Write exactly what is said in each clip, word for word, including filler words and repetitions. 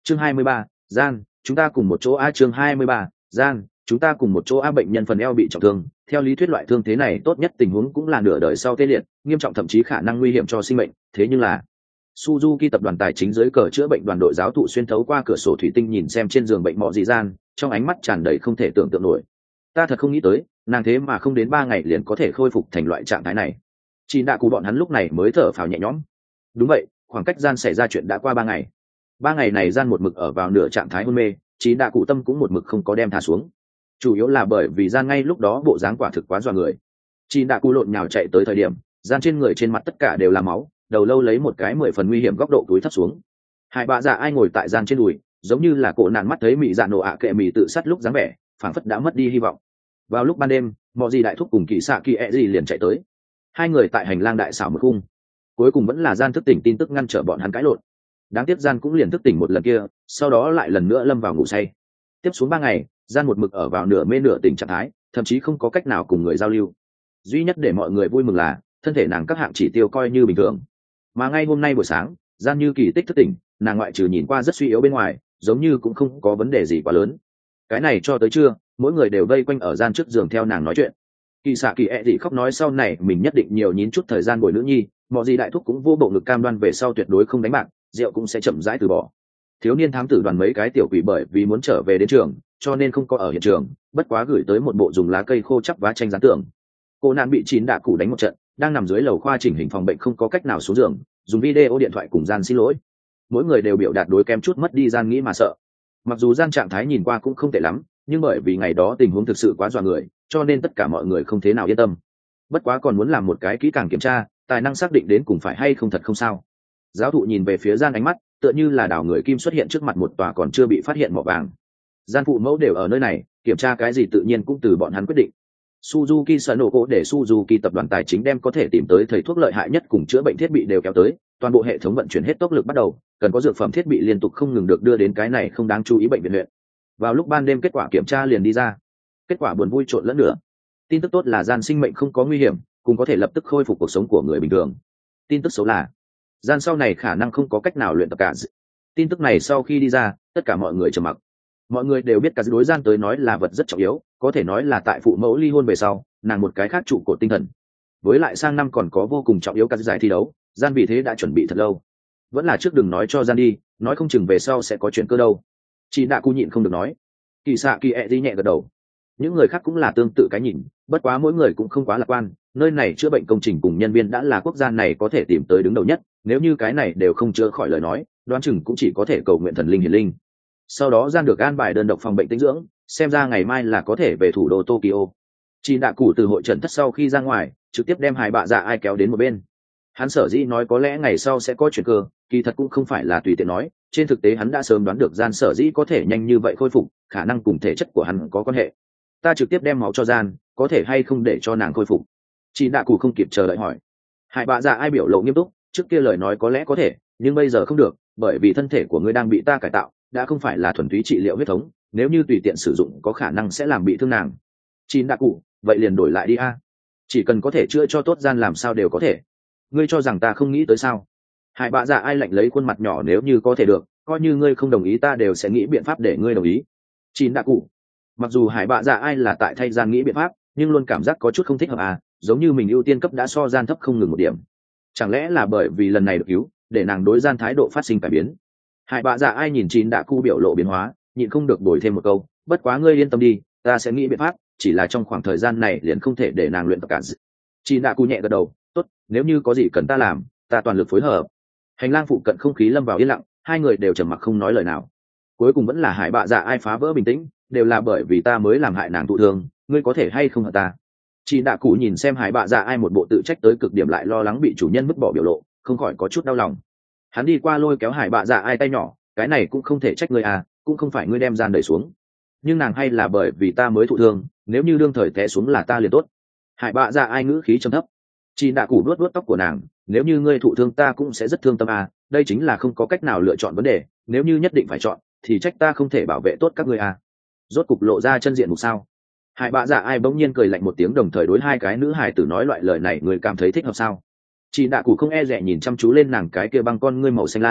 chương hai mươi ba, gian chúng ta cùng một chỗ a chương hai mươi ba, gian chúng ta cùng một chỗ a bệnh nhân phần eo bị trọng thương, theo lý thuyết loại thương thế này tốt nhất tình huống cũng là nửa đời sau tê liệt, nghiêm trọng thậm chí khả năng nguy hiểm cho sinh mệnh, thế nhưng là Suzuki tập đoàn tài chính dưới cờ chữa bệnh đoàn đội giáo thụ xuyên thấu qua cửa sổ thủy tinh nhìn xem trên giường bệnh mọ dị gian, trong ánh mắt tràn đầy không thể tưởng tượng nổi. Ta thật không nghĩ tới, nàng thế mà không đến ba ngày liền có thể khôi phục thành loại trạng thái này. Chỉ đạ cụ bọn hắn lúc này mới thở phào nhẹ nhõm. Đúng vậy, khoảng cách gian xảy ra chuyện đã qua ba ngày. Ba ngày này gian một mực ở vào nửa trạng thái hôn mê, chỉ đạ cụ tâm cũng một mực không có đem thả xuống. Chủ yếu là bởi vì gian ngay lúc đó bộ dáng quả thực quá dọa người. Chỉ đạ cụ lộn nhào chạy tới thời điểm, gian trên người trên mặt tất cả đều là máu, đầu lâu lấy một cái mười phần nguy hiểm góc độ túi thấp xuống. Hai bạ dạ ai ngồi tại gian trên đùi, giống như là cổ nạn mắt thấy mị dạ nổ ạ kệ mị tự sát lúc dáng vẻ, phảng phất đã mất đi hy vọng. Vào lúc ban đêm, mọi gì đại thúc cùng kỳ xạ kỳ e gì liền chạy tới. Hai người tại hành lang đại xảo một khung. Cuối cùng vẫn là gian thức tỉnh tin tức ngăn trở bọn hắn cãi lộn. Đáng tiếc gian cũng liền thức tỉnh một lần kia, sau đó lại lần nữa lâm vào ngủ say. Tiếp xuống ba ngày, gian một mực ở vào nửa mê nửa tỉnh trạng thái, thậm chí không có cách nào cùng người giao lưu. Duy nhất để mọi người vui mừng là thân thể nàng các hạng chỉ tiêu coi như bình thường. Mà ngay hôm nay buổi sáng, gian như kỳ tích thức tỉnh, nàng ngoại trừ nhìn qua rất suy yếu bên ngoài, giống như cũng không có vấn đề gì quá lớn. Cái này cho tới trưa, mỗi người đều vây quanh ở gian trước giường theo nàng nói chuyện. Kỳ xạ kỳ e gì khóc nói sau này mình nhất định nhiều nhín chút thời gian bồi nữ nhi, mọi gì đại thúc cũng vô bộ ngực cam đoan về sau tuyệt đối không đánh bạc, rượu cũng sẽ chậm rãi từ bỏ. Thiếu niên thám tử đoàn mấy cái tiểu quỷ bởi vì muốn trở về đến trường, cho nên không có ở hiện trường, bất quá gửi tới một bộ dùng lá cây khô chắp vá tranh dán tường. Cô nạn bị chín đạ cụ đánh một trận, đang nằm dưới lầu khoa chỉnh hình phòng bệnh không có cách nào xuống giường, dùng video điện thoại cùng gian xin lỗi. Mỗi người đều biểu đạt đối kém chút mất đi gian nghĩ mà sợ. Mặc dù gian trạng thái nhìn qua cũng không tệ lắm, nhưng bởi vì ngày đó tình huống thực sự quá dọa người, cho nên tất cả mọi người không thế nào yên tâm. Bất quá còn muốn làm một cái kỹ càng kiểm tra, tài năng xác định đến cùng phải hay không thật không sao. Giáo thụ nhìn về phía gian ánh mắt, tựa như là đảo người kim xuất hiện trước mặt một tòa còn chưa bị phát hiện mỏ vàng. Gian phụ mẫu đều ở nơi này, kiểm tra cái gì tự nhiên cũng từ bọn hắn quyết định. Suzuki Sanogo để Suzuki tập đoàn tài chính đem có thể tìm tới thầy thuốc lợi hại nhất cùng chữa bệnh thiết bị đều kéo tới, toàn bộ hệ thống vận chuyển hết tốc lực bắt đầu, cần có dược phẩm thiết bị liên tục không ngừng được đưa đến cái này không đáng chú ý bệnh viện huyện. Vào lúc ban đêm kết quả kiểm tra liền đi ra. Kết quả buồn vui trộn lẫn nữa. Tin tức tốt là gian sinh mệnh không có nguy hiểm, cũng có thể lập tức khôi phục cuộc sống của người bình thường. Tin tức xấu là gian sau này khả năng không có cách nào luyện tập cả. Tin tức này sau khi đi ra, tất cả mọi người trầm mặc. Mọi người đều biết cả đối gian tới nói là vật rất trọng yếu, có thể nói là tại phụ mẫu ly hôn về sau, nàng một cái khác trụ cột tinh thần. Với lại sang năm còn có vô cùng trọng yếu cả giải thi đấu, gian vì thế đã chuẩn bị thật lâu. Vẫn là trước đừng nói cho gian đi, nói không chừng về sau sẽ có chuyện cơ đâu. Chị đã cu nhịn không được nói. Kỳ xạ kỳ ẹ đi nhẹ gật đầu. Những người khác cũng là tương tự cái nhìn, bất quá mỗi người cũng không quá lạc quan. Nơi này chữa bệnh công trình cùng nhân viên đã là quốc gia này có thể tìm tới đứng đầu nhất, nếu như cái này đều không chữa khỏi lời nói, đoán chừng cũng chỉ có thể cầu nguyện thần linh hiển linh. Sau đó gian được an bài đơn độc phòng bệnh tĩnh dưỡng, xem ra ngày mai là có thể về thủ đô Tokyo. Chị đã cụ từ hội trận thất sau khi ra ngoài, trực tiếp đem hai bạ dạ ai kéo đến một bên. Hắn sở dĩ nói có lẽ ngày sau sẽ có chuyện cơ, kỳ thật cũng không phải là tùy tiện nói, trên thực tế hắn đã sớm đoán được gian sở dĩ có thể nhanh như vậy khôi phục, khả năng cùng thể chất của hắn có quan hệ. Ta trực tiếp đem máu cho gian, có thể hay không để cho nàng khôi phục? Chị đã cụ không kịp chờ đợi hỏi. Hai bạ dạ ai biểu lộ nghiêm túc, trước kia lời nói có lẽ có thể, nhưng bây giờ không được, bởi vì thân thể của ngươi đang bị ta cải tạo, đã không phải là thuần túy trị liệu huyết thống, nếu như tùy tiện sử dụng có khả năng sẽ làm bị thương nàng. Chín đã cụ, vậy liền đổi lại đi a. Chỉ cần có thể chữa cho tốt gian làm sao đều có thể. Ngươi cho rằng ta không nghĩ tới sao? Hai bạ dạ ai lạnh lấy khuôn mặt nhỏ, nếu như có thể được, coi như ngươi không đồng ý ta đều sẽ nghĩ biện pháp để ngươi đồng ý. Chín đã cụ. Mặc dù hải bạ dạ ai là tại thay gian nghĩ biện pháp, nhưng luôn cảm giác có chút không thích hợp à, giống như mình ưu tiên cấp đã so gian thấp không ngừng một điểm. Chẳng lẽ là bởi vì lần này được cứu, để nàng đối gian thái độ phát sinh cải biến? Hải bạ dạ ai nhìn chín đã cụ biểu lộ biến hóa, nhịn không được đổi thêm một câu, bất quá ngươi yên tâm đi, ta sẽ nghĩ biện pháp, chỉ là trong khoảng thời gian này liền không thể để nàng luyện tập cả. Chín đã cụ nhẹ gật đầu, tốt, nếu như có gì cần ta làm, ta toàn lực phối hợp. Hành lang phụ cận không khí lâm vào yên lặng, hai người đều trầm mặc không nói lời nào. Cuối cùng vẫn là hải bạ dạ ai phá vỡ bình tĩnh, đều là bởi vì ta mới làm hại nàng thụ thương, ngươi có thể hay không hận ta? Chị đã cụ nhìn xem hải bạ dạ ai một bộ tự trách tới cực điểm lại lo lắng bị chủ nhân vứt bỏ biểu lộ, không khỏi có chút đau lòng. Hắn đi qua lôi kéo hải bạ dạ ai tay nhỏ, cái này cũng không thể trách ngươi à, cũng không phải ngươi đem gian đẩy xuống, nhưng nàng hay là bởi vì ta mới thụ thương, nếu như đương thời té xuống là ta liền tốt. Hải bạ dạ ai ngữ khí trầm thấp. Chị đã cụ đuốt đuốt tóc của nàng, nếu như ngươi thụ thương ta cũng sẽ rất thương tâm à, đây chính là không có cách nào lựa chọn vấn đề, nếu như nhất định phải chọn thì trách ta không thể bảo vệ tốt các ngươi à. Rốt cục lộ ra chân diện mục sao? Hải bạ dạ ai bỗng nhiên cười lạnh một tiếng, đồng thời đối hai cái nữ hài tử nói loại lời này người cảm thấy thích hợp sao? Chị đạ cụ không e dè nhìn chăm chú lên nàng cái kia băng con ngươi màu xanh lam,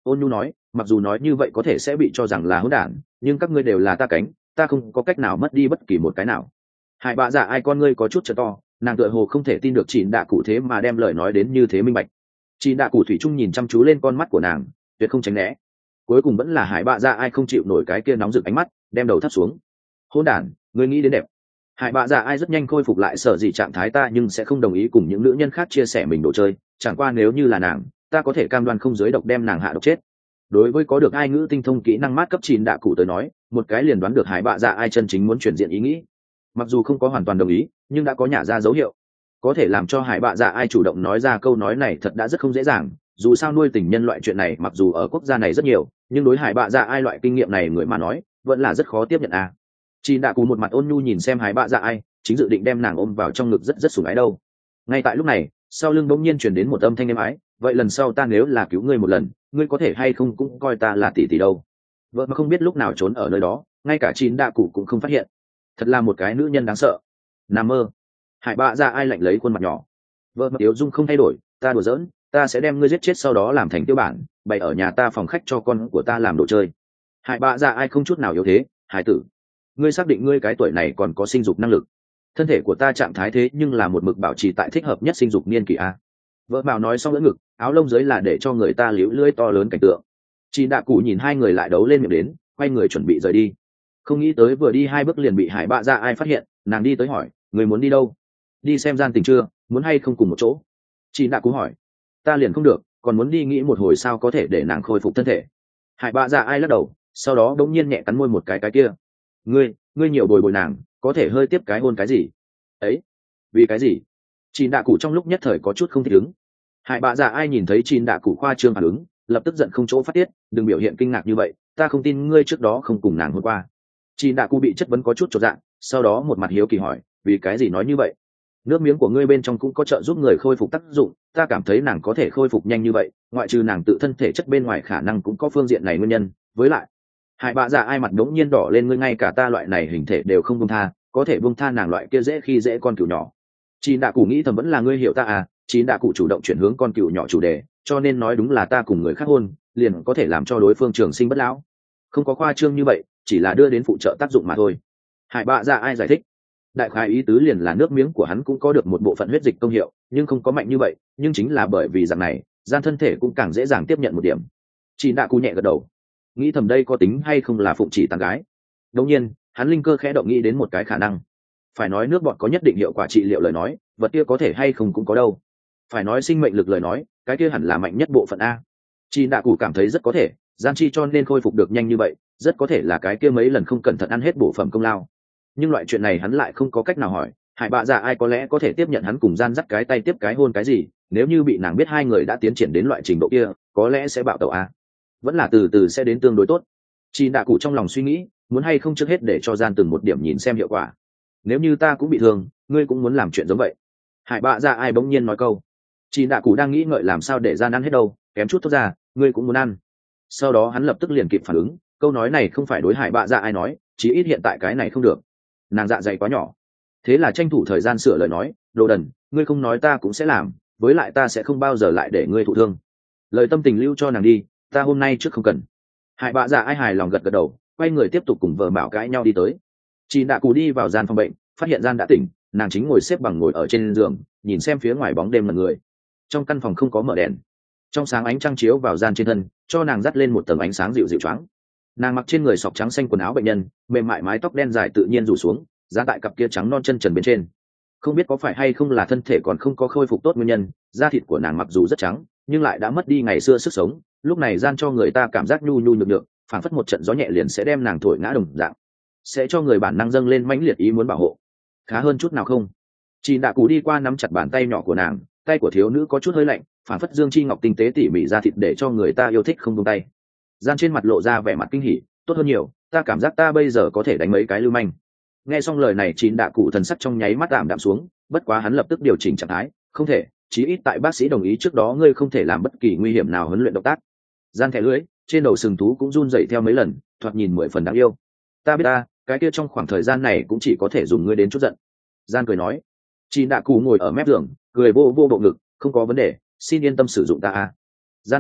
ôn nhu nói, mặc dù nói như vậy có thể sẽ bị cho rằng là hỗn đản, nhưng các ngươi đều là ta cánh, ta không có cách nào mất đi bất kỳ một cái nào. Hải bạ dạ ai con ngươi có chút trợ to, nàng tựa hồ không thể tin được chị đạ cụ thế mà đem lời nói đến như thế minh bạch. Chị đạ cụ thủy chung nhìn chăm chú lên con mắt của nàng, tuyệt không tránh né. Cuối cùng vẫn là hải bạ dạ ai không chịu nổi cái kia nóng rực ánh mắt, đem đầu thấp xuống. Hỗn đản, ngươi nghĩ đến đẹp. Hải bạ dạ ai rất nhanh khôi phục lại sở dị trạng thái ta, nhưng sẽ không đồng ý cùng những nữ nhân khác chia sẻ mình đồ chơi, chẳng qua nếu như là nàng, ta có thể cam đoan không dưới độc đem nàng hạ độc chết. Đối với có được ai ngữ tinh thông kỹ năng mát cấp chín đạ cụ tới nói, một cái liền đoán được hải bạ dạ ai chân chính muốn chuyển diện ý nghĩ. Mặc dù không có hoàn toàn đồng ý, nhưng đã có nhả ra dấu hiệu. Có thể làm cho hải bạ dạ ai chủ động nói ra câu nói này thật đã rất không dễ dàng, dù sao nuôi tình nhân loại chuyện này mặc dù ở quốc gia này rất nhiều, nhưng đối hải bạ dạ ai loại kinh nghiệm này người mà nói vẫn là rất khó tiếp nhận à. Chín đạ cụ một mặt ôn nhu nhìn xem hải bạ dạ ai, chính dự định đem nàng ôm vào trong ngực rất rất sủng ái đâu. Ngay tại lúc này, sau lưng bỗng nhiên truyền đến một âm thanh êm ái, vậy lần sau ta nếu là cứu ngươi một lần, ngươi có thể hay không cũng coi ta là tỷ tỷ đâu. Vợ mà không biết lúc nào trốn ở nơi đó, ngay cả chín đạ cụ cũng không phát hiện. Thật là một cái nữ nhân đáng sợ. Nằm mơ. Hải bạ dạ ai lạnh lấy khuôn mặt nhỏ. Vợ mà Tiếu Dung không thay đổi, ta đùa giỡn, ta sẽ đem ngươi giết chết sau đó làm thành tiêu bản, bày ở nhà ta phòng khách cho con của ta làm đồ chơi. Hải bạ dạ ai không chút nào yếu thế, hải tử, ngươi xác định ngươi cái tuổi này còn có sinh dục năng lực? Thân thể của ta trạng thái thế nhưng là một mực bảo trì tại thích hợp nhất sinh dục niên kỷ a. Vợ bảo nói xong lỡ ngực, áo lông dưới là để cho người ta liễu lưỡi to lớn cảnh tượng. Chị đạ cụ nhìn hai người lại đấu lên miệng đến, quay người chuẩn bị rời đi. Không nghĩ tới vừa đi hai bước liền bị hải bạ dạ ai phát hiện, nàng đi tới hỏi, người muốn đi đâu? Đi xem gian tình chưa, muốn hay không cùng một chỗ? Chị đạ cụ hỏi, ta liền không được, còn muốn đi nghĩ một hồi sao có thể để nàng khôi phục thân thể. Hải bạ dạ ai lắc đầu, sau đó đống nhiên nhẹ cắn môi một cái cái kia. Ngươi, ngươi nhiều bồi bồi nàng, có thể hơi tiếp cái hôn cái gì? Ấy, vì cái gì? Chín đạ cụ trong lúc nhất thời có chút không thích ứng. Hải bạ dạ ai nhìn thấy chín đạ cụ khoa trương phản ứng, lập tức giận không chỗ phát tiết, đừng biểu hiện kinh ngạc như vậy, ta không tin ngươi trước đó không cùng nàng hôn qua. Chín đạ cụ bị chất vấn có chút chột dạ, sau đó một mặt hiếu kỳ hỏi, vì cái gì nói như vậy? Nước miếng của ngươi bên trong cũng có trợ giúp người khôi phục tác dụng, ta cảm thấy nàng có thể khôi phục nhanh như vậy, ngoại trừ nàng tự thân thể chất bên ngoài khả năng cũng có phương diện này nguyên nhân, với lại hải bạ dạ ai mặt đống nhiên đỏ lên, ngươi ngay cả ta loại này hình thể đều không buông tha, có thể buông tha nàng loại kia dễ khi dễ con cừu nhỏ. Chín đạ cụ nghĩ thầm vẫn là ngươi hiểu ta à, chín đạ cụ chủ động chuyển hướng con cừu nhỏ chủ đề, cho nên nói đúng là ta cùng người khác hôn, liền có thể làm cho đối phương trường sinh bất lão. Không có khoa trương như vậy, chỉ là đưa đến phụ trợ tác dụng mà thôi. Hải bạ dạ ai giải thích, đại khái ý tứ liền là nước miếng của hắn cũng có được một bộ phận huyết dịch công hiệu, nhưng không có mạnh như vậy, nhưng chính là bởi vì dạng này, gian thân thể cũng càng dễ dàng tiếp nhận một điểm. Chín đạ cụ nhẹ gật đầu, nghĩ thầm đây có tính hay không là phụng chỉ tán gái. Đương nhiên, hắn linh cơ khẽ động nghĩ đến một cái khả năng. Phải nói nước bọt có nhất định hiệu quả trị liệu lời nói, vật kia có thể hay không cũng có đâu. Phải nói sinh mệnh lực lời nói, cái kia hẳn là mạnh nhất bộ phận a. Chín đạ cụ cảm thấy rất có thể, gian chi cho nên khôi phục được nhanh như vậy, rất có thể là cái kia mấy lần không cẩn thận ăn hết bổ phẩm công lao. Nhưng loại chuyện này hắn lại không có cách nào hỏi, hải bạ dạ ai có lẽ có thể tiếp nhận hắn cùng gian dắt cái tay tiếp cái hôn cái gì, nếu như bị nàng biết hai người đã tiến triển đến loại trình độ kia, có lẽ sẽ bạo tẩu a. Vẫn là từ từ sẽ đến tương đối tốt. Chín đạ cụ trong lòng suy nghĩ, muốn hay không trước hết để cho gian từng một điểm nhìn xem hiệu quả. Nếu như ta cũng bị thương, ngươi cũng muốn làm chuyện giống vậy. Hải bạ dạ ai bỗng nhiên nói câu. Chín đạ cụ đang nghĩ ngợi làm sao để gian ăn hết đâu, kém chút thốt ra, ngươi cũng muốn ăn. Sau đó hắn lập tức liền kịp phản ứng, câu nói này không phải đối hải bạ dạ ai nói, chí ít hiện tại cái này không được. Nàng dạ dày quá nhỏ. Thế là tranh thủ thời gian sửa lời nói, đồ đần, ngươi không nói ta cũng sẽ làm, với lại ta sẽ không bao giờ lại để ngươi thụ thương. Lời tâm tình lưu cho nàng đi, ta hôm nay trước không cần. Hải bạ dạ ai hài lòng gật gật đầu, quay người tiếp tục cùng vợ bảo cãi nhau đi tới. Chị đạ cụ đi vào gian phòng bệnh, phát hiện gian đã tỉnh, nàng chính ngồi xếp bằng ngồi ở trên giường, nhìn xem phía ngoài bóng đêm mật người. Trong căn phòng không có mở đèn, trong sáng ánh trăng chiếu vào gian trên thân, cho nàng dắt lên một tầng ánh sáng dịu dịu choáng. Nàng mặc trên người sọc trắng xanh quần áo bệnh nhân, mềm mại mái tóc đen dài tự nhiên rủ xuống, giá tại cặp kia trắng non chân trần bên trên. Không biết có phải hay không là thân thể còn không có khôi phục tốt nguyên nhân, da thịt của nàng mặc dù rất trắng, nhưng lại đã mất đi ngày xưa sức sống, lúc này gian cho người ta cảm giác nhu nhu nhược nhược, phảng phất một trận gió nhẹ liền sẽ đem nàng thổi ngã đồng dạng, sẽ cho người bản năng dâng lên mãnh liệt ý muốn bảo hộ. Khá hơn chút nào không? Chị đạ cụ đi qua nắm chặt bàn tay nhỏ của nàng, tay của thiếu nữ có chút hơi lạnh, phảng phất dương chi ngọc tinh tế tỉ mỉ da thịt để cho người ta yêu thích không buông tay. Gian trên mặt lộ ra vẻ mặt kinh hỉ, tốt hơn nhiều, ta cảm giác ta bây giờ có thể đánh mấy cái lưu manh. Nghe xong lời này chín đạ cụ thần sắc trong nháy mắt tạm đạm xuống, bất quá hắn lập tức điều chỉnh trạng thái, không thể, chí ít tại bác sĩ đồng ý trước đó ngươi không thể làm bất kỳ nguy hiểm nào huấn luyện động tác. Gian thẻ lưới trên đầu sừng thú cũng run dậy theo mấy lần, thoạt nhìn mười phần đáng yêu. Ta biết ta, cái kia trong khoảng thời gian này cũng chỉ có thể dùng ngươi đến chút giận. Gian cười nói. Chín đạ cụ ngồi ở mép giường, cười vô vô bộ ngực, không có vấn đề, xin yên tâm sử dụng ta a. Gian đỏ mặt,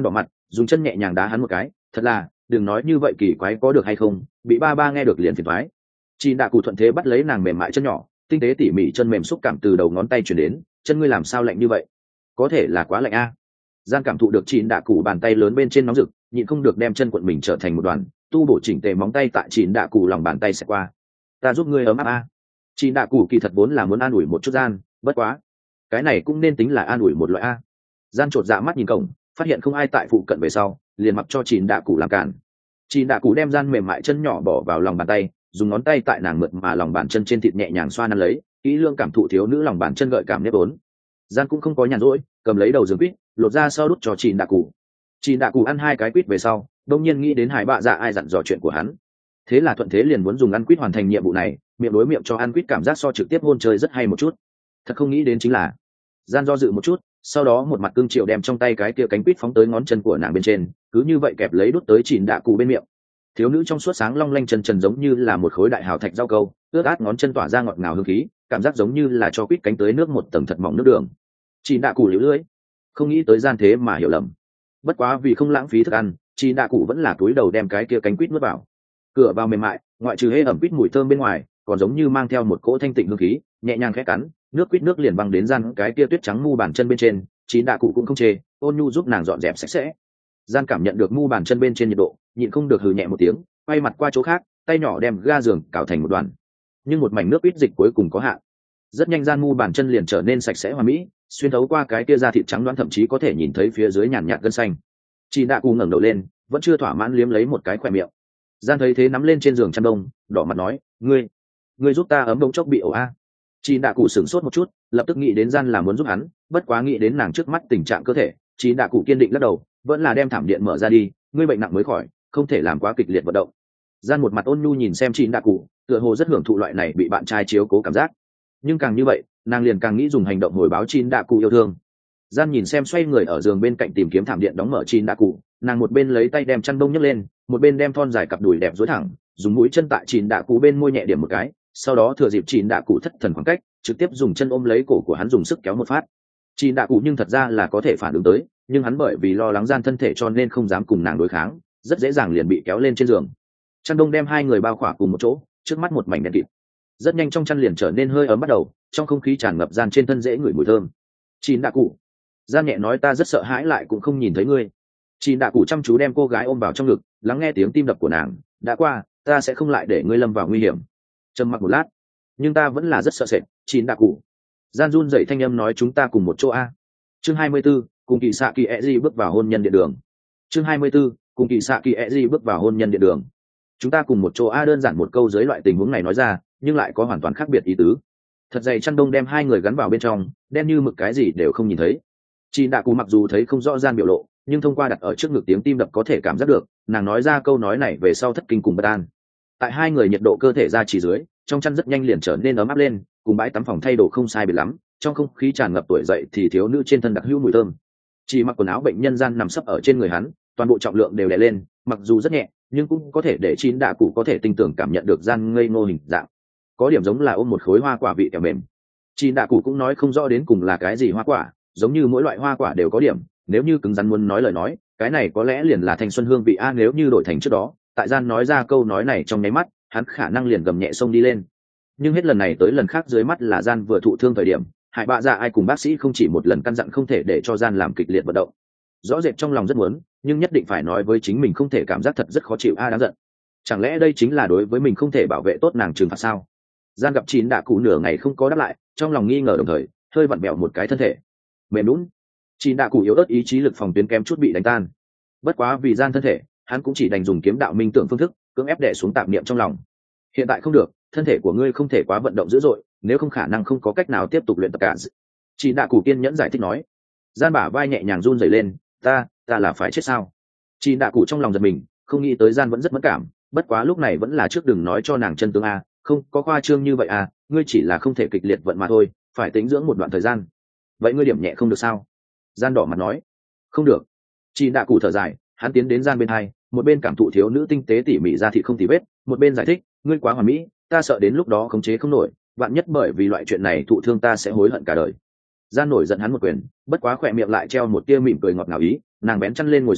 dùng chân nhẹ nhàng đá hắn một cái. Thật là, đừng nói như vậy kỳ quái có được hay không, bị ba ba nghe được liền phiền toái. Chị đạ cụ thuận thế bắt lấy nàng mềm mại chân nhỏ, tinh tế tỉ mỉ chân mềm xúc cảm từ đầu ngón tay chuyển đến. Chân ngươi làm sao lạnh như vậy? Có thể là quá lạnh a. Gian cảm thụ được chị đạ cụ bàn tay lớn bên trên nóng rực, nhịn không được đem chân quận mình trở thành một đoàn, tu bổ chỉnh tề móng tay tại chị đạ cụ lòng bàn tay sẽ qua. Ta giúp ngươi ấm áp a. Chị đạ cụ kỳ thật vốn là muốn an ủi một chút Gian, bất quá, cái này cũng nên tính là an ủi một loại a. Gian chột dạ mắt nhìn cổng, phát hiện không ai tại phụ cận về sau, liền mặc cho chị đạ cụ làm cản. Chị đạ cụ đem Gian mềm mại chân nhỏ bỏ vào lòng bàn tay, dùng ngón tay tại nàng mượt mà lòng bàn chân trên thịt nhẹ nhàng xoa nắn lấy, kỹ lương cảm thụ thiếu nữ lòng bàn chân gợi cảm nếp ốn. Gian cũng không có nhàn rỗi, cầm lấy đầu giường quýt, lột ra sau đút cho chị đạ cụ. Chị đạ cụ ăn hai cái quýt về sau, đông nhiên nghĩ đến Hải Bạ Dạ ai dặn dò chuyện của hắn. Thế là thuận thế liền muốn dùng ăn quýt hoàn thành nhiệm vụ này, miệng đối miệng cho ăn quýt cảm giác so trực tiếp hôn chơi rất hay một chút. Thật không nghĩ đến chính là, Gian do dự một chút, sau đó một mặt cương triệu đem trong tay cái kia cánh quýt phóng tới ngón chân của nàng bên trên, cứ như vậy kẹp lấy đút tới chị đạ cụ bên miệng. Thiếu nữ trong suốt sáng long lanh chân trần giống như là một khối đại hào thạch rau câu, ướt át ngón chân tỏa ra ngọt ngào hương khí, cảm giác giống như là cho quýt cánh tới nước một tầng thật mỏng nước đường. Chị đạ cụ liễu lưỡi, không nghĩ tới Gian thế mà hiểu lầm. Bất quá vì không lãng phí thức ăn, chị đạ cụ vẫn là túi đầu đem cái kia cánh quýt nuốt vào. Cửa vào mềm mại, ngoại trừ hê ẩm quýt mùi thơm bên ngoài, còn giống như mang theo một cỗ thanh tịnh hương khí, nhẹ nhàng khẽ cắn, nước quýt nước liền băng đến Gian cái kia tuyết trắng mu bàn chân bên trên. Chị đạ cụ cũng không chê, ôn nhu giúp nàng dọn dẹp sạch sẽ. Gian cảm nhận được mu bàn chân bên trên nhiệt độ, nhịn không được hừ nhẹ một tiếng, quay mặt qua chỗ khác, tay nhỏ đem ga giường cào thành một đoàn. Nhưng một mảnh nước quýt dịch cuối cùng có hạn. Rất nhanh Gian mu bàn chân liền trở nên sạch sẽ hoàn mỹ, xuyên thấu qua cái kia da thịt trắng đoán thậm chí có thể nhìn thấy phía dưới nhàn nhạt gân xanh. Chị đạ cụ ngẩng đầu lên, vẫn chưa thỏa mãn liếm lấy một cái khỏe miệng. Gian thấy thế nắm lên trên giường chăn đông, đỏ mặt nói, ngươi ngươi giúp ta ấm bông chốc bị ổ a. Chị đạ cụ sửng sốt một chút, lập tức nghĩ đến Gian là muốn giúp hắn, bất quá nghĩ đến nàng trước mắt tình trạng cơ thể, chị đạ cụ kiên định lắc đầu, vẫn là đem thảm điện mở ra đi, ngươi bệnh nặng mới khỏi, không thể làm quá kịch liệt vận động. Gian một mặt ôn nhu nhìn xem chị đạ cụ, tựa hồ rất hưởng thụ loại này bị bạn trai chiếu cố cảm giác. Nhưng càng như vậy, nàng liền càng nghĩ dùng hành động hồi báo chị đạ cụ yêu thương. Gian nhìn xem xoay người ở giường bên cạnh tìm kiếm thảm điện đóng mở chị đạ cụ, nàng một bên lấy tay đem chăn đông nhấc lên, một bên đem thon dài cặp đùi đẹp duỗi thẳng, dùng mũi chân tại chị đạ cụ bên môi nhẹ điểm một cái, sau đó thừa dịp chị đạ cụ thất thần khoảng cách, trực tiếp dùng chân ôm lấy cổ của hắn dùng sức kéo một phát. Chị đạ cụ nhưng thật ra là có thể phản ứng tới, nhưng hắn bởi vì lo lắng Gian thân thể cho nên không dám cùng nàng đối kháng, rất dễ dàng liền bị kéo lên trên giường. Chăn đông đem hai người bao khỏa cùng một chỗ, trước mắt một mảnh đen kịt. Rất nhanh trong chăn liền trở nên hơi ấm bắt đầu, trong không khí tràn ngập Gian trên thân dễ ngửi mùi thơm. Chị đạ cụ, Gian nhẹ nói, ta rất sợ hãi lại cũng không nhìn thấy ngươi. Chị đạ cụ chăm chú đem cô gái ôm vào trong ngực, lắng nghe tiếng tim đập của nàng. Đã qua, ta sẽ không lại để ngươi lâm vào nguy hiểm. Trầm mặc một lát, nhưng ta vẫn là rất sợ sệt. Chị đạ cụ, Gian run dậy thanh âm nói, chúng ta cùng một chỗ a. Chương hai mươi 'bốn, cùng kỳ xạ kỳ ẹ di bước vào hôn nhân điện đường. Chương hai mươi 'bốn, cùng kỳ xạ kỳ ẹ di bước vào hôn nhân điện đường. Chúng ta cùng một chỗ a, đơn giản một câu dưới loại tình huống này nói ra, nhưng lại có hoàn toàn khác biệt ý tứ. Thật dày chăn đông đem hai người gắn vào bên trong, đen như mực, cái gì đều không nhìn thấy. Chị đạ cụ mặc dù thấy không rõ Gian biểu lộ, nhưng thông qua đặt ở trước ngực tiếng tim đập có thể cảm giác được, nàng nói ra câu nói này về sau thất kinh cùng bất an. Tại hai người nhiệt độ cơ thể ra chỉ dưới, trong chăn rất nhanh liền trở nên ấm áp lên, cùng bãi tắm phòng thay đồ không sai biệt lắm, trong không khí tràn ngập tuổi dậy thì thiếu nữ trên thân đặc hữu mùi thơm. Chỉ mặc quần áo bệnh nhân Gian nằm sấp ở trên người hắn, toàn bộ trọng lượng đều đè lên, mặc dù rất nhẹ, nhưng cũng có thể để chín đạ cụ có thể tinh tường cảm nhận được Gian ngây ngô hình dạng. Có điểm giống là ôm một khối hoa quả vị kẹo mềm. Chín đạ cụ cũng nói không rõ đến cùng là cái gì hoa quả, giống như mỗi loại hoa quả đều có điểm, nếu như cứng rắn muốn nói lời nói, cái này có lẽ liền là thanh xuân hương vị a. Nếu như đổi thành trước đó, tại Gian nói ra câu nói này trong nháy mắt, hắn khả năng liền gầm nhẹ xông đi lên. Nhưng hết lần này tới lần khác dưới mắt là Gian vừa thụ thương thời điểm, Hải Bạ Dạ ai cùng bác sĩ không chỉ một lần căn dặn không thể để cho Gian làm kịch liệt vận động. Rõ rệt trong lòng rất muốn, nhưng nhất định phải nói với chính mình không thể, cảm giác thật rất khó chịu a, đáng giận. Chẳng lẽ đây chính là đối với mình không thể bảo vệ tốt nàng trừng phạt sao? Gian gặp chín đạ cụ nửa ngày không có đáp lại, trong lòng nghi ngờ đồng thời hơi vặn bẹo một cái thân thể mềm lún. Chín đạ cụ yếu ớt ý chí lực phòng tuyến kém chút bị đánh tan. Bất quá vì Gian thân thể, hắn cũng chỉ đành dùng kiếm đạo minh tưởng phương thức cưỡng ép đè xuống tạp niệm trong lòng. Hiện tại không được, thân thể của ngươi không thể quá vận động dữ dội, nếu không khả năng không có cách nào tiếp tục luyện tập cả. Chín đạ cụ kiên nhẫn giải thích nói. Gian bả vai nhẹ nhàng run rẩy lên, ta ta là phải chết sao? Chín đạ cụ trong lòng giật mình, không nghĩ tới Gian vẫn rất mẫn cảm, bất quá lúc này vẫn là trước đừng nói cho nàng chân tướng a, không có khoa trương như vậy à, ngươi chỉ là không thể kịch liệt vận mà thôi, phải tính dưỡng một đoạn thời gian. Vậy ngươi điểm nhẹ không được sao? Gian đỏ mặt nói. Không được. Chín đạ cụ thở dài, hắn tiến đến Gian bên hai, một bên cảm thụ thiếu nữ tinh tế tỉ mỉ ra thịt không tì vết, một bên giải thích, ngươi quá hoàn mỹ, ta sợ đến lúc đó khống chế không nổi, vạn nhất bởi vì loại chuyện này thụ thương ta sẽ hối hận cả đời. Gian nổi giận hắn một quyền, bất quá khỏe miệng lại treo một tia mỉm cười ngọt ngào ý, nàng bén chăn lên ngồi xuống,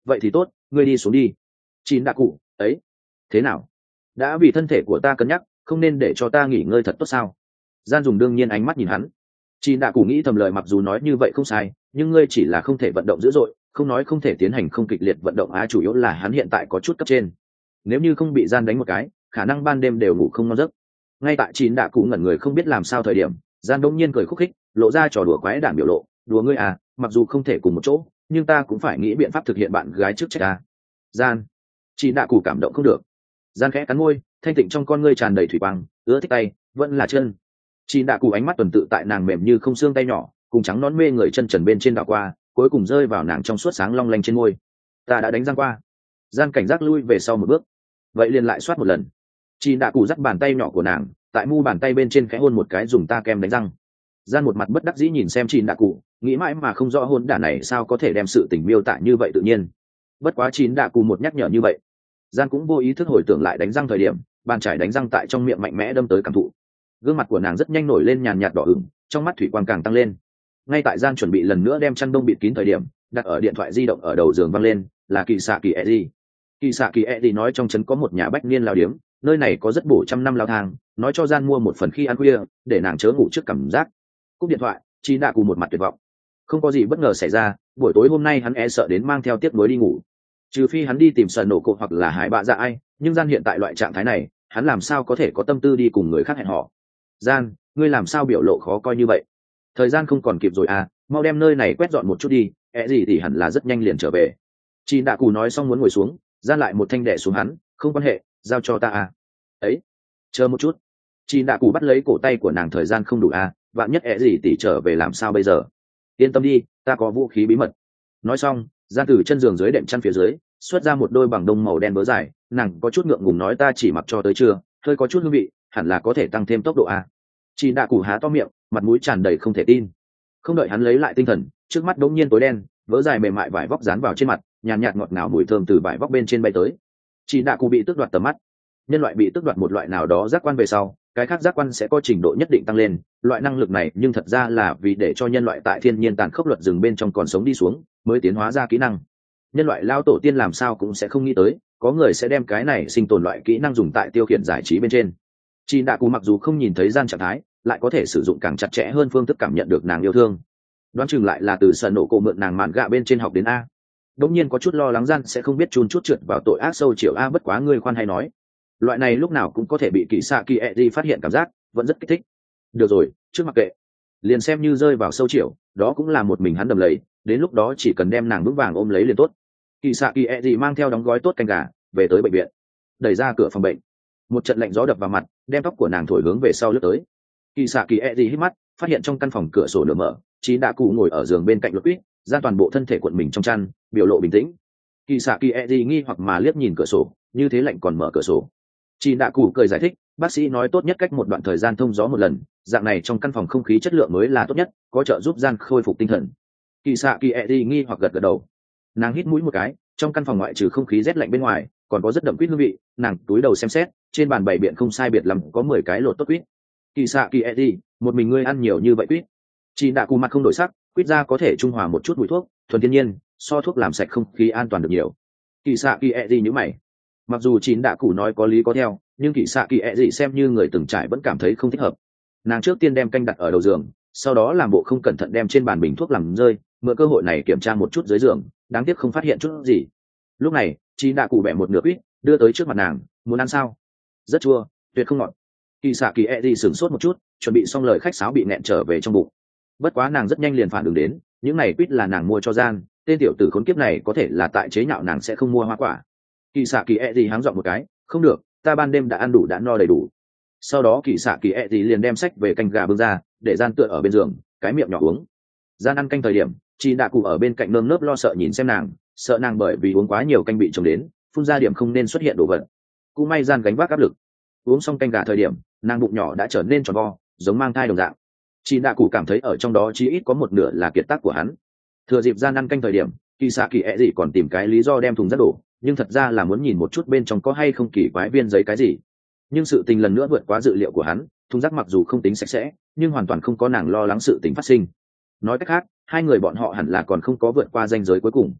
vậy thì tốt, ngươi đi xuống đi. Chín đạ cụ ấy, thế nào, đã vì thân thể của ta cân nhắc, không nên để cho ta nghỉ ngơi thật tốt sao? Gian dùng đương nhiên ánh mắt nhìn hắn. Chín đạ cụ nghĩ thầm lời mặc dù nói như vậy không sai, nhưng ngươi chỉ là không thể vận động dữ dội, không nói không thể tiến hành không kịch liệt vận động á, chủ yếu là hắn hiện tại có chút cấp trên, nếu như không bị Gian đánh một cái, khả năng ban đêm đều ngủ không ngon giấc. Ngay tại Chín đạ cụ ngẩn người không biết làm sao thời điểm, Gian đông nhiên cười khúc khích, lộ ra trò đùa quái đản biểu lộ, đùa ngươi à, mặc dù không thể cùng một chỗ, nhưng ta cũng phải nghĩ biện pháp thực hiện bạn gái trước trách ta. Gian. Chín đạ cụ cảm động không được. Gian khẽ cắn môi, thanh tịnh trong con ngươi tràn đầy thủy quang, ưa thích tay, vẫn là chân. Chín đạ cụ ánh mắt tuần tự tại nàng mềm như không xương tay nhỏ, cùng trắng nón mê người chân trần bên trên đảo qua, cuối cùng rơi vào nàng trong suốt sáng long lanh trên môi. Ta đã đánh răng qua. Gian cảnh giác lui về sau một bước. Vậy liền lại soát một lần. Chín đạ cụ dắt bàn tay nhỏ của nàng, tại mu bàn tay bên trên khẽ hôn một cái, dùng ta kem đánh răng. Gian một mặt bất đắc dĩ nhìn xem Chín đạ cụ, nghĩ mãi mà không rõ hôn đả này sao có thể đem sự tình miêu tả như vậy tự nhiên. Bất quá Chín đạ cụ một nhắc nhở như vậy, Gian cũng vô ý thức hồi tưởng lại đánh răng thời điểm, bàn chải đánh răng tại trong miệng mạnh mẽ đâm tới cảm thụ. Gương mặt của nàng rất nhanh nổi lên nhàn nhạt đỏ ửng, trong mắt thủy quang càng tăng lên. Ngay tại Gian chuẩn bị lần nữa đem chăn đông bịt kín thời điểm, đặt ở điện thoại di động ở đầu giường vang lên, là Kỳ Sạ Kỳ Eji. Kỳ Sạ Kỳ Eji nói trong trấn có một nhà bách niên lao điếm, nơi này có rất bổ trăm năm lao thang, nói cho Gian mua một phần khi ăn khuya, để nàng chớ ngủ trước cảm giác. Cúp điện thoại, Chín đạ cụ một mặt tuyệt vọng. Không có gì bất ngờ xảy ra, buổi tối hôm nay hắn e sợ đến mang theo tiếc nuối đi ngủ. Trừ phi hắn đi tìm Sần Nổ Cộ hoặc là Hải Bạ Dạ ai, nhưng Gian hiện tại loại trạng thái này, hắn làm sao có thể có tâm tư đi cùng người khác hẹn hò. Gian, ngươi làm sao biểu lộ khó coi như vậy? Thời gian không còn kịp rồi à, mau đem nơi này quét dọn một chút đi, ẹ gì thì hẳn là rất nhanh liền trở về. Chín đạ cụ nói xong muốn ngồi xuống, Gian lại một thanh đẻ xuống hắn, không quan hệ, giao cho ta à. Ấy, chờ một chút. Chín đạ cụ bắt lấy cổ tay của nàng, thời gian không đủ à, vạn nhất ẹ gì tỷ trở về làm sao bây giờ? Yên tâm đi, ta có vũ khí bí mật. Nói xong, Gian từ chân giường dưới đệm chăn phía dưới xuất ra một đôi bằng đông màu đen bớ dài, nàng có chút ngượng ngùng nói ta chỉ mặc cho tới trưa, hơi có chút hương vị, hẳn là có thể tăng thêm tốc độ à. Chín đạ cụ há to miệng, mặt mũi tràn đầy không thể tin. Không đợi hắn lấy lại tinh thần, trước mắt đống nhiên tối đen, vớ dài mềm mại vải vóc dán vào trên mặt, nhàn nhạt, nhạt ngọt ngào mùi thơm từ vải vóc bên trên bay tới. Chín đạ cụ bị tước đoạt tầm mắt. Nhân loại bị tước đoạt một loại nào đó giác quan về sau, cái khác giác quan sẽ có trình độ nhất định tăng lên, loại năng lực này nhưng thật ra là vì để cho nhân loại tại thiên nhiên tàn khốc luật rừng bên trong còn sống đi xuống, mới tiến hóa ra kỹ năng. Nhân loại lao tổ tiên làm sao cũng sẽ không nghĩ tới, có người sẽ đem cái này sinh tồn loại kỹ năng dùng tại tiêu khiển giải trí bên trên. Chín đạ cụ mặc dù không nhìn thấy Gian trạng thái, lại có thể sử dụng càng chặt chẽ hơn phương thức cảm nhận được nàng yêu thương. Đoán chừng lại là từ Sần Nổ Cộ mượn nàng mạn gạ bên trên học đến a. Đống nhiên có chút lo lắng Gian sẽ không biết chun chút trượt vào tội ác sâu chiều a, bất quá ngươi khoan hay nói, loại này lúc nào cũng có thể bị Kỳ Sạ Kỳ Eji phát hiện cảm giác, vẫn rất kích thích. Được rồi, trước mặc kệ, liền xem như rơi vào sâu chiều, đó cũng là một mình hắn đầm lầy, đến lúc đó chỉ cần đem nàng vững vàng ôm lấy liền tốt. Kỳ Sạ Kỳ Eji mang theo đóng gói tốt canh gà về tới bệnh viện, đẩy ra cửa phòng bệnh, một trận lạnh gió đập vào mặt, đem tóc của nàng thổi hướng về sau lướt tới. Kỳ Sạ Kỳ Eji hít mắt, phát hiện trong căn phòng cửa sổ nửa mở, Chín đạ cụ ngồi ở giường bên cạnh Luật Quýt, Gian toàn bộ thân thể cuộn mình trong chăn, biểu lộ bình tĩnh. Kỳ Sạ Kỳ Eji nghi hoặc mà liếc nhìn cửa sổ, như thế lạnh còn mở cửa sổ. Chín đạ cụ cười giải thích, bác sĩ nói tốt nhất cách một đoạn thời gian thông gió một lần, dạng này trong căn phòng không khí chất lượng mới là tốt nhất, có trợ giúp Gian khôi phục tinh thần. Kỳ Sạ Kỳ Eji nghi hoặc gật gật đầu. Nàng hít mũi một cái, trong căn phòng ngoại trừ không khí rét lạnh bên ngoài, còn có rất đậm quýt hương vị. Nàng túi đầu xem xét, trên bàn bày biện không sai biệt lắm có mười cái lột tốt quýt. Kỳ Sạ Kỳ Eji, một mình ngươi ăn nhiều như vậy quýt? Chín đạ cụ mặt không đổi sắc, quýt ra có thể trung hòa một chút mùi thuốc, thuần thiên nhiên, so thuốc làm sạch không khí an toàn được nhiều. Kỳ Sạ Kỳ Eji nhíu mày. Mặc dù Chín đạ cụ nói có lý có theo, nhưng Kỳ Sạ Kỳ Eji xem như người từng trải vẫn cảm thấy không thích hợp. Nàng trước tiên đem canh đặt ở đầu giường, sau đó làm bộ không cẩn thận đem trên bàn bình thuốc làm rơi, mượn cơ hội này kiểm tra một chút dưới giường, đáng tiếc không phát hiện chút gì. Lúc này, Chín đạ cụ bẻ một nửa quýt, đưa tới trước mặt nàng, muốn ăn sao? Rất chua, tuyệt không ngọt. Kỳ Sạ Kỳ Eji sửng sốt một chút, chuẩn bị xong lời khách sáo bị nẹn trở về trong bụng. Bất quá nàng rất nhanh liền phản ứng đến, những này quýt là nàng mua cho Gian, tên tiểu tử khốn kiếp này có thể là tại chế nhạo nàng sẽ không mua hoa quả. Kỳ Sạ Kỳ Eji háng giọng một cái, không được, ta ban đêm đã ăn đủ đã no đầy đủ. Sau đó Kỳ Sạ Kỳ Eji liền đem sách về canh gà bưng ra, để Gian tựa ở bên giường, cái miệng nhỏ uống. Gian ăn canh thời điểm, Chín đạ cụ ở bên cạnh nơm nớp lo sợ nhìn xem nàng, sợ nàng bởi vì uống quá nhiều canh bị trồng đến, phun ra điểm không nên xuất hiện đồ vật. Cũng may Gian gánh vác áp lực, uống xong canh gà thời điểm, nàng bụng nhỏ đã trở nên tròn vo, giống mang thai đồng dạng. Chín đạ cụ cảm thấy ở trong đó chí ít có một nửa là kiệt tác của hắn. Thừa dịp Gian ăn canh thời điểm, Kỳ Sạ Kỳ Eji còn tìm cái lý do đem thùng rác đổ, nhưng thật ra là muốn nhìn một chút bên trong có hay không kỳ quái viên giấy cái gì. Nhưng sự tình lần nữa vượt quá dự liệu của hắn, thùng rác mặc dù không tính sạch sẽ, nhưng hoàn toàn không có nàng lo lắng sự tình phát sinh. Nói cách khác, hai người bọn họ hẳn là còn không có vượt qua ranh giới cuối cùng.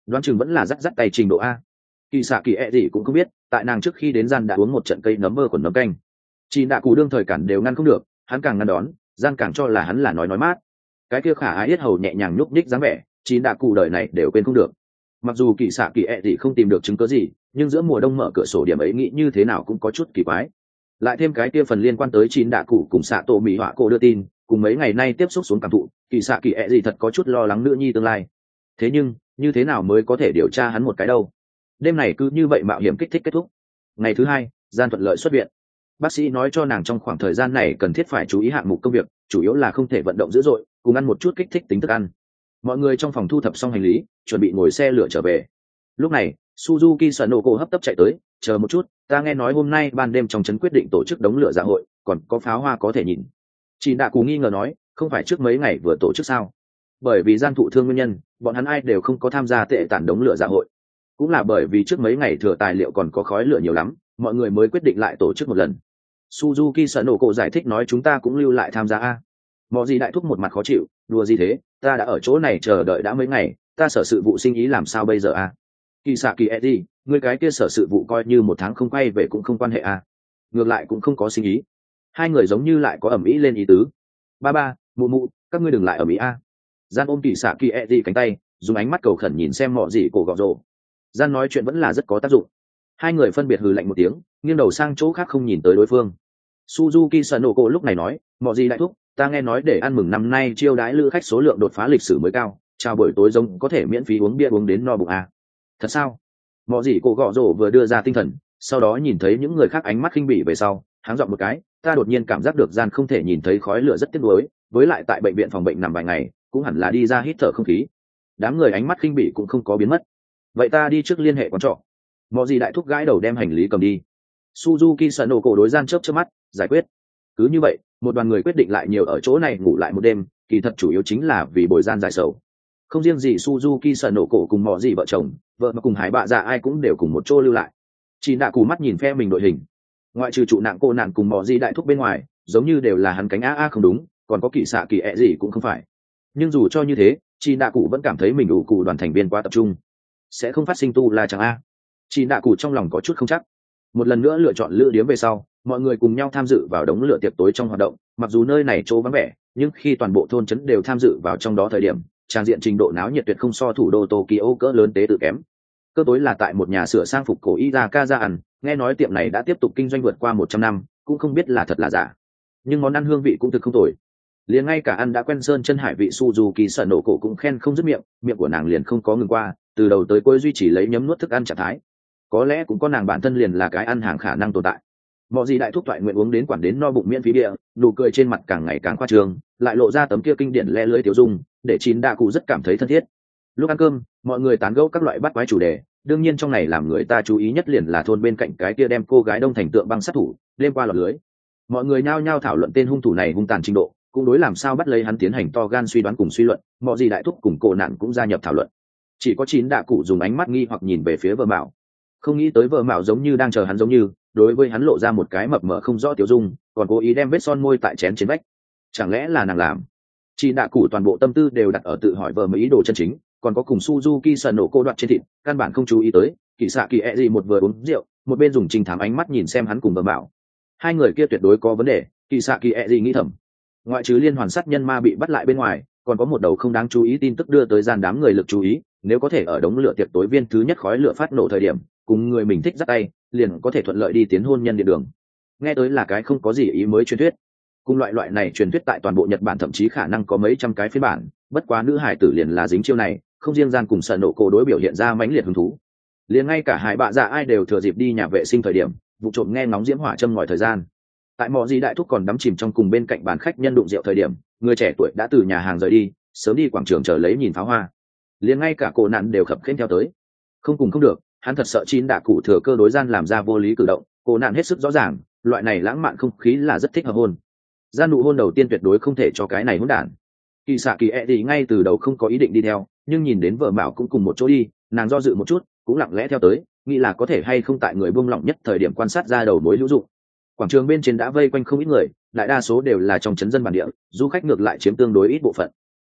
đoán chừng vẫn là rắc rắc tay trình độ a. Kỳ xạ kỳ e gì cũng không biết, tại nàng trước khi đến gian đã uống một trận cây nấm mơ còn nấm canh. Chị đạ cụ đương thời cản đều ngăn không được, hắn càng ngăn đón, gian càng cho là hắn là nói nói mát. Cái kia khả ái yết hầu nhẹ nhàng nhúc nhích dáng vẻ, chị đạ cụ đời này đều quên không được. Mặc dù kỳ xạ kỳ e gì không tìm được chứng cứ gì, nhưng giữa mùa đông mở cửa sổ điểm ấy nghĩ như thế nào cũng có chút kỳ quái. Lại thêm cái kia phần liên quan tới chín đạ cụ cùng xạ tổ mỹ họa cổ đưa tin, cùng mấy ngày nay tiếp xúc xuống cảm thụ, kỳ xạ kỳ e gì thật có chút lo lắng nữ nhi tương lai. Thế nhưng như thế nào mới có thể điều tra hắn một cái đâu? Đêm này cứ như vậy mạo hiểm kích thích kết thúc. Ngày thứ hai, gian thuận lợi xuất viện. Bác sĩ nói cho nàng trong khoảng thời gian này cần thiết phải chú ý hạng mục công việc, chủ yếu là không thể vận động dữ dội, cùng ăn một chút kích thích tính thức ăn. Mọi người trong phòng thu thập xong hành lý, chuẩn bị ngồi xe lửa trở về. Lúc này Suzuki Sanoko hấp tấp chạy tới, chờ một chút, ta nghe nói hôm nay ban đêm trong trấn quyết định tổ chức đống lửa dạ hội, còn có pháo hoa có thể nhìn. Chị Đạ Cù nghi ngờ nói, không phải trước mấy ngày vừa tổ chức sao? Bởi vì gian thụ thương nguyên nhân, bọn hắn ai đều không có tham gia tệ tản đống lửa dạ hội. Cũng là bởi vì trước mấy ngày thừa tài liệu còn có khói lửa nhiều lắm, mọi người mới quyết định lại tổ chức một lần. Suzuki Sanoko giải thích nói chúng ta cũng lưu lại tham gia a. Mọ gì đại thúc một mặt khó chịu, đùa gì thế, ta đã ở chỗ này chờ đợi đã mấy ngày, ta sở sự vụ sinh ý làm sao bây giờ a? Kỳ xạ kỳ Eddie, người cái kia sở sự vụ coi như một tháng không quay về cũng không quan hệ a. Ngược lại cũng không có sinh ý. Hai người giống như lại có ẩm ý lên ý tứ. Ba ba, mụ mụ, các ngươi đừng lại ẩm ý a. Gian ôm kỳ xạ kỳ Eddie cánh tay, dùng ánh mắt cầu khẩn nhìn xem mọ gì cổ gọ rồ. Gian nói chuyện vẫn là rất có tác dụng. Hai người phân biệt hừ lạnh một tiếng, nghiêng đầu sang chỗ khác không nhìn tới đối phương. Suzuki Sanoko lúc này nói, mọ gì đại thúc, ta nghe nói để ăn mừng năm nay chiêu đãi lữ khách số lượng đột phá lịch sử mới cao, chào buổi tối giống có thể miễn phí uống bia uống đến no bụng à. Thật sao? Mọ gì cổ gọ rổ vừa đưa ra tinh thần, sau đó nhìn thấy những người khác ánh mắt khinh bỉ về sau, háng giọng một cái, ta đột nhiên cảm giác được gian không thể nhìn thấy khói lửa rất tiếc nuối, với lại tại bệnh viện phòng bệnh nằm vài ngày, cũng hẳn là đi ra hít thở không khí. Đám người ánh mắt khinh bỉ cũng không có biến mất. Vậy ta đi trước liên hệ quán trọ. Mọ gì đại thúc gãi đầu đem hành lý cầm đi. Suzuki Sanoko đối gian chớp chớp mắt, giải quyết. Cứ như vậy, một đoàn người quyết định lại nhiều ở chỗ này ngủ lại một đêm, kỳ thật chủ yếu chính là vì bồi gian giải sầu. Không riêng gì Suzuki Sanoko cùng mọ gì vợ chồng, vợ mà cùng hải bạ già ai cũng đều cùng một chỗ lưu lại. Chỉ đã cù mắt nhìn phe mình đội hình, ngoại trừ trụ nạn cô nạn cùng mọ gì đại thúc bên ngoài, giống như đều là hắn cánh a a không đúng, còn có kỳ xạ kỳ ẹ gì cũng không phải. Nhưng dù cho như thế, chỉ đã cụ vẫn cảm thấy mình đủ cụ đoàn thành viên quá tập trung, sẽ không phát sinh tu la chẳng a. Chỉ đã cụ trong lòng có chút không chắc. Một lần nữa lựa chọn lựa điếm về sau, mọi người cùng nhau tham dự vào đống lửa tiệc tối trong hoạt động, mặc dù nơi này chỗ vắng vẻ, nhưng khi toàn bộ thôn trấn đều tham dự vào trong đó thời điểm, tràn diện trình độ náo nhiệt tuyệt không so thủ đô Tokyo cỡ lớn tế tự kém. Cơ tối là tại một nhà sửa sang phục cổ Izaka ăn, nghe nói tiệm này đã tiếp tục kinh doanh vượt qua một trăm năm, cũng không biết là thật là giả. Nhưng món ăn hương vị cũng thực không tồi. Liền ngay cả ăn đã quen sơn chân hải vị Suzuki sợ nổ cổ cũng khen không dứt miệng, miệng của nàng liền không có ngừng qua, từ đầu tới cuối duy trì lấy nhấm nuốt thức ăn trạng thái. Có lẽ cũng có nàng bản thân liền là cái ăn hàng khả năng tồn tại. Mọi gì đại thúc thoại nguyện uống đến quản đến no bụng miễn phí địa, nụ cười trên mặt càng ngày càng khoa trương, lại lộ ra tấm kia kinh điển le lưỡi tiểu dung, để chín đạ cụ rất cảm thấy thân thiết. Lúc ăn cơm, mọi người tán gẫu các loại bắt quái chủ đề, đương nhiên trong này làm người ta chú ý nhất liền là thôn bên cạnh cái kia đem cô gái đông thành tượng băng sát thủ, đêm qua lọt lưới. Mọi người nhao nhao thảo luận tên hung thủ này hung tàn trình độ, cũng đối làm sao bắt lấy hắn tiến hành to gan suy đoán cùng suy luận, mọi gì đại thúc cùng cổ nạn cũng gia nhập thảo luận. Chỉ có chín đạ cụ dùng ánh mắt nghi hoặc nhìn về phía vợ mạo, không nghĩ tới vợ mạo giống như đang chờ hắn giống như, đối với hắn lộ ra một cái mập mờ không rõ tiểu dung, còn cố ý đem vết son môi tại chén trên vách. Chẳng lẽ là nàng làm? Chín đạ cụ toàn bộ tâm tư đều đặt ở tự hỏi vợ mấy ý đồ chân chính, còn có cùng Suzuki sần nổ cô đoạt trên thịt, căn bản không chú ý tới. Kỳ xạ kỳ e gì một vừa uống rượu, một bên dùng trình thám ánh mắt nhìn xem hắn cùng vợ mạo. Hai người kia tuyệt đối có vấn đề, kỳ xạ kỳ e gì nghĩ thầm. Ngoại trừ liên hoàn sát nhân ma bị bắt lại bên ngoài, còn có một đầu không đáng chú ý tin tức đưa tới gian đám người lực chú ý, nếu có thể ở đống lửa tiệc tối viên thứ nhất khói lửa phát nổ thời điểm, cùng người mình thích dắt tay, liền có thể thuận lợi đi tiến hôn nhân điện đường. Nghe tới là cái không có gì ý mới truyền thuyết. Cùng loại loại này truyền thuyết tại toàn bộ Nhật Bản thậm chí khả năng có mấy trăm cái phiên bản, bất quá nữ hải tử liền là dính chiêu này, không riêng gian cùng sợ nổ cổ đối biểu hiện ra mãnh liệt hứng thú. Liền ngay cả hải bạ dạ ai đều thừa dịp đi nhà vệ sinh thời điểm, vụ trộm nghe ngóng diễm hỏa châm ngòi thời gian. Tại mọ gì đại thúc còn đắm chìm trong cùng bên cạnh bàn khách nhân đụng rượu thời điểm, người trẻ tuổi đã từ nhà hàng rời đi, sớm đi quảng trường chờ lấy nhìn pháo hoa. Liền ngay cả cổ nạn đều khập khiễng theo tới. Không cùng không được, hắn thật sợ chín đạ cụ thừa cơ đối gian làm ra vô lý cử động, cổ nạn hết sức rõ ràng, loại này lãng mạn không khí là rất thích hợp hôn. Gian nụ hôn đầu tiên tuyệt đối không thể cho cái này hỗn đản. Kỳ xạ kỳ e thì ngay từ đầu không có ý định đi theo, nhưng nhìn đến vợ bảo cũng cùng một chỗ đi, nàng do dự một chút, cũng lặng lẽ theo tới, nghĩ là có thể hay không tại người buông lỏng nhất thời điểm quan sát ra đầu mối hữu dụng. Quảng trường bên trên đã vây quanh không ít người, đại đa số đều là trong trấn dân bản địa, du khách ngược lại chiếm tương đối ít bộ phận.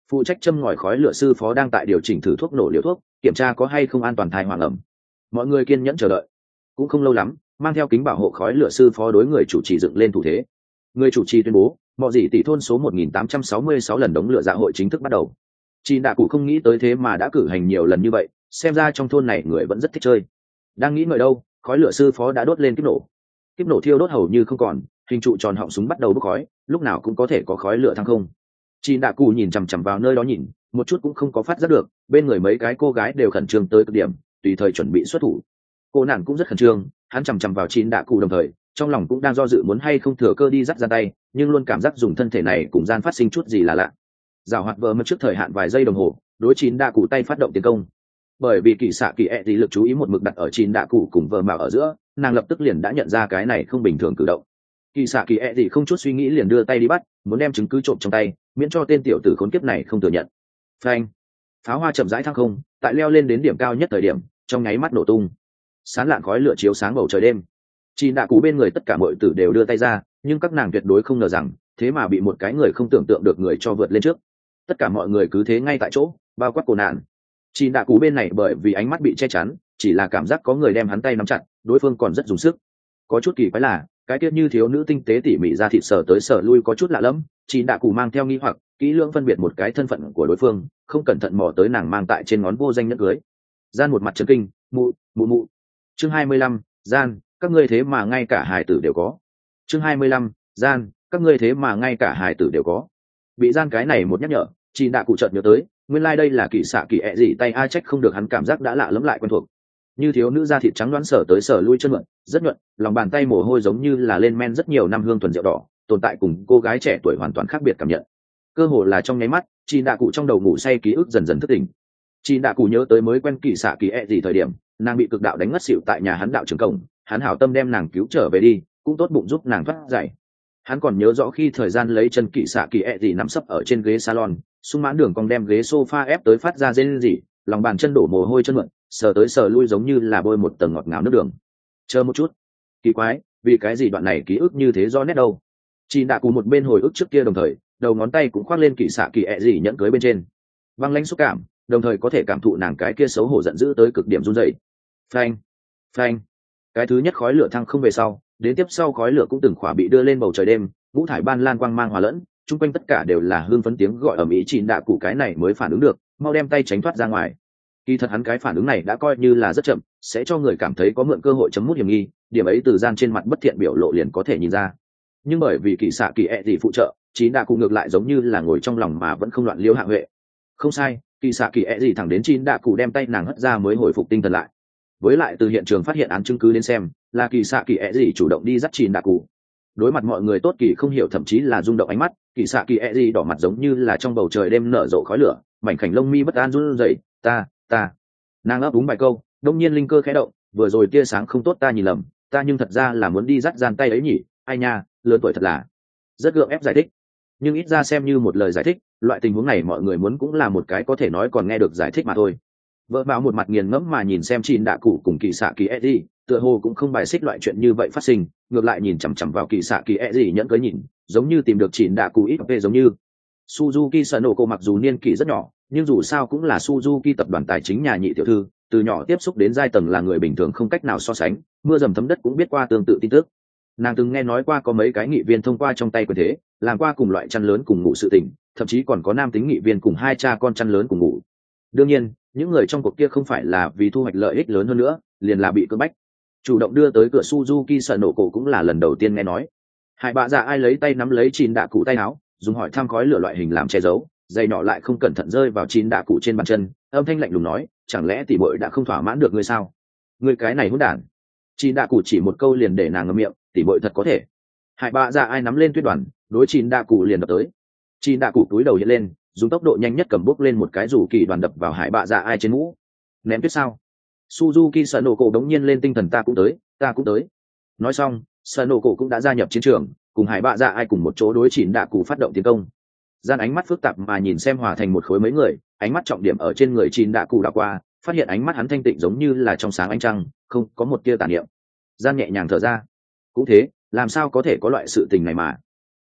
phụ trách châm ngòi khói lửa sư phó đang tại điều chỉnh thử thuốc nổ liều thuốc, kiểm tra có hay không an toàn thai hoàng ẩm. Mọi người kiên nhẫn chờ đợi. Cũng không lâu lắm, mang theo kính bảo hộ khói lửa sư phó đối người chủ trì dựng lên thủ thế. Người chủ trì tuyên bố mọi gì tỷ thôn số một nghìn tám trăm sáu mươi sáu lần đống lửa dạ hội chính thức bắt đầu. Chị Đạ Cụ không nghĩ tới thế mà đã cử hành nhiều lần như vậy, xem ra trong thôn này người vẫn rất thích chơi. Đang nghĩ ngợi đâu, khói lửa sư phó đã đốt lên kíp nổ. Kíp nổ thiêu đốt hầu như không còn, hình trụ tròn họng súng bắt đầu bốc khói, lúc nào cũng có thể có khói lửa thăng không. Chị Đạ Cụ nhìn chằm chằm vào nơi đó nhìn, một chút cũng không có phát giác được, bên người mấy cái cô gái đều khẩn trương tới cực điểm, tùy thời chuẩn bị xuất thủ. Cô nàng cũng rất khẩn trương, hắn chằm chằm vào chị Đạ Cụ đồng thời, trong lòng cũng đang do dự muốn hay không thừa cơ đi dắt ra tay, nhưng luôn cảm giác dùng thân thể này cùng gian phát sinh chút gì là lạ. Giảo hoạt vờ mất trước thời hạn vài giây đồng hồ, đối chín đạ cụ tay phát động tiến công. Bởi vì kỳ xạ kỳ ẹ thì lực chú ý một mực đặt ở chín đạ cụ cùng vợ mạo ở giữa, nàng lập tức liền đã nhận ra cái này không bình thường cử động. Kỳ xạ kỳ ẹ thì không chút suy nghĩ liền đưa tay đi bắt, muốn đem chứng cứ trộm trong tay, miễn cho tên tiểu tử khốn kiếp này không thừa nhận. Phanh! Pháo hoa chậm rãi thăng không, tại leo lên đến điểm cao nhất thời điểm, trong nháy mắt nổ tung. Sán lạn khói lửa chiếu sáng bầu trời đêm. Chín đạ cụ bên người tất cả mọi tử đều đưa tay ra, nhưng các nàng tuyệt đối không ngờ rằng, thế mà bị một cái người không tưởng tượng được người cho vượt lên trước. Tất cả mọi người cứ thế ngay tại chỗ, bao quát cổ nạn. Chín đạ cụ bên này bởi vì ánh mắt bị che chắn, chỉ là cảm giác có người đem hắn tay nắm chặt, đối phương còn rất dùng sức. Có chút kỳ quái là, cái tiết như thiếu nữ tinh tế tỉ mỉ ra thịt sờ tới sờ lui có chút lạ lẫm. Chín đạ cụ mang theo nghi hoặc, kỹ lưỡng phân biệt một cái thân phận của đối phương, không cẩn thận mò tới nàng mang tại trên ngón vô danh nhẫn cưới. Gian một mặt chấn kinh, mụ mụ mụ. Chương hai mươi lăm, gian, các ngươi thế mà ngay cả hài tử đều có. Chương hai mươi lăm, gian, các ngươi thế mà ngay cả hài tử đều có. Bị gian cái này một nhắc nhở, chị đạ cụ chợt nhớ tới, nguyên lai đây là kỳ xạ kỳ ẹ gì tay ai trách không được hắn cảm giác đã lạ lẫm lại quen thuộc. Như thiếu nữ da thịt trắng đoán sở tới sở lui chân mượn, rất nhuận, lòng bàn tay mồ hôi giống như là lên men rất nhiều năm hương thuần rượu đỏ, tồn tại cùng cô gái trẻ tuổi hoàn toàn khác biệt cảm nhận. Cơ hồ là trong nháy mắt, chị đạ cụ trong đầu ngủ say ký ức dần dần thức tỉnh. Chị đạ cụ nhớ tới mới quen kỳ xạ kỳ ẹ gì thời điểm, nàng bị cực đạo đánh ngất xỉu tại nhà hắn đạo trưởng cổng, hắn hảo tâm đem nàng cứu trở về đi, cũng tốt bụng giúp nàng thoát giải. Hắn còn nhớ rõ khi thời gian lấy chân kỵ xạ kỳ ẹ gì nắm sấp ở trên ghế salon, sung mãn đường còn đem ghế sofa ép tới phát ra rên rỉ, lòng bàn chân đổ mồ hôi chân mượn, sờ tới sờ lui giống như là bôi một tầng ngọt ngào nước đường. Chờ một chút, kỳ quái, vì cái gì đoạn này ký ức như thế rõ nét đâu? Chị đã cùng một bên hồi ức trước kia đồng thời, đầu ngón tay cũng khoác lên kỵ xạ kỳ ẹ gì nhẫn cưới bên trên, băng lãnh xúc cảm, đồng thời có thể cảm thụ nàng cái kia xấu hổ giận dữ tới cực điểm run rẩy. Phanh, phanh, cái thứ nhất khói lửa thăng không về sau, đến tiếp sau khói lửa cũng từng khỏa bị đưa lên bầu trời đêm, ngũ thải ban lan quang mang hòa lẫn, chung quanh tất cả đều là hương phấn tiếng gọi ầm ĩ. Chị đạ cụ cái này mới phản ứng được, mau đem tay tránh thoát ra ngoài. Kỳ thật hắn cái phản ứng này đã coi như là rất chậm, sẽ cho người cảm thấy có mượn cơ hội chấm mút hiểm nghi, điểm ấy từ gian trên mặt bất thiện biểu lộ liền có thể nhìn ra. Nhưng bởi vì kỳ xạ kỳ ẹ gì phụ trợ, chị đạ cụ ngược lại giống như là ngồi trong lòng mà vẫn không loạn liêu hạ huệ. Không sai, kỳ xạ kỳ ẹ gì thẳng đến chị đạ cụ đem tay nàng hất ra mới hồi phục tinh thần lại. Với lại từ hiện trường phát hiện án chứng cứ đến xem, là kỳ xạ kỳ ẹ gì chủ động đi dắt chị đạ cụ. Đối mặt mọi người tốt kỳ không hiểu thậm chí là rung động ánh mắt, kỳ xạ kỳ ẹ gì đỏ mặt giống như là trong bầu trời đêm nở rộ khói lửa, mảnh khảnh lông mi bất an run rẩy. Ta, ta. Nàng ấp úng bài câu, đông nhiên linh cơ khẽ động, vừa rồi tia sáng không tốt ta nhìn lầm, ta nhưng thật ra là muốn đi dắt gian tay ấy nhỉ, ai nha, lớn tuổi thật là. Rất gượng ép giải thích, nhưng ít ra xem như một lời giải thích, loại tình huống này mọi người muốn cũng là một cái có thể nói còn nghe được giải thích mà thôi. Vợ bảo một mặt nghiền ngẫm mà nhìn xem chị đạ cụ cùng kỳ xạ kỳ ẹ gì, tựa hồ cũng không bài xích loại chuyện như vậy phát sinh, ngược lại nhìn chằm chằm vào kỳ xạ kỳ ẹ gì nhẫn cưới nhìn, giống như tìm được chị đạ cụ ít về giống như. Suzuki Sanoko mặc dù niên kỷ rất nhỏ, nhưng dù sao cũng là Suzuki tập đoàn tài chính nhà nhị tiểu thư, từ nhỏ tiếp xúc đến giai tầng là người bình thường không cách nào so sánh, mưa dầm thấm đất cũng biết qua tương tự tin tức. Nàng từng nghe nói qua có mấy cái nghị viên thông qua trong tay quyền thế, làm qua cùng loại chăn lớn cùng ngủ sự tình, thậm chí còn có nam tính nghị viên cùng hai cha con chăn lớn cùng ngủ. Đương nhiên, những người trong cuộc kia không phải là vì thu hoạch lợi ích lớn hơn nữa, liền là bị cưỡng bách. Chủ động đưa tới cửa Suzuki Sanoko cũng là lần đầu tiên nghe nói. Hai bà già ai lấy tay nắm lấy chín đạ cụ tay áo, dùng hỏi thăm khói lửa loại hình làm che giấu, giày nhỏ lại không cẩn thận rơi vào chín đạ cụ trên bàn chân, âm thanh lạnh lùng nói, chẳng lẽ tỷ muội đã không thỏa mãn được ngươi sao? Ngươi cái này hỗn đản. Chín đạ cụ chỉ một câu liền để nàng ngậm miệng, tỷ muội thật có thể. Hai bà già ai nắm lên tuyết đoàn, đối chín đạ cụ liền đập tới. Chín đạ cụ túi đầu hiện lên, dùng tốc độ nhanh nhất cầm bốc lên một cái rủ kỳ đoàn đập vào hải bạ dạ ai trên mũ. Ném tuyết sao? Suzuki Sanoko đống nhiên lên tinh thần, ta cũng tới, ta cũng tới. Nói xong, Sanoko cũng đã gia nhập chiến trường, cùng hải bạ dạ ai cùng một chỗ đối chín đạ cụ phát động tiến công. Gian ánh mắt phức tạp mà nhìn xem hòa thành một khối mấy người, ánh mắt trọng điểm ở trên người chín đạ cụ đảo qua, phát hiện ánh mắt hắn thanh tịnh giống như là trong sáng ánh trăng, không có một tia tà niệm. Gian nhẹ nhàng thở ra. Cũng thế, làm sao có thể có loại sự tình này mà?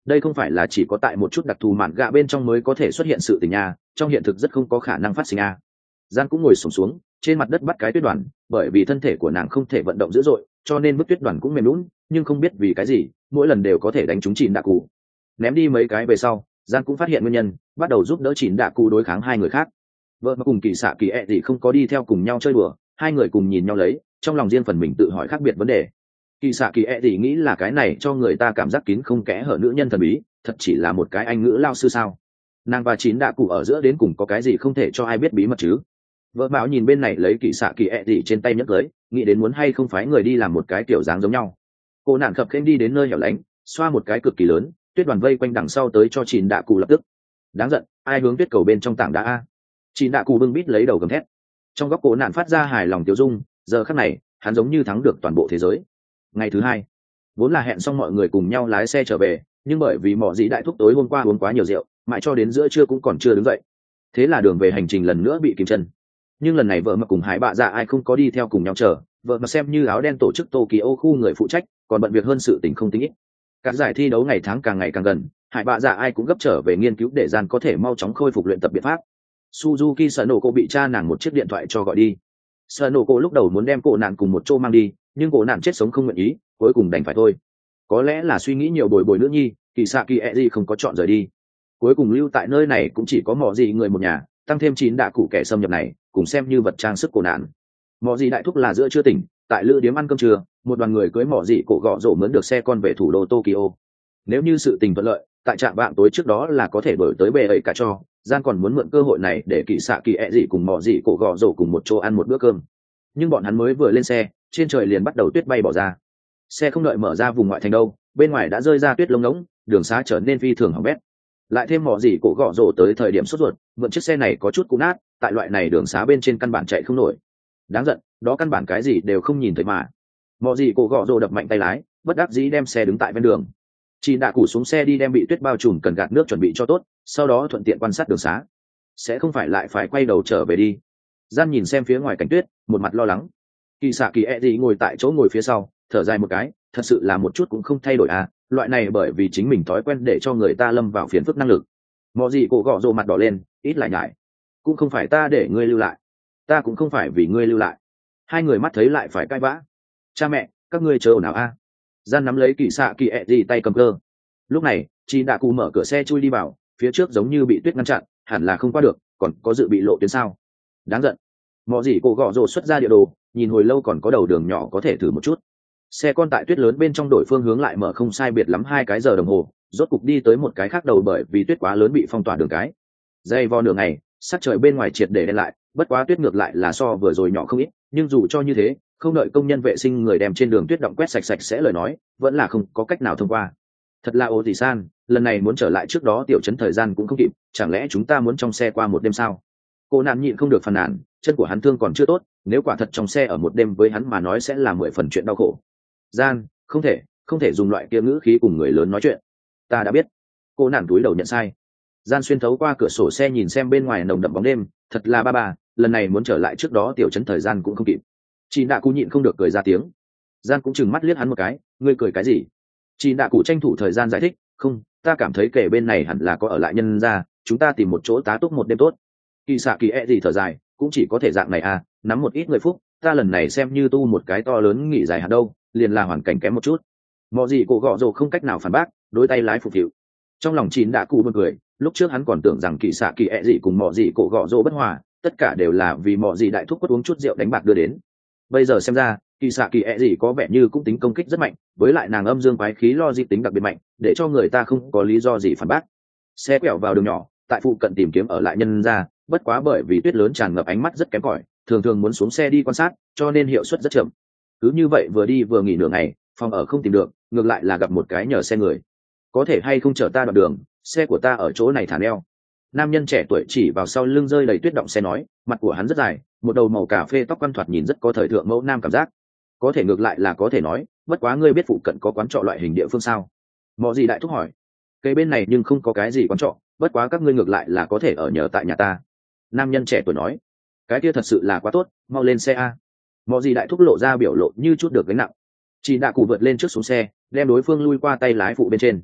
đây không phải là chỉ có tại một chút đặc thù mạn gạ bên trong mới có thể xuất hiện sự tình nha, trong hiện thực rất không có khả năng phát sinh a. Gian cũng ngồi xổm xuống, xuống trên mặt đất bắt cái tuyết đoàn, bởi vì thân thể của nàng không thể vận động dữ dội cho nên bức tuyết đoàn cũng mềm lún, nhưng không biết vì cái gì mỗi lần đều có thể đánh trúng Chín Đạ Cụ. Ném đi mấy cái về sau, Gian cũng phát hiện nguyên nhân, bắt đầu giúp đỡ Chín Đạ Cụ đối kháng hai người khác. Vợ mà cùng kỳ xạ kỳ ẹ gì không có đi theo cùng nhau chơi đùa, hai người cùng nhìn nhau lấy, trong lòng riêng phần mình tự hỏi khác biệt vấn đề. Kỳ xạ kỳ ẹ gì nghĩ là cái này cho người ta cảm giác kín không kẽ hở nữ nhân thần bí, thật chỉ là một cái anh ngữ lao sư sao? Nàng và Chín Đạ Cụ ở giữa đến cùng có cái gì không thể cho ai biết bí mật chứ? Vợ Mạo nhìn bên này lấy kỳ xạ kỳ ẹ gì trên tay nhấc tới, nghĩ đến muốn hay không phái người đi làm một cái kiểu dáng giống nhau. Cô nạn khập khênh đi đến nơi hẻo lánh, xoa một cái cực kỳ lớn, tuyết đoàn vây quanh đằng sau tới cho Chín Đạ Cụ lập tức. Đáng giận, ai hướng tuyết cầu bên trong tảng đá a? Chín Đạ Cụ bưng bít lấy đầu gầm thét. Trong góc cổ nạn phát ra hài lòng tiêu dung, giờ khắc này, hắn giống như thắng được toàn bộ thế giới. Ngày thứ hai, vốn là hẹn xong mọi người cùng nhau lái xe trở về, nhưng bởi vì Mọ Dĩ đại thúc tối hôm qua uống quá nhiều rượu, mãi cho đến giữa trưa cũng còn chưa đứng dậy. Thế là đường về hành trình lần nữa bị kìm chân. Nhưng lần này vợ mà cùng Hải Bạ Dạ ai không có đi theo cùng nhau chờ, vợ mà xem như áo đen tổ chức Tokyo khu người phụ trách, còn bận việc hơn sự tình không tính ít. Các giải thi đấu ngày tháng càng ngày càng gần, Hải Bạ Dạ ai cũng gấp trở về nghiên cứu để Gian có thể mau chóng khôi phục luyện tập biện pháp. Suzuki sợ nổ cô bị cha nàng một chiếc điện thoại cho gọi đi. Sợ nổ cô lúc đầu muốn đem cổ nạn cùng một chỗ mang đi, nhưng cổ nạn chết sống không nguyện ý, cuối cùng đành phải thôi. Có lẽ là suy nghĩ nhiều bồi bồi nữ nhi, kỳ xạ kỳ e gì không có chọn rời đi. Cuối cùng lưu tại nơi này cũng chỉ có Mọ Dĩ người một nhà, tăng thêm Chín Đạ Cụ kẻ xâm nhập này, cùng xem như vật trang sức cổ nạn. Mọ Dĩ đại thúc là giữa chưa tỉnh, tại lữ điếm ăn cơm trưa, một đoàn người cưới Mọ Dĩ cổ gọ rổ mướn được xe con về thủ đô Tokyo. Nếu như sự tình thuận lợi, tại trạm vạng tối trước đó là có thể đổi tới bề ấy cả cho. Gian còn muốn mượn cơ hội này để kỳ xạ kỳ ẹ dị cùng Mọ Dĩ cổ gọ rổ cùng một chỗ ăn một bữa cơm. Nhưng bọn hắn mới vừa lên xe, trên trời liền bắt đầu tuyết bay bỏ ra. Xe không đợi mở ra vùng ngoại thành đâu, bên ngoài đã rơi ra tuyết lông ngỗng, đường xá trở nên phi thường hỏng bét. Lại thêm Mọ Dĩ cổ gọ rổ tới thời điểm sốt ruột, vượn chiếc xe này có chút cũ nát, tại loại này đường xá bên trên căn bản chạy không nổi. Đáng giận, đó căn bản cái gì đều không nhìn thấy mà. Mọ Dĩ cổ gọ rổ đập mạnh tay lái, bất đắc dĩ đem xe đứng tại ven đường. Chị Đạ Cụ xuống xe đi đem bị tuyết bao trùm cần gạt nước chuẩn bị cho tốt, sau đó thuận tiện quan sát đường xá. Sẽ không phải lại phải quay đầu trở về đi. Gian nhìn xem phía ngoài cảnh tuyết, một mặt lo lắng. Kỳ xạ kỳ e gì ngồi tại chỗ ngồi phía sau, thở dài một cái, thật sự là một chút cũng không thay đổi à, loại này bởi vì chính mình thói quen để cho người ta lâm vào phiền phức năng lực. Mọ Dĩ cổ gọ rồ mặt đỏ lên, ít lại nhải. Cũng không phải ta để ngươi lưu lại, ta cũng không phải vì ngươi lưu lại. Hai người mắt thấy lại phải cãi vã. Cha mẹ, các ngươi chờ nào a? Gian nắm lấy kỳ xạ kỳ ẹ gì tay cầm cơ. Lúc này chị Đạ Cụ mở cửa xe chui đi vào, phía trước giống như bị tuyết ngăn chặn, hẳn là không qua được, còn có dự bị lộ tuyến sao? Đáng giận. Mọ Dĩ cổ gọ rồ xuất ra địa đồ, nhìn hồi lâu còn có đầu đường nhỏ có thể thử một chút. Xe con tại tuyết lớn bên trong đổi phương hướng lại mở không sai biệt lắm hai cái giờ đồng hồ, rốt cục đi tới một cái khác đầu bởi vì tuyết quá lớn bị phong tỏa đường cái. Dây vo nửa ngày, sắc trời bên ngoài triệt để đen lại, bất quá tuyết ngược lại là so vừa rồi nhỏ không ít, nhưng dù cho như thế, không đợi công nhân vệ sinh người đem trên đường tuyết động quét sạch sạch sẽ lời nói, vẫn là không có cách nào thông qua. Thật là ố gì san, lần này muốn trở lại trước đó tiểu trấn thời gian cũng không kịp, chẳng lẽ chúng ta muốn trong xe qua một đêm sao? Cô nạn nhịn không được phàn nàn, chân của hắn thương còn chưa tốt, nếu quả thật trong xe ở một đêm với hắn mà nói sẽ là mười phần chuyện đau khổ. Gian, không thể, không thể dùng loại kia ngữ khí cùng người lớn nói chuyện. Ta đã biết. Cô nạn túi đầu nhận sai. Gian xuyên thấu qua cửa sổ xe nhìn xem bên ngoài nồng đậm bóng đêm, thật là ba bà, lần này muốn trở lại trước đó tiểu trấn thời gian cũng không kịp. Chị Đạ Cụ nhịn không được cười ra tiếng. Gian cũng chừng mắt liếc hắn một cái, ngươi cười cái gì? Chị Đạ Cụ tranh thủ thời gian giải thích, không, ta cảm thấy kể bên này hẳn là có ở lại nhân ra, chúng ta tìm một chỗ tá túc một đêm tốt. Kỳ xạ kỳ e gì thở dài, cũng chỉ có thể dạng này à, nắm một ít người phúc, ta lần này xem như tu một cái to lớn nghỉ dài hạt đâu, liền là hoàn cảnh kém một chút. Mọ Dĩ cổ gọ rồ không cách nào phản bác, đối tay lái phục vụ. Trong lòng Chín Đạ Cụ buồn cười, lúc trước hắn còn tưởng rằng kỳ xạ kỳ e gì cùng Mọ Dĩ cổ gọ rồ bất hòa, tất cả đều là vì Mọ Dĩ đại thúc quất uống chút rượu đánh bạc đưa đến. Bây giờ xem ra kỳ xạ kỳ e gì có vẻ như cũng tính công kích rất mạnh, với lại nàng âm dương quái khí lo di tính đặc biệt mạnh, để cho người ta không có lý do gì phản bác. Xe quẹo vào đường nhỏ, tại phụ cận tìm kiếm ở lại nhân ra, bất quá bởi vì tuyết lớn tràn ngập ánh mắt rất kém cỏi, thường thường muốn xuống xe đi quan sát, cho nên hiệu suất rất chậm. Cứ như vậy vừa đi vừa nghỉ nửa ngày, phòng ở không tìm được, ngược lại là gặp một cái nhờ xe người. Có thể hay không chở ta đoạn đường, xe của ta ở chỗ này thả neo. Nam nhân trẻ tuổi chỉ vào sau lưng rơi đầy tuyết động xe nói, mặt của hắn rất dài, một đầu màu cà phê tóc quăn thoạt nhìn rất có thời thượng mẫu nam cảm giác. Có thể ngược lại là có thể nói, bất quá ngươi biết phụ cận có quán trọ loại hình địa phương sao? Mọ Dĩ đại thúc hỏi. Cây bên này nhưng không có cái gì quán trọ, bất quá các ngươi ngược lại là có thể ở nhờ tại nhà ta. Nam nhân trẻ tuổi nói. Cái kia thật sự là quá tốt, mau lên xe a. Mọ Dĩ đại thúc lộ ra biểu lộ như chút được gánh nặng. Chị Đạ Cụ vượt lên trước xuống xe, đem đối phương lui qua tay lái phụ bên trên.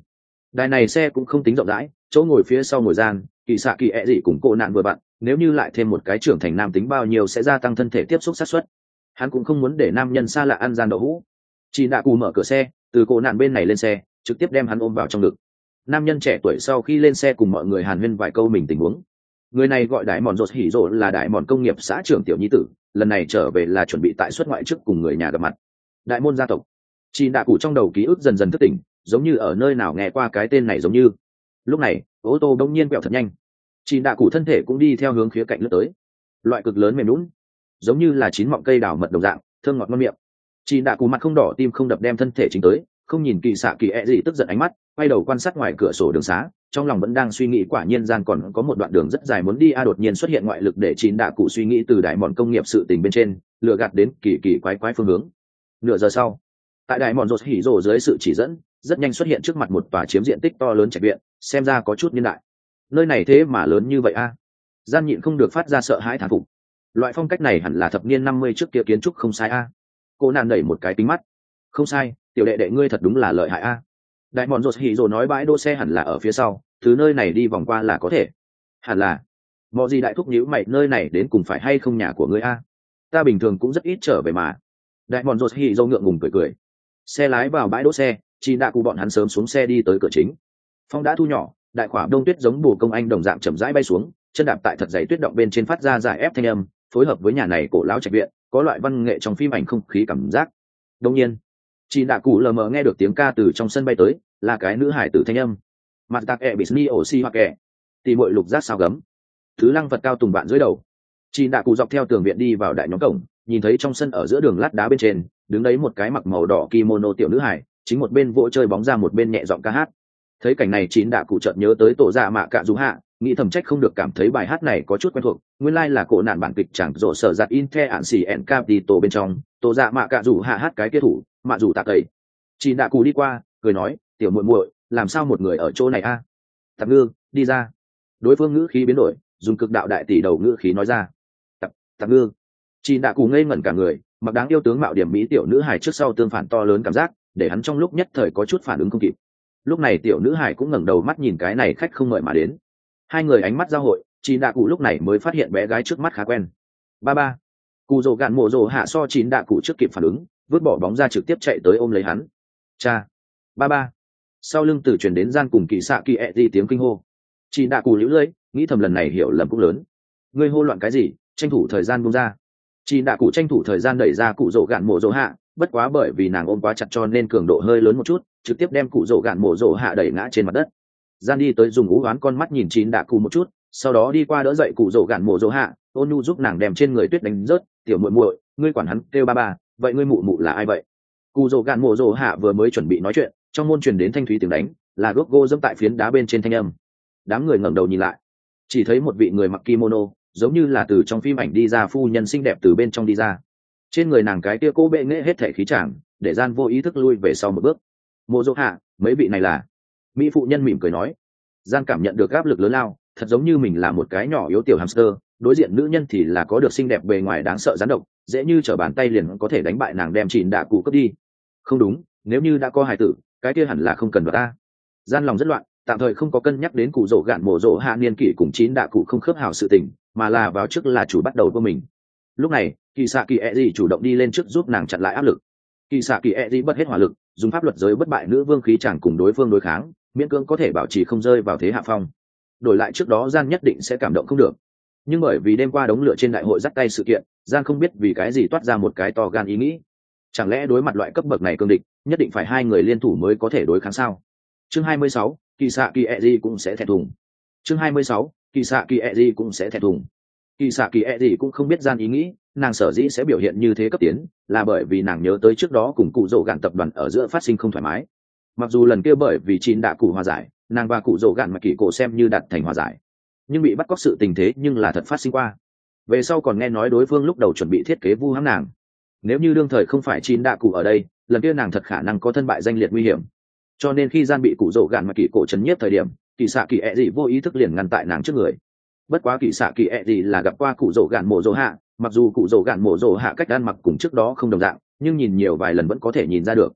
Đài này xe cũng không tính rộng rãi, chỗ ngồi phía sau ngồi gian, kỳ xạ kỳ ẹ dị cùng cô nạn vừa bạn, nếu như lại thêm một cái trưởng thành nam tính bao nhiêu sẽ gia tăng thân thể tiếp xúc sát suất. Hắn cũng không muốn để nam nhân xa lạ ăn gian đậu hũ. Chị đã cù mở cửa xe, từ cô nạn bên này lên xe, trực tiếp đem hắn ôm vào trong ngực. Nam nhân trẻ tuổi sau khi lên xe cùng mọi người hàn huyên vài câu mình tình huống. Người này gọi đại mòn rột hỉ rộ, là đại mòn công nghiệp xã trưởng tiểu nhi tử, lần này trở về là chuẩn bị tại xuất ngoại trước cùng người nhà gặp mặt. Đại môn gia tộc. Chị đã cù trong đầu ký ức dần dần thức tỉnh, giống như ở nơi nào nghe qua cái tên này giống như. Lúc này ô tô đông nhiên quẹo thật nhanh, chị đạ cụ thân thể cũng đi theo hướng khía cạnh lướt tới, loại cực lớn mềm lún giống như là chín mọng cây đào mật đồng dạng, thơm ngọt ngon miệng. Chị đạ cụ mặt không đỏ tim không đập đem thân thể chính tới, không nhìn kỳ xạ kỳ ẹ gì tức giận ánh mắt, quay đầu quan sát ngoài cửa sổ đường xá, trong lòng vẫn đang suy nghĩ quả nhiên gian còn có một đoạn đường rất dài muốn đi a. Đột nhiên xuất hiện ngoại lực để chị đạ cụ suy nghĩ từ đại mòn công nghiệp sự tình bên trên lừa gạt đến kỳ kỳ quái quái phương hướng. Nửa giờ sau, tại đại mòn rột hỉ rồ dưới sự chỉ dẫn, rất nhanh xuất hiện trước mặt một tòa chiếm diện tích to lớn trạch viện, xem ra có chút niên đại. Nơi này thế mà lớn như vậy a. Gian nhịn không được phát ra sợ hãi thán phục. Loại phong cách này hẳn là thập niên năm mươi trước kia kiến trúc không sai a. Cô nàng đẩy một cái kính mắt. Không sai, tiểu đệ đệ ngươi thật đúng là lợi hại a. Đại mòn rột hỉ rồ nói bãi đỗ xe hẳn là ở phía sau, từ nơi này đi vòng qua là có thể. Hẳn là. Mọi gì đại thúc nhíu mày, nơi này đến cùng phải hay không nhà của ngươi a? Ta bình thường cũng rất ít trở về mà. Đại mòn rột hỉ rồ ngượng ngùng cười cười. Xe lái vào bãi đỗ xe, chị đã cụ bọn hắn sớm xuống xe đi tới cửa chính. Phong đã thu nhỏ, đại khỏa đông tuyết giống bù công anh đồng dạng chậm rãi bay xuống, chân đạp tại thật dày tuyết động bên trên phát ra giải ép thanh âm, phối hợp với nhà này cổ lão trạch viện, có loại văn nghệ trong phim ảnh không khí cảm giác. Đương nhiên, chị đã cụ lờ mờ nghe được tiếng ca từ trong sân bay tới, là cái nữ hải tử thanh âm. Mặt tạc e bisni oxy hoặc kẻ, tìm muội lục giác sao gấm. Thứ lăng vật cao tùng bạn dưới đầu. Chị đã cụ dọc theo tường viện đi vào đại nhóm cổng, nhìn thấy trong sân ở giữa đường lát đá bên trên, đứng đấy một cái mặc màu đỏ kimono tiểu nữ hải, chính một bên vỗ chơi bóng ra một bên nhẹ giọng ca hát. Thấy cảnh này chín đã cụ chợt nhớ tới tổ dạ mạ cạ dù hạ, nghĩ thầm trách không được cảm thấy bài hát này có chút quen thuộc, nguyên lai like là cổ nạn bản kịch chẳng rộ sở giặt in the ạn xì en capito bên trong, tổ dạ mạ cạ dù hạ hát cái kia thủ mạ dù tạ cầy. Chín đã cụ đi qua cười nói, tiểu muội muội, làm sao một người ở chỗ này a? À? Tạp ngư, đi ra. Đối phương ngữ khí biến đổi, dùng cực đạo đại tỷ đầu ngữ khí nói ra. Tạp, tạp ngư. Chín đã cụ ngây ngẩn cả người, mặc đáng yêu tướng mạo điểm mỹ tiểu nữ hài trước sau tương phản to lớn cảm giác, để hắn trong lúc nhất thời có chút phản ứng không kịp. Lúc này tiểu nữ hải cũng ngẩng đầu mắt nhìn cái này khách không mời mà đến, hai người ánh mắt giao hội, chín đạ cụ lúc này mới phát hiện bé gái trước mắt khá quen. Ba ba. Cụ rồ gạn mộ rồ hạ so chín đạ cụ trước kịp phản ứng, vứt bỏ bóng ra trực tiếp chạy tới ôm lấy hắn. Cha. Ba ba. Sau lưng từ truyền đến gian cùng kỳ xạ kỳ ẹ đi tiếng kinh hô. Chín đạ cụ liễu lưỡi, nghĩ thầm lần này hiểu lầm cũng lớn. Ngươi hô loạn cái gì, tranh thủ thời gian buông ra. Chín đạ cụ tranh thủ thời gian đẩy ra cụ rồ gạn mộ rồ hạ, bất quá bởi vì nàng ôm quá chặt cho nên cường độ hơi lớn một chút, trực tiếp đem cụ rồ gạn mộ rồ hạ đẩy ngã trên mặt đất. Gian đi tới dùng ú oán con mắt nhìn chín đạ cụ một chút, sau đó đi qua đỡ dậy cụ rồ gạn mộ rồ hạ, ôn nhu giúp nàng đem trên người tuyết đánh rớt. Tiểu muội muội, ngươi quản hắn kêu ba ba, vậy ngươi mụ mụ là ai vậy? Cụ rồ gạn mộ rồ hạ vừa mới chuẩn bị nói chuyện, trong môn truyền đến thanh thúy tiếng đánh, là gốc gô dẫm tại phiến đá bên trên thanh âm. Đám người ngẩng đầu nhìn lại, chỉ thấy một vị người mặc kimono, giống như là từ trong phim ảnh đi ra phu nhân xinh đẹp từ bên trong đi ra. Trên người nàng cái kia cố bệ nghệ hết thể khí chàng, để gian vô ý thức lui về sau một bước. Mộ rồ hạ, mấy vị này là? Mỹ phụ nhân mỉm cười nói. Gian cảm nhận được áp lực lớn lao, thật giống như mình là một cái nhỏ yếu tiểu hamster, đối diện nữ nhân thì là có được xinh đẹp bề ngoài đáng sợ gián độc, dễ như trở bàn tay liền có thể đánh bại nàng đem chìn đạ cụ cướp đi. Không đúng, nếu như đã có hài tử, cái kia hẳn là không cần vào ta. Gian lòng rất loạn, tạm thời không có cân nhắc đến cụ rồ gạn mộ rồ hạ niên kỷ cùng chín đạ cụ không khớp hảo sự tình, mà là vào trước là chủ bắt đầu của mình. Lúc này kỳ xạ kỳ e gì chủ động đi lên trước giúp nàng chặn lại áp lực. Kỳ xạ kỳ e gì bất hết hỏa lực, dùng pháp luật giới bất bại nữ vương khí chẳng cùng đối phương đối kháng, miễn cưỡng có thể bảo trì không rơi vào thế hạ phong. Đổi lại trước đó gian nhất định sẽ cảm động không được, nhưng bởi vì đêm qua đống lửa trên đại hội dắt tay sự kiện, gian không biết vì cái gì toát ra một cái to gan ý nghĩ. Chẳng lẽ đối mặt loại cấp bậc này cương địch, nhất định phải hai người liên thủ mới có thể đối kháng sao? Chương hai mươi sáu, kỳ xạ kỳ e gì cũng sẽ thẹn thùng. Chương hai mươi sáu, kỳ xạ kỳ e gì cũng sẽ thẹn thùng. Kỳ xạ kỳ e gì cũng không biết gian ý nghĩ, nàng sở dĩ sẽ biểu hiện như thế cấp tiến, là bởi vì nàng nhớ tới trước đó cùng cụ rồ gạn tập đoàn ở giữa phát sinh không thoải mái. Mặc dù lần kia bởi vì chín đã cụ hòa giải, nàng và cụ rồ gạn mà kỳ cổ xem như đạt thành hòa giải, nhưng bị bắt cóc sự tình thế nhưng là thật phát sinh qua. Về sau còn nghe nói đối phương lúc đầu chuẩn bị thiết kế vu hãm nàng. Nếu như đương thời không phải chín đã cụ ở đây, lần kia nàng thật khả năng có thân bại danh liệt nguy hiểm. Cho nên khi gian bị cụ rồ gạn mà kỳ cổ chấn nhiếp thời điểm, kỳ xạ kỳ e gì vô ý thức liền ngăn tại nàng trước người. Bất quá kỳ xạ kỳ e gì là gặp qua cụ rồ gạn mộ rồ hạ, mặc dù cụ rồ gạn mộ rồ hạ cách ăn mặc cùng trước đó không đồng dạng, nhưng nhìn nhiều vài lần vẫn có thể nhìn ra được.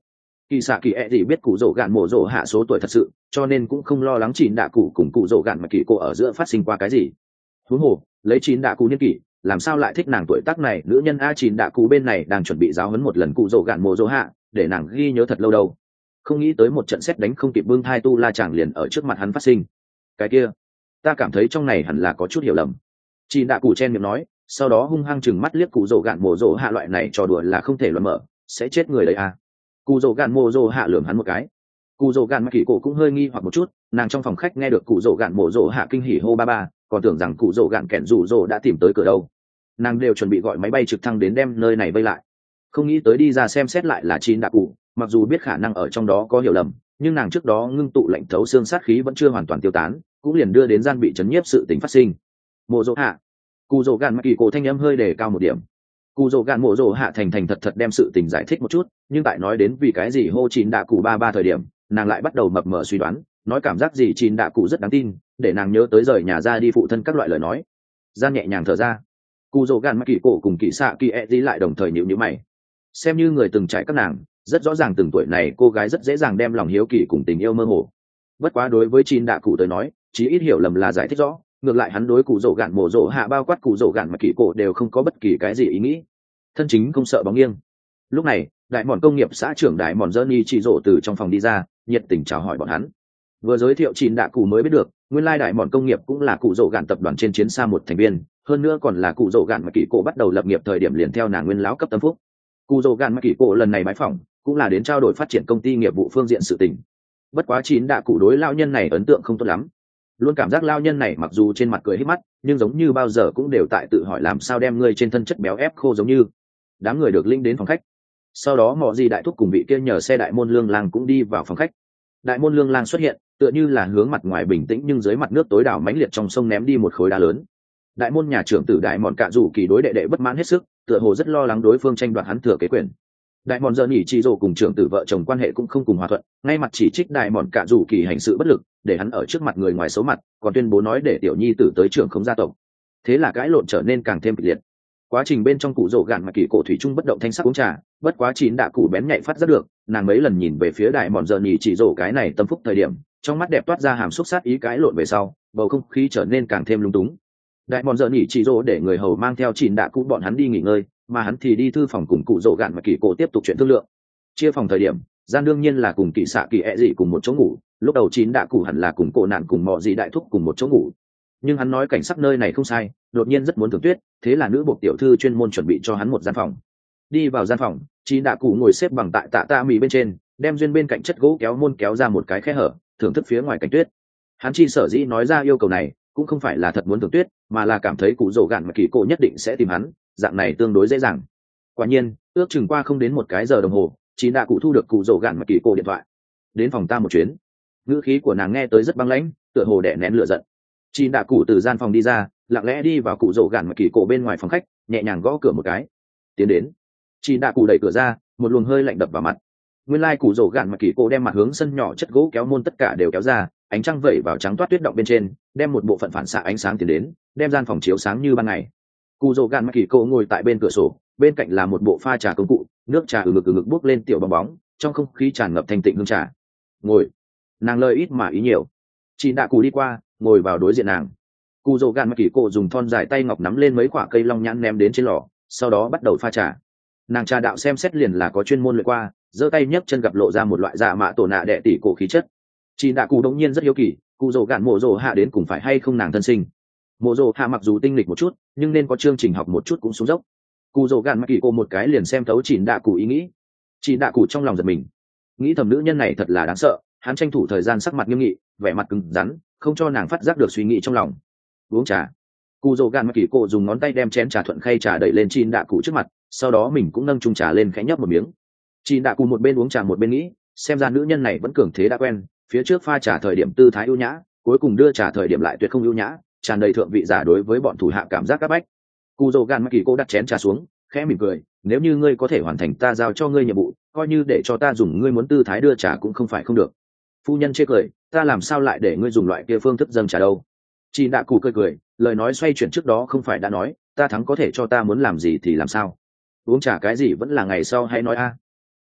kỳ xạ kỳ e gì biết cụ rổ gạn mổ rổ hạ số tuổi thật sự, cho nên cũng không lo lắng chín đạ cụ cùng cụ rổ gạn mà kỳ cô ở giữa phát sinh qua cái gì. Huống hồ lấy chín đạ cụ niên kỷ, làm sao lại thích nàng tuổi tác này nữ nhân a. Chín đạ cụ bên này đang chuẩn bị giáo huấn một lần cụ rổ gạn mổ rổ hạ, để nàng ghi nhớ thật lâu đâu. Không nghĩ tới một trận xét đánh không kịp bưng thai tu la chàng liền ở trước mặt hắn phát sinh. Cái kia, ta cảm thấy trong này hẳn là có chút hiểu lầm. Chín đạ cụ chen miệng nói, sau đó hung hăng chừng mắt liếc cụ rổ gạn mổ rổ hạ, loại này trò đùa là không thể luận mở, sẽ chết người đấy a. Cụ rổ gạn mổ rổ hạ lườm hắn một cái. Cụ rổ gạn mà kỳ cổ cũng hơi nghi hoặc một chút, nàng trong phòng khách nghe được cụ rổ gạn mổ rổ hạ kinh hỉ hô ba ba, còn tưởng rằng cụ rổ gạn kẹn rủ rổ đã tìm tới cửa đâu. Nàng đều chuẩn bị gọi máy bay trực thăng đến đem nơi này vây lại, không nghĩ tới đi ra xem xét lại là chín đạ cụ. Mặc dù biết khả năng ở trong đó có hiểu lầm, nhưng nàng trước đó ngưng tụ lạnh thấu xương sát khí vẫn chưa hoàn toàn tiêu tán, cũng liền đưa đến gian bị chấn nhiếp sự tình phát sinh. Mộ rổ hạ, cụ rổ gạn mà kỳ cổ thanh âm hơi đề cao một điểm. Cụ rổ gạn mộ rổ hạ thành thành thật thật đem sự tình giải thích một chút, nhưng tại nói đến vì cái gì hô chín đạ cụ ba ba thời điểm, nàng lại bắt đầu mập mờ suy đoán, nói cảm giác gì chín đạ cụ rất đáng tin, để nàng nhớ tới rời nhà ra đi phụ thân các loại lời nói. Gian nhẹ nhàng thở ra, cụ rổ gạn mà kỳ cổ cùng kỳ xạ kỳ e đi lại đồng thời nhíu nhíu mày. Xem như người từng trải các nàng, rất rõ ràng từng tuổi này cô gái rất dễ dàng đem lòng hiếu kỳ cùng tình yêu mơ hồ. Bất quá đối với chín đạ cụ tới nói, chí ít hiểu lầm là giải thích rõ, ngược lại hắn đối cụ rổ gạn mổ rổ hạ bao quát cụ rổ gạn mà kỳ cổ đều không có bất kỳ cái gì ý nghĩ, thân chính không sợ bóng nghiêng. Lúc này đại mòn công nghiệp xã trưởng đại mòn Johnny chỉ rổ từ trong phòng đi ra, nhiệt tình chào hỏi bọn hắn. Vừa giới thiệu chín đạ cụ mới biết được, nguyên lai đại mòn công nghiệp cũng là cụ rổ gạn tập đoàn trên chiến xa một thành viên, hơn nữa còn là cụ rổ gạn mà kỳ cổ bắt đầu lập nghiệp thời điểm liền theo nàng nguyên lão cấp tâm phúc. Cụ rổ gạn mà kỳ cổ lần này bái phỏng cũng là đến trao đổi phát triển công ty nghiệp vụ phương diện sự tình. Bất quá chín đạ cụ đối lao nhân này ấn tượng không tốt lắm, luôn cảm giác lao nhân này mặc dù trên mặt cười hết mắt, nhưng giống như bao giờ cũng đều tại tự hỏi làm sao đem người trên thân chất béo ép khô giống như. Đám người được linh đến phòng khách, sau đó mọ gì đại thúc cùng vị kia nhờ xe đại môn lương lang cũng đi vào phòng khách. Đại môn lương lang xuất hiện, tựa như là hướng mặt ngoài bình tĩnh nhưng dưới mặt nước tối đảo mãnh liệt trong sông ném đi một khối đá lớn. Đại môn nhà trưởng tử đại mọn cạ rủ kỳ đối đệ đệ bất mãn hết sức, tựa hồ rất lo lắng đối phương tranh đoạt hắn thừa kế quyền. Đại mọn giờ nhỉ chi rồ cùng trưởng tử vợ chồng quan hệ cũng không cùng hòa thuận, ngay mặt chỉ trích đại mọn cạ rủ kỳ hành sự bất lực, để hắn ở trước mặt người ngoài xấu mặt, còn tuyên bố nói để tiểu nhi tử tới trưởng không gia tộc. Thế là cãi lộn trở nên càng thêm kịch liệt. Quá trình bên trong cụ rổ gạn mà kỳ cổ thủy trung bất động thanh sắc uống trà, bất quá chín đạ cụ bén nhạy phát rất được, nàng mấy lần nhìn về phía đại mọn giờ nhỉ chỉ rồ cái này tâm phúc thời điểm, trong mắt đẹp toát ra hàm xúc sát ý cãi lộn về sau, bầu không khí trở nên càng thêm lung túng. Đại mọn giờ nhỉ chỉ rồ để người hầu mang theo chín đạ cụ bọn hắn đi nghỉ ngơi, mà hắn thì đi thư phòng cùng cụ rổ gạn mà kỳ cổ tiếp tục chuyện thương lượng. Chia phòng thời điểm, gian đương nhiên là cùng kỳ xạ kỳ ẹ dị cùng một chỗ ngủ, lúc đầu chín đạ cụ hẳn là cùng cổ nạn cùng mọ dị đại thúc cùng một chỗ ngủ, nhưng hắn nói cảnh sắc nơi này không sai, đột nhiên rất muốn thưởng tuyết, thế là nữ buộc tiểu thư chuyên môn chuẩn bị cho hắn một gian phòng. Đi vào gian phòng, chín đạ cụ ngồi xếp bằng tại tạ tạ mì bên trên, đem duyên bên cạnh chất gỗ kéo môn kéo ra một cái khe hở, thưởng thức phía ngoài cảnh tuyết. Hắn chi sở dĩ nói ra yêu cầu này cũng không phải là thật muốn thưởng tuyết, mà là cảm thấy cụ rổ gạn mà kỳ cổ nhất định sẽ tìm hắn, dạng này tương đối dễ dàng. Quả nhiên ước chừng qua không đến một cái giờ đồng hồ, chín đạ cụ thu được cụ rổ gạn mà kỳ cổ điện thoại. Đến phòng ta một chuyến. Ngữ khí của nàng nghe tới rất băng lãnh, tựa hồ đè nén lửa giận. Chín đạ cụ từ gian phòng đi ra, lặng lẽ đi vào cụ rổ gạn mà kỳ cổ bên ngoài phòng khách, nhẹ nhàng gõ cửa một cái. Tiến đến. Chín đạ cụ đẩy cửa ra, một luồng hơi lạnh đập vào mặt. Nguyên lai cụ rổ gạn mà kỳ cổ đem mặt hướng sân nhỏ chất gỗ kéo môn tất cả đều kéo ra, ánh trăng vẩy vào trắng toát tuyết động bên trên, đem một bộ phận phản xạ ánh sáng tiến đến, đem gian phòng chiếu sáng như ban ngày. Cụ rổ gạn mà kỳ cổ ngồi tại bên cửa sổ, bên cạnh là một bộ pha trà công cụ, nước trà ừ ngực ừ ngực bốc lên tiểu bong bóng, trong không khí tràn ngập thanh tịnh hương trà. Ngồi. Nàng lời ít mà ý nhiều. Chín đạ cụ đi qua, ngồi vào đối diện nàng. Cụ rổ gạn mà kỳ cổ dùng thon dài tay ngọc nắm lên mấy quả cây long nhãn ném đến trên lò, sau đó bắt đầu pha trà. Nàng trà đạo xem xét liền là có chuyên môn luyện qua, giơ tay nhấc chân gặp lộ ra một loại dạ mạ tổ nạ đệ tỷ cổ khí chất. Chín đạ cụ đống nhiên rất hiếu kỳ, cụ rổ gạn mộ rổ hạ đến cùng phải hay không nàng thân sinh. Mộ rổ hạ mặc dù tinh lịch một chút, nhưng nên có chương trình học một chút cũng xuống dốc. Cụ rổ gạn mà kỳ cổ một cái liền xem thấu chín đạ cụ ý nghĩ. Chín đạ cụ trong lòng giật mình, nghĩ thầm nữ nhân này thật là đáng sợ. Hắn tranh thủ thời gian sắc mặt nghiêm nghị, vẻ mặt cứng rắn, không cho nàng phát giác được suy nghĩ trong lòng. Uống trà. Cụ rổ gạn mà kỳ cổ dùng ngón tay đem chén trà thuận khay trà đẩy lên chín đạ cụ trước mặt, sau đó mình cũng nâng chung trà lên khẽ nhấp một miếng. Chín đạ cụ một bên uống trà một bên nghĩ, xem ra nữ nhân này vẫn cường thế đã quen, phía trước pha trà thời điểm tư thái ưu nhã, cuối cùng đưa trà thời điểm lại tuyệt không ưu nhã, tràn đầy thượng vị giả đối với bọn thủ hạ cảm giác áp bách. Cụ rổ gạn mà kỳ cổ đặt chén trà xuống, khẽ mỉm cười, nếu như ngươi có thể hoàn thành ta giao cho ngươi nhiệm vụ, coi như để cho ta dùng ngươi muốn tư thái đưa trà cũng không phải không được. Phu nhân chê cười, ta làm sao lại để ngươi dùng loại kia phương thức dâng trà đâu. Chị đạ cụ cười cười, lời nói xoay chuyển trước đó không phải đã nói ta thắng có thể cho ta muốn làm gì thì làm sao. Uống trà cái gì vẫn là ngày sau hãy nói a.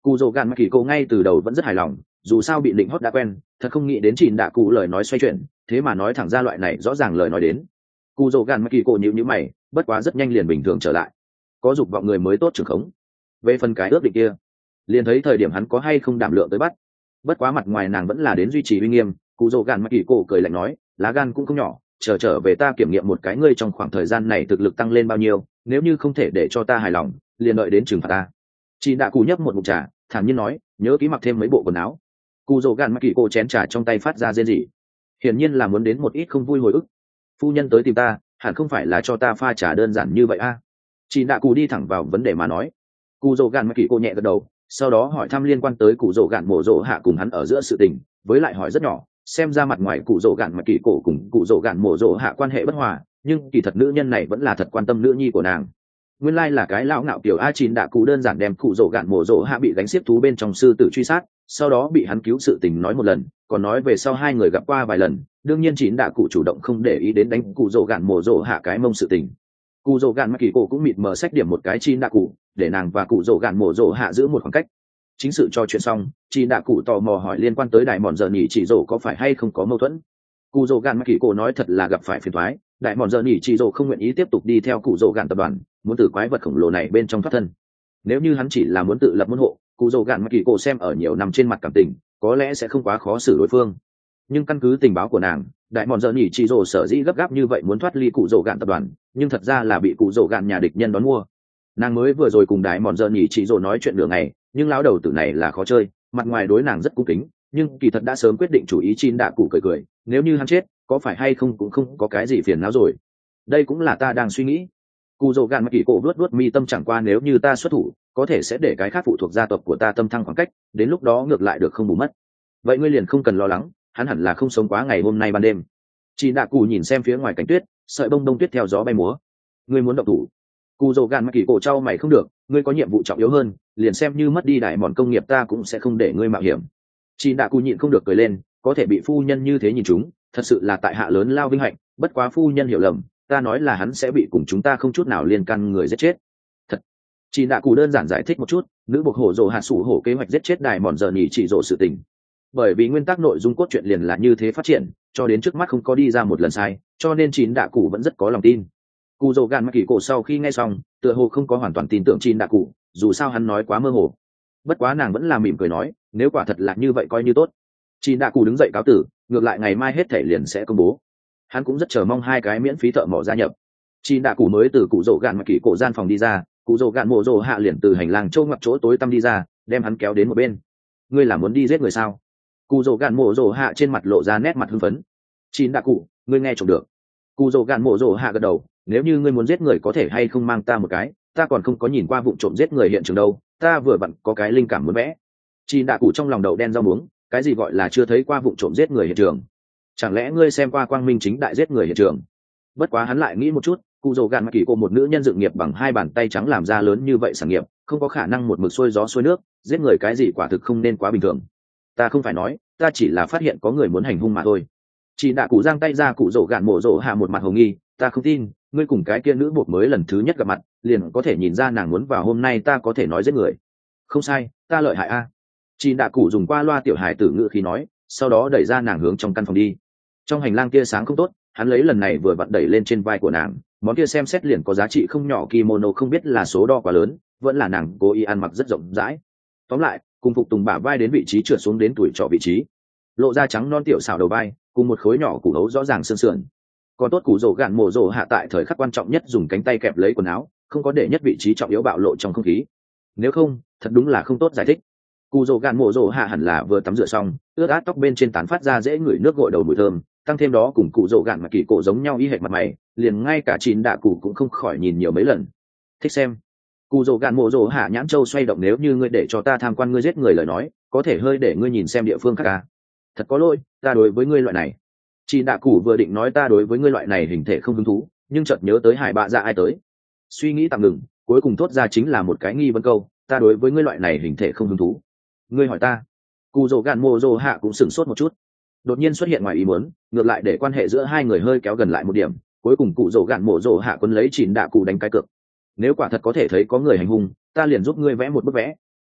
Cụ dỗ gạn mà kỳ cô ngay từ đầu vẫn rất hài lòng, dù sao bị định hót đã quen, thật không nghĩ đến Trịn Đạ Cụ lời nói xoay chuyển, thế mà nói thẳng ra loại này rõ ràng lời nói đến. Cụ dỗ gạn mà kỳ cô nhíu nhíu mày, bất quá rất nhanh liền bình thường trở lại. Có dục vọng người mới tốt trưởng khống. Về phần cái ước định kia, liền thấy thời điểm hắn có hay không đảm lượng tới bắt. Bất quá mặt ngoài nàng vẫn là đến duy trì uy nghiêm. Cụ dỗ gạn mà kỳ cô cười lạnh nói, lá gan cũng không nhỏ, chờ trở về ta kiểm nghiệm một cái ngươi trong khoảng thời gian này thực lực tăng lên bao nhiêu, nếu như không thể để cho ta hài lòng, liền đợi đến trừng phạt ta. Chị đã Cụ nhấp một ngụm trà, thản nhiên nói, nhớ kỹ mặc thêm mấy bộ quần áo. Cụ dỗ gạn mà kỳ cô chén trà trong tay phát ra rên rỉ, hiển nhiên là muốn đến một ít không vui hồi ức. Phu nhân tới tìm ta, hẳn không phải là cho ta pha trà đơn giản như vậy a. À? Chị đã Cụ đi thẳng vào vấn đề mà nói. Cụ dỗ gạn mà kỳ cô nhẹ gật đầu, sau đó hỏi thăm liên quan tới cụ dỗ gạn mổ dỗ hạ cùng hắn ở giữa sự tình, với lại hỏi rất nhỏ, xem ra mặt ngoài cụ dỗ gạn mà kỳ cổ cùng cụ dỗ gạn mổ dỗ hạ quan hệ bất hòa, nhưng kỳ thật nữ nhân này vẫn là thật quan tâm nữ nhi của nàng. Nguyên lai là cái lão ngạo tiểu a. Chín đã Cụ đơn giản đem cụ dỗ gạn mổ dỗ hạ bị gánh xiết thú bên trong sư tử truy sát, sau đó bị hắn cứu sự tình nói một lần, còn nói về sau hai người gặp qua vài lần, đương nhiên Chín đã Cụ chủ động không để ý đến đánh cụ dỗ gạn mổ dỗ hạ cái mông sự tình. Cụ dỗ gạn mà kỳ cổ cũng mịt mờ sách điểm một cái Chín đã Cụ, để nàng và cụ dỗ gạn mổ dỗ hạ giữ một khoảng cách. Chính sự cho chuyện xong, Chín đã Cụ tò mò hỏi liên quan tới đại mòn giờ nhỉ chỉ dỗ có phải hay không có mâu thuẫn. Cụ dỗ gạn mà kỳ cổ nói thật là gặp phải phiền toái, đại mòn giờ nhỉ chỉ dỗ không nguyện ý tiếp tục đi theo cụ dỗ gạn tập đoàn, muốn từ quái vật khổng lồ này bên trong thoát thân. Nếu như hắn chỉ là muốn tự lập môn hộ, cụ dỗ gạn mà kỳ cổ xem ở nhiều năm trên mặt cảm tình, có lẽ sẽ không quá khó xử đối phương. Nhưng căn cứ tình báo của nàng, đại mòn giờ nhỉ chỉ dỗ sở dĩ gấp gáp như vậy muốn thoát ly cụ dỗ gạn tập đoàn, nhưng thật ra là bị cụ dỗ gạn nhà địch nhân đón mua. Nàng mới vừa rồi cùng đại mòn giờ nhỉ chỉ dỗ nói chuyện nửa ngày, nhưng lão đầu tử này là khó chơi, mặt ngoài đối nàng rất cung kính, nhưng kỳ thật đã sớm quyết định chủ ý. Chín đã Cụ cười cười, nếu như hắn chết, có phải hay không cũng không có cái gì phiền não rồi. Đây cũng là ta đang suy nghĩ. Cụ dỗ gạn mà kỳ cổ vuốt vuốt mi tâm, chẳng qua nếu như ta xuất thủ, có thể sẽ để cái khác phụ thuộc gia tộc của ta tâm thăng khoảng cách, đến lúc đó ngược lại được không bù mất. Vậy ngươi liền không cần lo lắng, hắn hẳn là không sống quá ngày hôm nay ban đêm. Chín đã Cụ nhìn xem phía ngoài cảnh tuyết, sợi bông bông tuyết theo gió bay múa. Ngươi muốn động thủ? Cụ dỗ gạn mà kỳ cổ trao mày, không được, ngươi có nhiệm vụ trọng yếu hơn, liền xem như mất đi đại mòn công nghiệp ta cũng sẽ không để ngươi mạo hiểm. Chín đã Cụ nhịn không được cười lên, có thể bị phu nhân như thế nhìn chúng, thật sự là tại hạ lớn lao vinh hạnh, bất quá phu nhân hiểu lầm, ta nói là hắn sẽ bị cùng chúng ta không chút nào liên can người giết chết. Thật. Chín đã Cụ đơn giản giải thích một chút, nữ buộc hổ rồ hạ sủ hổ kế hoạch giết chết đại mòn giờ nhỉ chỉ rồ sự tình. Bởi vì nguyên tắc nội dung cốt truyện liền là như thế phát triển, cho đến trước mắt không có đi ra một lần sai, cho nên Chín đã Cụ vẫn rất có lòng tin. Cụ dỗ gạn mà kỳ cổ sau khi nghe xong, tựa hồ không có hoàn toàn tin tưởng Chín đã Cụ, dù sao hắn nói quá mơ hồ. Bất quá nàng vẫn là mỉm cười nói, nếu quả thật là như vậy coi như tốt. Chín đã Cụ đứng dậy cáo tử, ngược lại ngày mai hết thể liền sẽ công bố. Hắn cũng rất chờ mong hai cái miễn phí thợ mỏ gia nhập. Chín đã Cụ mới từ cụ dỗ gạn mà kỳ cổ gian phòng đi ra, cụ dỗ gạn mộ dỗ hạ liền từ hành lang trâu ngoặt chỗ tối tăm đi ra, đem hắn kéo đến một bên. Ngươi là muốn đi giết người sao? Cụ dỗ gạn mộ dỗ hạ trên mặt lộ ra nét mặt hưng phấn. Chín đã Cụ, ngươi nghe trộm được? Cụ dỗ gạn mộ dỗ hạ gật đầu, nếu như ngươi muốn giết người có thể hay không mang ta một cái, ta còn không có nhìn qua vụ trộm giết người hiện trường đâu, ta vừa vặn có cái linh cảm muốn vẽ. Chín đã Cụ trong lòng đậu đen rau muống, cái gì gọi là chưa thấy qua vụ trộm giết người hiện trường? Chẳng lẽ ngươi xem qua quang minh chính đại giết người hiện trường? Bất quá hắn lại nghĩ một chút, cụ dỗ gạn mà kỳ cổ một nữ nhân dựng nghiệp bằng hai bàn tay trắng làm ra lớn như vậy sản nghiệp, không có khả năng một mực xuôi gió xuôi nước, giết người cái gì quả thực không nên quá bình thường. Ta không phải nói, ta chỉ là phát hiện có người muốn hành hung mà thôi. Chỉ đã Cụ giang tay ra, cụ dỗ gạn mộ dỗ hạ một mặt hồ nghi, ta không tin, ngươi cùng cái kia nữ buộc mới lần thứ nhất gặp mặt, liền có thể nhìn ra nàng muốn vào hôm nay ta có thể nói giết người. Không sai, ta lợi hại a. À. Chỉ đã Cụ dùng qua loa tiểu hài tử ngữ khí nói, sau đó đẩy ra nàng hướng trong căn phòng đi. Trong hành lang kia sáng không tốt, hắn lấy lần này vừa vặn đẩy lên trên vai của nàng, món kia xem xét liền có giá trị không nhỏ kimono, không biết là số đo quá lớn, vẫn là nàng cố ý ăn mặc rất rộng rãi. Tóm lại, cùng phục tùng bả vai đến vị trí trượt xuống đến tuổi trọ vị trí, lộ ra trắng non tiểu xảo đầu vai, cùng một khối nhỏ củ hấu rõ ràng sườn sườn. Còn tốt cụ rổ gạn mổ rổ hạ tại thời khắc quan trọng nhất dùng cánh tay kẹp lấy quần áo, không có để nhất vị trí trọng yếu bạo lộ trong không khí. Nếu không, thật đúng là không tốt giải thích. Cụ rổ gạn mổ rổ hạ hẳn là vừa tắm rửa xong, ướt át tóc bên trên tán phát ra dễ ngửi nước gội đầu mùi thơm, tăng thêm đó cùng cụ rổ gạn mà kỳ cổ giống nhau y hệt mặt mày, liền ngay cả Chín đạ cụ cũng không khỏi nhìn nhiều mấy lần. Thích xem. Cụ rổ gạn mổ rổ hạ nhãn châu xoay động, nếu như ngươi để cho ta tham quan ngươi giết người lời nói, có thể hơi để ngươi nhìn xem địa phương khác à. Thật có lỗi, ta đối với ngươi loại này. Chín đạ cụ vừa định nói ta đối với ngươi loại này hình thể không hứng thú, nhưng chợt nhớ tới hải bạ dạ ai tới. Suy nghĩ tạm ngừng, cuối cùng thốt ra chính là một cái nghi vấn câu, ta đối với ngươi loại này hình thể không hứng thú. Ngươi hỏi ta. Cụ rổ gạn mổ rổ hạ cũng sửng sốt một chút. Đột nhiên xuất hiện ngoài ý muốn, ngược lại để quan hệ giữa hai người hơi kéo gần lại một điểm, cuối cùng cụ rổ gạn mổ rổ hạ quân lấy Chín đạ cụ đánh cái cược. Nếu quả thật có thể thấy có người hành hung, ta liền giúp ngươi vẽ một bức vẽ.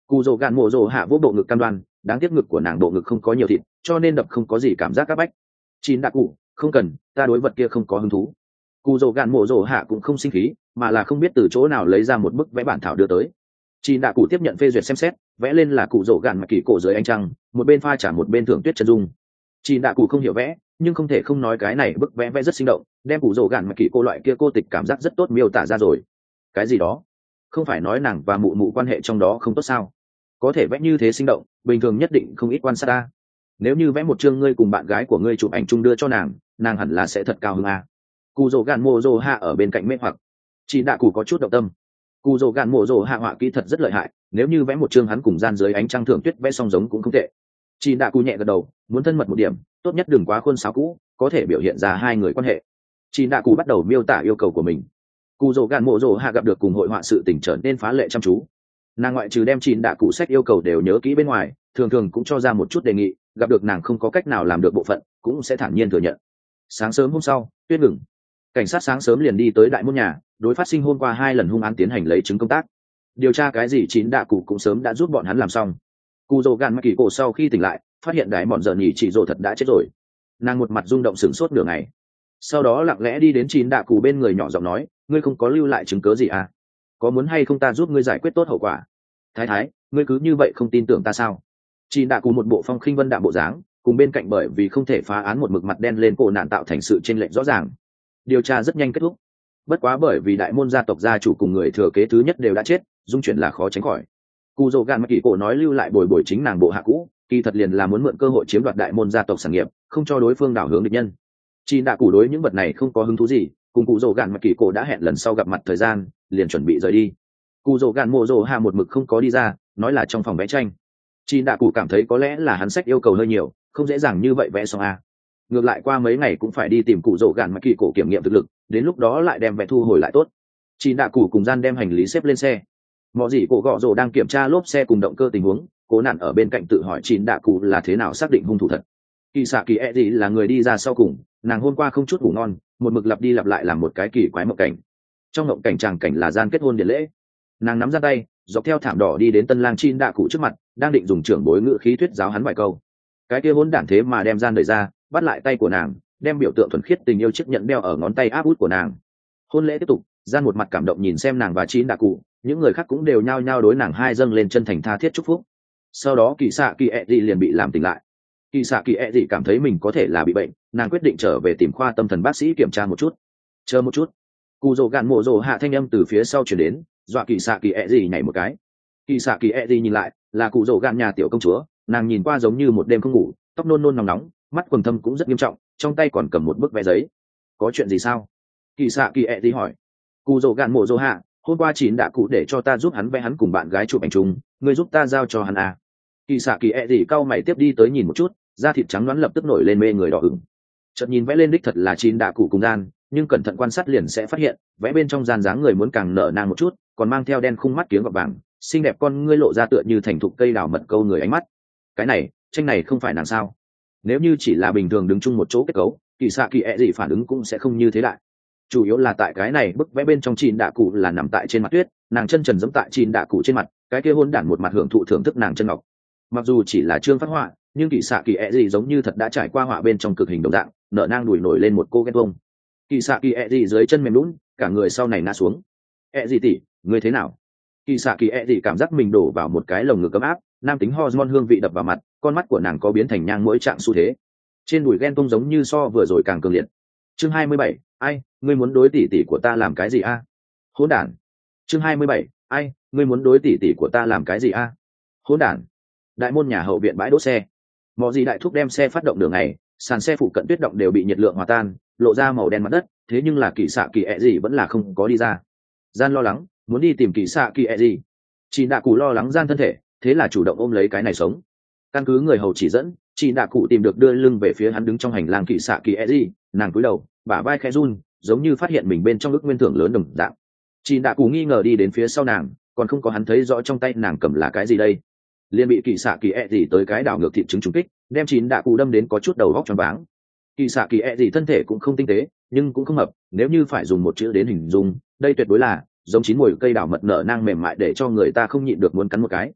Cụ rồ gạn mộ rồ hạ vỗ bộ ngực cam đoan, đáng tiếc ngực của nàng bộ ngực không có nhiều thịt, cho nên đập không có gì cảm giác các bách. Chín đạ cụ, không cần, ta đối vật kia không có hứng thú. Cụ rồ gạn mộ rồ hạ cũng không sinh khí, mà là không biết từ chỗ nào lấy ra một bức vẽ bản thảo đưa tới. Chín đạ cụ tiếp nhận phê duyệt xem xét, vẽ lên là cụ rồ gạn mà kỳ cổ dưới ánh trăng, một bên pha trả một bên thưởng tuyết chân dung. Chín đạ cụ không hiểu vẽ, nhưng không thể không nói cái này bức vẽ vẽ rất sinh động, đem cụ rồ gạn mà kỳ cô loại kia cô tịch cảm giác rất tốt miêu tả ra rồi. Cái gì đó? Không phải nói nàng và mụ mụ quan hệ trong đó không tốt sao? Có thể vẽ như thế sinh động, bình thường nhất định không ít quan sát ta. Nếu như vẽ một chương ngươi cùng bạn gái của ngươi chụp ảnh chung đưa cho nàng, nàng hẳn là sẽ thật cao hứng à. Cụ rồ gạn mộ rồ hạ ở bên cạnh mê hoặc. Chị đạ cụ có chút động tâm. Cụ rồ gạn mộ rồ hạ họa kỹ thật rất lợi hại, nếu như vẽ một chương hắn cùng gian dưới ánh trăng thưởng tuyết vẽ song giống cũng không tệ. Chị đạ cụ nhẹ gật đầu, muốn thân mật một điểm, tốt nhất đừng quá khuôn sáo cũ, có thể biểu hiện ra hai người quan hệ. Chị đạ cụ bắt đầu miêu tả yêu cầu của mình. Cụ rồ gạn mộ rồ hạ gặp được cùng hội họa sự tình trở nên phá lệ chăm chú. Nàng ngoại trừ đem chị đạ cụ sách yêu cầu đều nhớ kỹ bên ngoài, thường thường cũng cho ra một chút đề nghị, gặp được nàng không có cách nào làm được bộ phận cũng sẽ thản nhiên thừa nhận. Sáng sớm hôm sau, tuyết ngừng, cảnh sát sáng sớm liền đi tới đại môn nhà, đối phát sinh hôm qua hai lần hung án tiến hành lấy chứng công tác. Điều tra cái gì chín đạ cụ cũng sớm đã giúp bọn hắn làm xong. Cụ rồ gạn mắc kỳ cổ sau khi tỉnh lại, phát hiện đại bọn giờ nhỉ chị rồ thật đã chết rồi. Nàng một mặt rung động sửng sốt nửa ngày, sau đó lặng lẽ đi đến chín đạ cụ bên người nhỏ giọng nói, ngươi không có lưu lại chứng cớ gì à? Có muốn hay không ta giúp ngươi giải quyết tốt hậu quả? Thái thái, ngươi cứ như vậy không tin tưởng ta sao? Chín đạ cụ một bộ phong khinh vân đạm bộ dáng, cùng bên cạnh bởi vì không thể phá án một mực mặt đen lên cổ nạn tạo thành sự chênh lệch rõ ràng. Điều tra rất nhanh kết thúc, bất quá bởi vì đại môn gia tộc gia chủ cùng người thừa kế thứ nhất đều đã chết, dung chuyển là khó tránh khỏi. Cụ rồ gạn mắc kỳ cổ nói lưu lại bồi bồi chính nàng bộ hạ cũ, kỳ thật liền là muốn mượn cơ hội chiếm đoạt đại môn gia tộc sản nghiệp, không cho đối phương đảo hướng địch nhân. Chín đạ cụ đối những vật này không có hứng thú gì, cùng cụ rồ gạn mắc kỳ cổ đã hẹn lần sau gặp mặt thời gian, liền chuẩn bị rời đi. Cụ rồ gạn mộ rồ hạ một mực không có đi ra, nói là trong phòng vẽ tranh. Chín đạ cụ cảm thấy có lẽ là hắn sách yêu cầu hơi nhiều, không dễ dàng như vậy vẽ xong a. Ngược lại qua mấy ngày cũng phải đi tìm cụ rồ gạn mắc kỳ cổ kiểm nghiệm thực lực, đến lúc đó lại đem vẽ thu hồi lại tốt. Chín đạ cụ cùng gian đem hành lý xếp lên xe. Mọi gì cổ gọ rồ đang kiểm tra lốp xe cùng động cơ tình huống, cố nạn ở bên cạnh tự hỏi chín đạ cụ là thế nào xác định hung thủ thật. Kỳ xạ kỳ e gì là người đi ra sau cùng, nàng hôm qua không chút ngủ ngon, một mực lặp đi lặp lại làm một cái kỳ quái mộng cảnh. Trong mộng cảnh tràng cảnh là gian kết hôn điện lễ. Nàng nắm ra tay, dọc theo thảm đỏ đi đến tân lang chín đạ cụ trước mặt, đang định dùng trưởng bối ngữ khí thuyết giáo hắn vài câu. Cái kia hỗn đản thế mà đem gian đẩy ra, bắt lại tay của nàng, đem biểu tượng thuần khiết tình yêu chiếc nhẫn đeo ở ngón tay áp út của nàng. Hôn lễ tiếp tục, gian một mặt cảm động nhìn xem nàng và chín đạ cụ, những người khác cũng đều nhao nhao đối nàng hai dâng lên chân thành tha thiết chúc phúc. Sau đó kỳ xạ kỳ e dị liền bị làm tỉnh lại. Kỳ xạ kỳ e dị cảm thấy mình có thể là bị bệnh, nàng quyết định trở về tìm khoa tâm thần bác sĩ kiểm tra một chút. Chờ một chút. Cụ rồ gạn mộ rồ hạ thanh âm từ phía sau chuyển đến, dọa kỳ xạ kỳ e dị nhảy một cái. Kỳ xạ kỳ e dị nhìn lại, là cụ rồ gạn nhà tiểu công chúa, nàng nhìn qua giống như một đêm không ngủ, tóc nôn nôn nóng nóng, mắt quầng thâm cũng rất nghiêm trọng, trong tay còn cầm một bức vẽ giấy. Có chuyện gì sao? Kỳ xạ kỳ e dị hỏi. Cụ rồ gạn mộ rồ hạ, hôm qua chín đã cụ để cho ta giúp hắn vẽ hắn cùng bạn gái chụp ảnh chung, ngươi giúp ta giao cho hắn à? Kỳ xạ kỳ e dị cau mày tiếp đi tới nhìn một chút, da thịt trắng đoán lập tức nổi lên mê người đỏ ửng. Chợt nhìn vẽ lên đích thật là chín đã cụ cùng gian, nhưng cẩn thận quan sát liền sẽ phát hiện vẽ bên trong gian dáng người muốn càng nở nang một chút, còn mang theo đen khung mắt kiếng gọt vàng, xinh đẹp con ngươi lộ ra tựa như thành thục cây đào mật câu người ánh mắt. Cái này tranh này không phải nàng sao? Nếu như chỉ là bình thường đứng chung một chỗ kết cấu, kỳ xạ kỳ e dị phản ứng cũng sẽ không như thế đại. Chủ yếu là tại cái này bức vẽ bên trong chín đạ cụ là nằm tại trên mặt tuyết, nàng chân trần giẫm tại chín đạ cụ trên mặt, cái kia hôn đản một mặt hưởng thụ thưởng thức nàng chân ngọc. Mặc dù chỉ là chương phát họa, nhưng kỳ xạ kỳ e gì giống như thật đã trải qua họa bên trong cực hình đồng dạng, nở nang đùi nổi lên một cô ghen vông. Kỳ xạ kỳ e gì dưới chân mềm lún, cả người sau này ngã xuống. E gì tỷ, ngươi thế nào? Kỳ xạ kỳ e gì cảm giác mình đổ vào một cái lồng ngực ấm áp, nam tính hormone hương vị đập vào mặt, con mắt của nàng có biến thành nhang mỗi trạng xu thế. Trên đùi ghen vông giống như so vừa rồi càng cường liệt. Chương hai mươi bảy, ai, ngươi muốn đối tỷ tỷ của ta làm cái gì a? Hỗn đản. Chương hai mươi bảy, ai, ngươi muốn đối tỷ tỷ của ta làm cái gì a? Hỗn đản. Đại môn nhà hậu viện bãi đỗ xe. Mọ gì đại thúc đem xe phát động đường này, sàn xe phụ cận tuyết động đều bị nhiệt lượng hòa tan, lộ ra màu đen mặt đất, thế nhưng là kỳ xạ kỳ ẹ gì vẫn là không có đi ra. Gian lo lắng, muốn đi tìm kỳ xạ kỳ ẹ gì. Chị đạ cụ lo lắng gian thân thể, thế là chủ động ôm lấy cái này sống. Căn cứ người hầu chỉ dẫn, chị đạ cụ tìm được đưa lưng về phía hắn đứng trong hành lang kỳ xạ kỳ ẹ gì, nàng cúi đầu, bả vai khẽ run, giống như phát hiện mình bên trong ức nguyên thưởng lớn đồng dạng. Chị đạ cụ nghi ngờ đi đến phía sau nàng, còn không có hắn thấy rõ trong tay nàng cầm là cái gì đây. Liên bị kỳ xạ kỳ ẹ gì tới cái đảo ngược thịt trứng trúng kích, đem chín đạ cụ đâm đến có chút đầu góc choáng váng. Kỳ xạ kỳ ẹ gì thân thể cũng không tinh tế, nhưng cũng không mập, nếu như phải dùng một chữ đến hình dung, đây tuyệt đối là giống chín mùi cây đảo mật nở nang mềm mại để cho người ta không nhịn được muốn cắn một cái.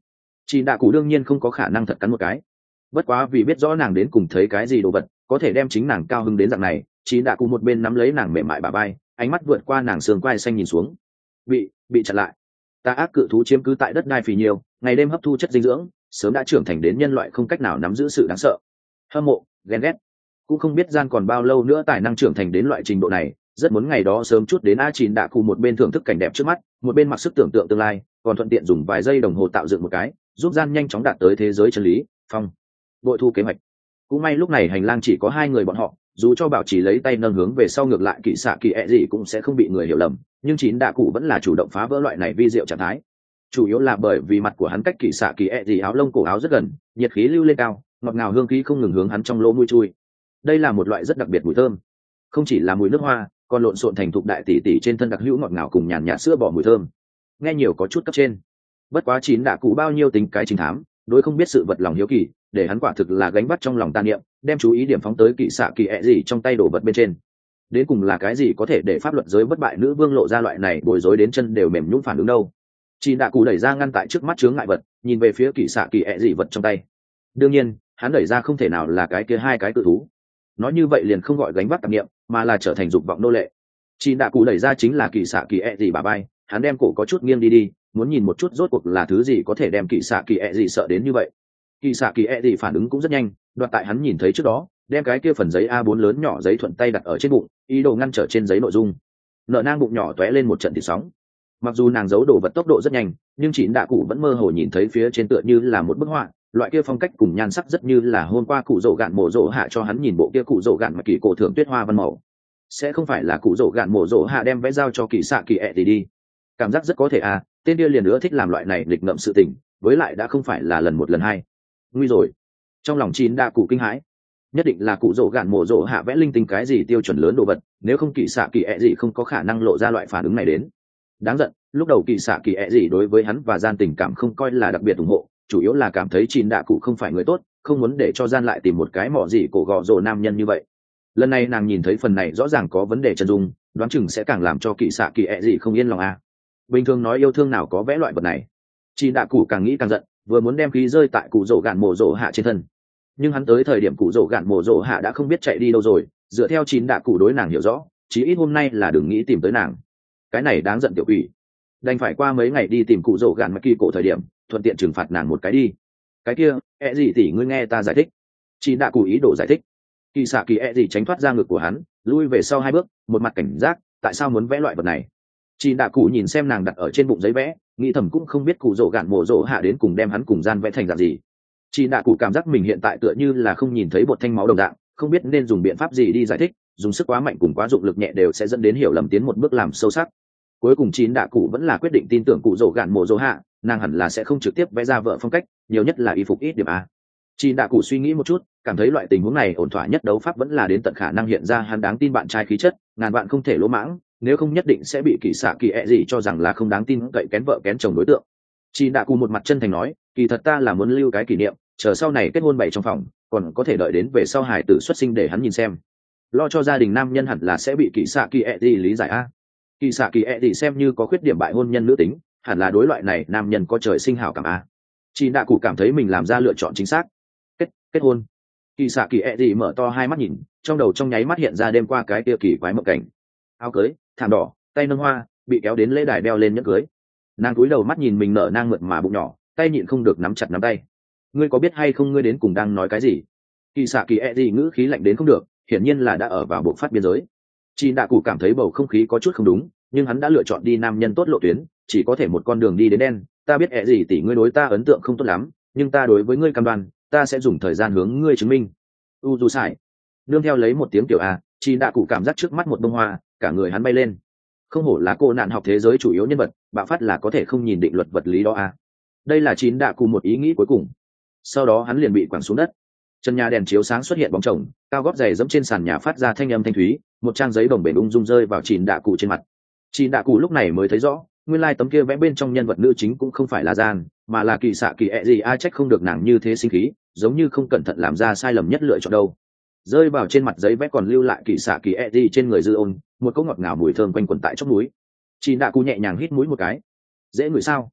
Chị đạ cụ đương nhiên không có khả năng thật cắn một cái, bất quá vì biết rõ nàng đến cùng thấy cái gì đồ vật có thể đem chính nàng cao hứng đến dạng này, chị đạ cụ một bên nắm lấy nàng mềm mại bà bay, ánh mắt vượt qua nàng sườn quai xanh nhìn xuống. bị bị chặn lại. Tà ác cự thú chiếm cứ tại đất đai phì nhiều, ngày đêm hấp thu chất dinh dưỡng, sớm đã trưởng thành đến nhân loại không cách nào nắm giữ sự đáng sợ. Hâm mộ, ghen ghét, cũng không biết gian còn bao lâu nữa tài năng trưởng thành đến loại trình độ này, rất muốn ngày đó sớm chút đến a chín đạ cụ một bên thưởng thức cảnh đẹp trước mắt, một bên mặc sức tưởng tượng tương lai, còn thuận tiện dùng vài giây đồng hồ tạo dựng một cái, giúp gian nhanh chóng đạt tới thế giới chân lý, phong bội thu kế hoạch. Cũng may lúc này hành lang chỉ có hai người bọn họ, dù cho bảo trì lấy tay nâng hướng về sau ngược lại kỳ xạ kỳ ẹ gì cũng sẽ không bị người hiểu lầm, nhưng chín đạ cụ vẫn là chủ động phá vỡ loại này vi diệu trạng thái. Chủ yếu là bởi vì mặt của hắn cách kỳ xạ kỳ ẹ gì áo lông cổ áo rất gần, nhiệt khí lưu lên cao, ngọt ngào hương khí không ngừng hướng hắn trong lỗ mũi chui. Đây là một loại rất đặc biệt mùi thơm, không chỉ là mùi nước hoa, còn lộn xộn thành thục đại tỷ tỷ trên thân đặc hữu ngọt ngào cùng nhàn nhạt sữa bò mùi thơm. Nghe nhiều có chút cấp trên. Bất quá chín đạ cụ bao nhiêu tính cái chính thám, đối không biết sự vật lòng hiếu kỳ, để hắn quả thực là gánh vác trong lòng tàn niệm, đem chú ý điểm phóng tới kỳ xạ kỳ ẹ gì trong tay đồ vật bên trên. Đến cùng là cái gì có thể để pháp luật giới bất bại nữ vương lộ ra loại này bối rối đến chân đều mềm nhũn phản ứng đâu? Chín đạ cụ đẩy ra ngăn tại trước mắt chướng ngại vật, nhìn về phía kỳ xạ kỳ ẹ gì vật trong tay. Đương nhiên, hắn đẩy ra không thể nào là cái kia hai cái cự thú. Nói như vậy liền không gọi gánh vác tạp niệm, mà là trở thành dục vọng nô lệ. Chín đạ cụ đẩy ra chính là kỳ xạ kỳ ẹ gì bà bay, hắn đem cổ có chút nghiêng đi đi, muốn nhìn một chút rốt cuộc là thứ gì có thể đem kỳ xạ kỳ ẹ gì sợ đến như vậy. Kỳ xạ kỳ ẹ gì phản ứng cũng rất nhanh, đoạt tại hắn nhìn thấy trước đó, đem cái kia phần giấy a bốn lớn nhỏ giấy thuận tay đặt ở trên bụng, ý đồ ngăn trở trên giấy nội dung. Nợ nang bụng nhỏ tóe lên một trận thịt sóng. Mặc dù nàng giấu đồ vật tốc độ rất nhanh, nhưng chín đạ cụ vẫn mơ hồ nhìn thấy phía trên tựa như là một bức họa, loại kia phong cách cùng nhan sắc rất như là hôm qua cụ rổ gạn mổ rổ hạ cho hắn nhìn bộ kia cụ rổ gạn mà kỳ cổ thượng tuyết hoa văn màu. Sẽ không phải là cụ rổ gạn mổ rổ hạ đem vẽ giao cho kỳ xạ kỳ ẹ gì đi. Cảm giác rất có thể à, tên kia liền nữa thích làm loại này lịch ngậm sự tình, với lại đã không phải là lần một lần hai. Nguy rồi. Trong lòng chín đạ cụ kinh hãi, nhất định là cụ rổ gạn mổ rổ hạ vẽ linh tinh cái gì tiêu chuẩn lớn đồ vật, nếu không kỳ xạ kỳ ẹ gì không có khả năng lộ ra loại phản ứng này đến. Đáng giận, lúc đầu kỳ xạ kỳ ẹ gì đối với hắn và gian tình cảm không coi là đặc biệt ủng hộ, chủ yếu là cảm thấy chín đạ cụ không phải người tốt, không muốn để cho gian lại tìm một cái mỏ gì cổ gọ rồ nam nhân như vậy. Lần này nàng nhìn thấy phần này rõ ràng có vấn đề chân dung, đoán chừng sẽ càng làm cho kỳ xạ kỳ ẹ gì không yên lòng à. Bình thường nói yêu thương nào có vẽ loại vật này. Chín đạ cụ càng nghĩ càng giận, vừa muốn đem khí rơi tại cụ rổ gạn mổ rổ hạ trên thân, nhưng hắn tới thời điểm cụ rổ gạn mổ rổ hạ đã không biết chạy đi đâu rồi. Dựa theo chín đạ cụ đối nàng hiểu rõ, chí ít hôm nay là đừng nghĩ tìm tới nàng. Cái này đáng giận tiểu quỷ, đành phải qua mấy ngày đi tìm cụ rổ gạn mà kỳ cổ thời điểm, thuận tiện trừng phạt nàng một cái đi. Cái kia ẹ gì tỉ ngươi nghe ta giải thích. Chín đạ cụ ý đồ giải thích, kỳ xạ kỳ ẹ gì tránh thoát ra ngực của hắn, lui về sau hai bước, một mặt cảnh giác, tại sao muốn vẽ loại vật này. Chín đạ cụ nhìn xem nàng đặt ở trên bụng giấy vẽ, nghĩ thầm cũng không biết cụ rổ gạn mổ rổ hạ đến cùng đem hắn cùng gian vẽ thành dạng gì. Chín đạ cụ cảm giác mình hiện tại tựa như là không nhìn thấy bột thanh máu đồng dạng, không biết nên dùng biện pháp gì đi giải thích, dùng sức quá mạnh cùng quá dụng lực nhẹ đều sẽ dẫn đến hiểu lầm tiến một bước làm sâu sắc. Cuối cùng chín đạ cụ vẫn là quyết định tin tưởng cụ rổ gạn mổ rổ hạ, nàng hẳn là sẽ không trực tiếp vẽ ra vợ phong cách, nhiều nhất là y phục ít điểm a. Chín đạ cụ suy nghĩ một chút, cảm thấy loại tình huống này ổn thỏa nhất đấu pháp vẫn là đến tận khả năng hiện ra hắn đáng tin bạn trai khí chất, ngàn vạn không thể lỗ mãng, nếu không nhất định sẽ bị kỳ xạ kỳ ẹ gì cho rằng là không đáng tin cậy kén vợ kén chồng đối tượng. Chín đạ cụ một mặt chân thành nói, kỳ thật ta là muốn lưu cái kỷ niệm, chờ sau này kết hôn bày trong phòng, còn có thể đợi đến về sau hài tử xuất sinh để hắn nhìn xem. Lo cho gia đình nam nhân hẳn là sẽ bị kỳ xạ kỳ ẹ gì lý giải a. Kỳ xạ kỳ ẹ gì xem như có khuyết điểm bại hôn nhân nữ tính, hẳn là đối loại này nam nhân có trời sinh hảo cảm a. Chín đạ cụ cảm thấy mình làm ra lựa chọn chính xác. Kết kết hôn. Kỳ xạ kỳ ẹ gì mở to hai mắt nhìn, trong đầu trong nháy mắt hiện ra đêm qua cái kia kỳ quái mộng cảnh. Áo cưới, thảm đỏ, tay nâng hoa, bị kéo đến lễ đài đeo lên nhẫn cưới. Nàng cúi đầu mắt nhìn mình nở nang mượt mà bụng nhỏ, tay nhịn không được nắm chặt nắm tay. Ngươi có biết hay không ngươi đến cùng đang nói cái gì? Kỳ xạ kỳ ẹ gì ngữ khí lạnh đến không được, hiển nhiên là đã ở vào buộc phát biên giới. Chín đạ cụ cảm thấy bầu không khí có chút không đúng, nhưng hắn đã lựa chọn đi nam nhân tốt lộ tuyến, chỉ có thể một con đường đi đến đen. Ta biết ẹ gì tỷ ngươi đối ta ấn tượng không tốt lắm, nhưng ta đối với ngươi cam đoan, ta sẽ dùng thời gian hướng ngươi chứng minh. U dù sải. Nương theo lấy một tiếng tiểu a, chín đạ cụ cảm giác trước mắt một bông hoa, cả người hắn bay lên. Không hổ là cô nạn học thế giới chủ yếu nhân vật, bạo phát là có thể không nhìn định luật vật lý đó a. Đây là chín đạ cụ một ý nghĩ cuối cùng. Sau đó hắn liền bị quẳng xuống đất. Chân nhà đèn chiếu sáng xuất hiện bóng chồng, cao gót giày dẫm trên sàn nhà phát ra thanh âm thanh thúy, một trang giấy bồng bềnh ung dung rơi vào chín đạ cụ trên mặt. Chín đạ cụ lúc này mới thấy rõ, nguyên lai tấm kia vẽ bên trong nhân vật nữ chính cũng không phải là gian, mà là kỳ xạ kỳ ẹ gì. Ai trách không được nàng như thế sinh khí, giống như không cẩn thận làm ra sai lầm nhất lựa chọn đâu. Rơi vào trên mặt giấy vẽ còn lưu lại kỳ xạ kỳ ẹ gì trên người dư ôn, một cỗ ngọt ngào mùi thơm quanh quẩn tại chóp mũi. Chín đạ cụ nhẹ nhàng hít mũi một cái. Dễ ngửi sao?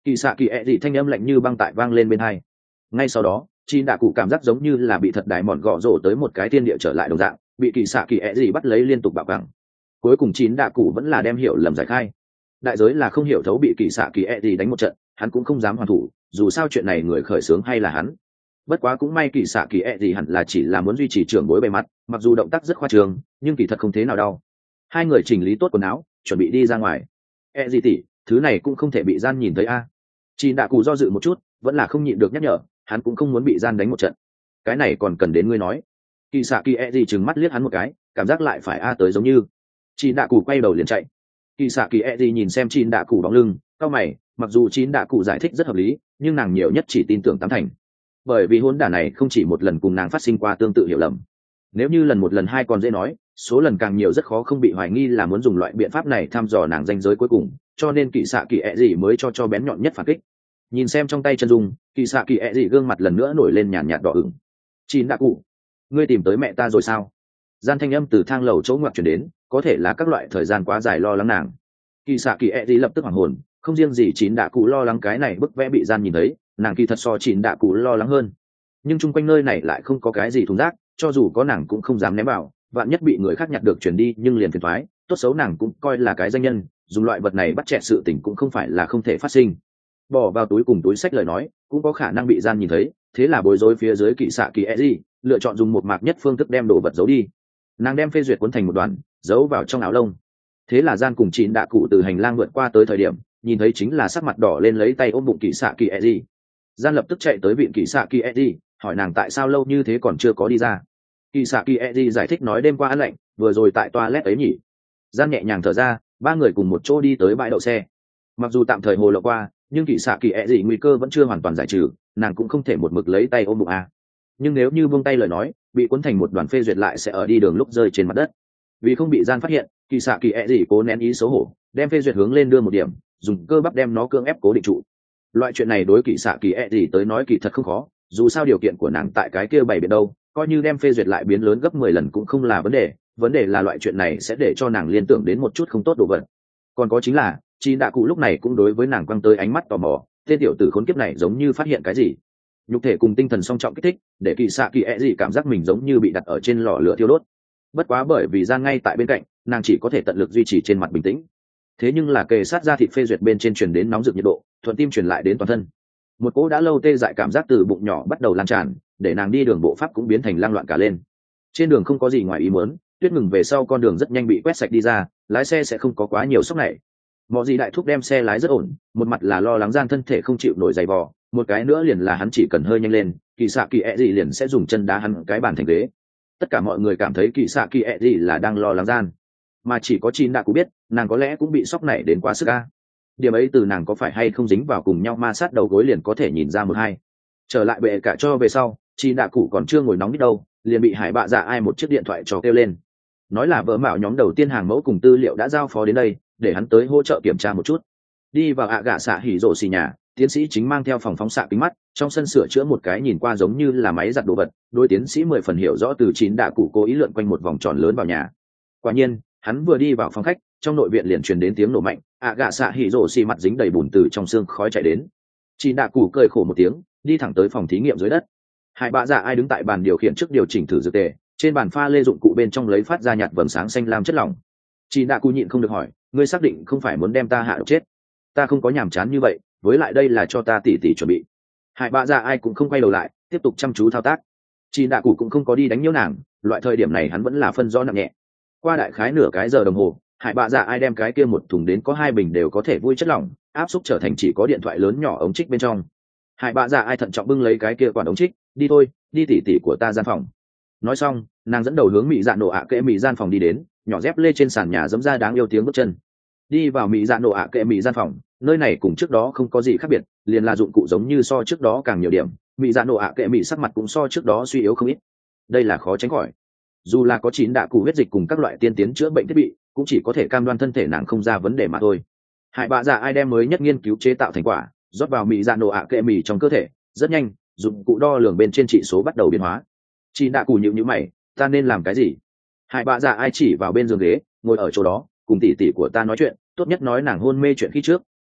Kỳ xạ kỳ ẹ gì thanh âm lạnh như băng tại vang lên bên hai. Ngay sau đó chín đạ cụ cảm giác giống như là bị thật đại mòn gõ rổ tới một cái thiên địa trở lại đồng dạng, bị kỳ xạ kỳ ẹ gì bắt lấy liên tục bạo cẳng. Cuối cùng chín đạ cụ vẫn là đem hiểu lầm giải khai. Đại giới là không hiểu thấu bị kỳ xạ kỳ ẹ gì đánh một trận, hắn cũng không dám hoàn thủ, dù sao chuyện này người khởi xướng hay là hắn. Bất quá cũng may kỳ xạ kỳ ẹ gì hẳn là chỉ là muốn duy trì trưởng bối bề mặt, mặc dù động tác rất khoa trương nhưng kỳ thật không thế nào đau. Hai người chỉnh lý tốt quần áo chuẩn bị đi ra ngoài. Ẹ gì tỉ, thứ này cũng không thể bị gian nhìn thấy a. Chín đạ cụ do dự một chút, vẫn là không nhịn được nhắc nhở, hắn cũng không muốn bị gian đánh một trận. Cái này còn cần đến ngươi nói. Kỳ xạ kỳ ẹ gì trừng mắt liếc hắn một cái, cảm giác lại phải a tới giống như. Chín đạ cụ quay đầu liền chạy. Kỳ xạ kỳ ẹ gì nhìn xem chín đạ cụ bóng lưng, cau mày, mặc dù chín đạ cụ giải thích rất hợp lý nhưng nàng nhiều nhất chỉ tin tưởng tám thành, bởi vì hôn đả này không chỉ một lần cùng nàng phát sinh qua tương tự hiểu lầm. Nếu như lần một lần hai còn dễ nói, số lần càng nhiều rất khó không bị hoài nghi là muốn dùng loại biện pháp này thăm dò nàng danh giới cuối cùng, cho nên kỳ xạ kỳ ẹ gì mới cho cho bén nhọn nhất phản kích. Nhìn xem trong tay chân dung, kỳ xạ kỳ ẹ gì gương mặt lần nữa nổi lên nhàn nhạt đỏ ửng. Chín đạ cụ, ngươi tìm tới mẹ ta rồi sao? Gian thanh âm từ thang lầu chỗ ngoặt chuyển đến, có thể là các loại thời gian quá dài lo lắng nàng. Kỳ xạ kỳ ẹ gì lập tức hoảng hồn, không riêng gì chín đạ cụ lo lắng cái này bức vẽ bị gian nhìn thấy, nàng kỳ thật so chín đạ cụ lo lắng hơn. Nhưng chung quanh nơi này lại không có cái gì thùng rác, cho dù có nàng cũng không dám ném vào, vạn nhất bị người khác nhặt được chuyển đi nhưng liền phiền thoái, tốt xấu nàng cũng coi là cái danh nhân, dùng loại vật này bắt chẹt sự tình cũng không phải là không thể phát sinh. Bỏ vào túi cùng túi sách lời nói cũng có khả năng bị gian nhìn thấy, thế là bối rối phía dưới kỳ xạ kỳ ẹ gì lựa chọn dùng một mạc nhất phương thức đem đồ vật giấu đi. Nàng đem phê duyệt cuốn thành một đoàn giấu vào trong áo lông. Thế là gian cùng chín đạ cụ từ hành lang vượt qua tới thời điểm nhìn thấy chính là sắc mặt đỏ lên lấy tay ôm bụng kỳ xạ kỳ ẹ gì. Gian lập tức chạy tới viện kỳ xạ kỳ ẹ gì, hỏi nàng tại sao lâu như thế còn chưa có đi ra. Kỳ xạ kỳ ẹ gì giải thích nói đêm qua ăn lạnh, vừa rồi tại toilet ấy nhỉ. Gian nhẹ nhàng thở ra, ba người cùng một chỗ đi tới bãi đậu xe. Mặc dù tạm thời hồ lộ qua nhưng kỳ xạ kỳ ẹ gì nguy cơ vẫn chưa hoàn toàn giải trừ, nàng cũng không thể một mực lấy tay ôm bụng a. Nhưng nếu như buông tay lời nói bị cuốn thành một đoàn phê duyệt lại sẽ ở đi đường lúc rơi trên mặt đất. Vì không bị gian phát hiện, kỳ xạ kỳ ẹ gì cố nén ý xấu hổ, đem phê duyệt hướng lên đưa một điểm, dùng cơ bắp đem nó cưỡng ép cố định trụ. Loại chuyện này đối kỳ xạ kỳ ẹ gì tới nói kỳ thật không khó, dù sao điều kiện của nàng tại cái kia bày biện đâu, coi như đem phê duyệt lại biến lớn gấp mười lần cũng không là vấn đề. Vấn đề là loại chuyện này sẽ để cho nàng liên tưởng đến một chút không tốt đồ vật. Còn có chính là chị đạ cụ lúc này cũng đối với nàng quăng tới ánh mắt tò mò, tên tiểu tử khốn kiếp này giống như phát hiện cái gì. Nhục thể cùng tinh thần song trọng kích thích để kỳ xạ kỳ ẹ gì cảm giác mình giống như bị đặt ở trên lò lửa thiêu đốt. Bất quá bởi vì gian ngay tại bên cạnh, nàng chỉ có thể tận lực duy trì trên mặt bình tĩnh. Thế nhưng là kề sát ra thịt phê duyệt bên trên truyền đến nóng rực nhiệt độ, thuận tim truyền lại đến toàn thân. Một cỗ đã lâu tê dại cảm giác từ bụng nhỏ bắt đầu lan tràn, để nàng đi đường bộ pháp cũng biến thành lang loạn cả lên. Trên đường không có gì ngoài ý muốn, tuyết ngừng về sau con đường rất nhanh bị quét sạch đi ra, lái xe sẽ không có quá nhiều sốc này. Mọi gì đại thúc đem xe lái rất ổn, một mặt là lo lắng gian thân thể không chịu nổi giày vò, một cái nữa liền là hắn chỉ cần hơi nhanh lên, kỳ xạ kỳ ẹ gì liền sẽ dùng chân đá hắn cái bàn thành ghế. Tất cả mọi người cảm thấy kỳ xạ kỳ ẹ gì là đang lo lắng gian, mà chỉ có chín đạ cụ biết nàng có lẽ cũng bị sốc này đến quá sức a. Điểm ấy từ nàng có phải hay không dính vào cùng nhau ma sát đầu gối liền có thể nhìn ra một hai. Trở lại bệ cả cho về sau, chín đạ cụ còn chưa ngồi nóng biết đâu, liền bị hải bạ dạ ai một chiếc điện thoại cho kêu lên, nói là vợ mạo nhóm đầu tiên hàng mẫu cùng tư liệu đã giao phó đến đây, để hắn tới hỗ trợ kiểm tra một chút. Đi vào ạ gạ xạ hỉ rổ xì nhà, tiến sĩ chính mang theo phòng phóng xạ kính mắt, trong sân sửa chữa một cái nhìn qua giống như là máy giặt đồ vật. Đối tiến sĩ mười phần hiểu rõ từ chín đạ cụ cố ý lượn quanh một vòng tròn lớn vào nhà. Quả nhiên, hắn vừa đi vào phòng khách, trong nội viện liền truyền đến tiếng nổ mạnh, ạ gạ xạ hỉ rổ xì mặt dính đầy bùn từ trong xương khói chạy đến. Chín đạ cụ cười khổ một tiếng, đi thẳng tới phòng thí nghiệm dưới đất. Hải bạ dạ ai đứng tại bàn điều khiển trước điều chỉnh thử dược tề, trên bàn pha lê dụng cụ bên trong lấy phát ra nhạt vầng sáng xanh lam chất lỏng. Chị đạ cụ nhịn không được hỏi, ngươi xác định không phải muốn đem ta hạ độc chết? Ta không có nhàm chán như vậy, với lại đây là cho ta tỉ tỉ chuẩn bị. Hải bạ dạ ai cũng không quay đầu lại, tiếp tục chăm chú thao tác. Chị đạ cụ cũng không có đi đánh nhiễu nàng, loại thời điểm này hắn vẫn là phân rõ nặng nhẹ. Qua đại khái nửa cái giờ đồng hồ, hải bạ dạ ai đem cái kia một thùng đến có hai bình đều có thể vui chất lỏng áp xúc trở thành chỉ có điện thoại lớn nhỏ ống trích bên trong. Hải bạ dạ ai thận trọng bưng lấy cái kia quản ống trích, đi thôi, đi tỉ tỉ của ta gian phòng. Nói xong, nàng dẫn đầu hướng mỹ dạ nổ ạ kệ mỹ gian phòng đi đến, nhỏ dép lê trên sàn nhà dẫm ra đáng yêu tiếng bước chân. Đi vào mỹ dạ nổ ạ kệ mỹ gian phòng, nơi này cùng trước đó không có gì khác biệt, liền là dụng cụ giống như so trước đó càng nhiều điểm. Mỹ dạ nổ ạ kệ mỹ sắc mặt cũng so trước đó suy yếu không ít. Đây là khó tránh khỏi. Dù là có chín đạ cụ huyết dịch cùng các loại tiên tiến chữa bệnh thiết bị, cũng chỉ có thể cam đoan thân thể nàng không ra vấn đề mà thôi. Hải bạ dạ ai đem mới nhất nghiên cứu chế tạo thành quả rót vào mỹ dạ nổ ạ kệ mỹ trong cơ thể, rất nhanh, dụng cụ đo lường bên trên trị số bắt đầu biến hóa. Chị đạ cụ nhịu nhữ mày, ta nên làm cái gì? Hải bạ dạ ai chỉ vào bên giường ghế, ngồi ở chỗ đó, cùng tỷ tỷ của ta nói chuyện, tốt nhất nói nàng hôn mê chuyện khi trước,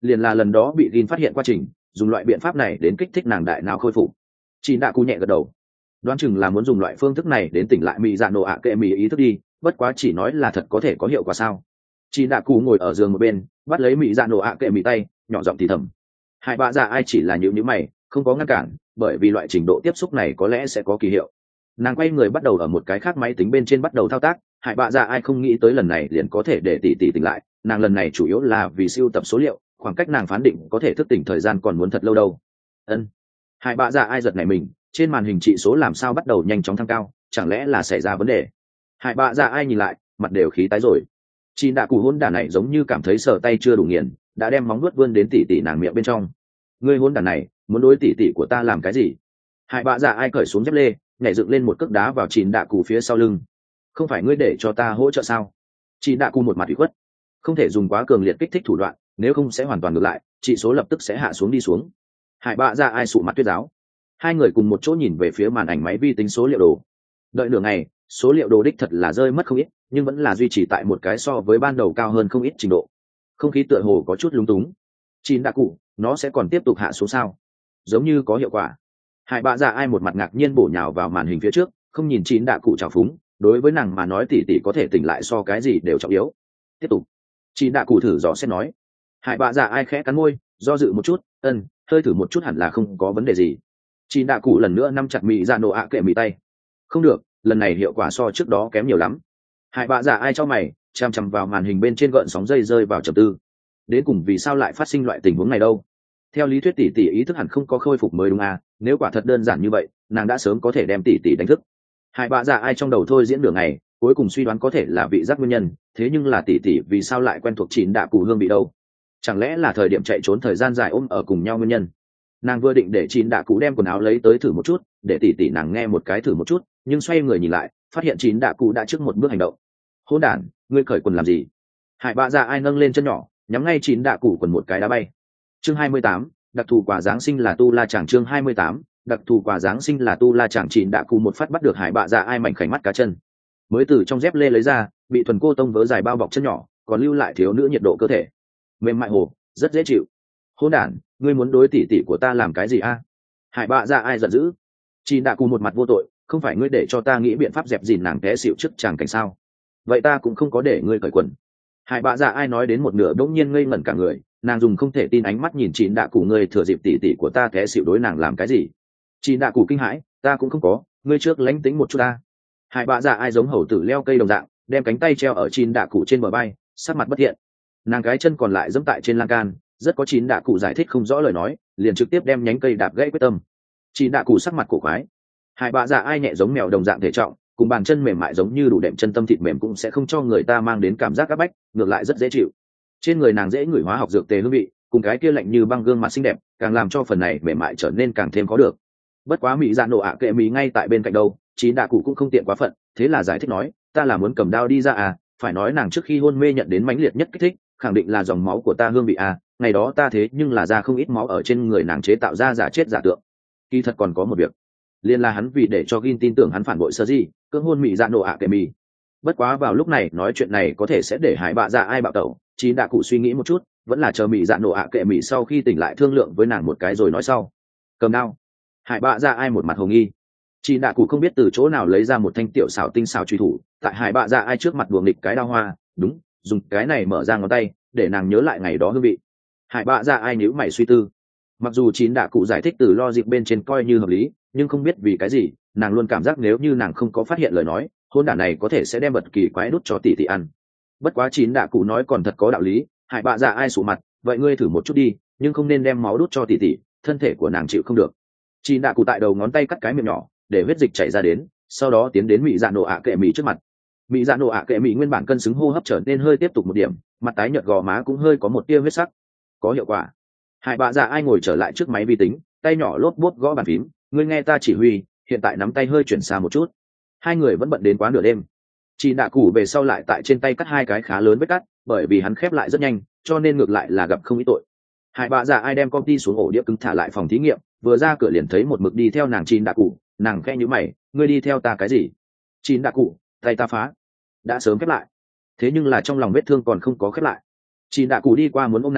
liền là lần đó bị gin phát hiện quá trình, dùng loại biện pháp này đến kích thích nàng đại não khôi phục. Chị đạ cụ nhẹ gật đầu, đoán chừng là muốn dùng loại phương thức này đến tỉnh lại mỹ dạ nổ ạ kệ mỹ ý thức đi, bất quá chỉ nói là thật có thể có hiệu quả sao. Chị đạ cụ ngồi ở giường một bên, bắt lấy mỹ dạ nổ ạ kệ mỹ tay, nhỏ giọng thì thầm. Hai bạ dạ ai chỉ là nhíu nhíu mày, không có ngăn cản, bởi vì loại trình độ tiếp xúc này có lẽ sẽ có kỳ hiệu. Nàng quay người bắt đầu ở một cái khác máy tính bên trên bắt đầu thao tác. Hải bạ dạ ai không nghĩ tới lần này liền có thể để tỷ tỷ tỉnh lại, nàng lần này chủ yếu là vì siêu tập số liệu, khoảng cách nàng phán định có thể thức tỉnh thời gian còn muốn thật lâu đâu. Ân. Hải bạ dạ ai giật nảy mình, trên màn hình trị số làm sao bắt đầu nhanh chóng thăng cao, chẳng lẽ là xảy ra vấn đề? Hải bạ dạ ai nhìn lại, mặt đều khí tái rồi. Chị đạ cụ hôn đản này giống như cảm thấy sờ tay chưa đủ nghiền, đã đem móng vuốt vươn đến tỷ tỷ nàng miệng bên trong. Ngươi hôn đản này, muốn đối tỷ tỷ của ta làm cái gì? Hải bạ dạ ai cởi xuống dép lê, nhảy dựng lên một cước đá vào chị đạ cụ phía sau lưng. Không phải ngươi để cho ta hỗ trợ sao? Chị đạ cụ một mặt ủy khuất, không thể dùng quá cường liệt kích thích thủ đoạn, nếu không sẽ hoàn toàn ngược lại, trị số lập tức sẽ hạ xuống đi xuống. Hải bạ dạ ai sụ mặt tuyết giáo. Hai người cùng một chỗ nhìn về phía màn ảnh máy vi tính số liệu đồ. Đợi nửa ngày, số liệu đồ đích thật là rơi mất không ít, nhưng vẫn là duy trì tại một cái so với ban đầu cao hơn không ít trình độ. Không khí tựa hồ có chút lung túng. Chín đã cụ, nó sẽ còn tiếp tục hạ xuống sao? Giống như có hiệu quả. Hải bạ dạ ai một mặt ngạc nhiên bổ nhào vào màn hình phía trước, không nhìn chín đã cụ trào phúng, đối với nàng mà nói tỷ tỷ có thể tỉnh lại so cái gì đều trọng yếu. Tiếp tục. Chín đã cụ thử dò xét nói. Hải bạ dạ ai khẽ cắn môi, do dự một chút, ân, hơi thử một chút hẳn là không có vấn đề gì. Chín đã cụ lần nữa nắm chặt mị dạ nổ ạ kệ mị tay. Không được, lần này hiệu quả so trước đó kém nhiều lắm. Hải bạ dạ ai cho mày, chằm chằm vào màn hình bên trên gợn sóng dây rơi vào trầm tư. Đến cùng vì sao lại phát sinh loại tình huống này đâu? Theo lý thuyết tỷ tỷ ý thức hẳn không có khôi phục mới đúng à, nếu quả thật đơn giản như vậy, nàng đã sớm có thể đem tỷ tỷ đánh thức. Hải bạ dạ ai trong đầu thôi diễn đường này, cuối cùng suy đoán có thể là vị giác nguyên nhân, thế nhưng là tỷ tỷ vì sao lại quen thuộc chín đạ cụ hương vị đâu? Chẳng lẽ là thời điểm chạy trốn thời gian dài ôm ở cùng nhau nguyên nhân? Nàng vừa định để chín đạ cụ đem quần áo lấy tới thử một chút, để tỷ tỷ nàng nghe một cái thử một chút, nhưng xoay người nhìn lại, phát hiện chín đạ cụ đã trước một bước hành động. Hỗn đản, ngươi cởi quần làm gì? Hải bạ dạ ai nâng lên chân nhỏ, nhắm ngay chín đạ cụ quần một cái đá bay. Chương hai mươi tám, đặc thù quả giáng sinh là tu la chàng. Chương hai mươi tám, đặc thù quả giáng sinh là tu la chàng. Chín đạ cụ một phát bắt được hải bạ dạ ai mảnh khảnh mắt cá chân, mới từ trong dép lê lấy ra, bị thuần cô tông vớ dài bao bọc chân nhỏ, còn lưu lại thiếu nữ nhiệt độ cơ thể mềm mại hồ, rất dễ chịu. Hỗn đản, ngươi muốn đối tỷ tỷ của ta làm cái gì a? Hải bạ dạ ai giận dữ. Chín đạ cụ một mặt vô tội, không phải ngươi để cho ta nghĩ biện pháp dẹp dìn nàng té xịu trước chàng cảnh sao? Vậy ta cũng không có để ngươi cởi quần. Hải bạ dạ ai nói đến một nửa đống nhiên ngây ngẩn cả người, nàng dùng không thể tin ánh mắt nhìn chín đạ cụ, ngươi thừa dịp tỷ tỷ của ta té xịu đối nàng làm cái gì? Chín đạ cụ kinh hãi, ta cũng không có, ngươi trước lánh tính một chút ta. Hải bạ dạ ai giống hầu tử leo cây đồng dạng, đem cánh tay treo ở chín đạ cụ trên bờ bay, sắc mặt bất thiện. Nàng cái chân còn lại giẫm tại trên lan can, rất có chín đạ cụ giải thích không rõ lời nói, liền trực tiếp đem nhánh cây đạp gãy quyết tâm. Chín đạ cụ sắc mặt cổ quái. Hải bạ dạ ai nhẹ giống mèo đồng dạng thể trọng, cùng bàn chân mềm mại giống như đủ đệm chân tâm thịt mềm cũng sẽ không cho người ta mang đến cảm giác áp bách, ngược lại rất dễ chịu. Trên người nàng dễ ngửi hóa học dược tề hương vị, cùng cái kia lạnh như băng gương mặt xinh đẹp, càng làm cho phần này mềm mại trở nên càng thêm khó được. Bất quá mỹ dạ nổ ạ kệ mỹ ngay tại bên cạnh đâu, chín đạ cụ cũng không tiện quá phận, thế là giải thích nói, ta là muốn cầm đao đi ra à, phải nói nàng trước khi hôn mê nhận đến mãnh liệt nhất kích thích, khẳng định là dòng máu của ta hương vị à, ngày đó ta thế nhưng là ra không ít máu ở trên người nàng chế tạo ra giả chết giả tượng. Kỳ thật còn có một việc, liên là hắn vì để cho Gin tin tưởng hắn phản bội sơ gì, cưỡng hôn mỹ dạ nổ ạ kệ mỹ. Bất quá vào lúc này nói chuyện này có thể sẽ để hải bạ dạ ai bạo tẩu, chín đạ cụ suy nghĩ một chút, vẫn là chờ mỹ dạ nổ ạ kệ mỹ sau khi tỉnh lại thương lượng với nàng một cái rồi nói sau. Cầm đao. Hải bạ dạ ai một mặt hồ nghi. Chín đạ cụ không biết từ chỗ nào lấy ra một thanh tiểu xảo tinh xảo truy thủ, tại hải bạ dạ ai trước mặt đùa nghịch cái đao hoa, đúng, dùng cái này mở ra ngón tay để nàng nhớ lại ngày đó hương vị. Hải bạ dạ ai nhíu mày suy tư. Mặc dù chín đạ cụ giải thích từ logic bên trên coi như hợp lý, nhưng không biết vì cái gì nàng luôn cảm giác nếu như nàng không có phát hiện lời nói, hôn đản này có thể sẽ đem vật kỳ quái đút cho tỷ tỷ ăn. Bất quá chín đạ cụ nói còn thật có đạo lý. Hải bạ dạ ai sụ mặt, vậy ngươi thử một chút đi, nhưng không nên đem máu đút cho tỷ tỷ, thân thể của nàng chịu không được. Chín đạ cụ tại đầu ngón tay cắt cái miệng nhỏ để huyết dịch chảy ra đến, sau đó tiến đến mỹ dạ nổ ạ kệ mỹ trước mặt. Mỹ dạ nổ ạ kệ mỹ nguyên bản cân xứng hô hấp trở nên hơi tiếp tục một điểm, mặt tái nhợt gò má cũng hơi có một tia huyết sắc. Có hiệu quả. Hải bạ dạ ai ngồi trở lại trước máy vi tính, tay nhỏ lốp bốp gõ bàn phím, ngươi nghe ta chỉ huy, hiện tại nắm tay hơi chuyển xa một chút. Hai người vẫn bận đến quá nửa đêm. Chị đạ cụ về sau lại tại trên tay cắt hai cái khá lớn vết cắt, bởi vì hắn khép lại rất nhanh, cho nên ngược lại là gặp không ít tội. Hải bạ dạ ai đem công ty xuống ổ đĩa cứng thả lại phòng thí nghiệm, vừa ra cửa liền thấy một mực đi theo nàng chín đạ cụ, nàng khẽ nhíu mày, ngươi đi theo ta cái gì? Chín đạ cụ, tay ta phá, đã sớm khép lại. Thế nhưng là trong lòng vết thương còn không có khép lại. Chín đạ cụ đi qua muốn ôm nàng,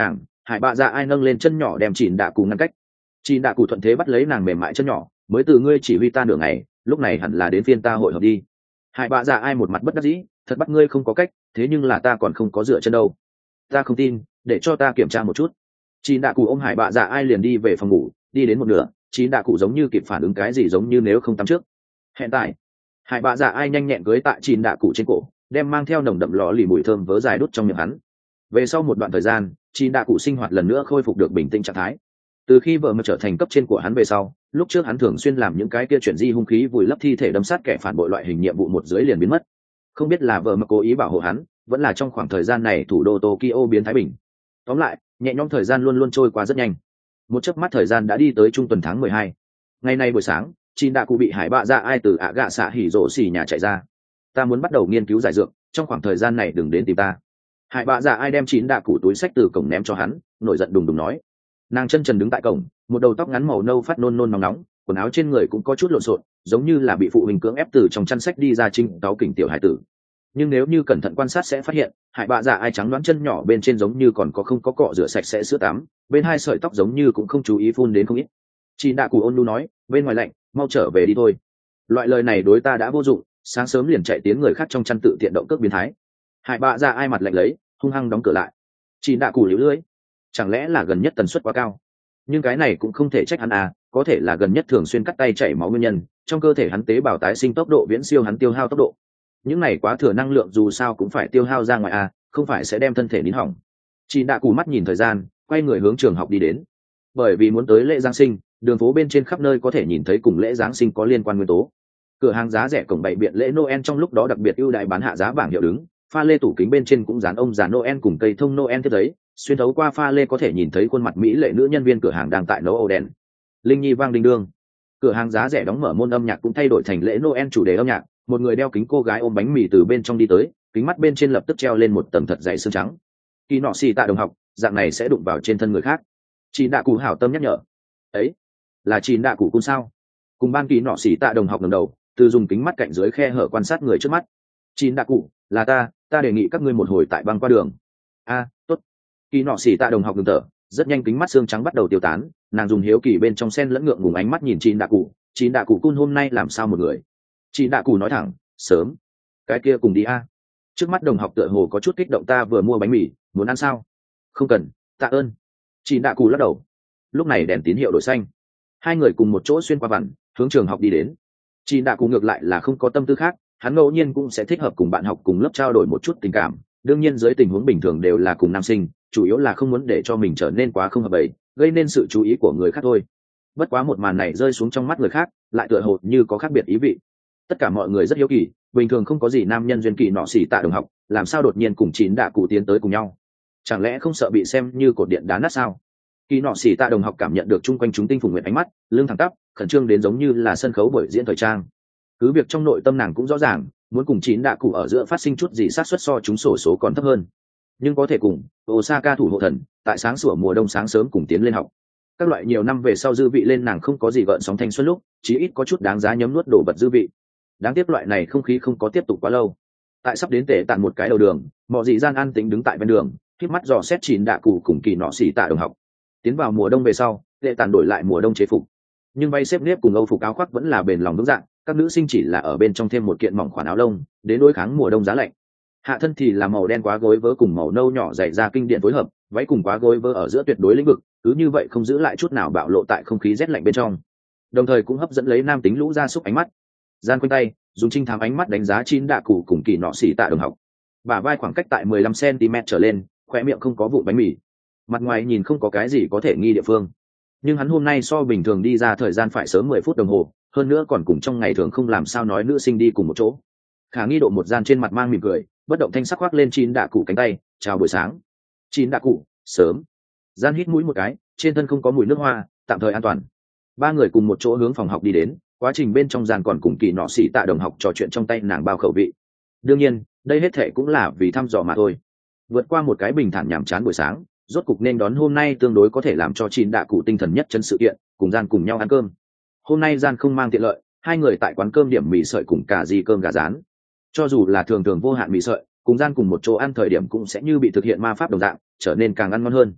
hải bạ dạ ai nâng lên chân nhỏ đem chìn đạ cụ ngăn cách. Chìn đạ cụ thuận thế bắt lấy nàng mềm mại chân nhỏ, mới từ ngươi chỉ huy ta nửa ngày, lúc này hẳn là đến phiên ta hội hợp đi. Hải bạ dạ ai một mặt bất đắc dĩ, thật bắt ngươi không có cách, thế nhưng là ta còn không có dựa chân đâu. Ta không tin, để cho ta kiểm tra một chút. Chìn đạ cụ ôm hải bạ dạ ai liền đi về phòng ngủ, đi đến một nửa, chìn đạ cụ giống như kịp phản ứng cái gì giống như nếu không tắm trước. Hẹn tại hải bạ dạ ai nhanh nhẹn cưới tại chìn đạ cụ trên cổ, đem mang theo nồng đậm lò lì mùi thơm vớ dài đút trong miệng hắn. Về sau một đoạn thời gian, chìn đạ cụ sinh hoạt lần nữa khôi phục được bình tĩnh trạng thái. Từ khi vợ mà trở thành cấp trên của hắn về sau, lúc trước hắn thường xuyên làm những cái kia chuyển di hung khí vùi lấp thi thể đâm sát kẻ phản bội loại hình nhiệm vụ một dưới liền biến mất. Không biết là vợ mà cố ý bảo hộ hắn, vẫn là trong khoảng thời gian này thủ đô Tokyo biến thái bình. Tóm lại, nhẹ nhõm thời gian luôn luôn trôi qua rất nhanh. Một chớp mắt thời gian đã đi tới trung tuần tháng mười hai. Ngày nay buổi sáng, Chin Đạ Cụ bị hải bạ dạ ai từ ạ gạ xạ hỉ rổ xì nhà chạy ra. Ta muốn bắt đầu nghiên cứu giải dược, trong khoảng thời gian này đừng đến tìm ta. Hải bạ dạ ai đem Chin Đạ Cụ túi sách từ cổng ném cho hắn, nổi giận đùng đùng nói. Nàng chân trần đứng tại cổng, một đầu tóc ngắn màu nâu phát nôn nôn nóng nóng, quần áo trên người cũng có chút lộn xộn, giống như là bị phụ huynh cưỡng ép từ trong chăn sách đi ra trinh táo kỉnh tiểu hải tử. Nhưng nếu như cẩn thận quan sát sẽ phát hiện, hải bạ dạ ai trắng đoán chân nhỏ bên trên giống như còn có không có cọ rửa sạch sẽ sữa tắm, bên hai sợi tóc giống như cũng không chú ý phun đến không ít. Chin Đạ Cụ ôn nhu nói, bên ngoài lạnh, mau trở về đi thôi. Loại lời này đối ta đã vô dụng, sáng sớm liền chạy tiến người khác trong chăn tự tiện động cước biến thái. Hải bạ dạ ai mặt lạnh lấy, hung hăng đóng cửa lại. Chin Đạ Cụ liễu lưỡi, chẳng lẽ là gần nhất tần suất quá cao? Nhưng cái này cũng không thể trách hắn à, có thể là gần nhất thường xuyên cắt tay chảy máu nguyên nhân, trong cơ thể hắn tế bào tái sinh tốc độ viễn siêu hắn tiêu hao tốc độ. Những này quá thừa năng lượng dù sao cũng phải tiêu hao ra ngoài à, không phải sẽ đem thân thể nín hỏng. Chin Đạ Cụ mắt nhìn thời gian, quay người hướng trường học đi đến. Bởi vì muốn tới lễ giáng sinh, đường phố bên trên khắp nơi có thể nhìn thấy cùng lễ giáng sinh có liên quan nguyên tố. Cửa hàng giá rẻ cổng bày biện lễ Noel trong lúc đó đặc biệt ưu đãi bán hạ giá bảng hiệu đứng, pha lê tủ kính bên trên cũng dán ông già Noel cùng cây thông Noel thiết giấy, xuyên thấu qua pha lê có thể nhìn thấy khuôn mặt mỹ lệ nữ nhân viên cửa hàng đang tại nấu ổ đèn. Linh nhi vang đinh đương. Cửa hàng giá rẻ đóng mở môn âm nhạc cũng thay đổi thành lễ Noel chủ đề âm nhạc, một người đeo kính cô gái ôm bánh mì từ bên trong đi tới, kính mắt bên trên lập tức treo lên một tầng thật dày xương trắng. Kỳ nọ xì tạ đồng học, dạng này sẽ đụng vào trên thân người khác. Chị Đạ Cụ hảo tâm nhắc nhở. Ấy, là chị Đạ Cụ cũng sao? Cùng ban kỳ nọ xì tạ đồng học ngẩng đầu, từ dùng kính mắt cạnh dưới khe hở quan sát người trước mắt. Chị Đạ Cụ, là ta, ta đề nghị các ngươi một hồi tại băng qua đường. A, tốt. Kỳ nọ xì tạ đồng học ngừng thở, rất nhanh kính mắt xương trắng bắt đầu tiêu tán, nàng dùng hiếu kỳ bên trong sen lẫn ngượng ngùng ánh mắt nhìn chị Đạ Cụ. Chị Đạ Cụ cun hôm nay làm sao một người? Chị Đạ Cụ nói thẳng, sớm. Cái kia cùng đi a. Trước mắt đồng học tựa hồ có chút kích động, ta vừa mua bánh mì, muốn ăn sao? Không cần, tạ ơn. Chị Đạ Cụ lắc đầu. Lúc này đèn tín hiệu đổi xanh, hai người cùng một chỗ xuyên qua vằn hướng trường học đi đến. Chị Đạ Cụ ngược lại là không có tâm tư khác, hắn ngẫu nhiên cũng sẽ thích hợp cùng bạn học cùng lớp trao đổi một chút tình cảm, đương nhiên dưới tình huống bình thường đều là cùng nam sinh, chủ yếu là không muốn để cho mình trở nên quá không hợp bầy, gây nên sự chú ý của người khác thôi. Bất quá một màn này rơi xuống trong mắt người khác, lại tựa hồ như có khác biệt ý vị. Tất cả mọi người rất hiếu kỳ, bình thường không có gì nam nhân duyên kỳ nọ xỉ tạ đồng học, làm sao đột nhiên cùng Chị Đạ Cụ tiến tới cùng nhau? Chẳng lẽ không sợ bị xem như cột điện đá nát sao? Kỳ nọ xỉ tạ đồng học cảm nhận được chung quanh chúng tinh phùng nguyện ánh mắt, lưng thẳng tắp, khẩn trương đến giống như là sân khấu buổi diễn thời trang. Cứ việc trong nội tâm nàng cũng rõ ràng, muốn cùng Chị Đạ Cụ ở giữa phát sinh chút gì sát suất so chúng sổ số còn thấp hơn, nhưng có thể cùng Osaka thủ hộ thần tại sáng sủa mùa đông sáng sớm cùng tiến lên học. Các loại nhiều năm về sau dư vị lên nàng không có gì gợn sóng thanh xuân lúc, chí ít có chút đáng giá nhấm nuốt đổ bật dư vị. Đáng tiếc loại này không khí không có tiếp tục quá lâu. Tại sắp đến tể tạn một cái đầu đường, mọi dị gian an tĩnh đứng tại bên đường, khép mắt dò xét Chị Đạ Cụ cùng kỳ nọ xỉ tạ đồng học. Tiến vào mùa đông về sau, tệ tàn đổi lại mùa đông chế phục, nhưng bay xếp nếp cùng âu phục áo khoác vẫn là bền lòng vững dạng, các nữ sinh chỉ là ở bên trong thêm một kiện mỏng khoản áo lông đến đối kháng mùa đông giá lạnh. Hạ thân thì là màu đen quá gối vớ cùng màu nâu nhỏ dày ra kinh điển phối hợp, váy cùng quá gối vớ ở giữa tuyệt đối lĩnh vực, cứ như vậy không giữ lại chút nào bạo lộ tại không khí rét lạnh bên trong, đồng thời cũng hấp dẫn lấy nam tính lũ ra súc ánh mắt. Gian quanh tay dùng trinh thám ánh mắt đánh giá Chín Đạ Cụ cùng kỳ nọ xỉ tạ đồng học, bả vai khoảng cách tại mười lăm xăng ti mét trở lên, khóe miệng không có vụn bánh mì, mặt ngoài nhìn không có cái gì có thể nghi địa phương, nhưng hắn hôm nay so bình thường đi ra thời gian phải sớm mười phút đồng hồ, hơn nữa còn cùng trong ngày thường không làm sao nói nữ sinh đi cùng một chỗ. Khả nghi độ một gian trên mặt mang mỉm cười, bất động thanh sắc khoác lên Chín Đạ Cụ cánh tay, chào buổi sáng. Chín Đạ Cụ, sớm. Gian hít mũi một cái, trên thân không có mùi nước hoa, tạm thời an toàn. Ba người cùng một chỗ hướng phòng học đi đến, quá trình bên trong gian còn cùng kỳ nọ xỉ tạ đồng học trò chuyện trong tay nàng bao khẩu vị. Đương nhiên, đây hết thệ cũng là vì thăm dò mà thôi. Vượt qua một cái bình thản nhàm chán buổi sáng, rốt cục nên đón hôm nay tương đối có thể làm cho Chín Đạ Cụ tinh thần nhất chân sự kiện, cùng gian cùng nhau ăn cơm. Hôm nay gian không mang tiện lợi, hai người tại quán cơm điểm mì sợi cùng cả gì cơm gà rán. Cho dù là thường thường vô hạn mì sợi, cùng gian cùng một chỗ ăn thời điểm cũng sẽ như bị thực hiện ma pháp đồng dạng, trở nên càng ăn ngon hơn.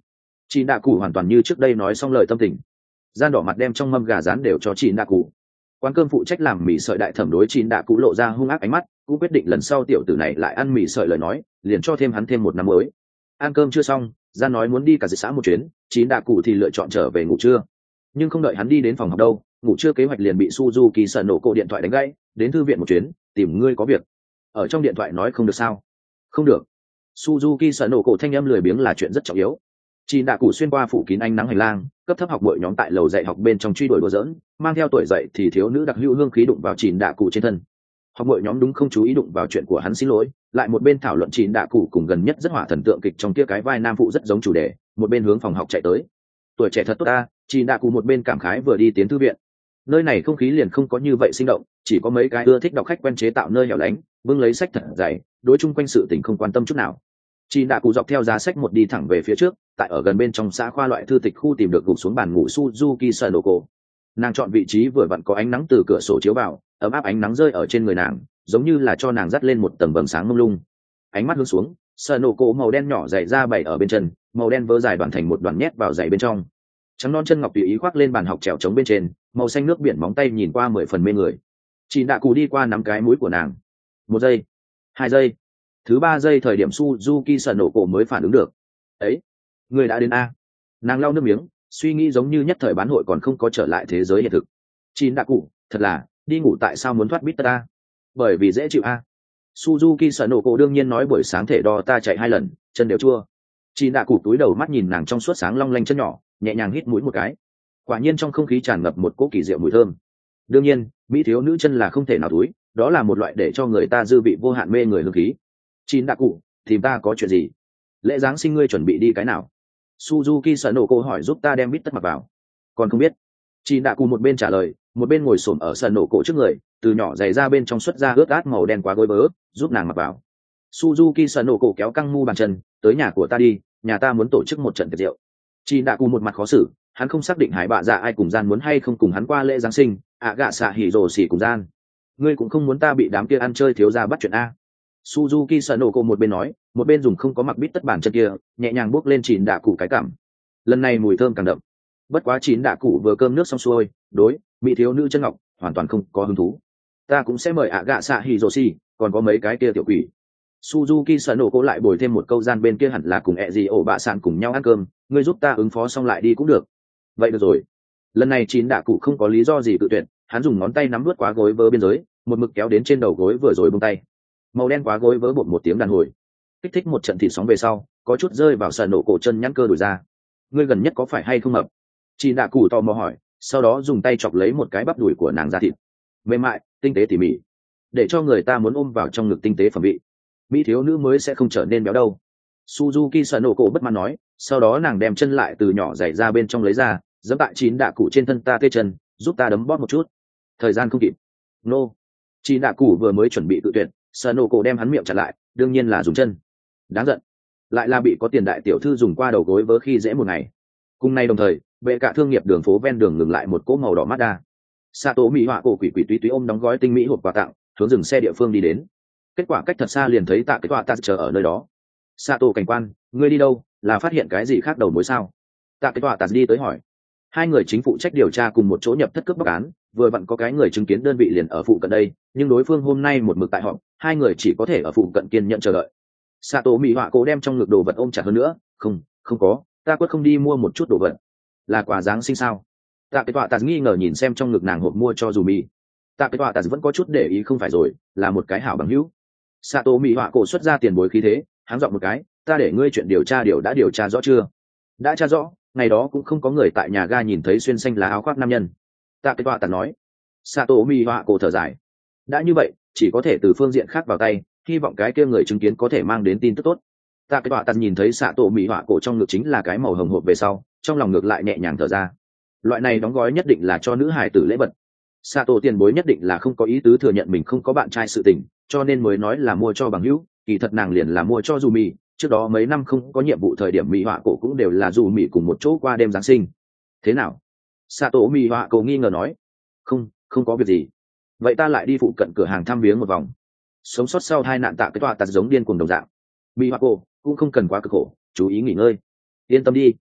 chị đạ cụ hoàn toàn như trước đây nói xong lời tâm tình. Gian đỏ mặt đem trong mâm gà rán đều cho chị đạ cụ. Quán cơm phụ trách làm mì sợi đại thẩm đối chị đạ cụ lộ ra hung ác ánh mắt, cũng quyết định lần sau tiểu tử này lại ăn mì sợi lời nói liền cho thêm hắn thêm một năm mới. Ăn cơm chưa xong, Gian nói muốn đi cả dịp xã một chuyến, chị đạ cụ thì lựa chọn trở về ngủ trưa. Nhưng không đợi hắn đi đến phòng học đâu, ngủ trưa kế hoạch liền bị Suzuki sợ nổ cổ điện thoại đánh gãy. Đến thư viện một chuyến, tìm ngươi có việc. Ở trong điện thoại nói không được sao? Không được. Suzuki sợ nổ cổ thanh âm lười biếng là chuyện rất trọng yếu. Chị đạ cụ xuyên qua phủ kín ánh nắng hành lang, cấp thấp học bội nhóm tại lầu dạy học bên trong truy đuổi đùa giỡn, mang theo tuổi dậy thì thiếu nữ đặc hữu hương khí đụng vào chị đạ cụ trên thân. Học bội nhóm đúng không chú ý đụng vào chuyện của hắn xin lỗi, lại một bên thảo luận chị đạ cụ cùng gần nhất rất hỏa thần tượng kịch trong kia cái vai nam phụ rất giống chủ đề, một bên hướng phòng học chạy tới. Tuổi trẻ thật tốt ta, chị đạ cụ một bên cảm khái vừa đi tiến thư viện. Nơi này không khí liền không có như vậy sinh động, chỉ có mấy cái ưa thích đọc khách quen chế tạo nơi hẻo lánh, vương lấy sách thật dày, đối chung quanh sự tình không quan tâm chút nào. Chị đã cụ dọc theo giá sách một đi thẳng về phía trước, tại ở gần bên trong xã khoa loại thư tịch khu tìm được gục xuống bàn ngủ Suzuki Sanoko. Nàng chọn vị trí vừa vặn có ánh nắng từ cửa sổ chiếu vào, ấm áp ánh nắng rơi ở trên người nàng, giống như là cho nàng dắt lên một tầng vầng sáng mông lung. Ánh mắt hướng xuống, Sanoko màu đen nhỏ dày ra bày ở bên chân, màu đen vớ dài đoàn thành một đoàn nhét vào giày bên trong. Trắng non chân ngọc tùy ý khoác lên bàn học trèo trống bên trên, màu xanh nước biển móng tay nhìn qua mười phần mê người. Chị đã cụ đi qua nắm cái mũi của nàng. Một giây, hai giây, thứ ba giây thời điểm Suzuki sợ nổ cổ mới phản ứng được. Ấy, người đã đến a. Nàng lau nước miếng, suy nghĩ giống như nhất thời bán hội còn không có trở lại thế giới hiện thực. Chị đã cụ, thật là, đi ngủ tại sao muốn thoát bít tất a? Bởi vì dễ chịu a. Suzuki sợ nổ cổ đương nhiên nói buổi sáng thể đo ta chạy hai lần, chân đều chua. Chị đã cụ túi đầu mắt nhìn nàng trong suốt sáng long lanh chân nhỏ, nhẹ nhàng hít mũi một cái. Quả nhiên trong không khí tràn ngập một cỗ kỳ diệu mùi thơm. Đương nhiên, mỹ thiếu nữ chân là không thể nào túi, đó là một loại để cho người ta dư vị vô hạn mê người hương khí. Chín đã cụ, tìm ta có chuyện gì? Lễ giáng sinh ngươi chuẩn bị đi cái nào? Suzuki sợ nổ cô hỏi giúp ta đem bít tất mặc vào. Còn không biết. Chín đã cụ một bên trả lời, một bên ngồi xổm ở sợ nổ cổ trước người, từ nhỏ giày ra bên trong xuất ra ướt át màu đen quá gối bớ, giúp nàng mặc vào. Suzuki sợ nổ cổ kéo căng mu bàn chân, tới nhà của ta đi, nhà ta muốn tổ chức một trận tiệc rượu. Chín đã cụ một mặt khó xử, hắn không xác định hải bạ dạ ai cùng gian muốn hay không cùng hắn qua lễ giáng sinh, ạ gạ xạ hỉ rồ xỉ cùng gian. Ngươi cũng không muốn ta bị đám kia ăn chơi thiếu gia bắt chuyện a? Suzuki Sanoko một bên nói, một bên dùng không có mặc bít tất bản chân kia, nhẹ nhàng bước lên chín đạ cụ cái cảm. Lần này mùi thơm càng đậm. Bất quá chín đạ cụ vừa cơm nước xong xuôi, đối, mỹ thiếu nữ chân ngọc, hoàn toàn không có hứng thú. Ta cũng sẽ mời ạ gạ xạ Hiroshi, còn có mấy cái kia tiểu quỷ. Suzuki Sanoko lại bồi thêm một câu gian bên kia hẳn là cùng ẹ gì ổ bạ sạn cùng nhau ăn cơm, ngươi giúp ta ứng phó xong lại đi cũng được. Vậy được rồi. Lần này chín đạ cụ không có lý do gì cự tuyệt, hắn dùng ngón tay nắm nuốt quá gối vớ biên giới, một mực kéo đến trên đầu gối vừa rồi buông tay. Màu đen quá gối vớ bột một tiếng đàn hồi, kích thích một trận thịt sóng về sau, có chút rơi vào sàn nổ cổ chân nhăn cơ đùi ra. Ngươi gần nhất có phải hay không mập? Chín đạ cụ tò mò hỏi, sau đó dùng tay chọc lấy một cái bắp đùi của nàng ra thịt, mềm mại, tinh tế tỉ mỉ, để cho người ta muốn ôm vào trong ngực tinh tế phẩm vị. Mỹ thiếu nữ mới sẽ không trở nên béo đâu. Suzuki sàn nổ cổ bất mãn nói, sau đó nàng đem chân lại từ nhỏ giày ra bên trong lấy ra, giẫm tại chín đạ cụ trên thân ta tê chân, giúp ta đấm bóp một chút. Thời gian không kịp. Nô. Chín đạ cụ vừa mới chuẩn bị tự tuyệt, sàn nổ cổ đem hắn miệng chặt lại, đương nhiên là dùng chân. Đáng giận. Lại là bị có tiền đại tiểu thư dùng qua đầu gối vớ khi dễ một ngày. Cùng nay đồng thời, bệ cả thương nghiệp đường phố ven đường ngừng lại một cỗ màu đỏ Mazda. Sato mỹ họa cổ quỷ quỷ túy túy ôm đóng gói tinh mỹ hộp quà tặng, hướng dừng xe địa phương đi đến. Kết quả cách thật xa liền thấy tạ cái tọa tạ chờ ở nơi đó. Sato cảnh quan, ngươi đi đâu? Là phát hiện cái gì khác đầu mối sao? Tạ cái tọa tạ đi tới hỏi. Hai người chính phụ trách điều tra cùng một chỗ nhập thất cướp bóc án, vừa vặn có cái người chứng kiến đơn vị liền ở phụ cận đây, nhưng đối phương hôm nay một mực tại họp, hai người chỉ có thể ở phụ cận kiên nhận chờ đợi. Sato mỹ họa cổ đem trong ngực đồ vật ôm chặt hơn nữa, không, không có, ta quyết không đi mua một chút đồ vật. Là quà giáng sinh sao? Tạ cái tọa tạ nghi ngờ nhìn xem trong ngực nàng hộp mua cho dù mì. Tạ cái tọa tạ vẫn có chút để ý không phải rồi, là một cái hảo bằng hữu. Sato mỹ họa cổ xuất ra tiền bối khí thế, háng giọng một cái, ta để ngươi chuyện điều tra điều đã điều tra rõ chưa? Đã tra rõ, ngày đó cũng không có người tại nhà ga nhìn thấy xuyên xanh lá áo khoác nam nhân. Tạ cái tọa tạ nói. Sato mỹ họa cổ thở dài. Đã như vậy, chỉ có thể từ phương diện khác vào tay, hy vọng cái kia người chứng kiến có thể mang đến tin tức tốt. Tạ cái tọa tạ nhìn thấy Sato mỹ họa cổ trong ngực chính là cái màu hồng hộp về sau, trong lòng ngược lại nhẹ nhàng thở ra. Loại này đóng gói nhất định là cho nữ hải tử lễ vật. Sato tiền bối nhất định là không có ý tứ thừa nhận mình không có bạn trai sự tình, cho nên mới nói là mua cho bằng hữu, kỳ thật nàng liền là mua cho dù mì. Trước đó mấy năm không có nhiệm vụ thời điểm mỹ họa cổ cũng đều là dù mì cùng một chỗ qua đêm giáng sinh. Thế nào? Sato mỹ họa cổ nghi ngờ nói. Không, không có việc gì. Vậy ta lại đi phụ cận cửa hàng thăm viếng một vòng. Sống sót sau hai nạn tạ cái tọa tạt giống điên cuồng đồng dạng. Mỹ họa cổ cũng không cần quá cực khổ, chú ý nghỉ ngơi. Yên tâm đi,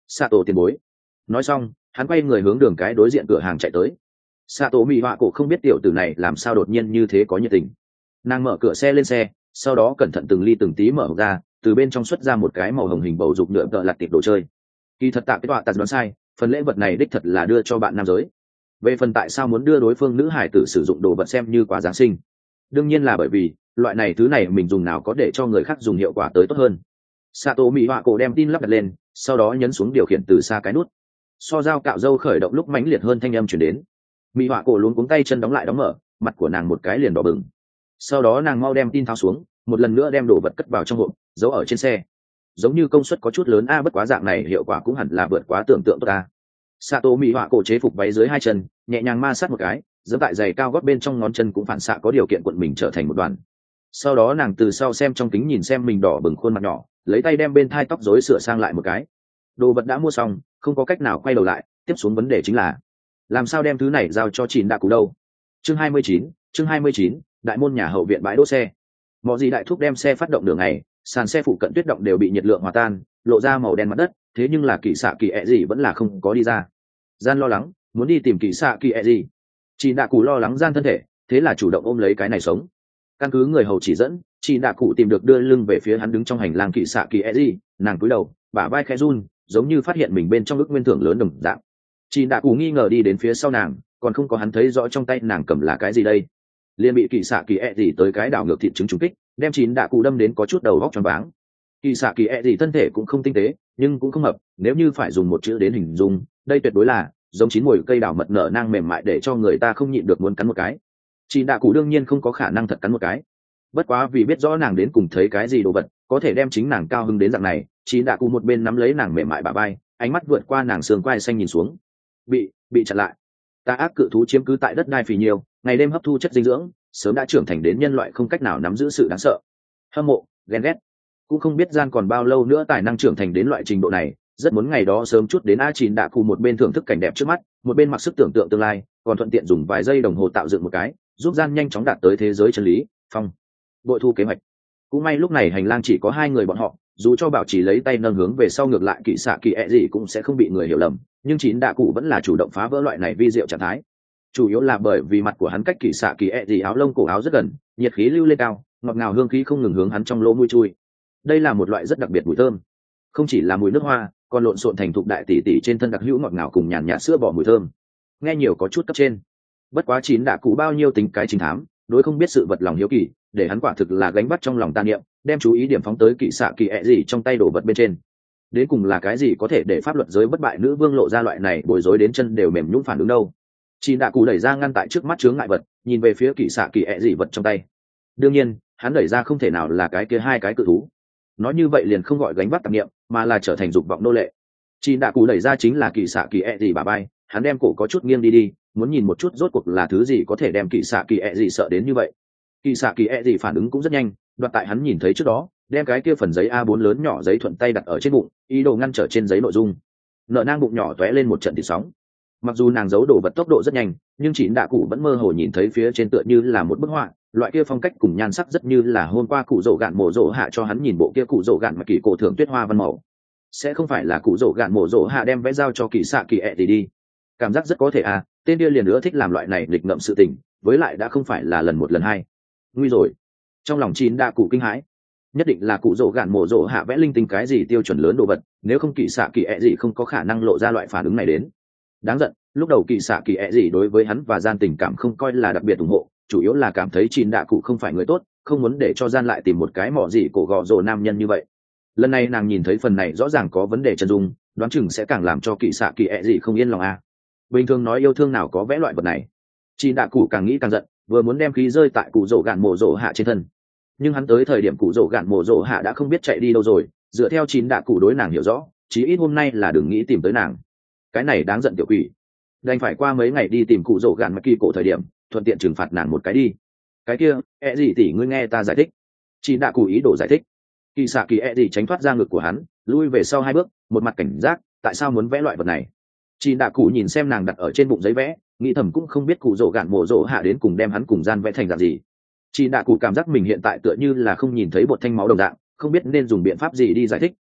Sato tiền bối. Nói xong hắn quay người hướng đường cái đối diện cửa hàng chạy tới. Sato Mị Họa cổ không biết tiểu tử này làm sao đột nhiên như thế có nhiệt tình. Nàng mở cửa xe lên xe, sau đó cẩn thận từng ly từng tí mở ra, từ bên trong xuất ra một cái màu hồng hình bầu dục nhựa tợ lặt tiệp đồ chơi. Kỳ thật tạ cái tọa tạt đoán sai, phần lễ vật này đích thật là đưa cho bạn nam giới. Về phần tại sao muốn đưa đối phương nữ hải tử sử dụng đồ vật xem như quà giáng sinh, đương nhiên là bởi vì loại này thứ này mình dùng nào có để cho người khác dùng hiệu quả tới tốt hơn. Sato Mị Họa cổ đem tin lắp đặt lên, sau đó nhấn xuống điều khiển từ xa cái nút. So dao cạo râu khởi động lúc mãnh liệt hơn thanh âm chuyển đến. Mị Họa cổ luống cuống tay chân đóng lại đóng mở, mặt của nàng một cái liền đỏ bừng. Sau đó nàng mau đem tin tháo xuống, một lần nữa đem đồ vật cất vào trong hộp, giấu ở trên xe. Giống như công suất có chút lớn a, bất quá dạng này hiệu quả cũng hẳn là vượt quá tưởng tượng tốt ta. Sato Mị Họa cổ chế phục váy dưới hai chân, nhẹ nhàng ma sát một cái, giẫm tại giày cao gót bên trong ngón chân cũng phản xạ có điều kiện cuộn mình trở thành một đoàn. Sau đó nàng từ sau xem trong kính nhìn xem mình đỏ bừng khuôn mặt nhỏ, lấy tay đem bên thai tóc rối sửa sang lại một cái. Đồ vật đã mua xong, không có cách nào quay đầu lại, tiếp xuống vấn đề chính là làm sao đem thứ này giao cho Chín Đạ Cụ đâu. Chương hai mươi chín, chương hai mươi chín, đại môn nhà hậu viện bãi đỗ xe. Mọ gì đại thúc đem xe phát động đường ngày, sàn xe phụ cận tuyết động đều bị nhiệt lượng hòa tan, lộ ra màu đen mặt đất, thế nhưng là kỳ xạ kỳ ẹ gì vẫn là không có đi ra. Gian lo lắng, muốn đi tìm kỳ xạ kỳ ẹ gì. Chín Đạ Cụ lo lắng Gian thân thể, thế là chủ động ôm lấy cái này sống. Căn cứ người hầu chỉ dẫn, Chín Đạ Cụ tìm được đưa lưng về phía hắn đứng trong hành lang kỳ xạ kỳ ẹ gì, nàng cúi đầu, bả vai khẽ run, giống như phát hiện mình bên trong ức nguyên thưởng lớn đồng dạng. Chín Đạ Cụ nghi ngờ đi đến phía sau nàng, còn không có hắn thấy rõ trong tay nàng cầm là cái gì đây, liền bị kỳ xạ kỳ ẹ gì tới cái đảo ngược thịt trứng trùng kích, đem Chín Đạ Cụ đâm đến có chút đầu góc choáng váng. Kỳ xạ kỳ ẹ gì thân thể cũng không tinh tế, nhưng cũng không mập, nếu như phải dùng một chữ đến hình dung, đây tuyệt đối là giống chín mùi cây đào mật nở nang mềm mại để cho người ta không nhịn được muốn cắn một cái. Chín Đạ Cụ đương nhiên không có khả năng thật cắn một cái, bất quá vì biết rõ nàng đến cùng thấy cái gì đồ vật có thể đem chính nàng cao hứng đến dạng này, Chín Đạ Cụ một bên nắm lấy nàng mềm mại bả vai, ánh mắt vượt qua nàng xương quai xanh nhìn xuống. bị bị chặn lại. Tà ác cự thú chiếm cứ tại đất đai phì nhiều, ngày đêm hấp thu chất dinh dưỡng, sớm đã trưởng thành đến nhân loại không cách nào nắm giữ sự đáng sợ. Hâm mộ, ghen ghét, cũng không biết Gian còn bao lâu nữa tài năng trưởng thành đến loại trình độ này, rất muốn ngày đó sớm chút đến. A Chín Đạ Cụ một bên thưởng thức cảnh đẹp trước mắt, một bên mặc sức tưởng tượng tương lai, còn thuận tiện dùng vài giây đồng hồ tạo dựng một cái, giúp Gian nhanh chóng đạt tới thế giới chân lý, phong bội thu kế hoạch. Cũng may lúc này hành lang chỉ có hai người bọn họ, dù cho bảo trì lấy tay nâng hướng về sau ngược lại kỳ xạ kỳ ẹ gì cũng sẽ không bị người hiểu lầm, nhưng Chín Đạ Cụ vẫn là chủ động phá vỡ loại này vi diệu trạng thái. Chủ yếu là bởi vì mặt của hắn cách kỳ xạ kỳ ẹ gì áo lông cổ áo rất gần, nhiệt khí lưu lên cao, ngọt ngào hương khí không ngừng hướng hắn trong lỗ mũi chui. Đây là một loại rất đặc biệt mùi thơm, không chỉ là mùi nước hoa, còn lộn xộn thành thục đại tỷ tỷ trên thân đặc hữu ngọt ngào cùng nhàn nhạt sữa bò mùi thơm, nghe nhiều có chút cấp trên. Bất quá Chín Đạ Cụ bao nhiêu tính cái chính thám, đối không biết sự vật lòng hiếu kỳ, để hắn quả thực là gánh bắt trong lòng ta niệm, đem chú ý điểm phóng tới kỳ xạ kỳ ẹ gì trong tay đổ vật bên trên. Đến cùng là cái gì có thể để pháp luật giới bất bại nữ vương lộ ra loại này bối rối đến chân đều mềm nhũn phản ứng đâu. Chín Đạ Cụ đẩy ra ngăn tại trước mắt chướng ngại vật, nhìn về phía kỳ xạ kỳ ẹ gì vật trong tay. Đương nhiên hắn đẩy ra không thể nào là cái kia hai cái cự thú, nói như vậy liền không gọi gánh vác tạp niệm, mà là trở thành dục vọng nô lệ. Chín Đạ Cụ đẩy ra chính là kỳ xạ kỳ ẹ gì bà bay, hắn đem cổ có chút nghiêng đi đi, muốn nhìn một chút rốt cuộc là thứ gì có thể đem kỳ xạ kỳ ẹ gì sợ đến như vậy. Kỳ xạ kỳ ẹ gì phản ứng cũng rất nhanh, đoạt tại hắn nhìn thấy trước đó, đem cái kia phần giấy a bốn lớn nhỏ giấy thuận tay đặt ở trên bụng, ý đồ ngăn trở trên giấy nội dung. Nợ nang bụng nhỏ tóe lên một trận thịt sóng. Mặc dù nàng giấu đồ vật tốc độ rất nhanh, nhưng Chín Đạ Cụ vẫn mơ hồ nhìn thấy phía trên tựa như là một bức họa, loại kia phong cách cùng nhan sắc rất như là hôm qua cụ rổ gạn mổ rổ hạ cho hắn nhìn bộ kia cụ rổ gạn mà kỳ cổ thưởng tuyết hoa văn màu. Sẽ không phải là cụ rổ gạn mổ rổ hạ đem vẽ giao cho kỳ xạ kỳ ẹ gì đi. Cảm giác rất có thể à, tên kia liền nữa thích làm loại này nghịch ngợm sự tình, với lại đã không phải là lần một lần hai. Nguy rồi. Trong lòng Chín Đạ Cụ kinh hãi, nhất định là cụ rổ gạn mổ rổ hạ vẽ linh tinh cái gì tiêu chuẩn lớn đồ vật, nếu không kỳ xạ kỳ ẹ gì không có khả năng lộ ra loại phản ứng này đến. Đáng giận, lúc đầu kỳ xạ kỳ ẹ gì đối với hắn và Gian tình cảm không coi là đặc biệt ủng hộ, chủ yếu là cảm thấy Chín Đạ Cụ không phải người tốt, không muốn để cho Gian lại tìm một cái mỏ gì cổ gò rồ nam nhân như vậy. Lần này nàng nhìn thấy phần này rõ ràng có vấn đề chân dung, đoán chừng sẽ càng làm cho kỳ xạ kỳ ẹ gì không yên lòng à. Bình thường nói yêu thương nào có vẽ loại vật này. Chín Đạ Cụ càng nghĩ càng giận, vừa muốn đem khí rơi tại cụ rổ gạn mổ rổ hạ trên thân, nhưng hắn tới thời điểm cụ rổ gạn mổ rổ hạ đã không biết chạy đi đâu rồi. Dựa theo Chín Đạ Cụ đối nàng hiểu rõ, chí ít hôm nay là đừng nghĩ tìm tới nàng. Cái này đáng giận tiểu quỷ, đành phải qua mấy ngày đi tìm cụ rổ gạn mà kỳ cổ thời điểm, thuận tiện trừng phạt nàng một cái đi. Cái kia ẹ gì tỷ ngươi nghe ta giải thích. Chín Đạ Cụ ý đồ giải thích. Kỳ xạ kỳ ẹ gì tránh thoát ra ngực của hắn, lui về sau hai bước, một mặt cảnh giác, tại sao muốn vẽ loại vật này. Chín Đạ Cụ nhìn xem nàng đặt ở trên bụng giấy vẽ, nghĩ thầm cũng không biết cụ rổ gạn mổ rổ hạ đến cùng đem hắn cùng Gian vẽ thành dạng gì. Chín Đạ Cụ cảm giác mình hiện tại tựa như là không nhìn thấy bột thanh máu đồng dạng, không biết nên dùng biện pháp gì đi giải thích,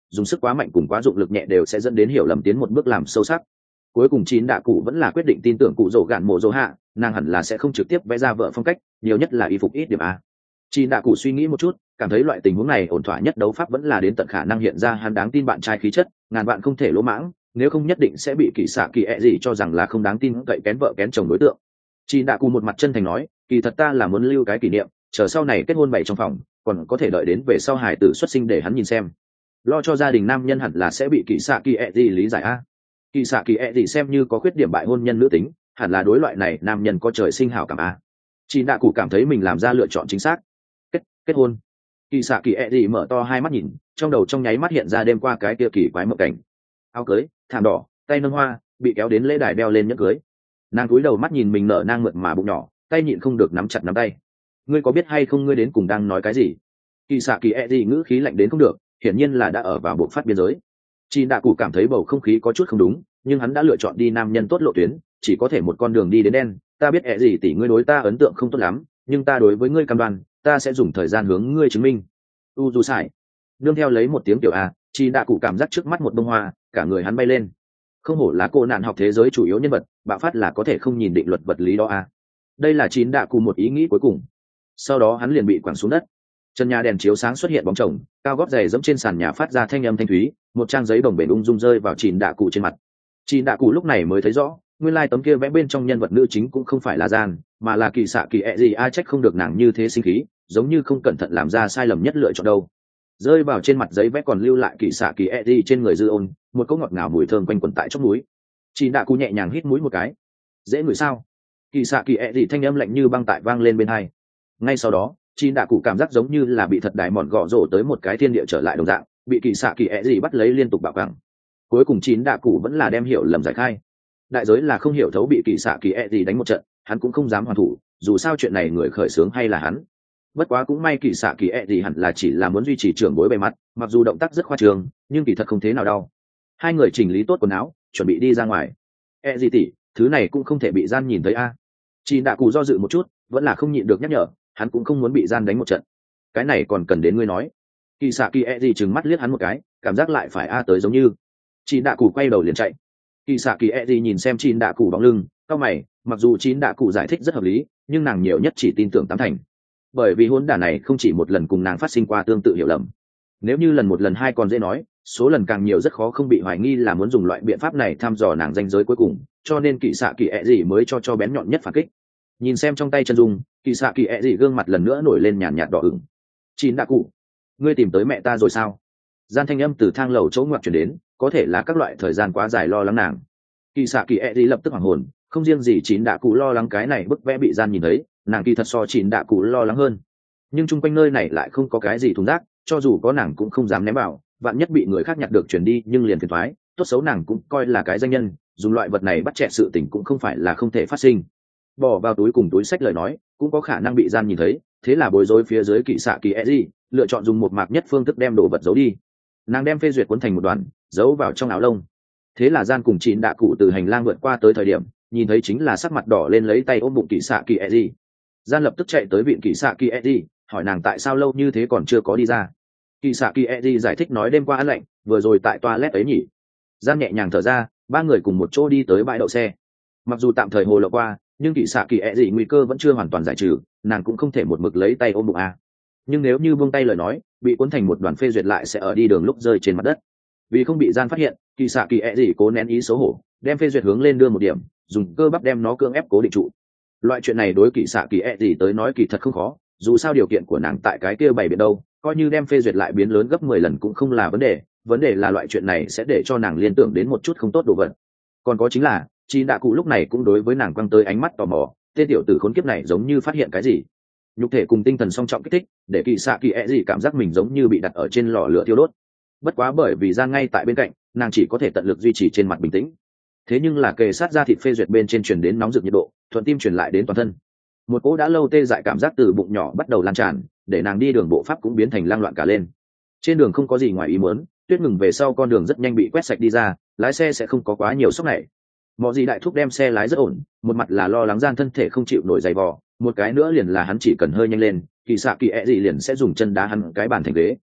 dùng sức quá mạnh cùng quá dụng lực nhẹ đều sẽ dẫn đến hiểu lầm tiến một bước làm sâu sắc. Cuối cùng chín đạ cụ vẫn là quyết định tin tưởng cụ rổ gạn mộ rổ hạ, nàng hẳn là sẽ không trực tiếp vẽ ra vợ phong cách, nhiều nhất là y phục ít điểm a. Chín đạ cụ suy nghĩ một chút, cảm thấy loại tình huống này ổn thỏa nhất đấu pháp vẫn là đến tận khả năng hiện ra hắn đáng tin bạn trai khí chất, ngàn bạn không thể lỗ mãng, nếu không nhất định sẽ bị kỳ xạ kỳ ẹ gì cho rằng là không đáng tin cậy kén vợ kén chồng đối tượng. Chín đạ cụ một mặt chân thành nói, kỳ thật ta là muốn lưu cái kỷ niệm, chờ sau này kết hôn bày trong phòng, còn có thể đợi đến về sau hài tử xuất sinh để hắn nhìn xem. Lo cho gia đình nam nhân hẳn là sẽ bị kỳ xạ kỳ ẹ gì lý giải a. Kỳ xạ kỳ ẹ gì xem như có khuyết điểm bại hôn nhân nữ tính, hẳn là đối loại này nam nhân có trời sinh hảo cảm a. Chín đạ cụ cảm thấy mình làm ra lựa chọn chính xác. Kết kết hôn. Kỳ xạ kỳ ẹ gì mở to hai mắt nhìn, trong đầu trong nháy mắt hiện ra đêm qua cái kia kỳ quái mộng cảnh. Áo cưới, thảm đỏ, tay nâng hoa, bị kéo đến lễ đài đeo lên nhẫn cưới. Nàng cúi đầu mắt nhìn mình nở nang mượt mà bụng nhỏ, tay nhịn không được nắm chặt nắm tay. Ngươi có biết hay không ngươi đến cùng đang nói cái gì? Kỳ xạ kỳ ẹ gì ngữ khí lạnh đến không được, hiển nhiên là đã ở vào bộ phát biên giới. Chín đạ cụ cảm thấy bầu không khí có chút không đúng, nhưng hắn đã lựa chọn đi nam nhân tốt lộ tuyến, chỉ có thể một con đường đi đến đen. Ta biết ẹ gì tỷ ngươi đối ta ấn tượng không tốt lắm, nhưng ta đối với ngươi cam đoan, ta sẽ dùng thời gian hướng ngươi chứng minh. U dù sải. Nương theo lấy một tiếng tiểu a, chín đạ cụ cảm giác trước mắt một bông hoa, cả người hắn bay lên. Không hổ là cô nạn học thế giới chủ yếu nhân vật, bạo phát là có thể không nhìn định luật vật lý đó a. Đây là chín đạ cụ một ý nghĩ cuối cùng. Sau đó hắn liền bị quẳng xuống đất. Chân nhà đèn chiếu sáng xuất hiện bóng chồng, cao gót giày dẫm trên sàn nhà phát ra thanh âm thanh thúy, một trang giấy bồng bềnh ung dung rơi vào chín đạ cụ trên mặt. Chín đạ cụ lúc này mới thấy rõ, nguyên lai tấm kia vẽ bên trong nhân vật nữ chính cũng không phải là gian, mà là kỳ xạ kỳ ẹ gì, ai trách không được nàng như thế sinh khí, giống như không cẩn thận làm ra sai lầm nhất lựa chọn đâu. Rơi vào trên mặt giấy vẽ còn lưu lại kỳ xạ kỳ ẹ gì trên người dư ôn, một cỗ ngọt ngào mùi thơm quanh quẩn tại chóp mũi. Chín đạ cụ nhẹ nhàng hít mũi một cái. Dễ ngửi sao? Kỳ xạ kỳ ẹ gì thanh âm lạnh như băng tại vang lên bên hai. Ngay sau đó, chín đạ cụ cảm giác giống như là bị thật đài mòn gõ rổ tới một cái thiên địa trở lại đồng dạng, bị kỳ xạ kỳ ẹ gì bắt lấy liên tục bạo cẳng. Cuối cùng chín đạ cụ vẫn là đem hiểu lầm giải khai. Đại giới là không hiểu thấu bị kỳ xạ kỳ ẹ gì đánh một trận, hắn cũng không dám hoàn thủ, dù sao chuyện này người khởi xướng hay là hắn. Bất quá cũng may kỳ xạ kỳ ẹ gì hẳn là chỉ là muốn duy trì trưởng bối bề mặt, mặc dù động tác rất khoa trương, nhưng kỳ thật không thế nào đau. Hai người chỉnh lý tốt quần áo, chuẩn bị đi ra ngoài. ẹ gì tỷ, thứ này cũng không thể bị gian nhìn thấy a. Chín đạ cụ do dự một chút, vẫn là không nhịn được nhắc nhở, hắn cũng không muốn bị gian đánh một trận. Cái này còn cần đến ngươi nói. Kỳ xạ kỳ ẹ gì trừng mắt liếc hắn một cái, cảm giác lại phải a tới giống như. Chín đạ cụ quay đầu liền chạy. Kỳ xạ kỳ ẹ gì nhìn xem chín đạ cụ bóng lưng, cau mày, mặc dù chín đạ cụ giải thích rất hợp lý, nhưng nàng nhiều nhất chỉ tin tưởng tám thành. Bởi vì hôn đả này không chỉ một lần cùng nàng phát sinh qua tương tự hiểu lầm. Nếu như lần một lần hai còn dễ nói, số lần càng nhiều rất khó không bị hoài nghi là muốn dùng loại biện pháp này thăm dò nàng danh giới cuối cùng, cho nên kỳ xạ kỳ ẹ gì mới cho cho bén nhọn nhất phản kích. Nhìn xem trong tay chân dung, kỳ xạ kỳ ẹ gì gương mặt lần nữa nổi lên nhàn nhạt đỏ ửng. Chín đạ cụ, ngươi tìm tới mẹ ta rồi sao? Gian thanh âm từ thang lầu chỗ ngoặt chuyển đến, có thể là các loại thời gian quá dài lo lắng nàng. Kỳ xạ kỳ ẹ gì lập tức hoảng hồn, không riêng gì chín đạ cụ lo lắng cái này bức vẽ bị gian nhìn thấy, nàng kỳ thật so chín đạ cụ lo lắng hơn. Nhưng chung quanh nơi này lại không có cái gì thùng rác, cho dù có nàng cũng không dám ném vào, vạn nhất bị người khác nhặt được chuyển đi nhưng liền phiền thoái, tốt xấu nàng cũng coi là cái danh nhân, dùng loại vật này bắt chẹt sự tình cũng không phải là không thể phát sinh. Bỏ vào túi cùng túi sách lời nói cũng có khả năng bị gian nhìn thấy, thế là bối rối phía dưới kỳ xạ kỳ e gì lựa chọn dùng một mạc nhất phương thức đem đồ vật giấu đi. Nàng đem phê duyệt cuốn thành một đoàn giấu vào trong áo lông. Thế là gian cùng chín đạ cụ từ hành lang vượt qua tới thời điểm nhìn thấy chính là sắc mặt đỏ lên lấy tay ôm bụng kỳ xạ kỳ e gì. Gian lập tức chạy tới viện kỳ xạ kỳ e gì, hỏi nàng tại sao lâu như thế còn chưa có đi ra. Kỳ xạ kỳ e gì giải thích nói đêm qua ăn lạnh, vừa rồi tại toilet ấy nhỉ. Gian nhẹ nhàng thở ra, ba người cùng một chỗ đi tới bãi đậu xe. Mặc dù tạm thời hồ lộ qua, nhưng kỳ xạ kỳ e gì nguy cơ vẫn chưa hoàn toàn giải trừ, nàng cũng không thể một mực lấy tay ôm bụng a. Nhưng nếu như buông tay lời nói, bị cuốn thành một đoàn phê duyệt lại sẽ ở đi đường lúc rơi trên mặt đất. Vì không bị gian phát hiện, kỳ xạ kỳ e gì cố nén ý xấu hổ, đem phê duyệt hướng lên đưa một điểm, dùng cơ bắp đem nó cưỡng ép cố định trụ. Loại chuyện này đối kỳ xạ kỳ e gì tới nói kỳ thật không khó, dù sao điều kiện của nàng tại cái kia bày biện đâu, coi như đem phê duyệt lại biến lớn gấp mười lần cũng không là vấn đề, vấn đề là loại chuyện này sẽ để cho nàng liên tưởng đến một chút không tốt đồ vật. Còn có chính là chị đạ cụ lúc này cũng đối với nàng quăng tới ánh mắt tò mò, tên tiểu tử khốn kiếp này giống như phát hiện cái gì. Nhục thể cùng tinh thần song trọng kích thích, để kỳ xạ kỳ e gì cảm giác mình giống như bị đặt ở trên lò lửa thiêu đốt. Bất quá bởi vì gian ngay tại bên cạnh, nàng chỉ có thể tận lực duy trì trên mặt bình tĩnh. Thế nhưng là kề sát ra thịt phê duyệt bên trên truyền đến nóng rực nhiệt độ, thuận tim truyền lại đến toàn thân. Một cỗ đã lâu tê dại cảm giác từ bụng nhỏ bắt đầu lan tràn, để nàng đi đường bộ pháp cũng biến thành lang loạn cả lên. Trên đường không có gì ngoài ý muốn, tuyết ngừng về sau con đường rất nhanh bị quét sạch đi ra, lái xe sẽ không có quá nhiều sốc này. Mọi gì đại thúc đem xe lái rất ổn, một mặt là lo lắng gian thân thể không chịu nổi giày vò, một cái nữa liền là hắn chỉ cần hơi nhanh lên, kỳ xạ kỳ e gì liền sẽ dùng chân đá hắn cái bàn thành ghế.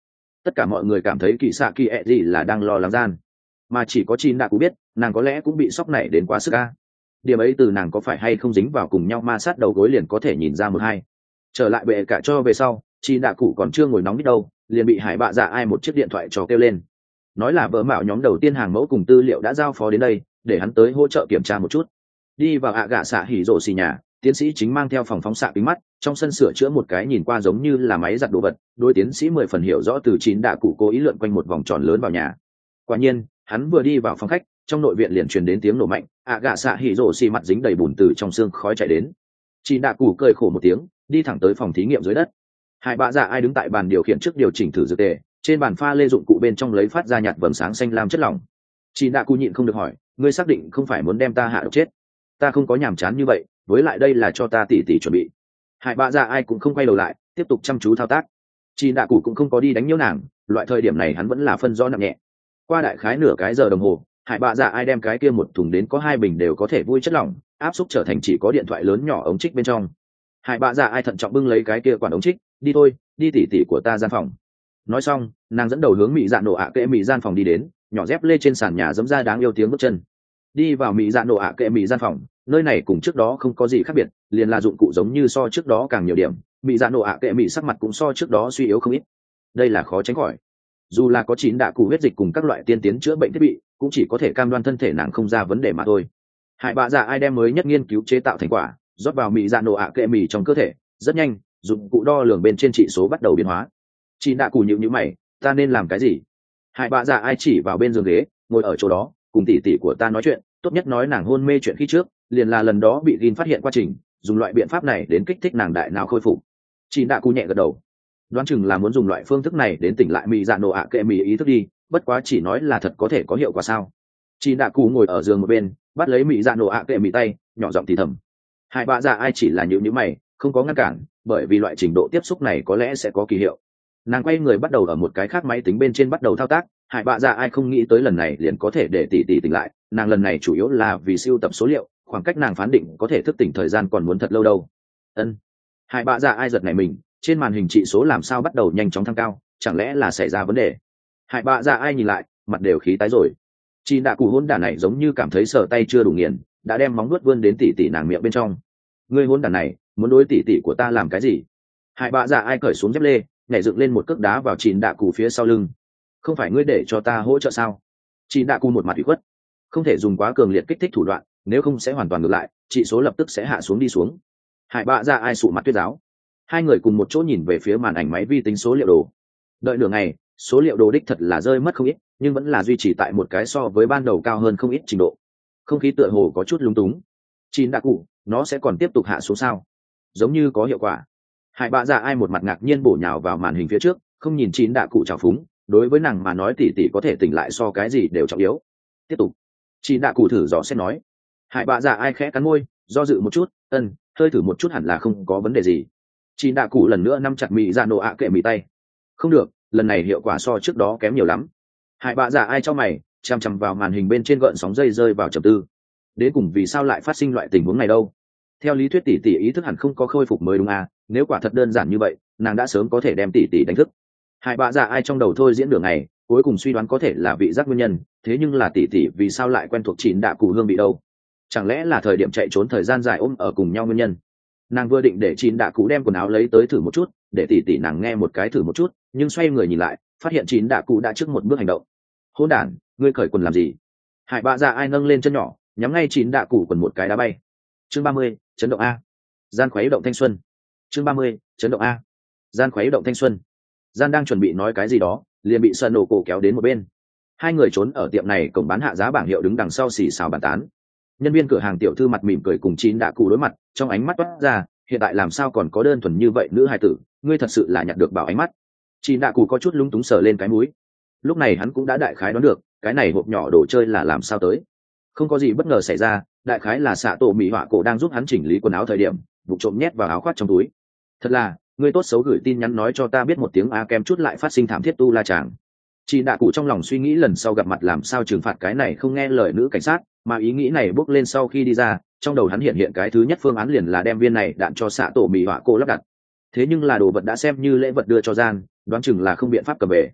Tất cả mọi người cảm thấy kỳ xạ kỳ ẹ gì là đang lo lắng gian, mà chỉ có chín đã cũng biết nàng có lẽ cũng bị sốc này đến quá sức a. Điểm ấy từ nàng có phải hay không dính vào cùng nhau ma sát đầu gối liền có thể nhìn ra một hai. Trở lại bệ cả cho về sau, chín đã cụ còn chưa ngồi nóng biết đâu, liền bị hải bạ dạ ai một chiếc điện thoại cho kêu lên, nói là vợ mạo nhóm đầu tiên hàng mẫu cùng tư liệu đã giao phó đến đây, để hắn tới hỗ trợ kiểm tra một chút. Đi vào ạ gạ xạ hỉ rộ xì nhà, tiến sĩ chính mang theo phòng phóng xạ kính mắt trong sân sửa chữa một cái nhìn qua giống như là máy giặt đồ vật, đôi tiến sĩ mười phần hiểu rõ từ chín đạ cụ cố ý lượn quanh một vòng tròn lớn vào nhà. Quả nhiên hắn vừa đi vào phòng khách, trong nội viện liền truyền đến tiếng nổ mạnh, ạ gạ xạ hỉ rộ xì mặt dính đầy bùn từ trong xương khói chạy đến. Chín đạ cụ cười khổ một tiếng, đi thẳng tới phòng thí nghiệm dưới đất. Hai bạ dạ ai đứng tại bàn điều khiển trước điều chỉnh thử dược tề, trên bàn pha lê dụng cụ bên trong lấy phát ra nhạt vầng sáng xanh lam chất lỏng. Chín đạ cụ nhịn không được hỏi, ngươi xác định không phải muốn đem ta hạ độc chết? Ta không có nhàm chán như vậy, với lại đây là cho ta tỉ tỉ chuẩn bị. Hải bạ dạ ai cũng không quay đầu lại, tiếp tục chăm chú thao tác. Chín đạ cụ cũng không có đi đánh nhiễu nàng, loại thời điểm này hắn vẫn là phân rõ nặng nhẹ. Qua đại khái nửa cái giờ đồng hồ, hải bạ dạ ai đem cái kia một thùng đến có hai bình đều có thể vui chất lỏng áp xúc trở thành chỉ có điện thoại lớn nhỏ ống trích bên trong. Hải bạ dạ ai thận trọng bưng lấy cái kia quản ống trích, đi thôi, đi tỉ tỉ của ta gian phòng. Nói xong, nàng dẫn đầu hướng mỹ dạ nổ ạ kệ mỹ gian phòng đi đến, nhỏ dép lê trên sàn nhà dẫm ra đáng yêu tiếng bước chân. Đi vào mỹ dạ nổ ạ kệ mỹ gian phòng, nơi này cùng trước đó không có gì khác biệt, liền là dụng cụ giống như so trước đó càng nhiều điểm, mỹ dạ nổ ạ kệ mỹ sắc mặt cũng so trước đó suy yếu không ít. Đây là khó tránh khỏi, dù là có chín đạ cụ huyết dịch cùng các loại tiên tiến chữa bệnh thiết bị, cũng chỉ có thể cam đoan thân thể nàng không ra vấn đề mà thôi. Hải bạ dạ ai đem mới nhất nghiên cứu chế tạo thành quả rót vào mỹ dạ nổ ạ kệ mỹ trong cơ thể, rất nhanh dụng cụ đo lường bên trên trị số bắt đầu biến hóa. Chín đạ cụ nhịu nhữ mày, ta nên làm cái gì? Hải bạ dạ ai chỉ vào bên giường ghế, ngồi ở chỗ đó cùng tỷ tỷ của ta nói chuyện, tốt nhất nói nàng hôn mê chuyện khi trước, liền là lần đó bị gin phát hiện quá trình, dùng loại biện pháp này đến kích thích nàng đại não khôi phục. Chín đạ cụ nhẹ gật đầu, đoán chừng là muốn dùng loại phương thức này đến tỉnh lại mỹ dạ nổ ạ kệ mỹ ý thức đi, bất quá chỉ nói là thật có thể có hiệu quả sao? Chín đạ cụ ngồi ở giường một bên, bắt lấy mỹ dạ nổ ạ kệ mỹ tay, nhỏ giọng thì thầm. Hải bạ dạ ai chỉ là nhịu nhữ mày, không có ngăn cản, bởi vì loại trình độ tiếp xúc này có lẽ sẽ có kỳ hiệu. Nàng quay người bắt đầu ở một cái khác máy tính bên trên bắt đầu thao tác. Hải bạ dạ ai không nghĩ tới lần này liền có thể để tỷ tỷ tỉnh lại, nàng lần này chủ yếu là vì siêu tập số liệu, khoảng cách nàng phán định có thể thức tỉnh thời gian còn muốn thật lâu đâu. Ân. Hải bạ dạ ai giật này mình, trên màn hình trị số làm sao bắt đầu nhanh chóng thăng cao, chẳng lẽ là xảy ra vấn đề? Hải bạ dạ ai nhìn lại, mặt đều khí tái rồi. Chị đạ cụ hôn đản này giống như cảm thấy sờ tay chưa đủ nghiền, đã đem móng vuốt vươn đến tỷ tỷ nàng miệng bên trong. Ngươi hôn đản này muốn đối tỷ tỷ của ta làm cái gì? Hải bạ dạ ai cởi xuống dép lê, nhảy dựng lên một cước đá vào chị đạ cụ phía sau lưng. Không phải ngươi để cho ta hỗ trợ sao? Chị đạ cụ một mặt ủy khuất, không thể dùng quá cường liệt kích thích thủ đoạn, nếu không sẽ hoàn toàn ngược lại, trị số lập tức sẽ hạ xuống đi xuống. Hải bạ dạ ai sụ mặt tuyết giáo. Hai người cùng một chỗ nhìn về phía màn ảnh máy vi tính số liệu đồ. Đợi nửa ngày, số liệu đồ đích thật là rơi mất không ít, nhưng vẫn là duy trì tại một cái so với ban đầu cao hơn không ít trình độ. Không khí tựa hồ có chút lúng túng. Chín đạ cụ, nó sẽ còn tiếp tục hạ xuống sao? Giống như có hiệu quả. Hải bạ dạ ai một mặt ngạc nhiên bổ nhào vào màn hình phía trước, không nhìn chín đạ cụ trào phúng, đối với nàng mà nói tỷ tỷ có thể tỉnh lại so cái gì đều trọng yếu. Tiếp tục. Chín đạ cụ thử dò xét nói. Hải bạ dạ ai khẽ cắn môi, do dự một chút, ân, hơi thử một chút hẳn là không có vấn đề gì. Chín đạ cụ lần nữa nắm chặt mị dạ nổ ạ kệ mị tay. Không được, lần này hiệu quả so trước đó kém nhiều lắm. Hải bạ dạ ai cho mày, chằm chằm vào màn hình bên trên gợn sóng dây rơi vào trầm tư. Đến cùng vì sao lại phát sinh loại tình huống này đâu? Theo lý thuyết tỷ tỷ ý thức hẳn không có khôi phục mới đúng à? Nếu quả thật đơn giản như vậy, nàng đã sớm có thể đem tỷ tỷ đánh thức. Hải bạ dạ ai trong đầu thôi diễn đường này, cuối cùng suy đoán có thể là vị giác nguyên nhân, thế nhưng là tỷ tỷ vì sao lại quen thuộc chín đạ cụ hương bị đâu? Chẳng lẽ là thời điểm chạy trốn thời gian dài ôm ở cùng nhau nguyên nhân? Nàng vừa định để chín đạ cụ đem quần áo lấy tới thử một chút, để tỷ tỷ nàng nghe một cái thử một chút, nhưng xoay người nhìn lại, phát hiện chín đạ cụ đã trước một bước hành động. Hỗn đản, ngươi cởi quần làm gì? Hải bạ dạ ai nâng lên chân nhỏ, nhắm ngay chín đạ cụ quần một cái đá bay. Chương ba mươi, chấn động a. Gian khuấy động thanh xuân. Chương ba mươi, chấn động a. Gian khuấy động thanh xuân. Gian đang chuẩn bị nói cái gì đó, liền bị Sơn nổ cổ kéo đến một bên. Hai người trốn ở tiệm này cổng bán hạ giá bảng hiệu đứng đằng sau xì xào bàn tán. Nhân viên cửa hàng tiểu thư mặt mỉm cười cùng chín đạ cụ đối mặt, trong ánh mắt toát ra, hiện tại làm sao còn có đơn thuần như vậy nữ hài tử, ngươi thật sự là nhặt được bảo ánh mắt. Chín đạ cụ có chút lúng túng sờ lên cái mũi. Lúc này hắn cũng đã đại khái đoán được, cái này hộp nhỏ đồ chơi là làm sao tới. Không có gì bất ngờ xảy ra, đại khái là xạ tổ mỹ họa cổ đang giúp hắn chỉnh lý quần áo thời điểm, vụ trộm nhét vào áo khoác trong túi. Thật là, ngươi tốt xấu gửi tin nhắn nói cho ta biết một tiếng a kem chút lại phát sinh thảm thiết tu la chàng. Chị đạ cụ trong lòng suy nghĩ lần sau gặp mặt làm sao trừng phạt cái này không nghe lời nữ cảnh sát, mà ý nghĩ này bốc lên sau khi đi ra, trong đầu hắn hiện hiện cái thứ nhất phương án liền là đem viên này đạn cho xạ tổ mỹ họa cổ lắp đặt. Thế nhưng là đồ vật đã xem như lễ vật đưa cho gian, đoán chừng là không biện pháp cầm về.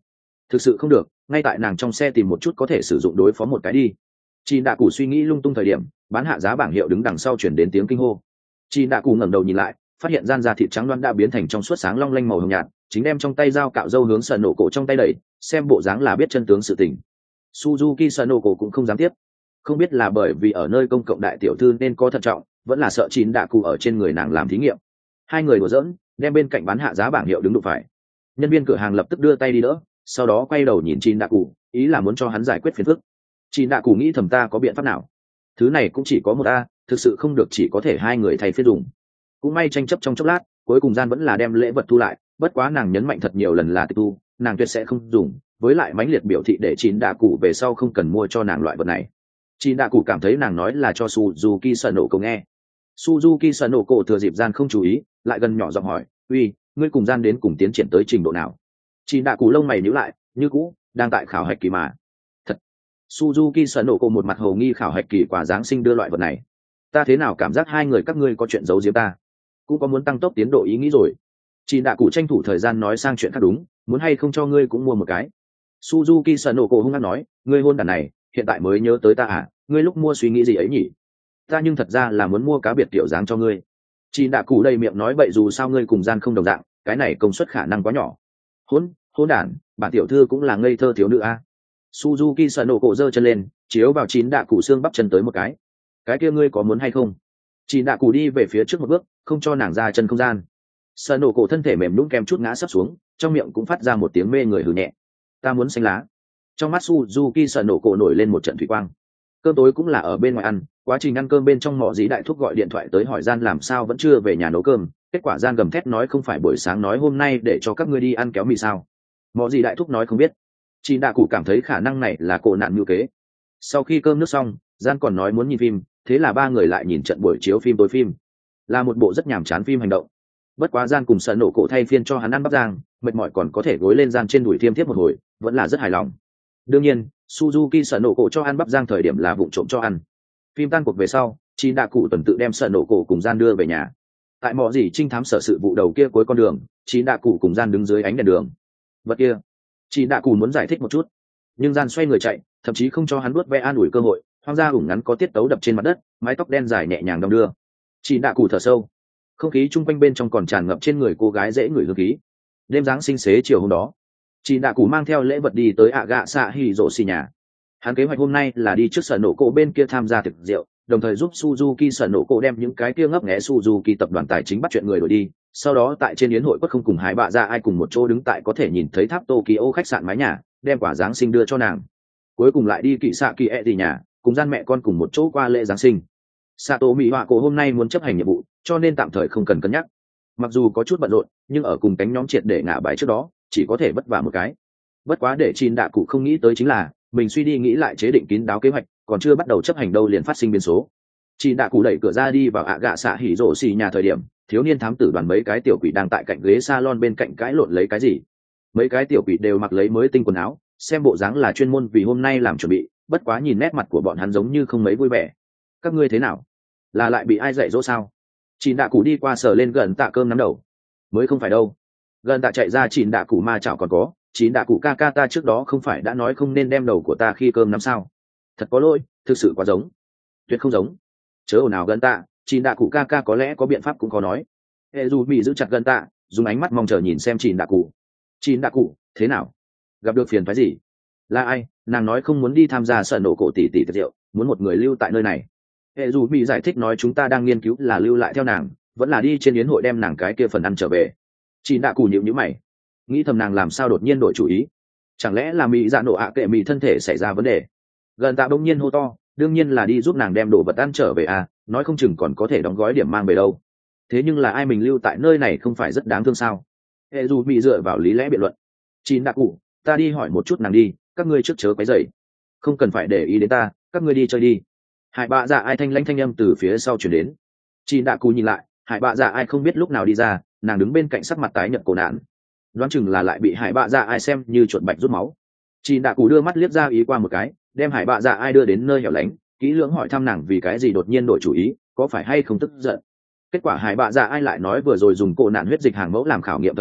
thực sự không được ngay tại nàng trong xe tìm một chút có thể sử dụng đối phó một cái đi. Chị đạ cụ suy nghĩ lung tung thời điểm, bán hạ giá bảng hiệu đứng đằng sau chuyển đến tiếng kinh hô. Chị đạ cụ ngẩng đầu nhìn lại, phát hiện gian da thịt trắng loáng đã biến thành trong suốt sáng long lanh màu hồng nhạt, chính đem trong tay dao cạo râu hướng sờ nổ cổ trong tay đẩy, xem bộ dáng là biết chân tướng sự tình. Suzuki sờ nổ cổ cũng không dám tiếp, không biết là bởi vì ở nơi công cộng đại tiểu thư nên có thận trọng, vẫn là sợ chín đạ cụ ở trên người nàng làm thí nghiệm. Hai người đùa giỡn, đem bên cạnh bán hạ giá bảng hiệu đứng đụng phải. Nhân viên cửa hàng lập tức đưa tay đi đỡ, sau đó quay đầu nhìn chín đạ cụ, ý là muốn cho hắn giải quyết phiền phức. Chín đạ cụ nghĩ thầm ta có biện pháp nào? Thứ này cũng chỉ có một a, thực sự không được chỉ có thể hai người thay phiên dùng. Cũng may tranh chấp trong chốc lát, cuối cùng gian vẫn là đem lễ vật thu lại, bất quá nàng nhấn mạnh thật nhiều lần là tịch thu, nàng tuyệt sẽ không dùng, với lại mãnh liệt biểu thị để chín đạ cụ về sau không cần mua cho nàng loại vật này. Chín đạ cụ cảm thấy nàng nói là cho Suzuki Sanoko nghe. Suzuki Sanoko thừa dịp gian không chú ý, lại gần nhỏ giọng hỏi, uy, ngươi cùng gian đến cùng tiến triển tới trình độ nào? Chín đạ cụ lông mày nhíu lại, như cũ đang tại khảo hạch kỳ mà. Thật. Suzuki Sanoko một mặt hồ nghi khảo hạch kỳ quả giáng sinh đưa loại vật này. Ta thế nào cảm giác hai người các ngươi có chuyện giấu giếm ta? Cũng có muốn tăng tốc tiến độ ý nghĩ rồi. Chín đạ cụ tranh thủ thời gian nói sang chuyện khác đúng, muốn hay không cho ngươi cũng mua một cái. Suzuki Sanoko hung hăng nói, ngươi hôn đàn này, hiện tại mới nhớ tới ta à, ngươi lúc mua suy nghĩ gì ấy nhỉ? Ta nhưng thật ra là muốn mua cá biệt tiểu dáng cho ngươi. Chín đạ cụ đầy miệng nói bậy dù sao ngươi cùng gian không đồng dạng, cái này công suất khả năng quá nhỏ. Hôn, hôn đàn, bản tiểu thư cũng là ngây thơ thiếu nữ a. À. Suzuki Sanoko giơ chân lên, chiếu vào chín đạ cụ xương bắp chân tới một cái. Cái kia ngươi có muốn hay không? Chín đạ cụ đi về phía trước một bước, không cho nàng ra chân không gian. Sanoko thân thể mềm nhũn kèm chút ngã sấp xuống, trong miệng cũng phát ra một tiếng mê người hừ nhẹ. Ta muốn xanh lá. Trong mắt Suzuki Sanoko nổi lên một trận thủy quang. Cơm tối cũng là ở bên ngoài ăn, quá trình ăn cơm bên trong mọ dí đại thúc gọi điện thoại tới hỏi gian làm sao vẫn chưa về nhà nấu cơm, kết quả gian gầm thét nói không phải buổi sáng nói hôm nay để cho các ngươi đi ăn kéo mì sao? Mọ dí đại thúc nói không biết. Chín đạ cụ cảm thấy khả năng này là cổ nạn mưu kế. Sau khi cơm nước xong, gian còn nói muốn nhìn phim, thế là ba người lại nhìn trận buổi chiếu phim tối phim. Là một bộ rất nhàm chán phim hành động. Bất quá gian cùng sợ nổ cổ thay phiên cho hắn ăn bắp rang, mệt mỏi còn có thể gối lên gian trên đùi thiêm tiếp một hồi, vẫn là rất hài lòng. Đương nhiên, Suzuki sợ nổ cổ cho ăn bắp rang thời điểm là vụng trộm cho ăn. Phim tan cuộc về sau, chín đạ cụ tuần tự đem sợ nổ cổ cùng gian đưa về nhà. Tại mỏ gì trinh thám sở sự vụ đầu kia cuối con đường, chín đạ cụ cùng gian đứng dưới ánh đèn đường. Vật kia, chín đạ cụ muốn giải thích một chút, nhưng gian xoay người chạy, thậm chí không cho hắn nuốt ve an ủi cơ hội. Hoang da ủng ngắn có tiết tấu đập trên mặt đất, mái tóc đen dài nhẹ nhàng đong đưa. Chín đạ cụ thở sâu, không khí chung quanh bên trong còn tràn ngập trên người cô gái dễ ngửi hương khí. Đêm giáng sinh xế chiều hôm đó, chín đạ cụ mang theo lễ vật đi tới ạ gạ xạ hỉ rổ xì nhà. Hắn kế hoạch hôm nay là đi trước sở nổ cổ bên kia tham gia thực rượu, đồng thời giúp Suzuki sở nổ cổ đem những cái kia ngấp nghé Suzuki tập đoàn tài chính bắt chuyện người đổi đi. Sau đó tại trên yến hội quất không cùng hải bạ ra ai cùng một chỗ đứng tại có thể nhìn thấy tháp Tokyo khách sạn mái nhà, đem quả giáng sinh đưa cho nàng. Cuối cùng lại đi kỵ xạ kỳ ẹ thì nhà, cùng gian mẹ con cùng một chỗ qua lễ giáng sinh. Sato Mỹ Họa cổ hôm nay muốn chấp hành nhiệm vụ, cho nên tạm thời không cần cân nhắc. Mặc dù có chút bận rộn, nhưng ở cùng cánh nhóm triệt để ngả bài trước đó, chỉ có thể vất vả một cái. Bất quá để Chín đạ cụ không nghĩ tới chính là, mình suy đi nghĩ lại chế định kín đáo kế hoạch, còn chưa bắt đầu chấp hành đâu liền phát sinh biến số. Chín đạ cụ đẩy cửa ra đi vào ạ gạ xạ hỉ rổ xì nhà thời điểm, thiếu niên thám tử đoàn mấy cái tiểu quỷ đang tại cạnh ghế salon bên cạnh cãi lộn lấy cái gì. Mấy cái tiểu quỷ đều mặc lấy mới tinh quần áo, xem bộ dáng là chuyên môn vì hôm nay làm chuẩn bị, bất quá nhìn nét mặt của bọn hắn giống như không mấy vui vẻ. Các ngươi thế nào? Là lại bị ai dạy dỗ sao? Chín đạ cụ đi qua sờ lên gần tạ cơm nắm đầu. Mới không phải đâu. Gần tạ chạy ra chín đạ cụ ma chảo còn có, chín đạ cụ ca ca ta trước đó không phải đã nói không nên đem đầu của ta khi cơm nắm sao? Thật có lỗi, thực sự quá giống. Tuyệt không giống. Chớ ồn ào gần tạ, chín đạ cụ ca ca có lẽ có biện pháp cũng có nói. Hệ dù bị giữ chặt gần tạ, dùng ánh mắt mong chờ nhìn xem chín đạ cụ. Chín đạ cụ, thế nào? Gặp được phiền phái gì? Là ai? Nàng nói không muốn đi tham gia sở nổ cổ tỷ tỷ tiệc rượu, muốn một người lưu tại nơi này. Hệ dù bị giải thích nói chúng ta đang nghiên cứu là lưu lại theo nàng, vẫn là đi trên yến hội đem nàng cái kia phần ăn trở về. Chín đạ cụ nhịu nhữ mày, nghĩ thầm nàng làm sao đột nhiên đổi chủ ý, chẳng lẽ là mỹ dạ nổ ạ kệ mỹ thân thể xảy ra vấn đề. Gần tạ bỗng nhiên hô to, đương nhiên là đi giúp nàng đem đồ vật ăn trở về à, nói không chừng còn có thể đóng gói điểm mang về đâu. Thế nhưng là ai mình lưu tại nơi này không phải rất đáng thương sao? Hệ dù bị dựa vào lý lẽ biện luận. Chín đạ cụ, ta đi hỏi một chút nàng đi, các ngươi trước chớ quấy rầy. Không cần phải để ý đến ta, các ngươi đi chơi đi. Hải bạ dạ ai thanh lãnh thanh âm từ phía sau chuyển đến. Chín đạ cụ nhìn lại, hải bạ dạ ai không biết lúc nào đi ra, nàng đứng bên cạnh sắc mặt tái nhợt cổ nạn, đoán chừng là lại bị hải bạ dạ ai xem như chuột bạch rút máu. Chín đạ cụ đưa mắt liếc ra ý qua một cái, đem hải bạ dạ ai đưa đến nơi hẻo lánh, kỹ lưỡng hỏi thăm nàng vì cái gì đột nhiên đổi chủ ý, có phải hay không tức giận. Kết quả hải bạ dạ ai lại nói vừa rồi dùng cổ nạn huyết dịch hàng mẫu làm khảo nghiệm thời điểm,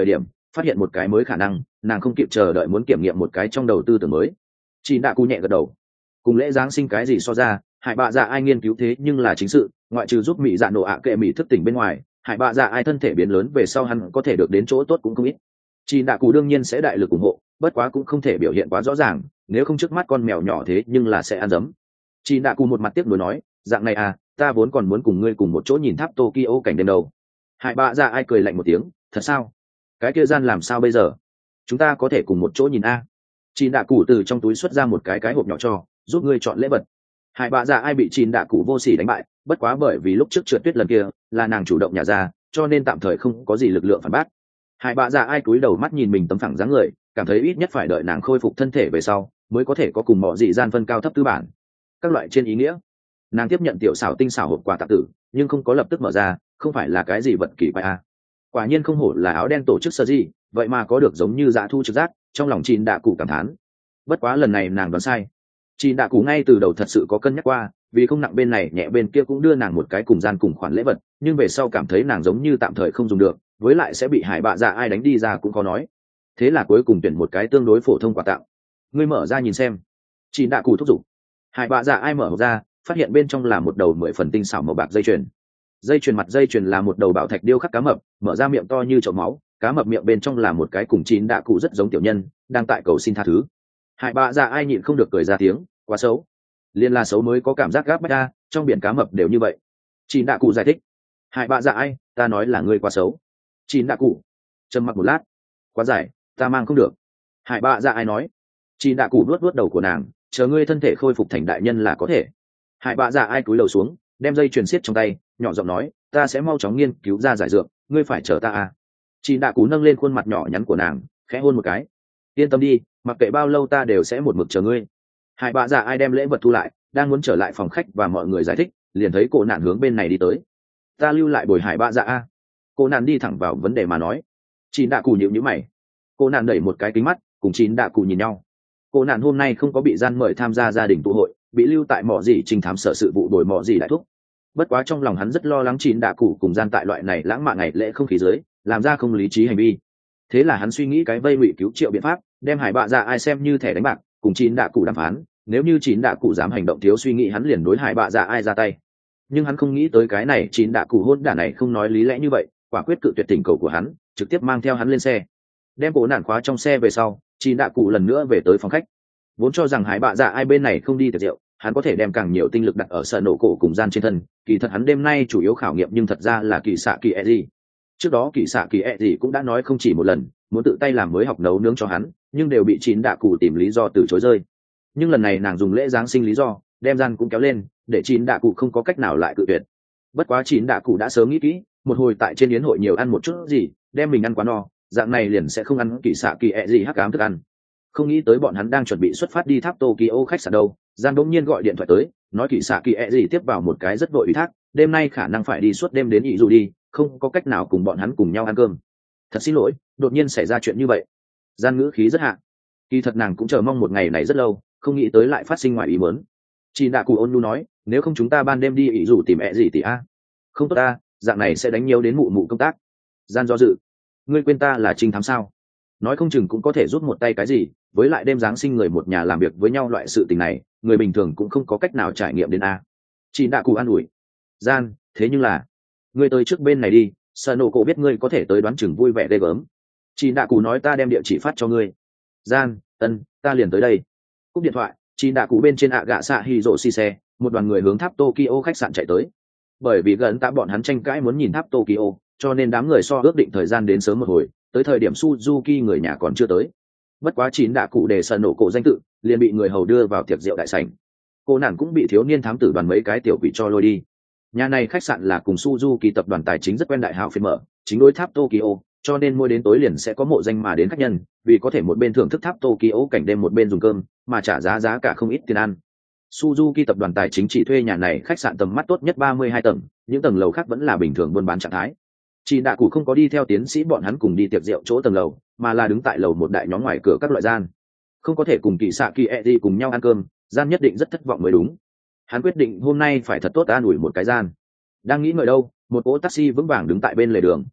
phát hiện một cái mới khả năng, nàng không kịp chờ đợi muốn kiểm nghiệm một cái trong đầu tư tưởng mới. Chị đã cù nhẹ gật đầu. Cùng lễ giáng sinh cái gì so ra, hải bạ dạ ai nghiên cứu thế nhưng là chính sự, ngoại trừ giúp mỹ dạ nổ ạ kệ mỹ thức tỉnh bên ngoài, hải bạ dạ ai thân thể biến lớn về sau hắn có thể được đến chỗ tốt cũng không ít. Chị đã cù đương nhiên sẽ đại lực ủng hộ, bất quá cũng không thể biểu hiện quá rõ ràng, nếu không trước mắt con mèo nhỏ thế nhưng là sẽ ăn dấm. Chị đã cù một mặt tiếc nuối nói, dạng này à, ta vốn còn muốn cùng ngươi cùng một chỗ nhìn tháp Tokyo cảnh đêm đầu. Hải bạ dạ ai cười lạnh một tiếng, thật sao? Cái kia gian làm sao bây giờ? Chúng ta có thể cùng một chỗ nhìn a. Chị đã cù từ trong túi xuất ra một cái cái hộp nhỏ cho, giúp ngươi chọn lễ vật. Hải bạ dạ ai bị chín đạ cụ vô sỉ đánh bại, bất quá bởi vì lúc trước trượt tuyết lần kia là nàng chủ động nhả ra, cho nên tạm thời không có gì lực lượng phản bác. Hải bạ dạ ai cúi đầu mắt nhìn mình tấm phẳng dáng người, cảm thấy ít nhất phải đợi nàng khôi phục thân thể về sau mới có thể có cùng mọi dị gian phân cao thấp tư bản. Các loại trên ý nghĩa, nàng tiếp nhận tiểu xảo tinh xảo hộp quà tặng tử, nhưng không có lập tức mở ra, không phải là cái gì vật kỳ quái a. Quả nhiên không hổ là áo đen tổ chức sơ gì, vậy mà có được giống như dạ thu trực giác, trong lòng chín đạ cụ cảm thán. Bất quá lần này nàng đoán sai. Chị đã cũ ngay từ đầu thật sự có cân nhắc qua, vì không nặng bên này nhẹ bên kia cũng đưa nàng một cái cùng gian cùng khoản lễ vật, nhưng về sau cảm thấy nàng giống như tạm thời không dùng được, với lại sẽ bị hải bạ dạ ai đánh đi ra cũng có nói. Thế là cuối cùng tuyển một cái tương đối phổ thông quà tặng. Ngươi mở ra nhìn xem. Chị đã cũ thúc giục. Hải bạ dạ ai mở ra, phát hiện bên trong là một đầu mười phần tinh xảo màu bạc dây chuyền. Dây chuyền mặt dây chuyền là một đầu bảo thạch điêu khắc cá mập, mở ra miệng to như chậu máu, cá mập miệng bên trong là một cái cùng chín đạ cụ rất giống tiểu nhân, đang tại cầu xin tha thứ. Hải bạ dạ ai nhịn không được cười ra tiếng, quá xấu. Liên là xấu mới có cảm giác gáp bách ra, trong biển cá mập đều như vậy. Chín đạ cụ giải thích. Hải bạ dạ ai, ta nói là ngươi quá xấu. Chín đạ cụ trầm mặc một lát, quá dài, ta mang không được. Hải bạ dạ ai nói. Chín đạ cụ luốt luốt đầu của nàng, chờ ngươi thân thể khôi phục thành đại nhân là có thể. Hải bạ dạ ai cúi đầu xuống, đem dây chuyền xiết trong tay, nhỏ giọng nói, ta sẽ mau chóng nghiên cứu ra giải dược, ngươi phải chờ ta à. Chín đạ cụ nâng lên khuôn mặt nhỏ nhắn của nàng, khẽ hôn một cái. Yên tâm đi, mặc kệ bao lâu ta đều sẽ một mực chờ ngươi. Hải bạ dạ ai đem lễ vật thu lại, đang muốn trở lại phòng khách và mọi người giải thích, liền thấy cô nạn hướng bên này đi tới. Ta lưu lại bồi hải bạ dạ a. Cô nạn đi thẳng vào vấn đề mà nói. Chín đạ cụ nhịu nhữ mày. Cô nạn đẩy một cái kính mắt, cùng chín đạ cụ nhìn nhau. Cô nạn hôm nay không có bị gian mời tham gia gia đình tụ hội, bị lưu tại mỏ gì trình thám sở sự vụ đổi mỏ gì đại thúc. Bất quá trong lòng hắn rất lo lắng chín đạ cụ cùng gian tại loại này lãng mạn ngày lễ không khí dưới, làm ra không lý trí hành vi. Thế là hắn suy nghĩ cái vây ngụy cứu triệu biện pháp, đem hải bạ dạ ai xem như thẻ đánh bạc, cùng chín đạ cụ đàm phán. Nếu như chín đạ cụ dám hành động thiếu suy nghĩ hắn liền đối hải bạ dạ ai ra tay. Nhưng hắn không nghĩ tới cái này chín đạ cụ hôn đả này không nói lý lẽ như vậy, quả quyết cự tuyệt tình cầu của hắn, trực tiếp mang theo hắn lên xe, đem cổ nạn khóa trong xe về sau. Chín đạ cụ lần nữa về tới phòng khách, vốn cho rằng hải bạ dạ ai bên này không đi tiệc rượu, hắn có thể đem càng nhiều tinh lực đặt ở sợ nổ cổ cùng gian trên thân. Kỳ thật hắn đêm nay chủ yếu khảo nghiệm nhưng thật ra là kỳ xạ kỳ e gì. Trước đó kỳ xạ kỳ e gì cũng đã nói không chỉ một lần muốn tự tay làm mới học nấu nướng cho hắn, nhưng đều bị chín đạ cụ tìm lý do từ chối rơi. Nhưng lần này nàng dùng lễ giáng sinh lý do đem gian cũng kéo lên, để chín đạ cụ không có cách nào lại cự tuyệt. Bất quá chín đạ cụ đã sớm nghĩ kỹ, một hồi tại trên yến hội nhiều ăn một chút gì, đem mình ăn quá no, dạng này liền sẽ không ăn kỳ xạ kỳ e gì hắc ám thức ăn. Không nghĩ tới bọn hắn đang chuẩn bị xuất phát đi tháp Tokyo khách sạn đâu, gian bỗng nhiên gọi điện thoại tới, nói kỳ xạ kỳ e gì tiếp vào một cái rất vội ủy thác, đêm nay khả năng phải đi suốt đêm đến ý dù đi, không có cách nào cùng bọn hắn cùng nhau ăn cơm. Thật xin lỗi, đột nhiên xảy ra chuyện như vậy. Gian ngữ khí rất hạ. Kỳ thật nàng cũng chờ mong một ngày này rất lâu, không nghĩ tới lại phát sinh ngoài ý muốn. Chị đạ cụ ôn nhu nói, nếu không chúng ta ban đêm đi ý dù tìm mẹ gì tỷ a. Không tốt ta, dạng này sẽ đánh nhiều đến mụ mụ công tác. Gian do dự. Ngươi quên ta là trinh thám sao? Nói không chừng cũng có thể giúp một tay cái gì, với lại đêm giáng sinh người một nhà làm việc với nhau loại sự tình này, người bình thường cũng không có cách nào trải nghiệm đến a. Chị đạ cụ an ủi. Gian, thế nhưng là, ngươi tới trước bên này đi, sợ nổ cổ biết ngươi có thể tới đoán chừng vui vẻ ghê gớm. Chị đạ cụ nói ta đem địa chỉ phát cho ngươi. Gian, ân, ta liền tới đây. Cúp điện thoại, chị đạ cụ bên trên ạ gạ xạ hì rộ xì xe, một đoàn người hướng tháp Tokyo khách sạn chạy tới. Bởi vì gần tạ bọn hắn tranh cãi muốn nhìn tháp Tokyo, cho nên đám người so ước định thời gian đến sớm một hồi, tới thời điểm Suzuki người nhà còn chưa tới. Bất quá chín đạ cụ để sợ nổ cổ danh tự, liền bị người hầu đưa vào tiệc rượu đại sảnh. Cô nàng cũng bị thiếu niên thám tử đoàn mấy cái tiểu quỷ cho lôi đi. Nhà này khách sạn là cùng Suzuki tập đoàn tài chính rất quen đại hào phiên mở, chính đối tháp Tokyo, cho nên mỗi đến tối liền sẽ có mộ danh mà đến khách nhân, vì có thể một bên thưởng thức tháp Tokyo cảnh đêm một bên dùng cơm, mà trả giá giá cả không ít tiền ăn. Suzuki tập đoàn tài chính chỉ thuê nhà này khách sạn tầm mắt tốt nhất ba mươi hai tầng, những tầng lầu khác vẫn là bình thường buôn bán trạng thái. Chị đạ cụ không có đi theo tiến sĩ bọn hắn cùng đi tiệc rượu chỗ tầng lầu, mà là đứng tại lầu một đại nhóm ngoài cửa các loại gian. Không có thể cùng kỳ xạ kỳ e đi cùng nhau ăn cơm, gian nhất định rất thất vọng mới đúng. Hắn quyết định hôm nay phải thật tốt an ủi một cái gian. Đang nghĩ ngợi đâu, một cỗ taxi vững vàng đứng tại bên lề đường.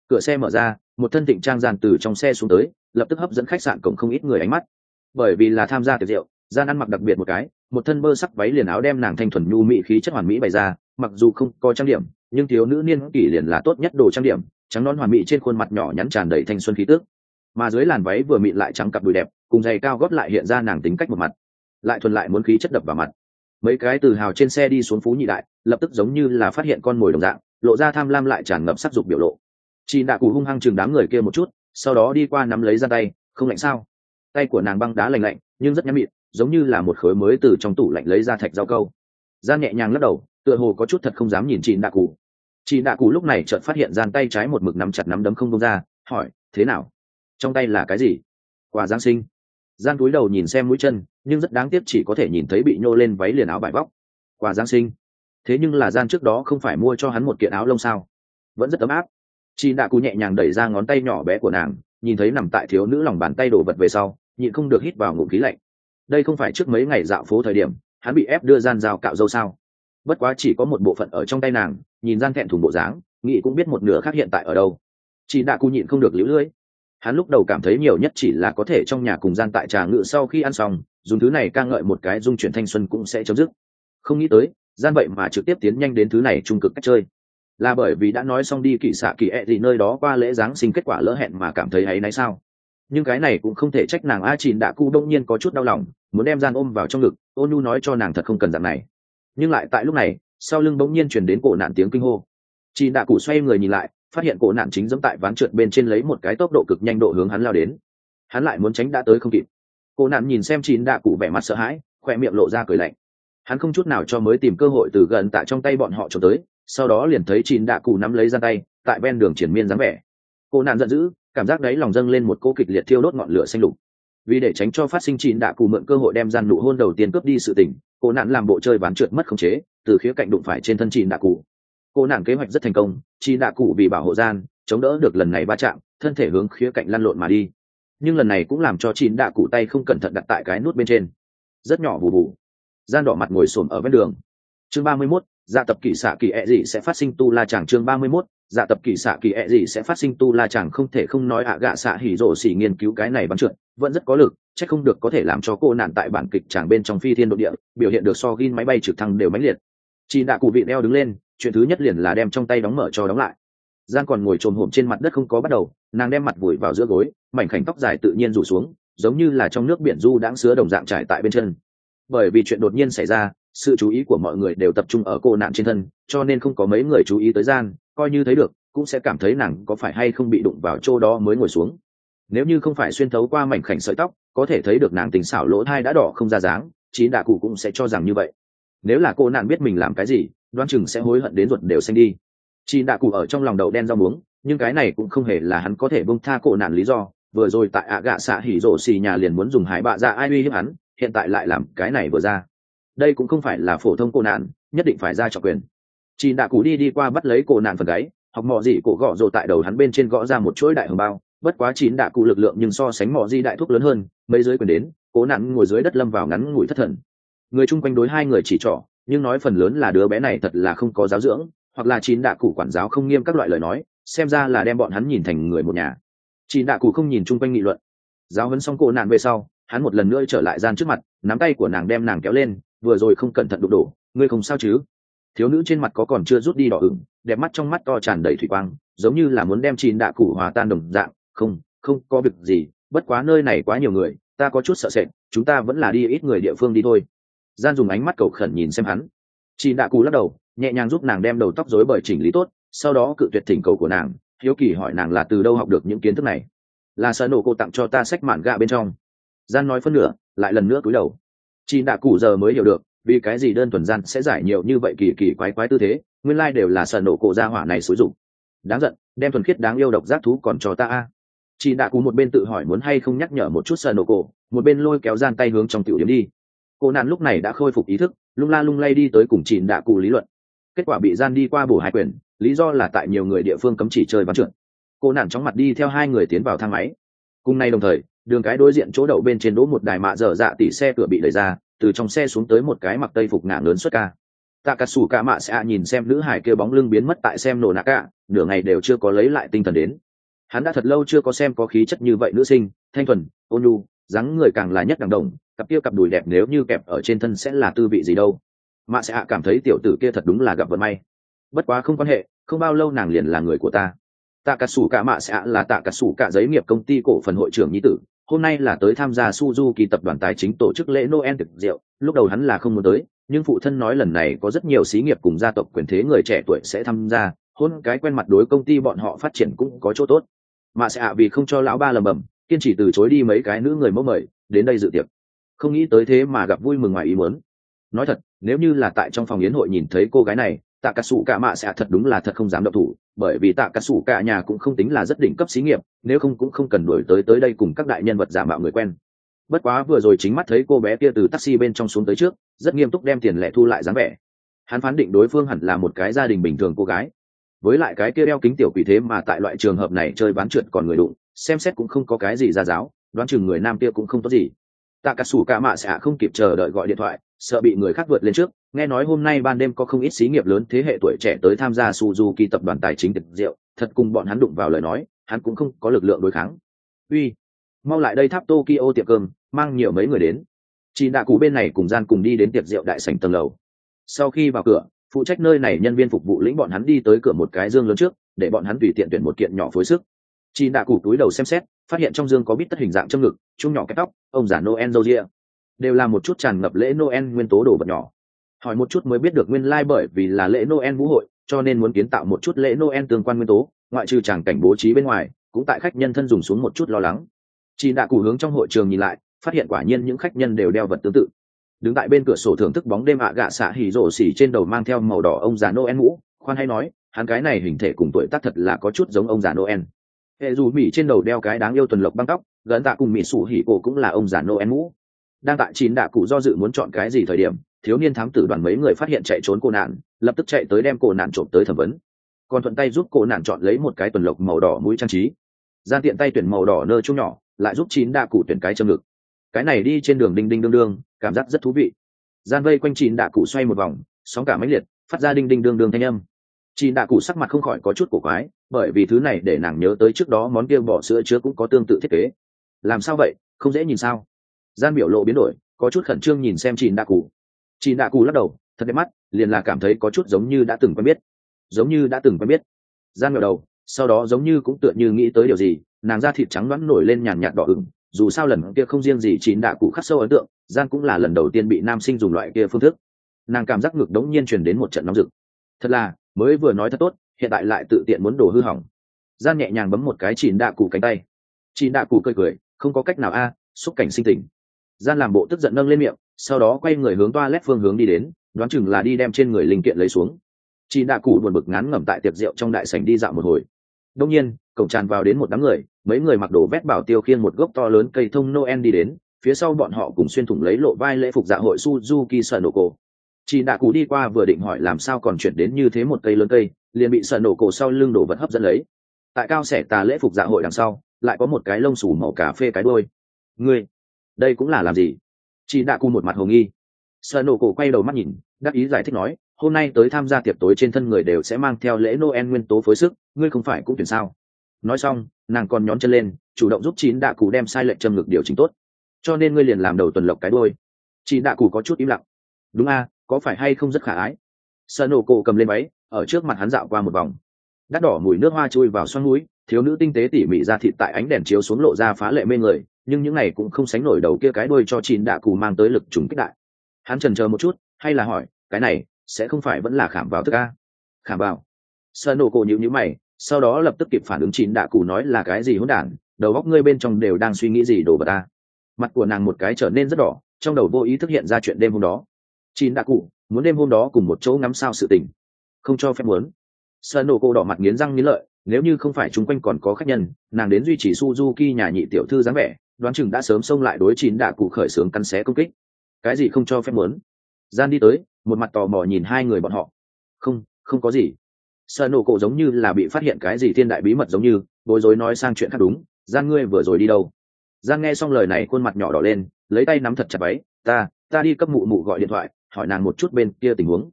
Cửa xe mở ra, một thân thịnh trang gian từ trong xe xuống tới, lập tức hấp dẫn khách sạn cổng không ít người ánh mắt. Bởi vì là tham gia tiệc rượu, gian ăn mặc đặc biệt một cái, một thân bơ sắc váy liền áo đem nàng thanh thuần nhu mị khí chất hoàn mỹ bày ra, mặc dù không có trang điểm, nhưng thiếu nữ niên kỷ liền là tốt nhất đồ trang điểm, trắng non hoàn mỹ trên khuôn mặt nhỏ nhắn tràn đầy thanh xuân khí tức. Mà dưới làn váy vừa mịn lại trắng cặp đùi đẹp, cùng giày cao gót lại hiện ra nàng tính cách một mặt, lại thuần lại muốn khí chất đập vào mặt. Mấy cái từ hào trên xe đi xuống phú nhị đại, lập tức giống như là phát hiện con mồi đồng dạng, lộ ra tham lam lại tràn ngập sắc dục biểu lộ. Chị Đạ Cụ hung hăng chừng đám người kia một chút, sau đó đi qua nắm lấy ra tay, không lạnh sao? Tay của nàng băng đá lạnh lạnh, nhưng rất nhẵn mịn, giống như là một khối mới từ trong tủ lạnh lấy ra thạch rau câu. Gian nhẹ nhàng lắc đầu, tựa hồ có chút thật không dám nhìn chị Đạ Cụ. Chị Đạ Cụ lúc này chợt phát hiện gian tay trái một mực nắm chặt nắm đấm không buông ra, hỏi: thế nào? Trong tay là cái gì? Quà Giáng sinh. Gian cúi đầu nhìn xem mũi chân, nhưng rất đáng tiếc chỉ có thể nhìn thấy bị nhô lên váy liền áo vải vóc. Quà Giáng sinh. Thế nhưng là gian trước đó không phải mua cho hắn một kiện áo lông sao? Vẫn rất ấm áp. Chị Đạ Cụ nhẹ nhàng đẩy ra ngón tay nhỏ bé của nàng, nhìn thấy nằm tại thiếu nữ lòng bàn tay đổ vật về sau, nhịn không được hít vào ngụm khí lạnh. Đây không phải trước mấy ngày dạo phố thời điểm, hắn bị ép đưa gian dao cạo râu sao? Bất quá chỉ có một bộ phận ở trong tay nàng, nhìn gian thẹn thùng bộ dáng, nghĩ cũng biết một nửa khác hiện tại ở đâu. Chị Đạ Cụ nhịn không được liễu lưỡi. Hắn lúc đầu cảm thấy nhiều nhất chỉ là có thể trong nhà cùng gian tại trà ngự sau khi ăn xong, dùng thứ này ca ngợi một cái dung chuyển thanh xuân cũng sẽ chấm dứt. Không nghĩ tới, gian vậy mà trực tiếp tiến nhanh đến thứ này trung cực cách chơi. Là bởi vì đã nói xong đi kỳ xạ kỳ ẹ gì nơi đó qua lễ giáng sinh kết quả lỡ hẹn mà cảm thấy áy náy sao? Nhưng cái này cũng không thể trách nàng. A Chín Đạ Cụ đông nhiên có chút đau lòng, muốn đem gian ôm vào trong ngực, ôn nhu nói cho nàng thật không cần dạng này. Nhưng lại tại lúc này, sau lưng bỗng nhiên truyền đến cổ nạn tiếng kinh hô. Chín Đạ Cụ xoay người nhìn lại, phát hiện cổ nạn chính giẫm tại ván trượt bên trên lấy một cái tốc độ cực nhanh độ hướng hắn lao đến. Hắn lại muốn tránh đã tới không kịp. Cổ nạn nhìn xem Chín Đạ Cụ vẻ mặt sợ hãi, khoe miệng lộ ra cười lạnh. Hắn không chút nào cho mới tìm cơ hội từ gần tại trong tay bọn họ trốn tới, sau đó liền thấy Chín Đạ Cụ nắm lấy gian tay, tại ven đường triển miên dáng vẻ. Cổ nạn giận dữ, cảm giác đấy lòng dâng lên một cỗ kịch liệt thiêu đốt ngọn lửa xanh lục. Vì để tránh cho phát sinh Chín Đạ Cụ mượn cơ hội đem gian nụ hôn đầu tiên cướp đi sự tình, cổ nạn làm bộ chơi ván trượt mất khống chế, từ khía cạnh đụng phải trên thân Chín Đạ Cụ. Cô nàng kế hoạch rất thành công, Chín Đạ Cụ vì bảo hộ gian, chống đỡ được lần này va chạm, thân thể hướng khía cạnh lăn lộn mà đi. Nhưng lần này cũng làm cho Chín Đạ Cụ tay không cẩn thận đặt tại cái nút bên trên, rất nhỏ bù bù. Gian đỏ mặt ngồi xổm ở bên đường. Chương ba mươi mốt, dạ tập kỷ xạ kỳ ẹ gì sẽ phát sinh tu la chàng. Chương ba mươi mốt, dạ tập kỷ xạ kỳ ẹ gì sẽ phát sinh tu la chàng. Không thể không nói ạ gạ xạ hỉ rổ xỉ nghiên cứu cái này bắn trượt vẫn rất có lực, chắc không được có thể làm cho cô nạn tại bản kịch chàng bên trong phi thiên độ địa, biểu hiện được so gin máy bay trực thăng đều mãnh liệt. Chín Đạ Cụ vị đeo đứng lên, chuyện thứ nhất liền là đem trong tay đóng mở cho đóng lại. Gian còn ngồi trồm hổm trên mặt đất không có bắt đầu, nàng đem mặt vùi vào giữa gối, mảnh khảnh tóc dài tự nhiên rủ xuống, giống như là trong nước biển du đãng sứa đồng dạng trải tại bên chân. Bởi vì chuyện đột nhiên xảy ra, sự chú ý của mọi người đều tập trung ở cô nạn trên thân, cho nên không có mấy người chú ý tới gian, coi như thấy được cũng sẽ cảm thấy nàng có phải hay không bị đụng vào chỗ đó mới ngồi xuống. Nếu như không phải xuyên thấu qua mảnh khảnh sợi tóc, có thể thấy được nàng tình xảo lỗ thai đã đỏ không ra dáng, Chín Đạ Cụ cũng sẽ cho rằng như vậy. Nếu là cô nạn biết mình làm cái gì, đoán chừng sẽ hối hận đến ruột đều xanh đi. Chín Đạ Cụ ở trong lòng đậu đen rau muống, nhưng cái này cũng không hề là hắn có thể buông tha cô nạn lý do. Vừa rồi tại ạ gạ xạ hỉ rổ xì nhà liền muốn dùng hải bạ ra ai uy hiếp hắn, hiện tại lại làm cái này vừa ra. Đây cũng không phải là phổ thông cô nạn, nhất định phải ra trọng quyền. Chín Đạ Cụ đi đi qua bắt lấy cô nạn phần gáy, học mò gì cổ gõ rồ tại đầu hắn bên trên gõ ra một chuỗi đại hồng bao. Bất quá Chín Đạ Cụ lực lượng nhưng so sánh mò di đại thuốc lớn hơn, mấy dưới quyền đến, cố nạn ngồi dưới đất lâm vào ngắn ngủi thất thần. Người chung quanh đối hai người chỉ trỏ, nhưng nói phần lớn là đứa bé này thật là không có giáo dưỡng, hoặc là Chín Đạ Cụ quản giáo không nghiêm các loại lời nói, xem ra là đem bọn hắn nhìn thành người một nhà. Chín Đạ Cụ không nhìn chung quanh nghị luận. Giáo huấn xong cô nạn về sau, hắn một lần nữa trở lại gian trước mặt, nắm tay của nàng đem nàng kéo lên, vừa rồi không cẩn thận đụng đổ, ngươi không sao chứ? Thiếu nữ trên mặt có còn chưa rút đi đỏ ửng, đẹp mắt trong mắt to tràn đầy thủy quang, giống như là muốn đem Chín Đạ Cụ hòa tan đồng dạng. Không, không có việc gì, bất quá nơi này quá nhiều người, ta có chút sợ sệt, chúng ta vẫn là đi ít người địa phương đi thôi. Gian dùng ánh mắt cầu khẩn nhìn xem hắn. Chín Đạ Cụ lắc đầu, nhẹ nhàng giúp nàng đem đầu tóc rối bời chỉnh lý tốt, sau đó cự tuyệt thỉnh cầu của nàng, hiếu kỳ hỏi nàng là từ đâu học được những kiến thức này. Là Sở Nổ cô tặng cho ta sách mạn gạ bên trong. Gian nói phân nửa, lại lần nữa cúi đầu. Chín Đạ Cụ giờ mới hiểu được, vì cái gì đơn thuần gian sẽ giải nhiều như vậy kỳ kỳ quái quái tư thế, nguyên lai đều là Sở Nổ cô gia hỏa này xúi dụng. Đáng giận, đem thuần khiết đáng yêu độc giác thú còn cho ta a. Chín Đạ Cụ một bên tự hỏi muốn hay không nhắc nhở một chút Sở Nổ cô, một bên lôi kéo gian tay hướng trong tiểu điểm đi. Cô nạn lúc này đã khôi phục ý thức, lung la lung lay đi tới cùng Chín Đạ Cụ lý luận. Kết quả bị gian đi qua bổ hai quyền, lý do là tại nhiều người địa phương cấm chỉ chơi bắn trượt. Cô nạn chóng mặt đi theo hai người tiến vào thang máy. Cùng nay đồng thời, đường cái đối diện chỗ đậu bên trên đỗ một đài mạ dở dạ tỉ xe cửa bị đẩy ra, từ trong xe xuống tới một cái mặc tây phục ngả lớn xuất ca. Tạ cả sủ cả mạ sẽ nhìn xem nữ hải kia bóng lưng biến mất tại xem nổ nạ cả, nửa ngày đều chưa có lấy lại tinh thần đến. Hắn đã thật lâu chưa có xem có khí chất như vậy nữ sinh, thanh thuần, ôn nhu, dáng người càng là nhất đẳng đồng, cặp kia cặp đùi đẹp nếu như kẹp ở trên thân sẽ là tư vị gì đâu. Mạ sẽ cảm thấy tiểu tử kia thật đúng là gặp vận may. Bất quá không quan hệ, không bao lâu nàng liền là người của ta. Tạ cả sủ cả mạ sẽ là tạ cả sủ cả giấy nghiệp công ty cổ phần hội trưởng nhi tử, hôm nay là tới tham gia Suzuki tập đoàn tài chính tổ chức lễ Noel tiệc rượu, lúc đầu hắn là không muốn tới, nhưng phụ thân nói lần này có rất nhiều xí nghiệp cùng gia tộc quyền thế người trẻ tuổi sẽ tham gia, hôn cái quen mặt đối công ty bọn họ phát triển cũng có chỗ tốt. Mà sẽ ạ vì không cho lão ba lầm bầm, kiên trì từ chối đi mấy cái nữ người mẫu mời đến đây dự tiệc. Không nghĩ tới thế mà gặp vui mừng ngoài ý muốn. Nói thật, nếu như là tại trong phòng yến hội nhìn thấy cô gái này, tạ cả sủ cả mạ sẽ thật đúng là thật không dám động thủ, bởi vì tạ cả sủ cả nhà cũng không tính là rất đỉnh cấp xí nghiệp, nếu không cũng không cần đuổi tới tới đây cùng các đại nhân vật giả mạo người quen. Bất quá vừa rồi chính mắt thấy cô bé kia từ taxi bên trong xuống tới trước, rất nghiêm túc đem tiền lẻ thu lại dáng vẻ. Hắn phán định đối phương hẳn là một cái gia đình bình thường cô gái, với lại cái kia đeo kính tiểu quỷ thế mà tại loại trường hợp này chơi bán trượt còn người đụng, xem xét cũng không có cái gì ra giáo, đoán chừng người nam kia cũng không tốt gì. Tạ cả sủ cả mạ sẽ không kịp chờ đợi gọi điện thoại, sợ bị người khác vượt lên trước, nghe nói hôm nay ban đêm có không ít xí nghiệp lớn thế hệ tuổi trẻ tới tham gia Suzuki tập đoàn tài chính tiệc rượu, thật cùng bọn hắn đụng vào lời nói, hắn cũng không có lực lượng đối kháng. Uy, mau lại đây tháp Tokyo tiệm cơm, mang nhiều mấy người đến. Chị đạ cụ bên này cùng gian cùng đi đến tiệc rượu đại sảnh tầng lầu. Sau khi vào cửa, phụ trách nơi này nhân viên phục vụ lĩnh bọn hắn đi tới cửa một cái dương lớn trước, để bọn hắn tùy tiện tuyển một kiện nhỏ phối sức. Chị đạ cụ túi đầu xem xét, phát hiện trong dương có bít tất hình dạng châm ngực, chung nhỏ cái tóc, ông già Noel râu ria, đều là một chút tràn ngập lễ Noel nguyên tố đồ vật nhỏ. Hỏi một chút mới biết được nguyên lai like bởi vì là lễ Noel vũ hội, cho nên muốn kiến tạo một chút lễ Noel tương quan nguyên tố, ngoại trừ tràng cảnh bố trí bên ngoài, cũng tại khách nhân thân dùng xuống một chút lo lắng. Chị đạ cụ hướng trong hội trường nhìn lại, phát hiện quả nhiên những khách nhân đều đeo vật tương tự. Đứng tại bên cửa sổ thưởng thức bóng đêm ạ gạ xạ hỉ rổ xỉ trên đầu mang theo màu đỏ ông già Noel mũ, khoan hay nói, hắn cái này hình thể cùng tuổi tác thật là có chút giống ông già Noel. Hệ dù mỹ trên đầu đeo cái đáng yêu tuần lộc băng tóc, gần tạ cùng mỹ sủ hỉ cổ cũng là ông già Noel mũ. Đang tại chín đạ cụ do dự muốn chọn cái gì thời điểm, thiếu niên thám tử đoàn mấy người phát hiện chạy trốn cô nạn, lập tức chạy tới đem cô nạn trộm tới thẩm vấn, còn thuận tay giúp cô nạn chọn lấy một cái tuần lộc màu đỏ mũi trang trí, gian tiện tay tuyển màu đỏ nơ chung nhỏ, lại giúp chín đạ cụ tuyển cái châm ngực. Cái này đi trên đường đinh đinh đương đương, cảm giác rất thú vị. Gian vây quanh chín đạ cụ xoay một vòng, sóng cả máy liệt, phát ra đinh đinh đương đương thanh âm. Chín đạ cụ sắc mặt không khỏi có chút cổ quái, bởi vì thứ này để nàng nhớ tới trước đó món kia bò sữa chứa cũng có tương tự thiết kế. Làm sao vậy, không dễ nhìn sao? Gian biểu lộ biến đổi, có chút khẩn trương nhìn xem chín đạ cụ. Chín đạ cụ lắc đầu, thật đẹp mắt, liền là cảm thấy có chút giống như đã từng quen biết, giống như đã từng quen biết. Gian ngẩng đầu, sau đó giống như cũng tựa như nghĩ tới điều gì, nàng da thịt trắng nõn nổi lên nhàn nhạt đỏ ửng. Dù sao lần kia không riêng gì chín đạ cụ khắc sâu ấn tượng, gian cũng là lần đầu tiên bị nam sinh dùng loại kia phương thức. Nàng cảm giác ngực đống nhiên truyền đến một trận nóng rực. Thật là, mới vừa nói thật tốt, hiện tại lại tự tiện muốn đổ hư hỏng. Gian nhẹ nhàng bấm một cái chín đạ cụ cánh tay. Chín đạ cụ cười cười, không có cách nào a, xúc cảnh sinh tình. Gian làm bộ tức giận nâng lên miệng, sau đó quay người hướng toilet phương hướng đi đến, đoán chừng là đi đem trên người linh kiện lấy xuống. Chín đạ cụ buồn bực ngán ngẩm tại tiệc rượu trong đại sảnh đi dạo một hồi. Đương nhiên, cổng tràn vào đến một đám người, mấy người mặc đồ vét bảo tiêu khiêng một gốc to lớn cây thông Noel đi đến, phía sau bọn họ cùng xuyên thủng lấy lộ vai lễ phục dạ hội Suzuki Sonoko. Chị đạ cụ đi qua vừa định hỏi làm sao còn chuyển đến như thế một cây lớn cây, liền bị Sonoko sau lưng đổ vật hấp dẫn lấy. Tại cao xẻ tà lễ phục dạ hội đằng sau, lại có một cái lông xù màu cà phê cái đuôi. Ngươi, đây cũng là làm gì? Chị đạ cụ một mặt hồ nghi. Sonoko quay đầu mắt nhìn, đáp ý giải thích nói, hôm nay tới tham gia tiệc tối trên thân người đều sẽ mang theo lễ Noel nguyên tố phối sức, ngươi không phải cũng tuyển sao? Nói xong, nàng còn nhón chân lên, chủ động giúp chín đạ cụ đem sai lệch châm ngực điều chỉnh tốt, cho nên ngươi liền làm đầu tuần lộc cái đôi. Chín đạ cụ có chút im lặng. Đúng a, có phải hay không rất khả ái? Sonoko cầm lên váy, ở trước mặt hắn dạo qua một vòng. Đắt đỏ mùi nước hoa chui vào xoang mũi, thiếu nữ tinh tế tỉ mỉ ra thịt tại ánh đèn chiếu xuống lộ ra phá lệ mê người, nhưng những này cũng không sánh nổi đầu kia cái đôi cho chín đạ cụ mang tới lực trùng kích đại. Hắn chần chờ một chút, hay là hỏi, cái này sẽ không phải vẫn là khảm vào thức a? Khảm vào? Sonoko nhíu nhíu mày, sau đó lập tức kịp phản ứng chín đạ cụ nói là cái gì hỗn đản, đầu óc ngươi bên trong đều đang suy nghĩ gì đồ vật ta. Mặt của nàng một cái trở nên rất đỏ, trong đầu vô ý thức hiện ra chuyện đêm hôm đó. Chín đạ cụ muốn đêm hôm đó cùng một chỗ ngắm sao sự tình, không cho phép muốn. Sonoko đỏ mặt nghiến răng nghiến lợi, nếu như không phải chung quanh còn có khách nhân, nàng đến duy trì Suzuki nhà nhị tiểu thư dáng vẻ, đoán chừng đã sớm xông lại đối chín đạ cụ khởi xướng cắn xé công kích. Cái gì không cho phép muốn? Gian đi tới, một mặt tò mò nhìn hai người bọn họ. Không, không có gì. Sonoko giống như là bị phát hiện cái gì thiên đại bí mật giống như, bối rối nói sang chuyện khác. Đúng, Gian ngươi vừa rồi đi đâu? Gian nghe xong lời này khuôn mặt nhỏ đỏ lên, lấy tay nắm thật chặt váy, ta, ta đi cấp mụ mụ gọi điện thoại, hỏi nàng một chút bên kia tình huống.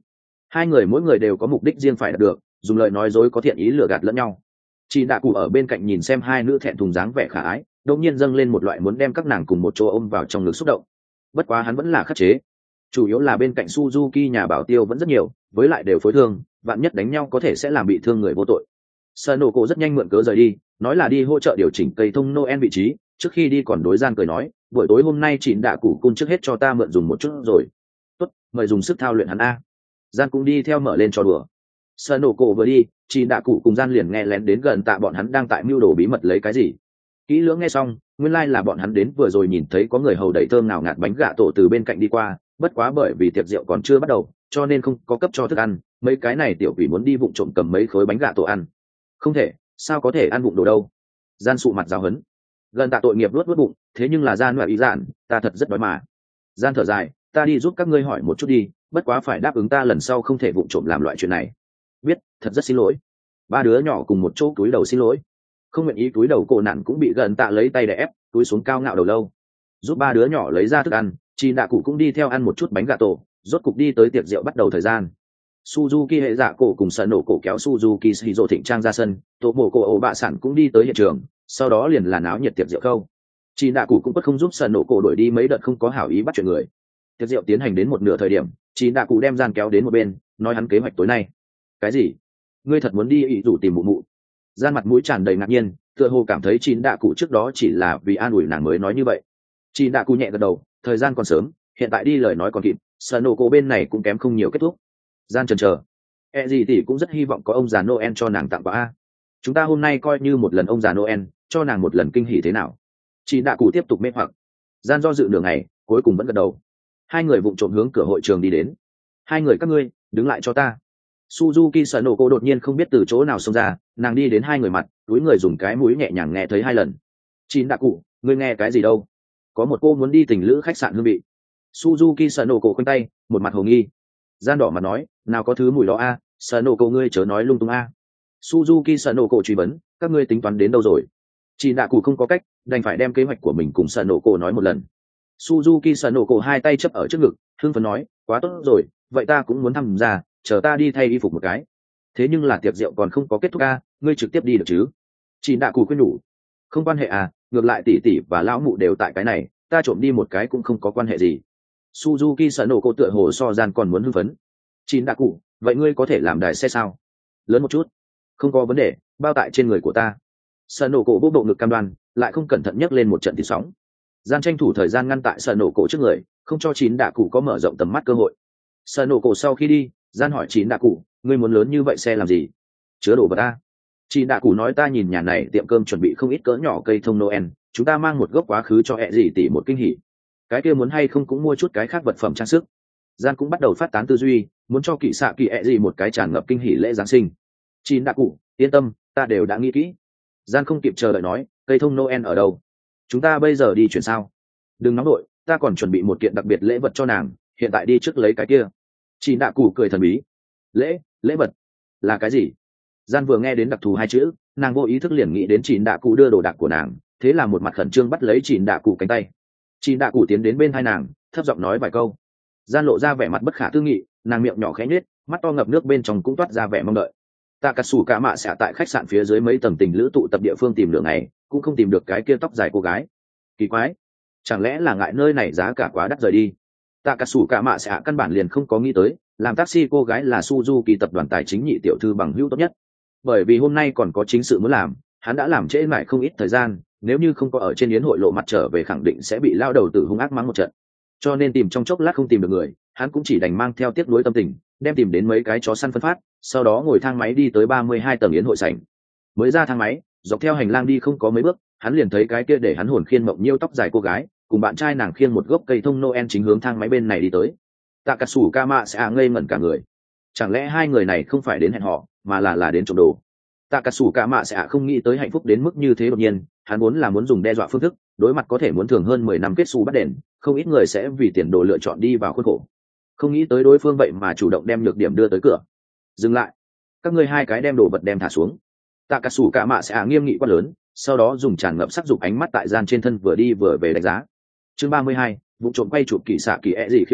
Hai người mỗi người đều có mục đích riêng phải đạt được, dùng lời nói dối có thiện ý lừa gạt lẫn nhau. Chị Đạ Cụ ở bên cạnh nhìn xem hai nữ thẹn thùng dáng vẻ khả ái, đột nhiên dâng lên một loại muốn đem các nàng cùng một chỗ ôm vào trong ngực xúc động. Bất quá hắn vẫn là khắc chế, chủ yếu là bên cạnh Suzuki nhà bảo tiêu vẫn rất nhiều, với lại đều phối thương, vạn nhất đánh nhau có thể sẽ làm bị thương người vô tội. Sanoko rất nhanh mượn cớ rời đi, nói là đi hỗ trợ điều chỉnh cây thông Noel vị trí, trước khi đi còn đối Gian cười nói, buổi tối hôm nay chị Đạ Cụ cung trước hết cho ta mượn dùng một chút rồi. Tốt, mời dùng sức thao luyện hắn a. Gian cũng đi theo mở lên trò đùa. Sanoko vừa đi, chị Đạ Cụ cùng Gian liền nghe lén đến gần tạ bọn hắn đang tại mưu đồ bí mật lấy cái gì. Kỹ lưỡng nghe xong, nguyên lai like là bọn hắn đến vừa rồi nhìn thấy có người hầu đẩy thơm nào ngạt bánh gà tổ từ bên cạnh đi qua, bất quá bởi vì tiệc rượu còn chưa bắt đầu, cho nên không có cấp cho thức ăn, mấy cái này tiểu quỷ muốn đi vụng trộm cầm mấy khối bánh gà tổ ăn. Không thể, sao có thể ăn vụng đồ đâu. Gian sụ mặt giáo hấn. Gần tạ tội nghiệp luốt luốt bụng, thế nhưng là Gian loại ý dạn, ta thật rất đói mà. Gian thở dài, ta đi giúp các ngươi hỏi một chút đi, bất quá phải đáp ứng ta lần sau không thể vụng trộm làm loại chuyện này. Biết, thật rất xin lỗi. Ba đứa nhỏ cùng một chỗ cúi đầu xin lỗi. Không nguyện ý cúi đầu cổ nạn cũng bị gần tạ lấy tay đè ép, cúi xuống cao ngạo đầu lâu. Giúp ba đứa nhỏ lấy ra thức ăn, chị Đạ Cụ cũng đi theo ăn một chút bánh gà tổ, rốt cục đi tới tiệc rượu bắt đầu thời gian. Suzuki hệ dạ cổ cùng sợ nổ cổ kéo Suzuki Shizuo thịnh trang ra sân, tổ mổ cổ ổ bạ sản cũng đi tới hiện trường, sau đó liền là náo nhiệt tiệc rượu khâu. Chị Đạ Cụ cũng bất không giúp sợ nổ cổ đuổi đi mấy đợt không có hảo ý bắt chuyện người. Tiệc rượu tiến hành đến một nửa thời điểm, chị Đạ Cụ đem Gian kéo đến một bên, nói hắn kế hoạch tối nay. Cái gì? Ngươi thật muốn đi ý rủ tìm mụ mụ? Gian mặt mũi tràn đầy ngạc nhiên, tựa hồ cảm thấy chị Đạ Cụ trước đó chỉ là vì an ủi nàng mới nói như vậy. Chị Đạ Cụ nhẹ gật đầu, thời gian còn sớm, hiện tại đi lời nói còn kịp, sợ nổ cổ bên này cũng kém không nhiều kết thúc. Gian chần chờ, e gì tỷ cũng rất hy vọng có ông già Noel cho nàng tặng quà a. Chúng ta hôm nay coi như một lần ông già Noel, cho nàng một lần kinh hỉ thế nào? Chị Đạ Cụ tiếp tục mê hoặc. Gian do dự nửa ngày, cuối cùng vẫn gật đầu. Hai người vụng trộm hướng cửa hội trường đi đến. Hai người các ngươi, đứng lại cho ta. Suzuki sợ nổ cô đột nhiên không biết từ chỗ nào xông ra, nàng đi đến hai người mặt, túi người dùng cái mũi nhẹ nhàng nghe thấy hai lần. Chị Đạ Cụ, ngươi nghe cái gì đâu? Có một cô muốn đi tình lữ khách sạn hương vị. Suzuki sợ nổ cổ khoanh tay, một mặt hồ nghi. Gian đỏ mặt nói, nào có thứ mùi đó a, sợ nổ cổ ngươi chớ nói lung tung a. Suzuki sợ nổ cổ truy vấn, các ngươi tính toán đến đâu rồi? Chị Đạ Cụ không có cách, đành phải đem kế hoạch của mình cùng sợ nổ cổ nói một lần. Suzuki sợ nổ cổ hai tay chấp ở trước ngực, hưng phấn nói, quá tốt rồi, vậy ta cũng muốn tham gia, chờ ta đi thay y phục một cái. Thế nhưng là tiệc rượu còn không có kết thúc a, ngươi trực tiếp đi được chứ? Chị Đạ Cụ khuyên nhủ, không quan hệ à, ngược lại tỷ tỷ và lão mụ đều tại cái này, ta trộm đi một cái cũng không có quan hệ gì. Suzuki sợ nổ cổ tựa hồ so Gian còn muốn hưng phấn. Chị Đạ Cụ, vậy ngươi có thể làm đài xe sao? Lớn một chút. Không có vấn đề, bao tại trên người của ta. Sợ nổ cổ bốc bộ ngực cam đoan, lại không cẩn thận nhấc lên một trận thì sóng. Gian tranh thủ thời gian ngăn tại sợ nổ cổ trước người, không cho Chín Đạ Cụ có mở rộng tầm mắt cơ hội. Sợ nổ cổ sau khi đi, Gian hỏi Chín Đạ Cụ, ngươi muốn lớn như vậy xe làm gì? Chứa đồ vật ta. Chín Đạ Cụ nói, ta nhìn nhà này tiệm cơm chuẩn bị không ít cỡ nhỏ cây thông Noel, chúng ta mang một gốc quá khứ cho ẹ gì tỷ một kinh hỉ. Cái kia muốn hay không cũng mua chút cái khác vật phẩm trang sức. Gian cũng bắt đầu phát tán tư duy, muốn cho kỵ xạ kỳ ẹ gì một cái tràn ngập kinh hỉ lễ giáng sinh. Chín Đạ Cụ, yên tâm, ta đều đã nghĩ kỹ. Gian không kịp chờ đợi nói, cây thông Noel ở đâu? Chúng ta bây giờ đi chuyển sao? Đừng nóng đội, ta còn chuẩn bị một kiện đặc biệt lễ vật cho nàng, hiện tại đi trước lấy cái kia. Chín Đạ Cụ cười thần bí. Lễ, lễ vật là cái gì? Gian vừa nghe đến đặc thù hai chữ, nàng vô ý thức liền nghĩ đến Chín Đạ Cụ đưa đồ đạc của nàng, thế là một mặt khẩn trương bắt lấy Chín Đạ Cụ cánh tay. Chín Đạ Cụ tiến đến bên hai nàng, thấp giọng nói vài câu. Gian lộ ra vẻ mặt bất khả tư nghị, nàng miệng nhỏ khẽ nhếch, mắt to ngập nước bên trong cũng toát ra vẻ mong đợi. Takatsu cả mạ sẽ tại khách sạn phía dưới mấy tầng tình lữ tụ tập địa phương tìm đường này, cũng không tìm được cái kia tóc dài cô gái. Kỳ quái, chẳng lẽ là ngại nơi này giá cả quá đắt rời đi? Takatsu cả mạ sẽ căn bản liền không có nghĩ tới, làm taxi cô gái là Suzuki tập đoàn tài chính nhị tiểu thư bằng hữu tốt nhất. Bởi vì hôm nay còn có chính sự muốn làm, hắn đã làm trễ mãi không ít thời gian, nếu như không có ở trên yến hội lộ mặt trở về khẳng định sẽ bị lao đầu tử hung ác mắng một trận. Cho nên tìm trong chốc lát không tìm được người, hắn cũng chỉ đành mang theo tiếc nuối tâm tình, đem tìm đến mấy cái chó săn phân phát, sau đó ngồi thang máy đi tới ba mươi hai tầng yến hội sảnh. Mới ra thang máy, dọc theo hành lang đi không có mấy bước, hắn liền thấy cái kia để hắn hồn khiên mộng nhiêu tóc dài cô gái, cùng bạn trai nàng khiêng một gốc cây thông Noel chính hướng thang máy bên này đi tới. Takatsu Kama sẽ ngây ngẩn cả người. Chẳng lẽ hai người này không phải đến hẹn hò, mà là là đến trộm đồ? Takatsu Kama sẽ không nghĩ tới hạnh phúc đến mức như thế đột nhiên, hắn vốn là muốn dùng đe dọa phương thức, đối mặt có thể muốn thường hơn mười năm kết xu bắt đền, không ít người sẽ vì tiền đồ lựa chọn đi vào khuôn khổ. Không nghĩ tới đối phương vậy mà chủ động đem nhược điểm đưa tới cửa. Dừng lại, các ngươi hai cái đem đồ vật đem thả xuống. Takatsu Kama sẽ nghiêm nghị quát lớn, sau đó dùng tràn ngập sắc dục ánh mắt tại Gian trên thân vừa đi vừa về đánh giá. Chương ba mươi hai, vụ trộm quay chụp kỳ xạ kỳ ẹ gì khiêu vũ,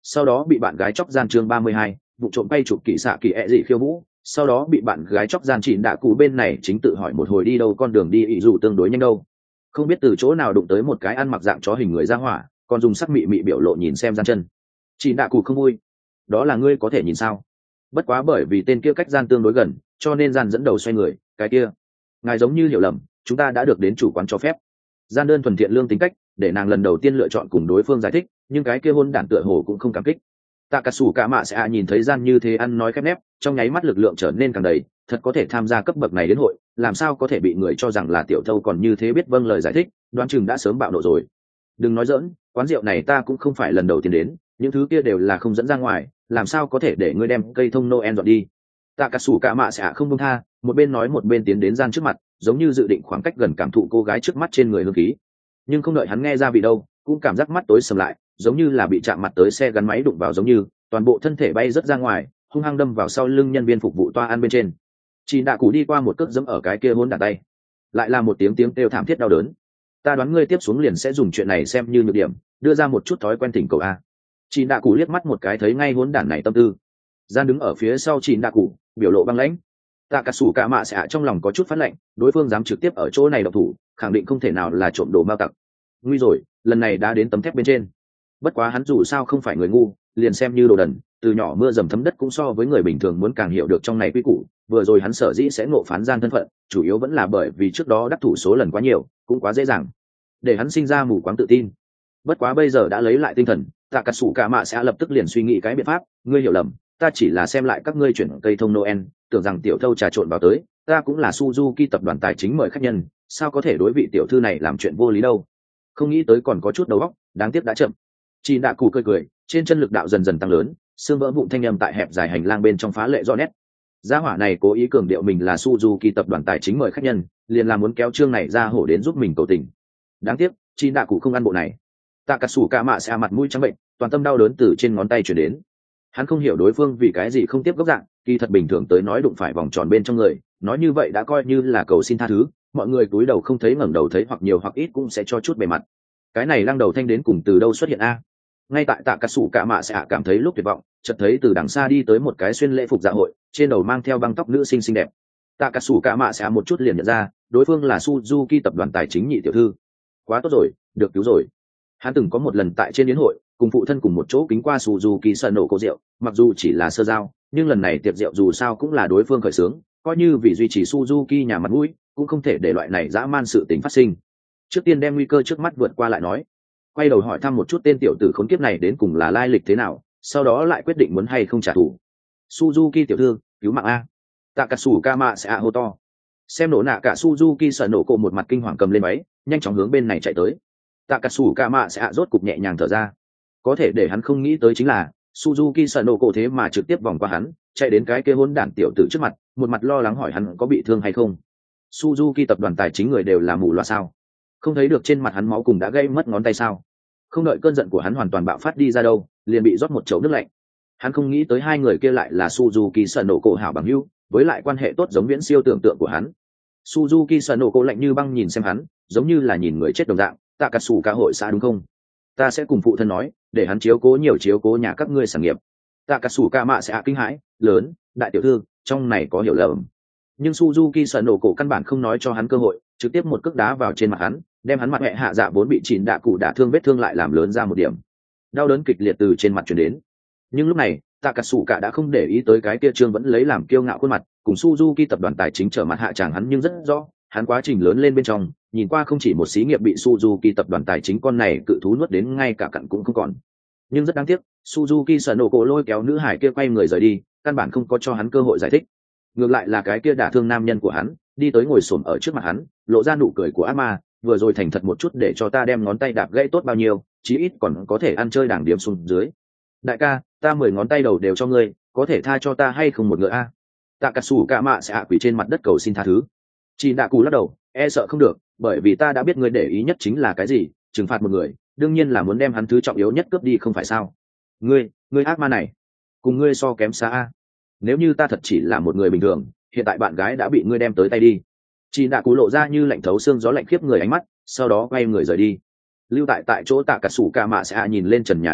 sau đó bị bạn gái chóc gian chương ba mươi hai, vụ trộm bay chụp kỳ xạ kỳ ẹ dị khiêu vũ, sau đó bị bạn gái chóc gian chỉnh đạ cụ bên này chính tự hỏi một hồi đi đâu con đường đi ý dù tương đối nhanh đâu, không biết từ chỗ nào đụng tới một cái ăn mặc dạng chó hình người ra hỏa, còn dùng sắc mị mị biểu lộ nhìn xem gian chân. Chỉnh đạ cụ không vui, đó là ngươi có thể nhìn sao? Bất quá bởi vì tên kia cách gian tương đối gần, cho nên gian dẫn đầu xoay người, cái kia, ngài giống như hiểu lầm, chúng ta đã được đến chủ quán cho phép. Gian đơn thuần thiện lương tính cách, để nàng lần đầu tiên lựa chọn cùng đối phương giải thích, nhưng cái kia hôn đản tựa hồ cũng không cảm kích. Tạ Cả Sủ Cả Mạ sẽ nhìn thấy gian như thế ăn nói khép nép, trong nháy mắt lực lượng trở nên càng đầy, thật có thể tham gia cấp bậc này đến hội, làm sao có thể bị người cho rằng là tiểu thâu còn như thế biết vâng lời giải thích, đoán chừng đã sớm bạo nộ rồi. Đừng nói giỡn, quán rượu này ta cũng không phải lần đầu tiên đến, những thứ kia đều là không dẫn ra ngoài, làm sao có thể để ngươi đem cây thông Noel dọn đi. Tạ Cả Sủ Cả Mạ sẽ không buông tha, một bên nói một bên tiến đến gian trước mặt, giống như dự định khoảng cách gần cảm thụ cô gái trước mắt trên người hương khí. Nhưng không đợi hắn nghe ra vị đâu, cũng cảm giác mắt tối sầm lại, giống như là bị chạm mặt tới xe gắn máy đụng vào giống như, toàn bộ thân thể bay rất ra ngoài, hung hăng đâm vào sau lưng nhân viên phục vụ toa ăn bên trên. Chị Đạ Cụ đi qua một cước giẫm ở cái kia hôn đản tay, lại là một tiếng tiếng kêu thảm thiết đau đớn. Ta đoán ngươi tiếp xuống liền sẽ dùng chuyện này xem như nhược điểm, đưa ra một chút thói quen thỉnh cầu a. Chị Đạ Cụ liếc mắt một cái thấy ngay hôn đản này tâm tư. Gian đứng ở phía sau chị Đạ Cụ, biểu lộ băng lãnh. Tạ Cả Sủ Cả Mạ sẽ trong lòng có chút phát lạnh, đối phương dám trực tiếp ở chỗ này độc thủ, khẳng định không thể nào là trộm đồ mao tặc. Nguy rồi, lần này đã đến tấm thép bên trên. Bất quá hắn dù sao không phải người ngu, liền xem như đồ đần, từ nhỏ mưa dầm thấm đất cũng so với người bình thường muốn càng hiểu được trong này quy củ. Vừa rồi hắn sở dĩ sẽ ngộ phán gian thân phận, chủ yếu vẫn là bởi vì trước đó đắc thủ số lần quá nhiều, cũng quá dễ dàng, để hắn sinh ra mù quáng tự tin. Bất quá bây giờ đã lấy lại tinh thần, Tạ Cả Sủ Cả Mạ sẽ lập tức liền suy nghĩ cái biện pháp. Ngươi hiểu lầm, ta chỉ là xem lại các ngươi chuyển cây thông Noel, tưởng rằng tiểu thâu trà trộn vào tới, ta cũng là Suzuki tập đoàn tài chính mời khách nhân, sao có thể đối vị tiểu thư này làm chuyện vô lý đâu. Không nghĩ tới còn có chút đầu óc, đáng tiếc đã chậm. Chị Đạ Cụ cười cười, trên chân lực đạo dần dần tăng lớn, xương vỡ vụn thanh âm tại hẹp dài hành lang bên trong phá lệ rõ nét. Gia hỏa này cố ý cường điệu mình là Suzuki tập đoàn tài chính mời khách nhân, liền là muốn kéo chương này ra hổ đến giúp mình cầu tình. Đáng tiếc, chị Đạ Cụ không ăn bộ này. Tạ Cả Sủ Cả Mạ sẽ mặt mũi trắng bệnh, toàn tâm đau đớn từ trên ngón tay truyền đến. Hắn không hiểu đối phương vì cái gì không tiếp gốc dạng, kỳ thật bình thường tới nói đụng phải vòng tròn bên trong người, nói như vậy đã coi như là cầu xin tha thứ, mọi người cúi đầu không thấy ngẩng đầu thấy hoặc nhiều hoặc ít cũng sẽ cho chút bề mặt. Cái này lăng đầu thanh đến cùng từ đâu xuất hiện a? Ngay tại Tạ Cả Sủ Cả Mạ sẽ cảm thấy lúc tuyệt vọng, chợt thấy từ đằng xa đi tới một cái xuyên lễ phục dạ hội, trên đầu mang theo băng tóc nữ sinh xinh đẹp. Tạ Cả Sủ Cả Mạ sẽ một chút liền nhận ra, đối phương là Suzuki tập đoàn tài chính nhị tiểu thư. Quá tốt rồi, được cứu rồi. Hắn từng có một lần tại trên yến hội, cùng phụ thân cùng một chỗ kính qua Suzuki sân nổ cổ rượu, mặc dù chỉ là sơ giao, nhưng lần này tiệc rượu dù sao cũng là đối phương khởi xướng, coi như vì duy trì Suzuki nhà mặt mũi, cũng không thể để loại này dã man sự tình phát sinh. Trước tiên đem nguy cơ trước mắt vượt qua lại nói, quay đầu hỏi thăm một chút tên tiểu tử khốn kiếp này đến cùng là lai lịch thế nào, sau đó lại quyết định muốn hay không trả thù. Suzuki tiểu thư, cứu mạng a! Tạ Cả Sủ Cả Mạ sẽ hô to. Xem nổ nạ cả Suzuki sợ nổ cổ một mặt kinh hoàng cầm lên máy, nhanh chóng hướng bên này chạy tới. Tạ Cả Sủ Cả Mạ sẽ rốt cục nhẹ nhàng thở ra. Có thể để hắn không nghĩ tới chính là Suzuki sợ nổ cổ thế mà trực tiếp vòng qua hắn, chạy đến cái kia hỗn đản tiểu tử trước mặt, một mặt lo lắng hỏi hắn có bị thương hay không. Suzuki tập đoàn tài chính người đều là mù loà sao? Không thấy được trên mặt hắn máu cùng đã gây mất ngón tay sao? Không đợi cơn giận của hắn hoàn toàn bạo phát đi ra đâu, liền bị rót một chậu nước lạnh. Hắn không nghĩ tới hai người kia lại là Suzuki sợ nổ cổ hảo bằng hữu, với lại quan hệ tốt giống viễn siêu tưởng tượng của hắn. Suzuki sợ nổ cổ lạnh như băng nhìn xem hắn, giống như là nhìn người chết đồng dạng. Tạ Cả Sủ Cả hội xã đúng không? Ta sẽ cùng phụ thân nói, để hắn chiếu cố nhiều chiếu cố nhà các ngươi sản nghiệp. Tạ Cả Sủ Cả Mạ sẽ kinh hãi, lớn, đại tiểu thư, trong này có hiểu lầm. Nhưng Suzuki sợ nổ cổ căn bản không nói cho hắn cơ hội, trực tiếp một cước đá vào trên mặt hắn, đem hắn mặt mẹ hạ dạ vốn bị chỉnh đạ cụ đả thương vết thương lại làm lớn ra một điểm. Đau đớn kịch liệt từ trên mặt truyền đến. Nhưng lúc này, Tạ Cả Sủ Cả đã không để ý tới cái kia trương vẫn lấy làm kiêu ngạo khuôn mặt, cùng Suzuki tập đoàn tài chính trở mặt hạ chàng hắn nhưng rất rõ, hắn quá trình lớn lên bên trong, nhìn qua không chỉ một xí nghiệp bị Suzuki tập đoàn tài chính con này cự thú nuốt đến ngay cả cặn cũng không còn. Nhưng rất đáng tiếc, Suzuki sợ nổ cổ lôi kéo nữ hải kia quay người rời đi, căn bản không có cho hắn cơ hội giải thích. Ngược lại là cái kia đả thương nam nhân của hắn, đi tới ngồi xổm ở trước mặt hắn, lộ ra nụ cười của ác ma, vừa rồi thành thật một chút để cho ta đem ngón tay đạp gãy tốt bao nhiêu, chí ít còn có thể ăn chơi đảng điểm xuống dưới. Đại ca, ta mười ngón tay đầu đều cho ngươi, có thể tha cho ta hay không một ngựa a? Tạ Cả Sủ Cả Mạ sẽ hạ quỳ trên mặt đất cầu xin tha thứ. Chị Đạ Cụ lắc đầu, e sợ không được, bởi vì ta đã biết ngươi để ý nhất chính là cái gì, trừng phạt một người, đương nhiên là muốn đem hắn thứ trọng yếu nhất cướp đi không phải sao? Ngươi, ngươi ác ma này, cùng ngươi so kém xa a. Nếu như ta thật chỉ là một người bình thường, hiện tại bạn gái đã bị ngươi đem tới tay đi. Chị Đạ Cụ lộ ra như lạnh thấu xương gió lạnh khiếp người ánh mắt, sau đó quay người rời đi. Lưu tại tại chỗ Tạ Cả Sủ Cả Mạ sẽ nhìn lên trần nhà đèn rọi,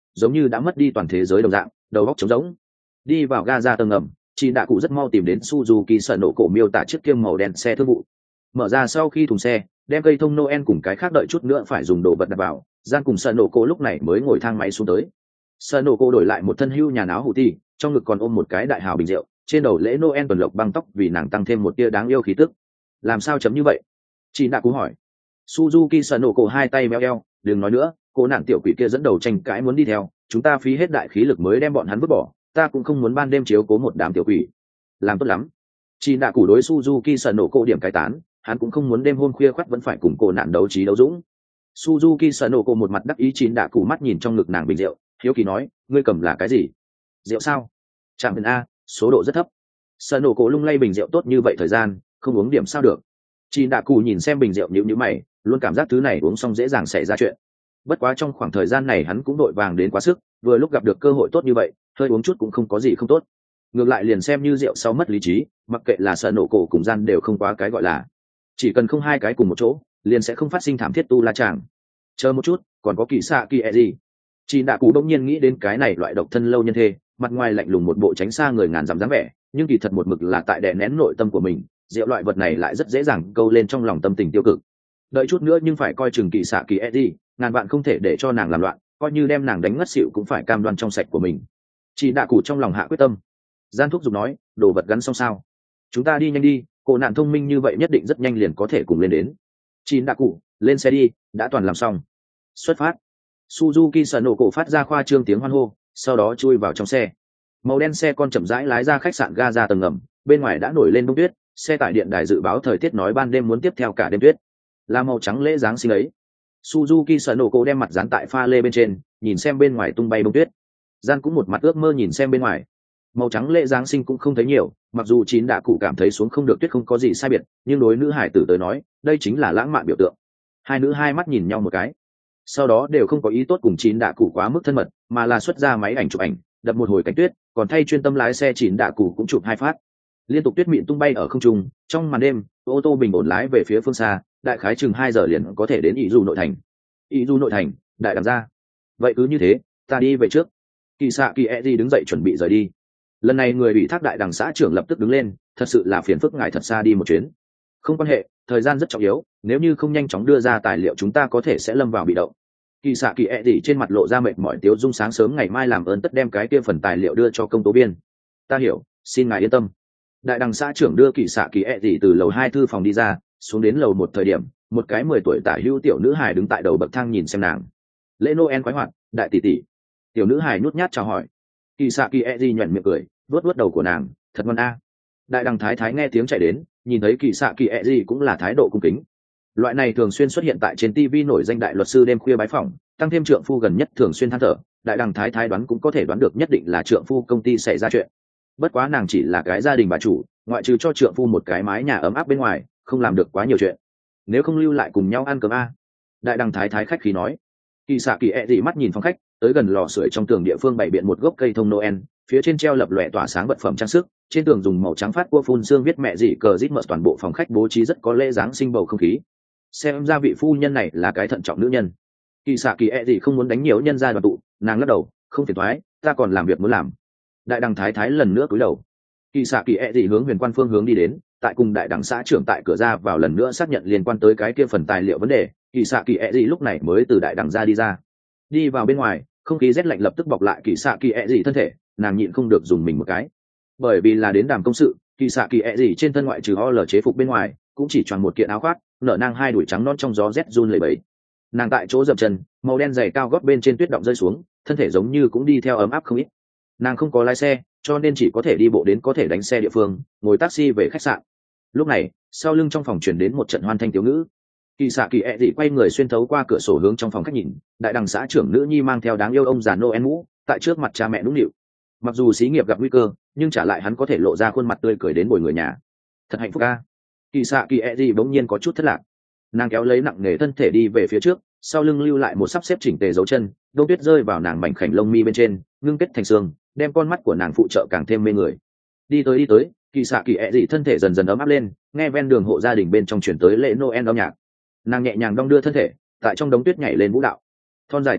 giống như đã mất đi toàn thế giới đồng dạng, đầu óc trống rỗng. Đi vào ga ra tầng ngầm, chị đã cụ rất mau tìm đến Suzuki sợ nổ cổ miêu tả chiếc kiêm màu đen xe thương vụ. Mở ra sau khi thùng xe, đem cây thông Noel cùng cái khác đợi chút nữa phải dùng đồ vật đặt vào, gian cùng sợ nổ cổ lúc này mới ngồi thang máy xuống tới. Sợ nổ cổ đổi lại một thân hưu nhà áo hủ ti, trong ngực còn ôm một cái đại hào bình rượu, trên đầu lễ Noel tuần lộc băng tóc vì nàng tăng thêm một tia đáng yêu khí tức. Làm sao chấm như vậy? Chị đã cú hỏi. Suzuki sợ nổ cổ hai tay meo eo, đừng nói nữa, cô nạn tiểu quỷ kia dẫn đầu tranh cãi muốn đi theo, chúng ta phí hết đại khí lực mới đem bọn hắn vứt bỏ, ta cũng không muốn ban đêm chiếu cố một đám tiểu quỷ. Làm tốt lắm. Chị đã củ đối Suzuki sợ nổ cổ điểm cái tán, hắn cũng không muốn đêm hôm khuya khoắt vẫn phải cùng cô nạn đấu trí đấu dũng. Suzuki sợ nổ cổ một mặt đắc ý, chín đã củ mắt nhìn trong ngực nàng bình rượu, hiếu kỳ nói, ngươi cầm là cái gì? Rượu sao? Chẳngเป็นa, số độ rất thấp. Sợ nổ cổ lung lay bình rượu tốt như vậy thời gian, không uống điểm sao được? Chín đã củ nhìn xem bình rượu nhíu nhíu mày, luôn cảm giác thứ này uống xong dễ dàng xảy ra chuyện. Bất quá trong khoảng thời gian này hắn cũng đội vàng đến quá sức, vừa lúc gặp được cơ hội tốt như vậy, hơi uống chút cũng không có gì không tốt. Ngược lại liền xem như rượu sau mất lý trí, mặc kệ là sợ nổ cổ cùng gian đều không quá cái gọi là, chỉ cần không hai cái cùng một chỗ liền sẽ không phát sinh thảm thiết tu la chàng. Chờ một chút, còn có kỳ xạ kỳ e gì? Chị đã cụ đông nhiên nghĩ đến cái này loại độc thân lâu nhân thê, mặt ngoài lạnh lùng một bộ tránh xa người ngàn dặm dáng vẻ, nhưng kỳ thật một mực là tại đè nén nội tâm của mình. Rượu loại vật này lại rất dễ dàng câu lên trong lòng tâm tình tiêu cực. Đợi chút nữa nhưng phải coi chừng kỳ xạ kỳ e gì, ngàn vạn không thể để cho nàng làm loạn, coi như đem nàng đánh ngất xỉu cũng phải cam đoan trong sạch của mình. Chị đã cụ trong lòng hạ quyết tâm. Gian thúc giục nói, đồ vật gắn xong sao? Chúng ta đi nhanh đi, cô nạn thông minh như vậy nhất định rất nhanh liền có thể cùng lên đến. Chị đã cụ, lên xe đi, đã toàn làm xong. Xuất phát. Suzuki sợ nổ cổ phát ra khoa trương tiếng hoan hô, sau đó chui vào trong xe. Màu đen xe con chậm rãi lái ra khách sạn ga ra tầng ngầm, bên ngoài đã nổi lên bông tuyết, xe tải điện đài dự báo thời tiết nói ban đêm muốn tiếp theo cả đêm tuyết. Là màu trắng lễ giáng sinh ấy. Suzuki sợ nổ cổ đem mặt dán tại pha lê bên trên, nhìn xem bên ngoài tung bay bông tuyết. Gian cũng một mặt ước mơ nhìn xem bên ngoài. Màu trắng lễ giáng sinh cũng không thấy nhiều, mặc dù chín đã cụ cảm thấy xuống không được tuyết không có gì sai biệt, nhưng đối nữ hải tử tới nói, đây chính là lãng mạn biểu tượng. Hai nữ hai mắt nhìn nhau một cái, sau đó đều không có ý tốt cùng chín đã cụ quá mức thân mật, mà là xuất ra máy ảnh chụp ảnh, đập một hồi cảnh tuyết, còn thay chuyên tâm lái xe chín đã cụ cũng chụp hai phát. Liên tục tuyết mịn tung bay ở không trung, trong màn đêm, ô tô bình ổn lái về phía phương xa, đại khái chừng hai giờ liền có thể đến Ý Du nội thành. Ý Du nội thành, đại đằng ra. Vậy cứ như thế, ta đi về trước. Kỳ xạ kỳ e gì đứng dậy chuẩn bị rời đi. Lần này người ủy thác đại đằng xã trưởng lập tức đứng lên, thật sự là phiền phức ngài thật xa đi một chuyến. Không quan hệ, thời gian rất trọng yếu, nếu như không nhanh chóng đưa ra tài liệu chúng ta có thể sẽ lâm vào bị động. Kỳ xạ kỳ e gì trên mặt lộ ra mệt mỏi tiếu dung, sáng sớm ngày mai làm ơn tất đem cái kia phần tài liệu đưa cho công tố viên. Ta hiểu, xin ngài yên tâm. Đại đằng xã trưởng đưa kỳ xạ kỳ e gì từ lầu hai thư phòng đi ra, xuống đến lầu một thời điểm, một cái mười tuổi tả hữu tiểu nữ hài đứng tại đầu bậc thang nhìn xem nàng. Lễ Noel khoái hoạt, đại tỷ tỷ. Tiểu nữ hài nhút nhát chào hỏi. Kỳ xạ kỳ e gì nhoẻn miệng cười, vuốt vuốt đầu của nàng, thật ngon a. Đại đằng thái thái nghe tiếng chạy đến, nhìn thấy kỳ xạ kỳ e gì cũng là thái độ cung kính. Loại này thường xuyên xuất hiện tại trên ti vi nổi danh đại luật sư đêm khuya bái phỏng, tăng thêm trượng phu gần nhất thường xuyên than thở, đại đằng thái thái đoán cũng có thể đoán được nhất định là trượng phu công ty xảy ra chuyện. Bất quá nàng chỉ là cái gia đình bà chủ, ngoại trừ cho trượng phu một cái mái nhà ấm áp bên ngoài, không làm được quá nhiều chuyện. Nếu không lưu lại cùng nhau ăn cơm a. Đại đằng thái thái khách khí nói. Kỳ xạ kỳ e gì mắt nhìn phòng khách, tới gần lò sưởi trong tường địa phương bày biện một gốc cây thông Noel, phía trên treo lập lòe tỏa sáng vật phẩm trang sức, trên tường dùng màu trắng phát cua phun xương viết mẹ gì cờ rít mở, toàn bộ phòng khách bố trí rất có lễ giáng sinh bầu không khí. Xem ra vị phu nhân này là cái thận trọng nữ nhân. Kỳ xạ kỳ e gì không muốn đánh nhiều nhân gia đoàn tụ, nàng lắc đầu, không phiền toái, ta còn làm việc muốn làm. Đại đằng thái thái lần nữa cúi đầu. Kỳ xạ kỳ e gì hướng huyền quan phương hướng đi đến, tại cùng đại đằng xã trưởng tại cửa ra vào lần nữa xác nhận liên quan tới cái kia phần tài liệu vấn đề. Kỳ xạ kỳ e gì lúc này mới từ đại đằng ra đi ra, đi vào bên ngoài, không khí rét lạnh lập tức bọc lại kỳ xạ kỳ e gì thân thể, nàng nhịn không được dùng mình một cái. Bởi vì là đến đàm công sự, kỳ xạ kỳ e gì trên thân ngoại trừ o lờ chế phục bên ngoài cũng chỉ choàng một kiện áo khoác, nở nang hai đùi trắng non trong gió rét run lẩy bẩy. Nàng tại chỗ dậm chân, màu đen dày cao gót bên trên tuyết động rơi xuống, thân thể giống như cũng đi theo ấm áp không ít. Nàng không có lái xe, cho nên chỉ có thể đi bộ đến có thể đánh xe địa phương, ngồi taxi về khách sạn. Lúc này, sau lưng trong phòng truyền đến một trận hoan thanh thiếu ngữ. Kỳ xạ kỳ e dị quay người xuyên thấu qua cửa sổ hướng trong phòng khách nhìn, đại đằng xã trưởng nữ nhi mang theo đáng yêu ông già Noel mũ, tại trước mặt cha mẹ nũng nịu. Mặc dù xí nghiệp gặp nguy cơ, nhưng trả lại hắn có thể lộ ra khuôn mặt tươi cười đến bồi người nhà. Thật hạnh phúc a. Kỳ xạ kỳ e dị bỗng nhiên có chút thất lạc. Nàng kéo lấy nặng nề thân thể đi về phía trước, sau lưng lưu lại một sắp xếp chỉnh tề dấu chân, đông tuyết rơi vào nàng mảnh khảnh lông mi bên trên, ngưng kết thành xương, đem con mắt của nàng phụ trợ càng thêm mê người. Đi tới đi tới, kỳ xạ kỳ e dị thân thể dần dần ấm áp lên, nghe ven đường hộ gia đình bên trong chuyển tới lễ Noel âm nhạc. Nàng nhẹ nhàng đong đưa thân thể, tại trong đống tuyết nhảy lên vũ đạo. Thon dài tư thái,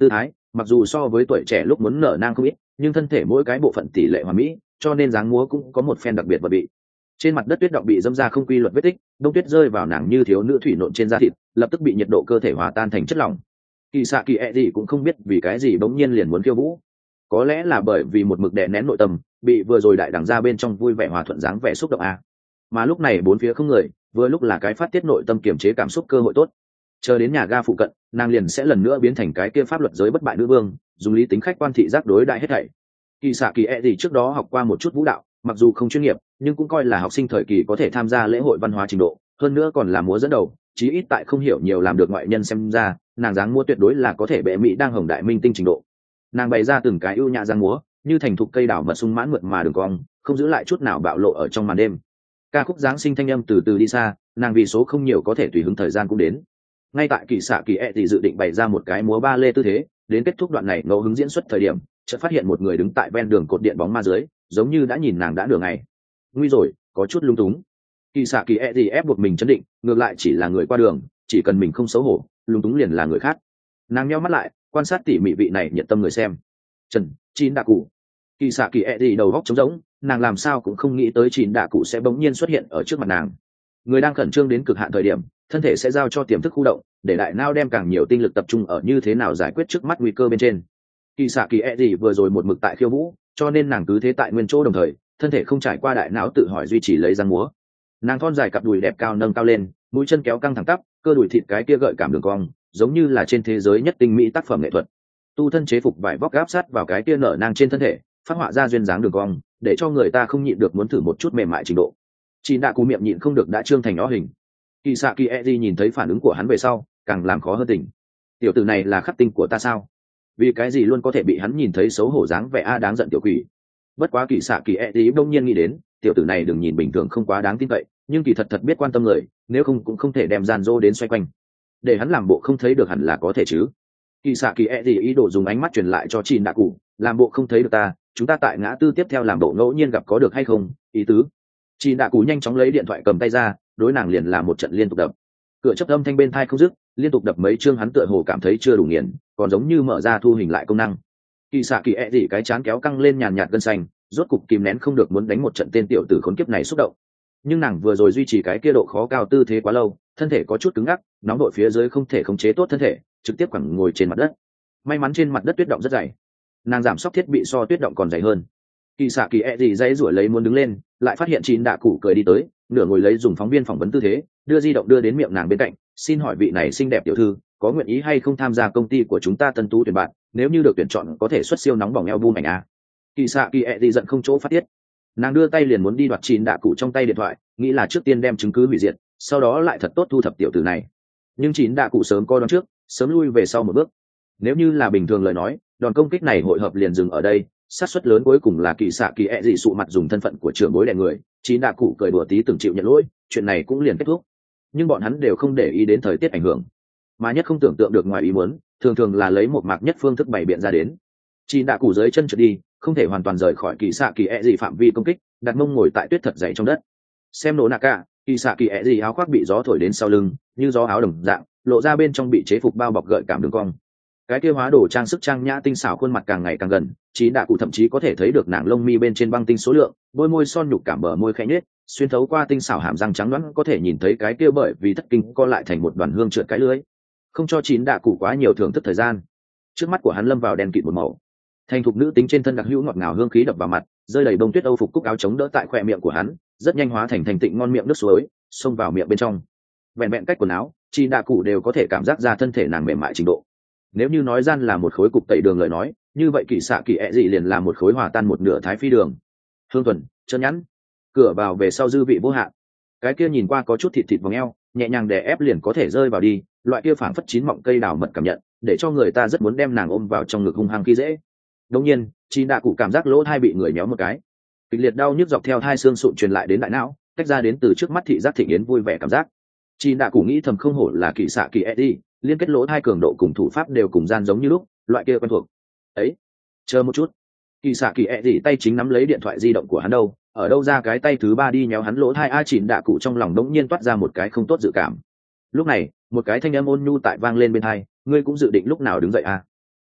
mặc dù so với tuổi trẻ lúc muốn nở nang không ít nhưng thân thể mỗi cái bộ phận tỷ lệ hoàn mỹ, cho nên dáng múa cũng có một phen đặc biệt và bị trên mặt đất tuyết động bị dâm ra không quy luật vết tích, đông tuyết rơi vào nàng như thiếu nữ thủy nộn trên da thịt, lập tức bị nhiệt độ cơ thể hòa tan thành chất lỏng. Kỳ xạ kỳ ẹ gì cũng không biết vì cái gì bỗng nhiên liền muốn khiêu vũ, có lẽ là bởi vì một mực đè nén nội tâm bị vừa rồi đại đẳng ra bên trong vui vẻ hòa thuận dáng vẻ xúc động a. Mà lúc này bốn phía không người, vừa lúc là cái phát tiết nội tâm kiềm chế cảm xúc cơ hội tốt. Chờ đến nhà ga phụ cận, nàng liền sẽ lần nữa biến thành cái kia pháp luật giới bất bại nữ vương, dùng lý tính khách quan thị giác đối đại hết thảy. Kỳ xạ kỳ ẹ gì trước đó học qua một chút vũ đạo, mặc dù không chuyên nghiệp nhưng cũng coi là học sinh thời kỳ có thể tham gia lễ hội văn hóa trình độ, hơn nữa còn là múa dẫn đầu, chí ít tại không hiểu nhiều làm được ngoại nhân xem ra nàng dáng múa tuyệt đối là có thể bệ mỹ đang hồng đại minh tinh trình độ. Nàng bày ra từng cái ưu nhã dáng múa như thành thục cây đảo mật sung mãn mượt mà đường cong, không giữ lại chút nào bạo lộ ở trong màn đêm. Ca khúc giáng sinh thanh âm từ từ đi xa, nàng vì số không nhiều có thể tùy hứng thời gian cũng đến. Ngay tại kỳ xạ kỳ ẹ thì dự định bày ra một cái múa ba lê tư thế, đến kết thúc đoạn này ngẫu hứng diễn xuất thời điểm chợt phát hiện một người đứng tại ven đường cột điện bóng ma dưới, giống như đã nhìn nàng đã nửa ngày. Nguy rồi, có chút lung túng. Kỳ xạ kỳ ẹ thì ép buộc mình chấn định, ngược lại chỉ là người qua đường, chỉ cần mình không xấu hổ, lung túng liền là người khác. Nàng nheo mắt lại, quan sát tỉ mỉ vị này nhiệt tâm người xem. Trần chín đạ cụ. Kỳ xạ kỳ ẹ thì đầu góc trống rỗng, nàng làm sao cũng không nghĩ tới chín đạ cụ sẽ bỗng nhiên xuất hiện ở trước mặt nàng. Người đang khẩn trương đến cực hạn thời điểm, thân thể sẽ giao cho tiềm thức khu động, để đại não đem càng nhiều tinh lực tập trung ở như thế nào giải quyết trước mắt nguy cơ bên trên. Kỳ xạ kỳ ẹ thì vừa rồi một mực tại khiêu vũ, cho nên nàng cứ thế tại nguyên chỗ, đồng thời thân thể không trải qua đại não tự hỏi duy trì lấy dáng múa. Nàng thon dài cặp đùi đẹp cao nâng cao lên, mũi chân kéo căng thẳng tắp, cơ đùi thịt cái kia gợi cảm đường cong, giống như là trên thế giới nhất tinh mỹ tác phẩm nghệ thuật. Tu thân chế phục vải vóc gáp sát vào cái kia nở nang trên thân thể, phát họa ra duyên dáng đường cong, để cho người ta không nhịn được muốn thử một chút mềm mại trình độ. Chị đã cú miệng nhịn không được đã trương thành nó hình. Kỳ xạ kỳ ẹ nhìn thấy phản ứng của hắn về sau, càng làm khó hơn tình. Tiểu tử này là khắc tinh của ta sao? Vì cái gì luôn có thể bị hắn nhìn thấy xấu hổ dáng vẻ a đáng giận tiểu quỷ. Bất quá kỳ xạ kỳ ẹ đông nhiên nghĩ đến, tiểu tử này đừng nhìn bình thường không quá đáng tin cậy, nhưng kỳ thật thật biết quan tâm người, nếu không cũng không thể đem gian dô đến xoay quanh. Để hắn làm bộ không thấy được hẳn là có thể chứ. Kỳ xạ kỳ ẹ ý đồ dùng ánh mắt truyền lại cho Chín đạ cụ, làm bộ không thấy được ta, chúng ta tại ngã tư tiếp theo làm bộ ngẫu nhiên gặp có được hay không? Ý tứ. Chín đạ cụ nhanh chóng lấy điện thoại cầm tay ra, đối nàng liền là một trận liên tục đập. Cửa chấp âm thanh bên tai không dứt, liên tục đập mấy chương, hắn tựa hồ cảm thấy chưa đủ nghiền, còn giống như mở ra thu hình lại công năng. Kỳ xạ kỳ ẹ gì cái chán kéo căng lên nhàn nhạt gân xanh, rốt cục kìm nén không được muốn đánh một trận tên tiểu tử khốn kiếp này xúc động. Nhưng nàng vừa rồi duy trì cái kia độ khó cao tư thế quá lâu, thân thể có chút cứng ngắc, nóng đội phía dưới không thể khống chế tốt thân thể, trực tiếp quẳng ngồi trên mặt đất. May mắn trên mặt đất tuyết động rất dày, nàng giảm sốc thiết bị so tuyết động còn dày hơn. Kỳ xạ kỳ ẹ gì dãy rủi lấy muốn đứng lên, lại phát hiện Chín đạ cụ cười đi tới, nửa ngồi lấy dùng phóng viên phỏng vấn tư thế, đưa di động đưa đến miệng nàng bên cạnh. Xin hỏi vị này xinh đẹp tiểu thư có nguyện ý hay không tham gia công ty của chúng ta tân tú tuyển bạn, nếu như được tuyển chọn có thể xuất siêu nóng bỏng album ảnh a. Kỳ xạ kỳ ẹ gì giận không chỗ phát tiết, nàng đưa tay liền muốn đi đoạt Chín đạ cụ trong tay điện thoại, nghĩ là trước tiên đem chứng cứ hủy diệt, sau đó lại thật tốt thu thập tiểu tử này. Nhưng Chín đạ cụ sớm coi đón trước, sớm lui về sau một bước. Nếu như là bình thường lời nói, đòn công kích này hội hợp liền dừng ở đây, xác suất lớn cuối cùng là kỳ xạ kỳ ẹ gì sụ mặt dùng thân phận của trưởng bối đè người, Chín đạ cụ cười đùa tí từng chịu nhận lỗi, chuyện này cũng liền kết thúc. Nhưng bọn hắn đều không để ý đến thời tiết ảnh hưởng, mà nhất không tưởng tượng được ngoài ý muốn, thường thường là lấy một mạc nhất phương thức bày biện ra đến. Chín đạ cụ dưới chân trượt đi, không thể hoàn toàn rời khỏi kỳ xạ kỳ ẹ gì phạm vi công kích, đặt mông ngồi tại tuyết thật dày trong đất. Xem nổ nạ cả, kỳ xạ kỳ ẹ gì áo khoác bị gió thổi đến sau lưng, như gió áo đồng dạng, lộ ra bên trong bị chế phục bao bọc gợi cảm đường cong. Cái kia hóa đồ trang sức trang nhã tinh xảo khuôn mặt càng ngày càng gần, Chín đạ cụ thậm chí có thể thấy được nàng lông mi bên trên băng tinh số lượng, đôi môi son nhục cảm bờ môi khẽ nhếch, xuyên thấu qua tinh xảo hàm răng trắng đoán có thể nhìn thấy cái kia bởi vì thất kinh co lại thành một đoàn hương trượt cái lưới. Không cho Chín đạ cụ quá nhiều thưởng thức thời gian, trước mắt của hắn lâm vào đèn kịt một màu. Thành thục nữ tính trên thân đặc hữu ngọt ngào hương khí đập vào mặt, rơi đầy bông tuyết âu phục cúc áo chống đỡ tại khoe miệng của hắn, rất nhanh hóa thành thành tịnh ngon miệng nước suối, xông vào miệng bên trong. Vẹn vẹn cách quần áo, Chín đạ cụ đều có thể cảm giác ra thân thể nàng mềm mại trình độ. Nếu như nói gian là một khối cục tẩy đường lời nói, như vậy kỳ xạ kỳ ẹ dị liền là một khối hòa tan một nửa thái phi đường. Hương thuần, chân nhẵn, cửa vào về sau dư vị vô hạn. Cái kia nhìn qua có chút thịt thịt vòng eo, nhẹ nhàng đè ép liền có thể rơi vào đi, loại kia phảng phất chín mọng cây đào mật cảm nhận, để cho người ta rất muốn đem nàng ôm vào trong ngực hung hăng khi dễ. Đương nhiên, Chín đạ cụ cảm giác lỗ thai bị người nhéo một cái, kịch liệt đau nhức dọc theo hai xương sụn truyền lại đến đại não, tách ra đến từ trước mắt thị giác thịnh yến vui vẻ cảm giác. Chín đạ cụ nghĩ thầm không hổ là kỳ xạ kỳ ẹ dị, liên kết lỗ thai cường độ cùng thủ pháp đều cùng gian giống như lúc, loại kia quen thuộc. Ấy, chờ một chút. Kỳ xạ kỳ ẹ dị tay chính nắm lấy điện thoại di động của hắn đâu, ở đâu ra cái tay thứ ba đi nhéo hắn lỗ thai a. Chín đạ cụ trong lòng đống nhiên toát ra một cái không tốt dự cảm. Lúc này, một cái thanh âm ôn nhu tại vang lên bên tai, ngươi cũng dự định lúc nào đứng dậy à?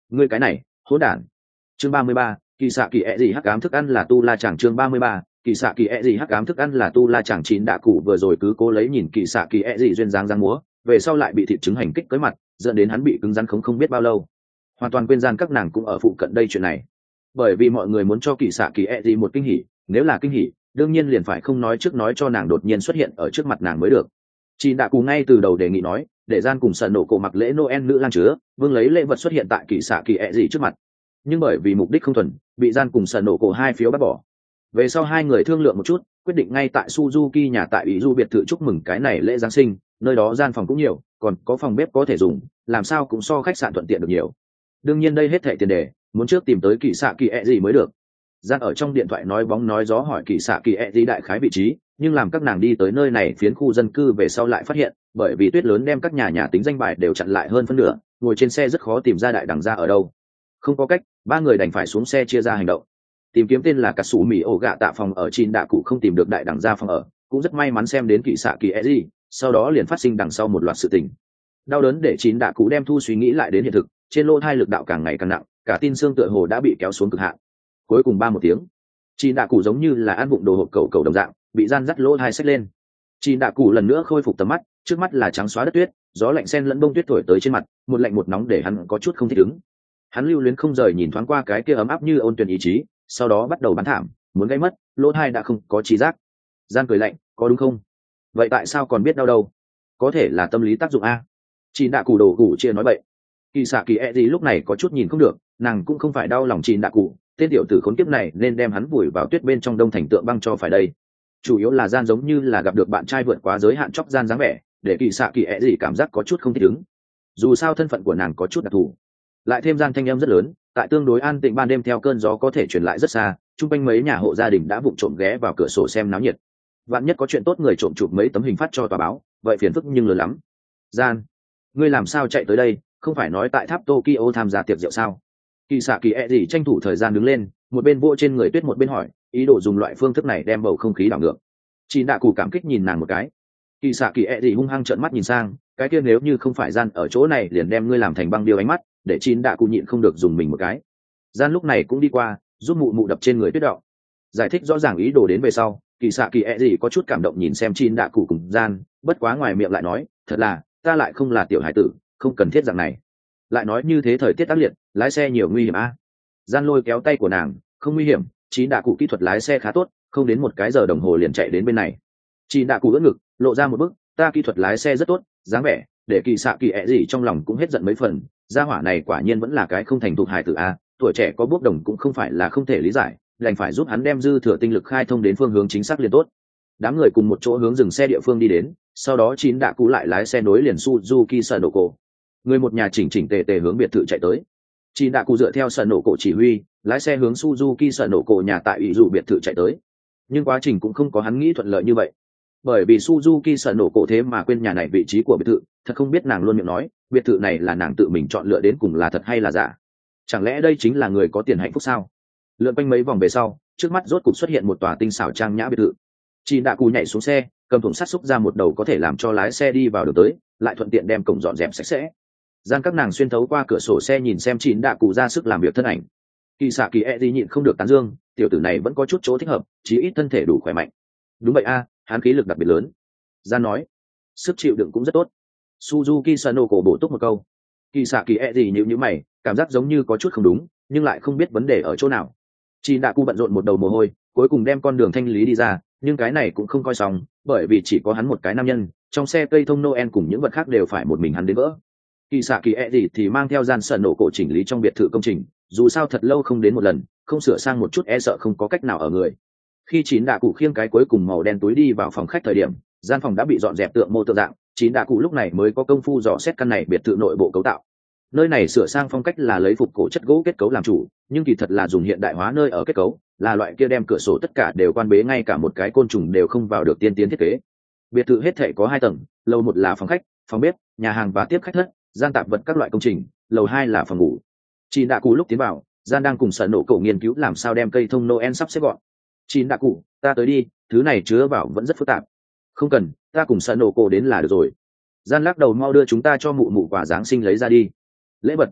ngươi cái này hỗn đản. Chương ba mươi ba, kỳ xạ kỳ ẹ gì hắc ám thức ăn là tu la chẳng. Chương ba mươi ba, kỳ xạ kỳ ẹ gì hắc ám thức ăn là tu la chẳng. Chín đạ cụ vừa rồi cứ cố lấy nhìn kỳ xạ kỳ ẹ gì duyên dáng dáng múa, về sau lại bị thịt trứng hành kích tới mặt, dẫn đến hắn bị cứng rắn không không biết bao lâu, hoàn toàn quên gian các nàng cũng ở phụ cận đây chuyện này. Bởi vì mọi người muốn cho kỳ xạ kỳ ẹ gì một kinh hỉ, nếu là kinh hỉ đương nhiên liền phải không nói trước nói cho nàng đột nhiên xuất hiện ở trước mặt nàng mới được. Chín đạ cụ ngay từ đầu đề nghị nói để gian cùng sợ nổ cổ mặc lễ Noel nữ lang chứa vương lấy lễ vật xuất hiện tại kỳ xạ kỳ ẹ gì trước mặt, nhưng bởi vì mục đích không thuần bị gian cùng sợ nổ cổ hai phiếu bác bỏ. Về sau hai người thương lượng một chút quyết định ngay tại Suzuki nhà tại ủy du biệt thự chúc mừng cái này lễ Giáng sinh, nơi đó gian phòng cũng nhiều, còn có phòng bếp có thể dùng, làm sao cũng so khách sạn thuận tiện được nhiều. Đương nhiên đây hết thảy tiền đề muốn trước tìm tới kỳ xạ kỳ ẹ gì mới được. Gian ở trong điện thoại nói bóng nói gió hỏi kỳ xạ kỳ ẹ gì đại khái vị trí, nhưng làm các nàng đi tới nơi này phiến khu dân cư về sau lại phát hiện bởi vì tuyết lớn đem các nhà nhà tính danh bài đều chặn lại hơn phân nửa, ngồi trên xe rất khó tìm ra đại đẳng ra ở đâu. Không có cách, ba người đành phải xuống xe chia ra hành động, tìm kiếm tên là cà sủ mì ổ gạ tạ phòng ở. Chín đạ cụ không tìm được đại đẳng ra phòng ở, cũng rất may mắn xem đến kỳ xạ kỳ ẹ gì, sau đó liền phát sinh đằng sau một loạt sự tình đau đớn để chín đạ cụ đem thu suy nghĩ lại đến hiện thực, trên lô hai lực đạo càng ngày càng nặng, cả tin xương tựa hồ đã bị kéo xuống cực hạn. Cuối cùng ba một tiếng, chín đạ cụ giống như là ăn bụng đồ hộp cầu cầu đồng dạng bị gian dắt lỗ hai xách lên. Chín đạ cụ lần nữa khôi phục tầm mắt, trước mắt là trắng xóa đất tuyết, gió lạnh sen lẫn bông tuyết thổi tới trên mặt, một lạnh một nóng để hắn có chút không thích ứng. Hắn lưu luyến không rời nhìn thoáng qua cái kia ấm áp như ôn tuyền ý chí, sau đó bắt đầu bán thảm, muốn gây mất, lỗ hai đã không có trí giác. Gian cười lạnh, có đúng không? Vậy tại sao còn biết đau đâu? Có thể là tâm lý tác dụng a. Chín đạ cụ đồ cụ chia nói vậy. Kỳ xạ kỳ ẹ gì lúc này có chút nhìn không được, nàng cũng không phải đau lòng chín đạ cụ, tên tiểu tử khốn kiếp này nên đem hắn vùi vào tuyết bên trong đông thành tượng băng cho phải đây. Chủ yếu là gian giống như là gặp được bạn trai vượt quá giới hạn chóc gian dáng vẻ, để kỳ xạ kỳ ẹ gì cảm giác có chút không thích ứng. Dù sao thân phận của nàng có chút đặc thù, lại thêm gian thanh âm rất lớn, tại tương đối an tĩnh ban đêm theo cơn gió có thể truyền lại rất xa, chung quanh mấy nhà hộ gia đình đã vụng trộm ghé vào cửa sổ xem náo nhiệt. Vạn nhất có chuyện tốt người trộm chụp mấy tấm hình phát cho tòa báo, vậy phiền phức nhưng lớn lắm. Gian, ngươi làm sao chạy tới đây, không phải nói tại tháp Tokyo tham gia tiệc rượu sao? Kỳ xạ kỳ ẹ gì tranh thủ thời gian đứng lên, một bên vỗ trên người tuyết một bên hỏi, ý đồ dùng loại phương thức này đem bầu không khí đảo ngược. Chị đạ cụ cảm kích nhìn nàng một cái. Kỳ xạ kỳ ẹ gì hung hăng trợn mắt nhìn sang, cái kia nếu như không phải gian ở chỗ này liền đem ngươi làm thành băng điêu ánh mắt, để chín đạ cụ nhịn không được dùng mình một cái. Gian lúc này cũng đi qua, giúp mụ mụ đập trên người tuyết đọng, giải thích rõ ràng ý đồ đến về sau. Kỳ xạ kỳ ẹ gì có chút cảm động nhìn xem chín đạ cụ cùng gian, bất quá ngoài miệng lại nói, thật là ta lại không là tiểu hải tử, không cần thiết dạng này. Lại nói như thế thời tiết tác liệt, lái xe nhiều nguy hiểm a. Gian lôi kéo tay của nàng, không nguy hiểm, chín đạ cụ kỹ thuật lái xe khá tốt, không đến một cái giờ đồng hồ liền chạy đến bên này. Chín đạ cụ ưỡn ngực, lộ ra một bức, ta kỹ thuật lái xe rất tốt, dáng vẻ, để kỳ xạ kỳ ẹ gì trong lòng cũng hết giận mấy phần. Gia hỏa này quả nhiên vẫn là cái không thành thục hài tử a, tuổi trẻ có bước đồng cũng không phải là không thể lý giải, đành phải giúp hắn đem dư thừa tinh lực khai thông đến phương hướng chính xác liền tốt. Đám người cùng một chỗ hướng dừng xe địa phương đi đến, sau đó chín đạ cụ lại lái xe nối liền Suzuki Sanoko. Người một nhà chỉnh chỉnh tề tề hướng biệt thự chạy tới. Chín đạ cụ dựa theo Sanoko chỉ huy, lái xe hướng Suzuki Sanoko nhà tại ủy dụ biệt thự chạy tới. Nhưng quá trình cũng không có hắn nghĩ thuận lợi như vậy. Bởi vì Suzuki Sanoko thế mà quên nhà này vị trí của biệt thự, thật không biết nàng luôn miệng nói, biệt thự này là nàng tự mình chọn lựa đến cùng là thật hay là giả. Chẳng lẽ đây chính là người có tiền hạnh phúc sao? Lượn quanh mấy vòng về sau, trước mắt rốt cục xuất hiện một tòa tinh xảo trang nhã biệt thự. Chín đạ cụ nhảy xuống xe, cầm thùng sắt xúc ra một đầu có thể làm cho lái xe đi vào được tới, lại thuận tiện đem cổng dọn dẹp sạch sẽ. Gian các nàng xuyên thấu qua cửa sổ xe nhìn xem chín đạ cụ ra sức làm việc thân ảnh. Kỳ xạ kỳ e đi nhịn không được tán dương, tiểu tử này vẫn có chút chỗ thích hợp, chí ít thân thể đủ khỏe mạnh. Đúng vậy a, hắn khí lực đặc biệt lớn. Gian nói, sức chịu đựng cũng rất tốt. Suzuki Sanoko bổ túc một câu. Kỳ xạ kỳ e đi nhíu nhíu mày, cảm giác giống như có chút không đúng, nhưng lại không biết vấn đề ở chỗ nào. Chín đạ cụ bận rộn một đầu mồ hôi, cuối cùng đem con đường thanh lý đi ra, nhưng cái này cũng không coi xong, bởi vì chỉ có hắn một cái nam nhân, trong xe cây thông Noel cùng những vật khác đều phải một mình hắn đến vỡ. Kỳ xạ kỳ e gì thì mang theo gian sần nổ cổ chỉnh lý trong biệt thự công trình, dù sao thật lâu không đến một lần, không sửa sang một chút e sợ không có cách nào ở người. Khi chín đạ cụ khiêng cái cuối cùng màu đen túi đi vào phòng khách thời điểm, gian phòng đã bị dọn dẹp tượng mô tượng dạng, chín đạ cụ lúc này mới có công phu dò xét căn này biệt thự nội bộ cấu tạo. Nơi này sửa sang phong cách là lấy phục cổ chất gỗ kết cấu làm chủ, nhưng kỳ thật là dùng hiện đại hóa nơi ở kết cấu, là loại kia đem cửa sổ tất cả đều quan bế, ngay cả một cái côn trùng đều không vào được tiên tiến thiết kế. Biệt thự hết thể có hai tầng, lầu một là phòng khách, phòng bếp, nhà hàng và tiếp khách thất, gian tạp vật các loại công trình, lầu hai là phòng ngủ. Chín đạ cụ lúc tiến vào, gian đang cùng sở nổ cổ nghiên cứu làm sao đem cây thông Noel sắp xếp gọn. Chín đạ cụ, ta tới đi, thứ này chứa vào vẫn rất phức tạp. Không cần, ta cùng sở nổ cổ đến là được rồi. Gian lắc đầu, mau đưa chúng ta cho mụ mụ quả giáng sinh lấy ra đi. Lễ vật.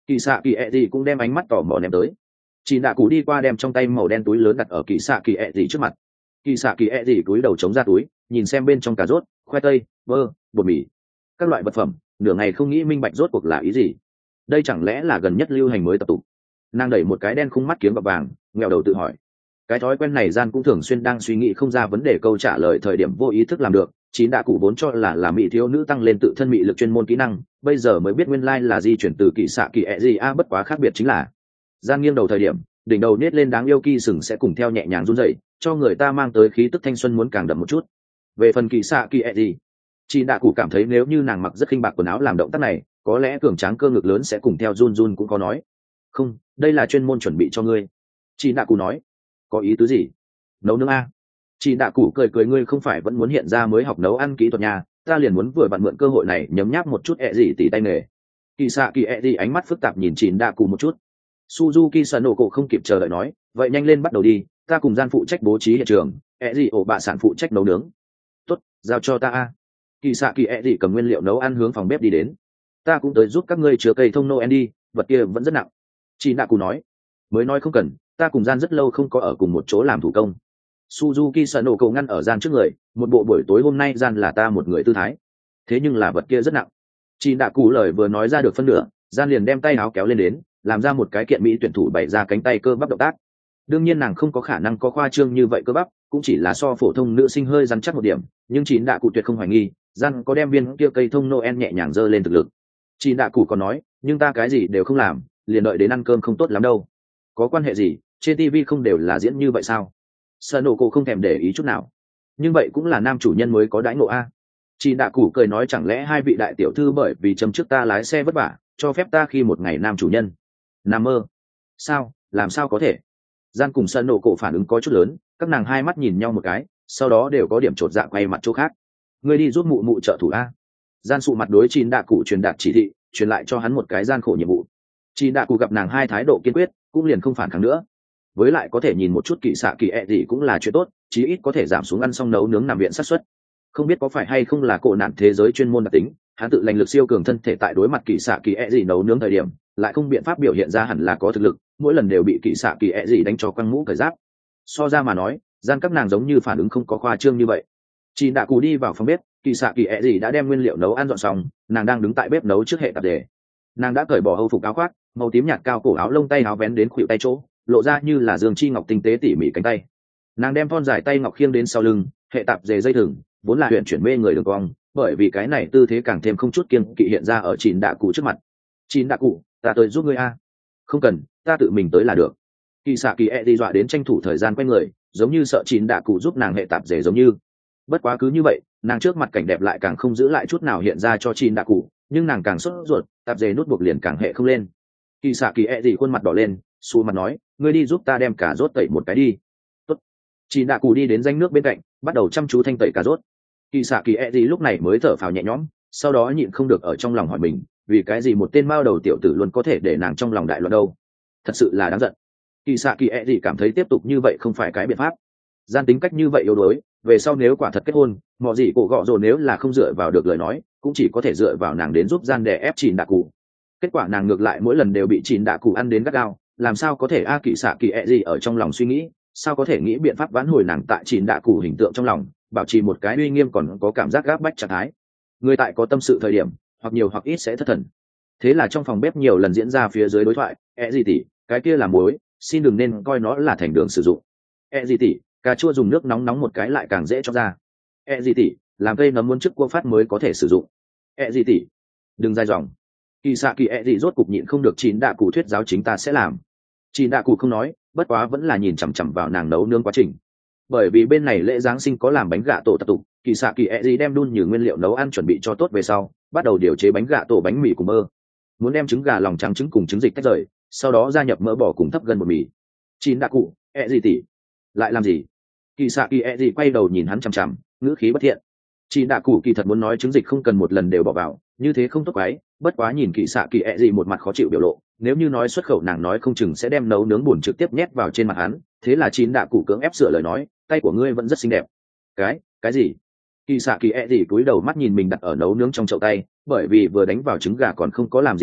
Kỳ xạ kỳ ẹ gì cũng đem ánh mắt tò mò ném tới. Chị đạ cụ đi qua đem trong tay màu đen túi lớn đặt ở kỳ xạ kỳ ẹ gì trước mặt. Kỳ xạ kỳ ẹ gì túi đầu chống ra túi, nhìn xem bên trong cà rốt, khoai tây, bơ, bột mì, các loại vật phẩm, nửa ngày không nghĩ minh bạch rốt cuộc là ý gì. Đây chẳng lẽ là gần nhất lưu hành mới tập tục? Nàng đẩy một cái đen khung mắt kiếm bạc vàng, nghèo đầu tự hỏi. Cái thói quen này gian cũng thường xuyên đang suy nghĩ không ra vấn đề câu trả lời thời điểm vô ý thức làm được. Chín đạ cụ vốn cho là là mỹ thiếu nữ tăng lên tự thân mỹ lực chuyên môn kỹ năng, bây giờ mới biết nguyên lai là di chuyển từ kỳ xạ kỳ ẹ gì a bất quá khác biệt chính là gian nghiêng đầu thời điểm, đỉnh đầu nết lên đáng yêu kỳ sừng sẽ cùng theo nhẹ nhàng run rẩy, cho người ta mang tới khí tức thanh xuân muốn càng đậm một chút. Về phần kỳ xạ kỳ ẹ gì, chị đạ cụ cảm thấy nếu như nàng mặc rất khinh bạc quần áo làm động tác này, có lẽ cường tráng cơ ngực lớn sẽ cùng theo run run cũng có nói. Không, đây là chuyên môn chuẩn bị cho ngươi. Chị đạ cụ nói. Có ý tứ gì? Nấu nướng a? Chị đạ cụ cười cười, ngươi không phải vẫn muốn hiện ra mới học nấu ăn kỹ thuật nhà, ta liền muốn vừa vặn mượn cơ hội này nhấm nháp một chút ẹ gì tỉ tay nghề. Kỳ xạ kỳ ẹ gì ánh mắt phức tạp nhìn chị đạ cụ một chút. Suzuki Sanoko không kịp chờ đợi nói, vậy nhanh lên bắt đầu đi, ta cùng gian phụ trách bố trí hiện trường, ẹ gì ổ bạ sản phụ trách nấu nướng. Tốt, giao cho ta a. Kỳ xạ kỳ ẹ gì cầm nguyên liệu nấu ăn hướng phòng bếp đi đến. Ta cũng tới giúp các ngươi chứa cây thông Noel đi, vật kia vẫn rất nặng. Chị đạ cụ nói. Mới nói không cần, ta cùng gian rất lâu không có ở cùng một chỗ làm thủ công. Suzuki Sanoko ngăn ở gian trước người, một bộ buổi tối hôm nay gian là ta một người tư thái. Thế nhưng là vật kia rất nặng. Chị đạ cụ lời vừa nói ra được phân nửa, gian liền đem tay áo kéo lên đến, làm ra một cái kiện mỹ tuyển thủ bày ra cánh tay cơ bắp động tác. Đương nhiên nàng không có khả năng có khoa trương như vậy cơ bắp, cũng chỉ là so phổ thông nữ sinh hơi rắn chắc một điểm, nhưng chị đạ cụ tuyệt không hoài nghi, gian có đem viên kia cây thông Noel nhẹ nhàng giơ lên thực lực. Chị đạ cụ còn nói, nhưng ta cái gì đều không làm, liền đợi đến ăn cơm không tốt lắm đâu. Có quan hệ gì, trên ti vi không đều là diễn như vậy sao? Sanoko không thèm để ý chút nào. Nhưng vậy cũng là nam chủ nhân mới có đãi ngộ a. Chị đạ cụ cười nói, chẳng lẽ hai vị đại tiểu thư bởi vì châm trước ta lái xe vất vả, cho phép ta khi một ngày nam chủ nhân? Nằm mơ. Sao, làm sao có thể? Gian cùng Sanoko phản ứng có chút lớn, các nàng hai mắt nhìn nhau một cái, sau đó đều có điểm chột dạ quay mặt chỗ khác. Ngươi đi giúp mụ mụ trợ thủ a. Gian sụ mặt đối chị đạ cụ truyền đạt chỉ thị, truyền lại cho hắn một cái gian khổ nhiệm vụ. Chị đạ cụ gặp nàng hai thái độ kiên quyết, cũng liền không phản kháng nữa. Với lại có thể nhìn một chút kỳ xạ kỳ ẹ gì cũng là chuyện tốt, chí ít có thể giảm xuống ăn xong nấu nướng nằm viện sát suất. Không biết có phải hay không là cổ nạn thế giới chuyên môn đặc tính, hắn tự lành lực siêu cường thân thể tại đối mặt kỳ xạ kỳ ẹ gì nấu nướng thời điểm, lại không biện pháp biểu hiện ra hẳn là có thực lực, mỗi lần đều bị kỳ xạ kỳ ẹ gì đánh cho quăng mũ cởi giáp. So ra mà nói, gian các nàng giống như phản ứng không có khoa trương như vậy. Chị đạ cụ đi vào phòng bếp, kỳ xạ kỳ ẹ gì đã đem nguyên liệu nấu ăn dọn xong, nàng đang đứng tại bếp nấu trước hệ tạp đề. Nàng đã cởi bỏ hâu phục áo khoác, màu tím nhạt cao cổ áo lông tay áo vén đến khuỷu tay chỗ, lộ ra như là dương chi ngọc tinh tế tỉ mỉ cánh tay. Nàng đem thon dài tay ngọc khiêng đến sau lưng, hệ tạp dề dây thừng, vốn là huyện chuyển mê người đường cong, bởi vì cái này tư thế càng thêm không chút kiêng kỵ hiện ra ở chín đạ cụ trước mặt. Chín đạ cụ, ta tới giúp ngươi a. Không cần, ta tự mình tới là được. Kỳ xạ kỳ e đi dọa đến tranh thủ thời gian quay người, giống như sợ chín đạ cụ giúp nàng hệ tạp dề giống như. Bất quá cứ như vậy, nàng trước mặt cảnh đẹp lại càng không giữ lại chút nào hiện ra cho chín đạ cụ, nhưng nàng càng sốt ruột, tạp dề nút buộc liền càng hệ không lên. Kỳ xạ kỳ e đi khuôn mặt đỏ lên, xù mặt nói, ngươi đi giúp ta đem cà rốt tẩy một cái đi. Tốt. Chín đạ cụ đi đến danh nước bên cạnh, bắt đầu chăm chú thanh tẩy cà rốt. Kỳ xạ kỳ e đi lúc này mới thở phào nhẹ nhõm, sau đó nhịn không được ở trong lòng hỏi mình, vì cái gì một tên mao đầu tiểu tử luôn có thể để nàng trong lòng đại loạn đâu? Thật sự là đáng giận. Kỳ xạ kỳ e đi cảm thấy tiếp tục như vậy không phải cái biện pháp. Gian tính cách như vậy yếu đuối, về sau nếu quả thật kết hôn, mọi gì cổ gọ rồi nếu là không dựa vào được lời nói, cũng chỉ có thể dựa vào nàng đến giúp gian đè ép Chín đạ cụ. Kết quả nàng ngược lại mỗi lần đều bị Chín đạ cụ ăn đến gắt gao, làm sao có thể a kỳ xạ kỳ e gì ở trong lòng suy nghĩ, sao có thể nghĩ biện pháp vãn hồi nàng tại Chín đạ cụ hình tượng trong lòng, bảo trì một cái uy nghiêm còn có cảm giác gáp bách trạng thái. Người tại có tâm sự thời điểm, hoặc nhiều hoặc ít sẽ thất thần. Thế là trong phòng bếp nhiều lần diễn ra phía dưới đối thoại, e gì tỷ, cái kia là muối, xin đừng nên coi nó là thành đường sử dụng. E gì tỷ, cà chua dùng nước nóng nóng một cái lại càng dễ cho ra. E gì tỷ, làm cây nấm muốn trước cua phát mới có thể sử dụng. E gì tỷ, đừng dài dòng. Kỳ xạ kỳ e gì rốt cục nhịn không được Chín đạ cụ thuyết giáo chính ta sẽ làm. Chín đạ cụ không nói, bất quá vẫn là nhìn chằm chằm vào nàng nấu nướng quá trình. Bởi vì bên này lễ giáng sinh có làm bánh gà tổ tập tục, kỳ xạ kỳ e gì đem đun như nguyên liệu nấu ăn chuẩn bị cho tốt về sau, bắt đầu điều chế bánh gà tổ bánh mì cùng mơ. Muốn đem trứng gà lòng trắng trứng cùng trứng dịch tách rời, sau đó gia nhập mỡ bò cùng thấp gần bột mì. Chín đạ cụ, e gì tỷ, lại làm gì? Kỳ xạ kỳ e gì quay đầu nhìn hắn chằm chằm, ngữ khí bất thiện. Chín đạ cụ kỳ thật muốn nói trứng dịch không cần một lần đều bỏ vào, như thế không tốt quái, bất quá nhìn kỳ xạ kỳ e gì một mặt khó chịu biểu lộ, nếu như nói xuất khẩu nàng nói không chừng sẽ đem nấu nướng buồn trực tiếp nhét vào trên mặt hắn, thế là Chín đạ cụ cưỡng ép sửa lời nói, tay của ngươi vẫn rất xinh đẹp. Cái, cái gì? Kỳ xạ kỳ e gì cúi đầu mắt nhìn mình đặt ở nấu nướng trong chậu tay, bởi vì vừa đánh vào trứng gà còn không có làm gì quái,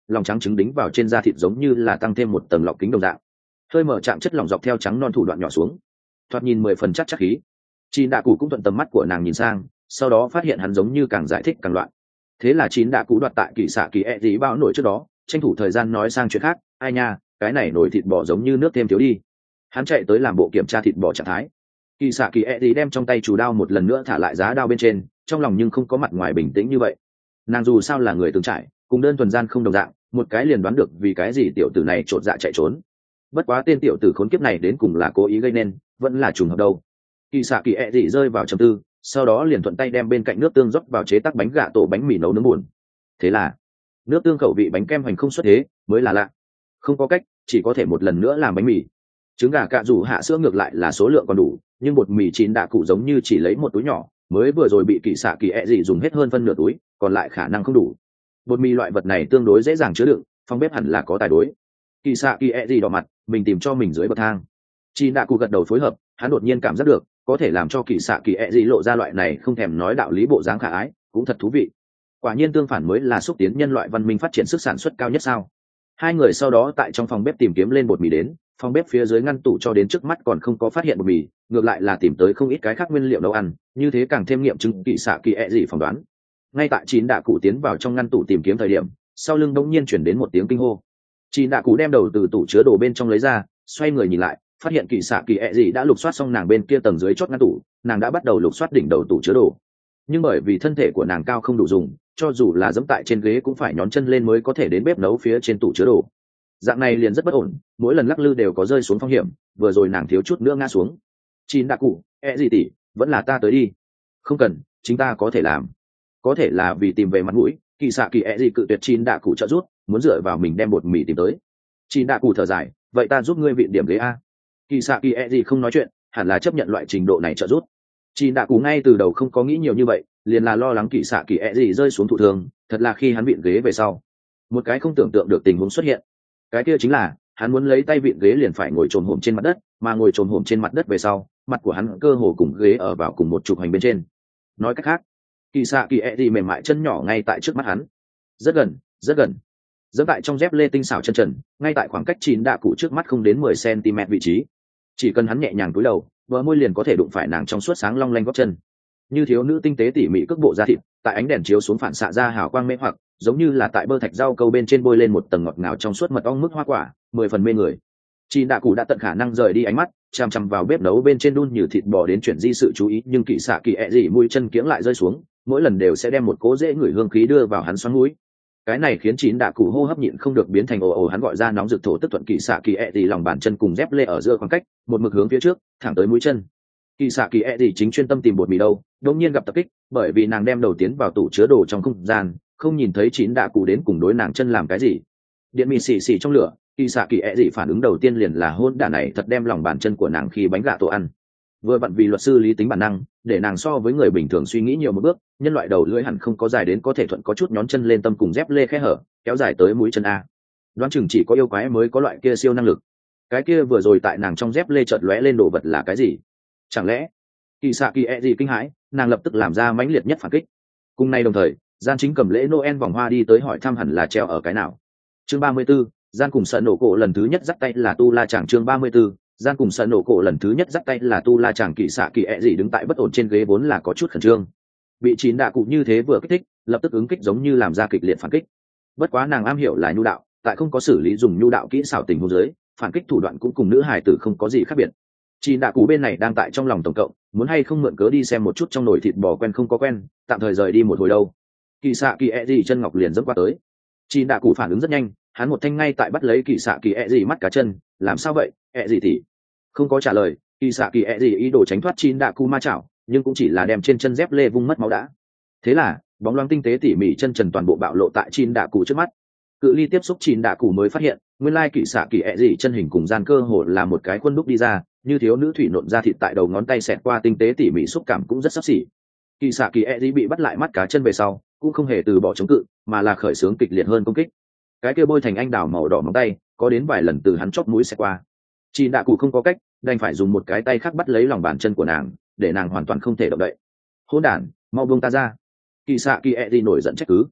lòng trắng trứng đính vào trên da thịt giống như là tăng thêm một tầng lọc kính đồng dạng, hơi mở chạm chất lỏng dọc theo trắng non thủ đoạn nhỏ xuống, thoạt nhìn mười phần chắc chắc khí. Chín đạ cụ cũng thuận tầm mắt của nàng nhìn sang, sau đó phát hiện hắn giống như càng giải thích càng loạn. Thế là chín đạ cụ đoạt tại kỳ xạ kỳ e gì bao nổi trước đó, tranh thủ thời gian nói sang chuyện khác. Ai nha, cái này nổi thịt bò giống như nước thêm thiếu đi. Hắn chạy tới làm bộ kiểm tra thịt bò trạng thái. Kỳ xạ kỳ e gì đem trong tay chủ đao một lần nữa thả lại giá đao bên trên, trong lòng nhưng không có mặt ngoài bình tĩnh như vậy. Nàng dù sao là người từng trải, cùng đơn thuần gian không đồng dạng, một cái liền đoán được vì cái gì tiểu tử này trột dạ chạy trốn. Bất quá tên tiểu tử khốn kiếp này đến cùng là cố ý gây nên, vẫn là trùng hợp đâu. Kỳ xạ kỳ e gì rơi vào trầm tư, sau đó liền thuận tay đem bên cạnh nước tương rót vào chế tác bánh gà tổ bánh mì nấu nướng buồn. Thế là nước tương khẩu vị bánh kem hành không xuất thế mới là lạ. Không có cách, chỉ có thể một lần nữa làm bánh mì. Trứng gà cạ rủ hạ sữa ngược lại là số lượng còn đủ, nhưng bột mì chín đạ cụ giống như chỉ lấy một túi nhỏ, mới vừa rồi bị kỳ xạ kỳ e gì dùng hết hơn phân nửa túi, còn lại khả năng không đủ. Bột mì loại vật này tương đối dễ dàng chứa đựng, phòng bếp hẳn là có tài đối. Kỳ xạ kỳ e gì đỏ mặt, mình tìm cho mình dưới bậc thang. Chín đạ cụ gật đầu phối hợp, hắn đột nhiên cảm giác được có thể làm cho kỳ xạ kỳ e gì lộ ra loại này không thèm nói đạo lý bộ dáng khả ái, cũng thật thú vị. Quả nhiên tương phản mới là xúc tiến nhân loại văn minh phát triển sức sản xuất cao nhất sao. Hai người sau đó tại trong phòng bếp tìm kiếm lên bột mì đến, phòng bếp phía dưới ngăn tủ cho đến trước mắt còn không có phát hiện bột mì, ngược lại là tìm tới không ít cái khác nguyên liệu nấu ăn, như thế càng thêm nghiệm chứng kỳ xạ kỳ e gì phỏng đoán. Ngay tại chín đạ cụ tiến vào trong ngăn tủ tìm kiếm thời điểm, sau lưng bỗng nhiên chuyển đến một tiếng kinh hô. Chín đạ cụ đem đầu từ tủ chứa đồ bên trong lấy ra, xoay người nhìn lại, phát hiện kỳ xạ kỳ e gì đã lục soát xong nàng bên kia tầng dưới chót ngăn tủ, nàng đã bắt đầu lục soát đỉnh đầu tủ chứa đồ. Nhưng bởi vì thân thể của nàng cao không đủ dùng, cho dù là dẫm tại trên ghế cũng phải nhón chân lên mới có thể đến bếp nấu phía trên tủ chứa đồ. Dạng này liền rất bất ổn, mỗi lần lắc lư đều có rơi xuống phong hiểm, vừa rồi nàng thiếu chút nữa ngã xuống. Chín đạ cụ, e gì tỷ, vẫn là ta tới đi. Không cần, chính ta có thể làm. Có thể là vì tìm về mặt mũi, kỳ xạ kỳ e gì cự tuyệt chín đạ cụ trợ giúp, muốn dựa vào mình đem bột mì tìm tới. Chín đạ cụ thở dài, vậy ta giúp ngươi vịn điểm ghế a. Kỳ xạ kỳ e gì không nói chuyện, hẳn là chấp nhận loại trình độ này trợ giúp. Chín đạ cụ ngay từ đầu không có nghĩ nhiều như vậy, liền là lo lắng kỳ xạ kỳ e gì rơi xuống thụ thương, thật là khi hắn vịn ghế về sau, một cái không tưởng tượng được tình huống xuất hiện. Cái kia chính là hắn muốn lấy tay vịn ghế liền phải ngồi trồm hổm trên mặt đất, mà ngồi trồm hổm trên mặt đất về sau, mặt của hắn cơ hồ cùng ghế ở vào cùng một trục hành bên trên. Nói cách khác, kỳ xạ kỳ e gì mềm mại chân nhỏ ngay tại trước mắt hắn, rất gần, rất gần. Dẫm tại trong dép lê tinh xảo chân trần, ngay tại khoảng cách chín đạ cụ trước mắt không đến mười xăng-ti-mét vị trí. Chỉ cần hắn nhẹ nhàng cúi đầu, bờ môi liền có thể đụng phải nàng trong suốt sáng long lanh gót chân. Như thiếu nữ tinh tế tỉ mỉ cước bộ da thịt, tại ánh đèn chiếu xuống phản xạ ra hào quang mê hoặc, giống như là tại bơ thạch rau câu bên trên bôi lên một tầng ngọt ngào trong suốt mật ong mức hoa quả, mười phần mê người. Chín đạ cụ đã tận khả năng rời đi ánh mắt, chằm chằm vào bếp nấu bên trên đun như thịt bò đến chuyển di sự chú ý, nhưng kỳ xạ kỳ ẹ gì mũi chân kiếng lại rơi xuống, mỗi lần đều sẽ đem một cỗ dễ ngửi hương khí đưa vào hắn xoắn mũi. Cái này khiến chín đạ cụ hô hấp nhịn không được biến thành ồ ồ, hắn gọi ra nóng rực thổ tức thuận kỳ xạ kỳ ẹ gì lòng bàn chân cùng dép lê ở giữa khoảng cách, một mực hướng phía trước, thẳng tới mũi chân. Kỳ xạ kỳ ẹ gì chính chuyên tâm tìm bột mì đâu, đột nhiên gặp tập kích, bởi vì nàng đem đầu tiến vào tủ chứa đồ trong không gian, không nhìn thấy chín đạ cụ đến cùng đối nàng chân làm cái gì. Điện mì xì xì trong lửa, kỳ xạ kỳ ẹ gì phản ứng đầu tiên liền là hôn đả này thật đem lòng bàn chân của nàng khi bánh gà tổ ăn. Vừa vặn vì luật sư lý tính bản năng, để nàng so với người bình thường suy nghĩ nhiều một bước, nhân loại đầu lưỡi hẳn không có dài đến có thể thuận có chút nhón chân lên tâm cùng dép lê khe hở, kéo dài tới mũi chân a. Đoán chừng chỉ có yêu quái mới có loại kia siêu năng lực. Cái kia vừa rồi tại nàng trong dép lê chợt lóe lên đồ vật là cái gì? Chẳng lẽ kỳ xạ kỳ ẹ gì kinh hãi, nàng lập tức làm ra mãnh liệt nhất phản kích. Cùng nay đồng thời, gian chính cầm lễ Noel vòng hoa đi tới hỏi thăm hẳn là treo ở cái nào. Chương ba mươi 34, gian cùng sợ nổ cổ lần thứ nhất dắt tay là tu la chàng. Chương ba mươi 34, gian cùng sợ nổ cổ lần thứ nhất dắt tay là tu la chàng. Kỳ xạ kỳ ẹ gì đứng tại bất ổn trên ghế vốn là có chút khẩn trương, bị chín đạ cụ như thế vừa kích thích, lập tức ứng kích giống như làm ra kịch liệt phản kích. Bất quá nàng am hiểu là nhu đạo, tại không có xử lý dùng nhu đạo kỹ xảo tình huống dưới, phản kích thủ đoạn cũng cùng nữ hài tử không có gì khác biệt. Chín đạ cụ bên này đang tại trong lòng tổng cộng, muốn hay không mượn cớ đi xem một chút trong nồi thịt bò quen không có quen, tạm thời rời đi một hồi đâu. Kỳ xạ kỳ ẹ gì chân ngọc liền dẫm qua tới. Chín đạ cụ phản ứng rất nhanh, hắn một thanh ngay tại bắt lấy kỳ xạ kỳ ẹ gì mắt cá chân. Làm sao vậy, ẹ gì tỉ? Không có trả lời. Kỳ xạ kỳ ẹ gì ý đồ tránh thoát chín đạ cụ ma chảo, nhưng cũng chỉ là đem trên chân dép lê vung mất máu đã. Thế là bóng loáng tinh tế tỉ mỉ chân trần toàn bộ bạo lộ tại chín đạ cụ trước mắt. Cự ly tiếp xúc chín đạ cụ mới phát hiện, nguyên lai kỳ xạ kỳ ẹ gì chân hình cùng gian cơ hồ là một cái khuôn đúc đi ra, như thiếu nữ thủy nộn ra thịt tại đầu ngón tay xẹt qua tinh tế tỉ mỉ xúc cảm cũng rất xấp xỉ. Kỳ xạ kỳ e bị bắt lại mắt cá chân về sau, cũng không hề từ bỏ chống cự, mà là khởi xướng kịch liệt hơn công kích. Cái kia bôi thành anh đào màu đỏ móng tay, có đến vài lần từ hắn chóp mũi xẹt qua. Chị đạ cụ không có cách, đành phải dùng một cái tay khác bắt lấy lòng bàn chân của nàng, để nàng hoàn toàn không thể động đậy. Hỗn đản, mau buông ta ra! Kỳ xạ kỳ e nổi giận trách cứ.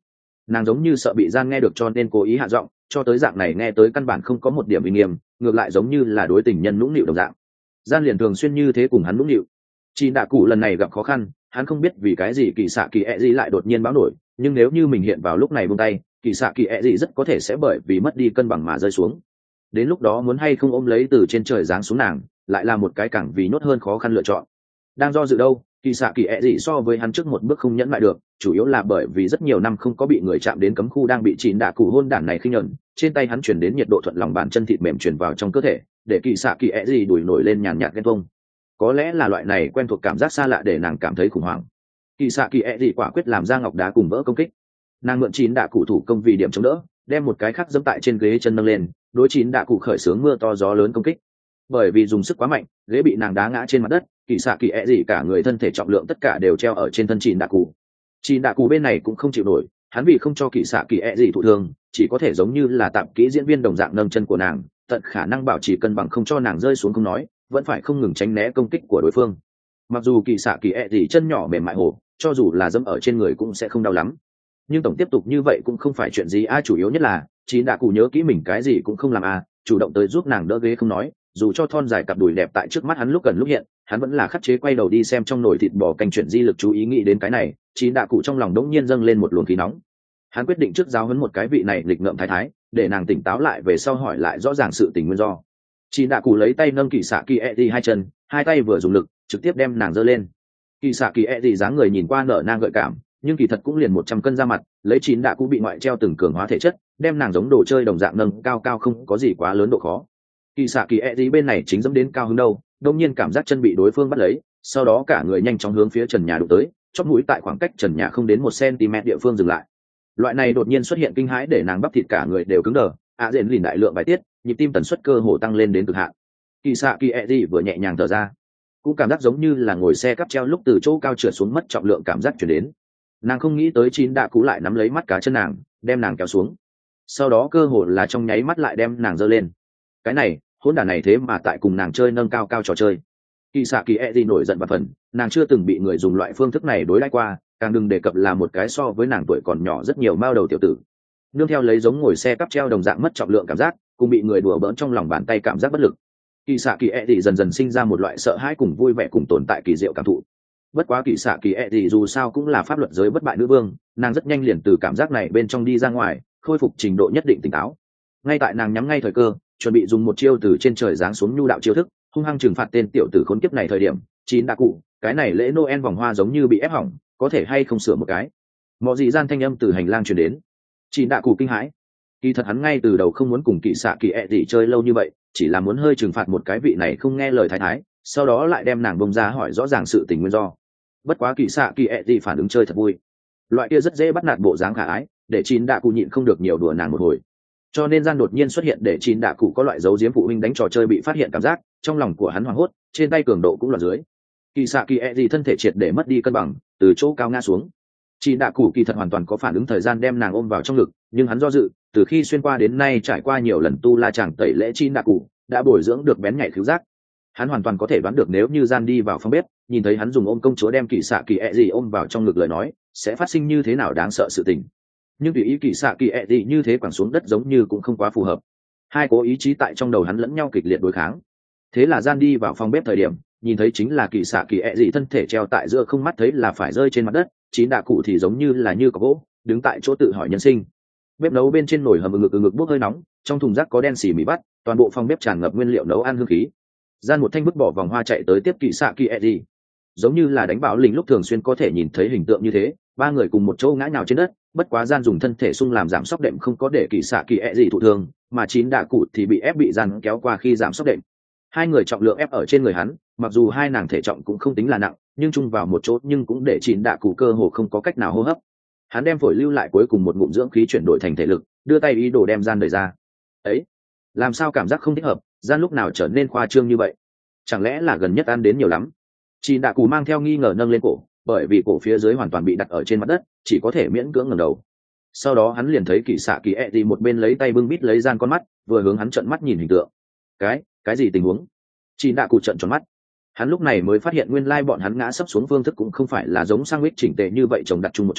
nàng giống như sợ bị gian nghe được cho nên cố ý hạ giọng, cho tới dạng này nghe tới căn bản không có một điểm uy nghiêm, ngược lại giống như là đối tình nhân nũng nịu đồng dạng. Gian liền thường xuyên như thế cùng hắn nũng nịu. Chị đạ cụ lần này gặp khó khăn, hắn không biết vì cái gì kỳ xạ kỳ ẹ gì lại đột nhiên báo nổi, nhưng nếu như mình hiện vào lúc này buông tay, kỳ xạ kỳ ẹ gì rất có thể sẽ bởi vì mất đi cân bằng mà rơi xuống. Đến lúc đó muốn hay không ôm lấy từ trên trời giáng xuống nàng, lại là một cái càng vì nốt hơn khó khăn lựa chọn. Đang do dự đâu, kỳ xạ kỳ ẹ gì so với hắn trước một bước không nhẫn lại được, chủ yếu là bởi vì rất nhiều năm không có bị người chạm đến cấm khu đang bị chỉnh đạ cụ hôn đản này khinh nhẫn, trên tay hắn chuyển đến nhiệt độ thuận lòng bàn chân thịt mềm truyền vào trong cơ thể, để kỳ xạ kỳ ẹ gì đùi nổi lên nhàn nhạt ghen tuông. Có lẽ là loại này quen thuộc cảm giác xa lạ để nàng cảm thấy khủng hoảng. Kỳ xạ kỳ ẹ gì quả quyết làm ra ngọc đá cùng vỡ công kích. Nàng mượn chín đạ cụ thủ công vì điểm chống đỡ, đem một cái khác dẫm tại trên ghế chân nâng lên, đối chín đạ cụ khởi xướng mưa to gió lớn công kích. Bởi vì dùng sức quá mạnh, ghế bị nàng đá ngã trên mặt đất, kỳ xạ kỳ ẹ gì cả người thân thể trọng lượng tất cả đều treo ở trên thân chín đạ cụ. Chín đạ cụ bên này cũng không chịu nổi, hắn vì không cho kỳ xạ kỳ ẹ gì thụ thương, chỉ có thể giống như là tạm kỹ diễn viên đồng dạng nâng chân của nàng, tận khả năng bảo trì cân bằng không cho nàng rơi xuống không nói, vẫn phải không ngừng tránh né công kích của đối phương. Mặc dù kỳ xạ kỳ ẹ gì chân nhỏ mềm mại hồ, cho dù là dẫm ở trên người cũng sẽ không đau lắm, nhưng tổng tiếp tục như vậy cũng không phải chuyện gì. Ai chủ yếu nhất là chín đạ cụ nhớ kỹ mình cái gì cũng không làm à, chủ động tới giúp nàng đỡ ghế không nói, dù cho thon dài cặp đùi đẹp tại trước mắt hắn lúc gần lúc hiện, hắn vẫn là khắc chế quay đầu đi xem trong nồi thịt bò canh chuyển di lực chú ý nghĩ đến cái này, chín đạ cụ trong lòng đống nhiên dâng lên một luồng khí nóng. Hắn quyết định trước giáo huấn một cái vị này lịch ngợm thái thái, để nàng tỉnh táo lại về sau hỏi lại rõ ràng sự tình nguyên do. Chín đạ cụ lấy tay nâng kỳ xạ kỳ ẹ đi hai chân, hai tay vừa dùng lực trực tiếp đem nàng giơ lên. Kỳ xạ kỳ ẹ đi dáng người nhìn qua nở nang gợi cảm, nhưng kỳ thật cũng liền một trăm cân ra mặt, lấy chín đạ cụ bị ngoại treo từng cường hóa thể chất, đem nàng giống đồ chơi đồng dạng nâng cao cao không có gì quá lớn độ khó. Kỳ xạ kỳ ẹ đi bên này chính dẫm đến cao hứng đâu, đột nhiên cảm giác chân bị đối phương bắt lấy, sau đó cả người nhanh chóng hướng phía trần nhà đụng tới, chóp mũi tại khoảng cách trần nhà không đến một cm địa phương dừng lại. Loại này đột nhiên xuất hiện kinh hãi để nàng bắp thịt cả người đều cứng đờ, ạ dện lìn đại lượng bài tiết, nhịp tim tần suất cơ hồ tăng lên đến cực hạn. Kỳ xạ kỳ ẹ đi vừa nhẹ nhàng thở ra, cũng cảm giác giống như là ngồi xe cắp treo lúc từ chỗ cao trượt xuống mất trọng lượng cảm giác chuyển đến. Nàng không nghĩ tới chín đạ cụ lại nắm lấy mắt cá chân nàng, đem nàng kéo xuống, sau đó cơ hồ là trong nháy mắt lại đem nàng giơ lên. Cái này hỗn đản này thế mà tại cùng nàng chơi nâng cao cao trò chơi. Kỳ xạ kỳ ẹ đi nổi giận và phần, nàng chưa từng bị người dùng loại phương thức này đối đãi qua, càng đừng đề cập là một cái so với nàng tuổi còn nhỏ rất nhiều mao đầu tiểu tử. Nương theo lấy giống ngồi xe cắp treo đồng dạng mất trọng lượng cảm giác, cùng bị người đùa bỡn trong lòng bàn tay cảm giác bất lực. Kỳ xạ kỳ ẹ đi dần dần sinh ra một loại sợ hãi cùng vui vẻ cùng tồn tại kỳ diệu cảm thụ. Bất quá kỳ xạ kỳ ẹ đi dù sao cũng là pháp luật giới bất bại nữ vương, nàng rất nhanh liền từ cảm giác này bên trong đi ra ngoài, khôi phục trình độ nhất định tỉnh táo. Ngay tại nàng nhắm ngay thời cơ, chuẩn bị dùng một chiêu từ trên trời giáng xuống nhu đạo chiêu thức, hung hăng trừng phạt tên tiểu tử khốn kiếp này thời điểm, chín đạ cụ, cái này lễ Noel vòng hoa giống như bị ép hỏng, có thể hay không sửa một cái. Mọi gì gian thanh âm từ hành lang truyền đến. Chín đạ cụ kinh hãi, kỳ thật hắn ngay từ đầu không muốn cùng kỳ xạ kỳ ẹ gì chơi lâu như vậy, chỉ là muốn hơi trừng phạt một cái vị này không nghe lời thái thái, sau đó lại đem nàng bông ra hỏi rõ ràng sự tình nguyên do. Bất quá kỳ xạ kỳ ẹ gì phản ứng chơi thật vui, loại kia rất dễ bắt nạt bộ dáng khả ái, để chín đạ cụ nhịn không được nhiều đùa nàng một hồi. Cho nên gian đột nhiên xuất hiện để chín đạ cụ có loại dấu diếm phụ huynh đánh trò chơi bị phát hiện cảm giác, trong lòng của hắn hoảng hốt, trên tay cường độ cũng loạn dưới. Kỳ xạ kỳ ẹ gì thân thể triệt để mất đi cân bằng, từ chỗ cao ngã xuống. Chín đạ cụ kỳ thật hoàn toàn có phản ứng thời gian đem nàng ôm vào trong ngực, nhưng hắn do dự, từ khi xuyên qua đến nay trải qua nhiều lần tu la chàng tẩy lễ chín đạ cụ đã bồi dưỡng được bén nhạy khứu giác. Hắn hoàn toàn có thể đoán được nếu như gian đi vào phòng bếp, nhìn thấy hắn dùng ôm công chúa đem kỳ xạ kỳ ẹ gì ôm vào trong ngực lời nói, sẽ phát sinh như thế nào đáng sợ sự tình. Nhưng tùy ý kỳ xạ kỳ ẹ gì như thế quẳng xuống đất giống như cũng không quá phù hợp. Hai cố ý chí tại trong đầu hắn lẫn nhau kịch liệt đối kháng. Thế là gian đi vào phòng bếp thời điểm, nhìn thấy chính là kỳ xạ kỳ ẹ gì thân thể treo tại giữa không, mắt thấy là phải rơi trên mặt đất, chín đạ cụ thì giống như là như cọc gỗ đứng tại chỗ tự hỏi nhân sinh. Bếp nấu bên trên nồi hầm ngực ngực bốc hơi nóng, trong thùng rác có đen xì mì bắt, toàn bộ phòng bếp tràn ngập nguyên liệu nấu ăn hương khí. Gian một thanh vứt bỏ vòng hoa chạy tới tiếp kỳ xạ kỳ ẹ gì, giống như là đánh bão lính lúc thường xuyên có thể nhìn thấy hình tượng như thế, ba người cùng một chỗ ngã nhào trên đất. Bất quá gian dùng thân thể sung làm giảm sóc đệm không có để kỳ xạ kỳ ẹ gì thụ thương, mà chín đạ cụ thì bị ép bị gian kéo qua khi giảm sóc đệm. Hai người trọng lượng ép ở trên người hắn, mặc dù hai nàng thể trọng cũng không tính là nặng, nhưng chung vào một chỗ nhưng cũng để chín đạ cụ cơ hồ không có cách nào hô hấp. Hắn đem phổi lưu lại cuối cùng một ngụm dưỡng khí chuyển đổi thành thể lực, đưa tay ý đồ đem gian đẩy ra. Ấy, làm sao cảm giác không thích hợp, gian lúc nào trở nên khoa trương như vậy? Chẳng lẽ là gần nhất ăn đến nhiều lắm? Chín đạ cụ mang theo nghi ngờ nâng lên cổ, bởi vì cổ phía dưới hoàn toàn bị đặt ở trên mặt đất, chỉ có thể miễn cưỡng ngẩng đầu. Sau đó hắn liền thấy kỳ xạ kỳ ẹ gì một bên lấy tay bưng bít lấy gian con mắt, vừa hướng hắn trợn mắt nhìn hình tượng. Cái, cái gì tình huống? Chín đạ cụ trợn tròn mắt. Hắn lúc này mới phát hiện nguyên lai bọn hắn ngã sấp xuống phương thức cũng không phải là giống sandwich chỉnh tề như vậy chồng đặt chung một chỗ,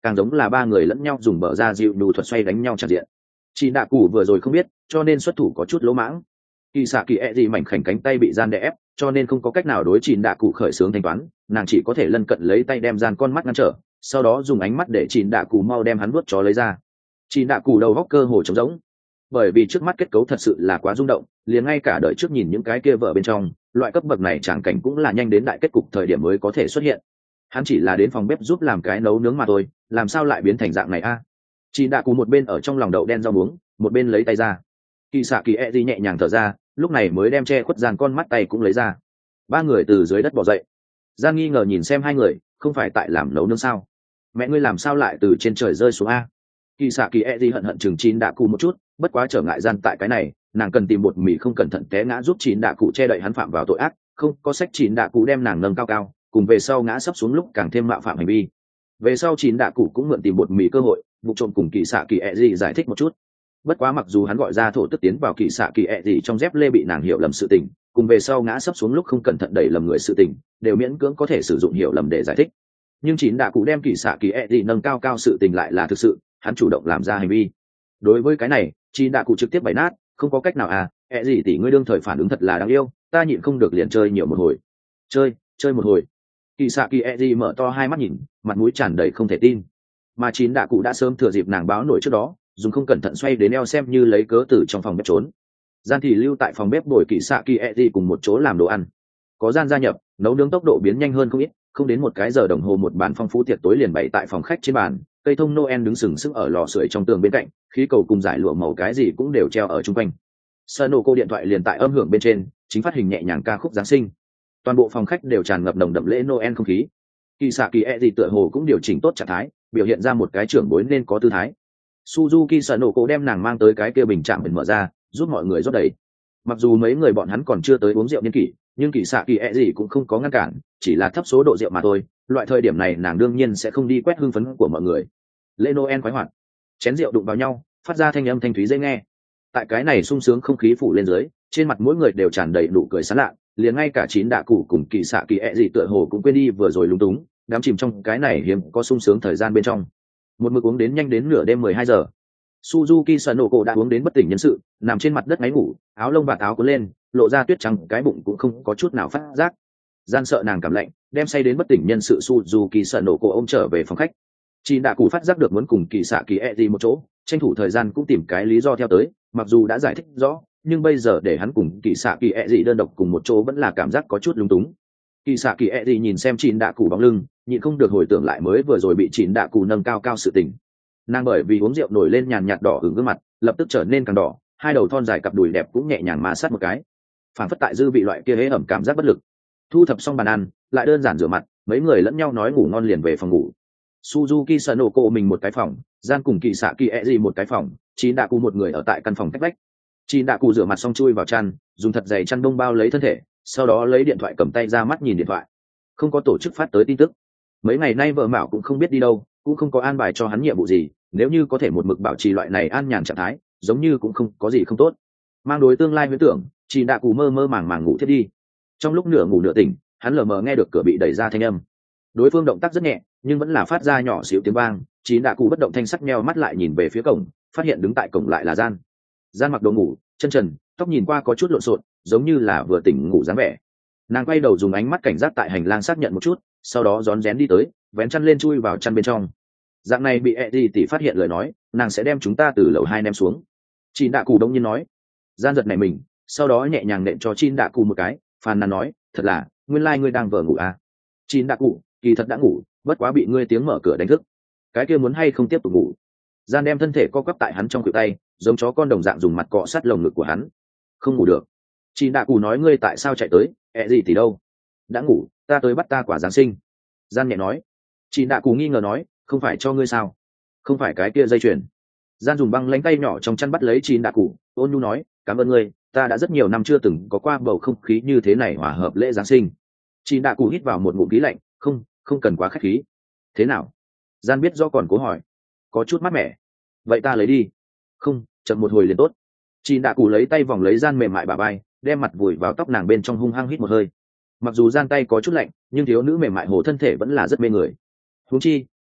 càng giống là ba người lẫn nhau dùng bờ ra dịu nụ thuật xoay đánh nhau tràn diện. Chị đạ cụ vừa rồi không biết cho nên xuất thủ có chút lỗ mãng. Kỳ xạ kỳ e gì mảnh khảnh cánh tay bị gian đè ép cho nên không có cách nào đối chị đạ cụ khởi xướng thanh toán, nàng chỉ có thể lân cận lấy tay đem gian con mắt ngăn trở, sau đó dùng ánh mắt để chị đạ cụ mau đem hắn vuốt chó lấy ra. Chị đạ cụ đầu góc cơ hồ trống rỗng, bởi vì trước mắt kết cấu thật sự là quá rung động, liền ngay cả đợi trước nhìn những cái kia vợ bên trong loại cấp bậc này tràng cảnh cũng là nhanh đến đại kết cục thời điểm mới có thể xuất hiện. Hắn chỉ là đến phòng bếp giúp làm cái nấu nướng mà thôi, làm sao lại biến thành dạng này a? À? Chị đạ cụ một bên ở trong lòng đậu đen rau muống, một bên lấy tay ra. Kỳ xạ kỳ e gì nhẹ nhàng thở ra, lúc này mới đem che khuất gian con mắt tay cũng lấy ra. Ba người từ dưới đất bò dậy. Gian nghi ngờ nhìn xem hai người, không phải tại làm nấu nướng sao? Mẹ ngươi làm sao lại từ trên trời rơi xuống a? Kỳ xạ kỳ e gì hận hận chừng chín đạ cụ một chút, bất quá trở ngại gian tại cái này, nàng cần tìm bột mì không cẩn thận té ngã giúp chín đạ cụ che đậy hắn phạm vào tội ác, không có sách chín đạ cụ đem nàng nâng cao cao, cùng về sau ngã sấp xuống lúc càng thêm mạo phạm hành vi. Về sau chín đạ cụ cũng mượn tìm bột mì cơ hội, vụ trộm cùng kỳ xạ kỳ e gì giải thích một chút. Bất quá mặc dù hắn gọi ra thổ tức tiến vào kỳ xạ kỳ e gì trong dép lê bị nàng hiểu lầm sự tình, cùng về sau ngã sấp xuống lúc không cẩn thận đẩy lầm người sự tình, đều miễn cưỡng có thể sử dụng hiểu lầm để giải thích. Nhưng chín đạ cụ đem kỳ xạ kỳ e gì nâng cao cao sự tình lại là thực sự, hắn chủ động làm ra hành vi. Đối với cái này, chín đạ cụ trực tiếp bày nát, không có cách nào à, e gì tỷ ngươi đương thời phản ứng thật là đáng yêu, ta nhịn không được liền chơi nhiều một hồi. Chơi, chơi một hồi. Kỳ xạ kỳ e gì mở to hai mắt nhìn, mặt mũi tràn đầy không thể tin. Mà chín đạ cụ đã sớm thừa dịp nàng báo nổi trước đó, dùng không cẩn thận xoay đến eo xem như lấy cớ từ trong phòng bếp trốn. Gian thì lưu tại phòng bếp bồi kỳ xạ kỳ e gì cùng một chỗ làm đồ ăn. Có gian gia nhập, nấu nướng tốc độ biến nhanh hơn không ít, không đến một cái giờ đồng hồ một bàn phong phú tiệc tối liền bày tại phòng khách trên bàn, cây thông Noel đứng sừng sững ở lò sưởi trong tường bên cạnh, khí cầu cùng giải lụa màu cái gì cũng đều treo ở chung quanh. Sano cô điện thoại liền tại âm hưởng bên trên, chính phát hình nhẹ nhàng ca khúc Giáng sinh. Toàn bộ phòng khách đều tràn ngập nồng đậm lễ Noel không khí. Kỳ xạ kỳ e gì tựa hồ cũng điều chỉnh tốt trạng thái, biểu hiện ra một cái trưởng bối nên có tư thái. Suzuki Sano cô đem nàng mang tới cái kia bình trạm mình mở ra, giúp mọi người rót đầy. Mặc dù mấy người bọn hắn còn chưa tới uống rượu niên kỷ, nhưng kỳ xạ kỳ e gì cũng không có ngăn cản, chỉ là thấp số độ rượu mà thôi. Loại thời điểm này nàng đương nhiên sẽ không đi quét hương phấn của mọi người. Lễ Noel khoái hoạt, chén rượu đụng vào nhau, phát ra thanh âm thanh thúy dễ nghe. Tại cái này sung sướng không khí phủ lên dưới, trên mặt mỗi người đều tràn đầy nụ cười sán lạ, liền ngay cả chín đạ cụ cùng kỳ xạ kỳ e gì tựa hồ cũng quên đi vừa rồi lúng túng, đám chìm trong cái này hiếm có sung sướng thời gian bên trong. Một mực uống đến nhanh đến nửa đêm mười hai giờ. Suzuki Sanoko đã uống đến bất tỉnh nhân sự, nằm trên mặt đất ngáy ngủ, áo lông và áo cuốn lên, lộ ra tuyết trắng, cái bụng cũng không có chút nào phát giác. Gian sợ nàng cảm lạnh, đem say đến bất tỉnh nhân sự Suzuki Sanoko ôm trở về phòng khách. Chín đạ cụ phát giác được muốn cùng kỳ xạ kỳ e gì một chỗ, tranh thủ thời gian cũng tìm cái lý do theo tới, mặc dù đã giải thích rõ, nhưng bây giờ để hắn cùng kỳ xạ kỳ e gì đơn độc cùng một chỗ vẫn là cảm giác có chút lung túng. Kỳ xạ kỳ e gì nhìn xem chín đạ cụ bóng lưng, nhịn không được hồi tưởng lại mới vừa rồi bị chín đạ cụ nâng cao cao sự tình. Nàng bởi vì uống rượu nổi lên nhàn nhạt đỏ hửng gương mặt, lập tức trở nên càng đỏ, hai đầu thon dài cặp đùi đẹp cũng nhẹ nhàng ma sát một cái, phản phất tại dư vị loại kia hế ẩm cảm giác bất lực. Thu thập xong bàn ăn, lại đơn giản rửa mặt, mấy người lẫn nhau nói ngủ ngon liền về phòng ngủ. Suzuki Sanoko mình một cái phòng, gian cùng kỳ xạ kỳ e gì một cái phòng, chín đạ cụ một người ở tại căn phòng cách vách. Chín đạ cụ rửa mặt xong chui vào chăn, dùng thật dày chăn đông bao lấy thân thể, sau đó lấy điện thoại cầm tay ra mắt nhìn điện thoại. Không có tổ chức phát tới tin tức. Mấy ngày nay vợ Mạo cũng không biết đi đâu, cũng không có an bài cho hắn nhiệm vụ gì, nếu như có thể một mực bảo trì loại này an nhàn trạng thái, giống như cũng không có gì không tốt. Mang đối tương lai huyễn tưởng, chín đạ cụ mơ mơ màng màng ngủ thiết đi. Trong lúc nửa ngủ nửa tỉnh, hắn lờ mờ nghe được cửa bị đẩy ra thanh âm. Đối phương động tác rất nhẹ, nhưng vẫn là phát ra nhỏ xíu tiếng vang. Chín đạ cụ bất động thanh sắc nheo mắt lại nhìn về phía cổng, phát hiện đứng tại cổng lại là Gian. Gian mặc đồ ngủ, chân trần, tóc nhìn qua có chút lộn xộn, giống như là vừa tỉnh ngủ dáng vẻ. Nàng quay đầu dùng ánh mắt cảnh giác tại hành lang xác nhận một chút, sau đó rón rén đi tới, vén chăn lên chui vào chăn bên trong. Dạng này bị Eddie tỷ phát hiện lời nói, nàng sẽ đem chúng ta từ lầu hai ném xuống. Chín đạ cụ đông nhiên nói. Gian giật này mình, sau đó nhẹ nhàng nện cho Chín đạ cụ một cái, phàn nàn nói, thật là, nguyên lai ngươi đang vờ ngủ à? Chín đạ cụ, kỳ thật đã ngủ, bất quá bị ngươi tiếng mở cửa đánh thức. Cái kia muốn hay không tiếp tục ngủ? Gian đem thân thể co quắp tại hắn trong khuỷu tay, giống chó con đồng dạng dùng mặt cọ sát lồng ngực của hắn. Không ngủ được. Chín đạ cụ nói ngươi tại sao chạy tới, ẹ gì thì đâu? Đã ngủ, ta tới bắt ta quả Giáng sinh. Gian nhẹ nói. Chín đạ cụ nghi ngờ nói, không phải cho ngươi sao? Không phải cái kia dây chuyền. Gian dùng băng lánh tay nhỏ trong chăn bắt lấy Chín đạ cụ, ôn nhu nói, cảm ơn ngươi, ta đã rất nhiều năm chưa từng có qua bầu không khí như thế này hòa hợp lễ Giáng sinh. Chín đạ cụ hít vào một ngụm khí lạnh, không, không cần quá khách khí. Thế nào? Gian biết do còn cố hỏi. Có chút mát mẻ. Vậy ta lấy đi. Không, chậm một hồi liền tốt. Chín đạ cụ lấy tay vòng lấy Gian mềm mại bà bay, đem mặt vùi vào tóc nàng bên trong hung hăng hít một hơi. Mặc dù Gian tay có chút lạnh, nhưng thiếu nữ mềm mại hồ thân thể vẫn là rất mê người. Huống chi,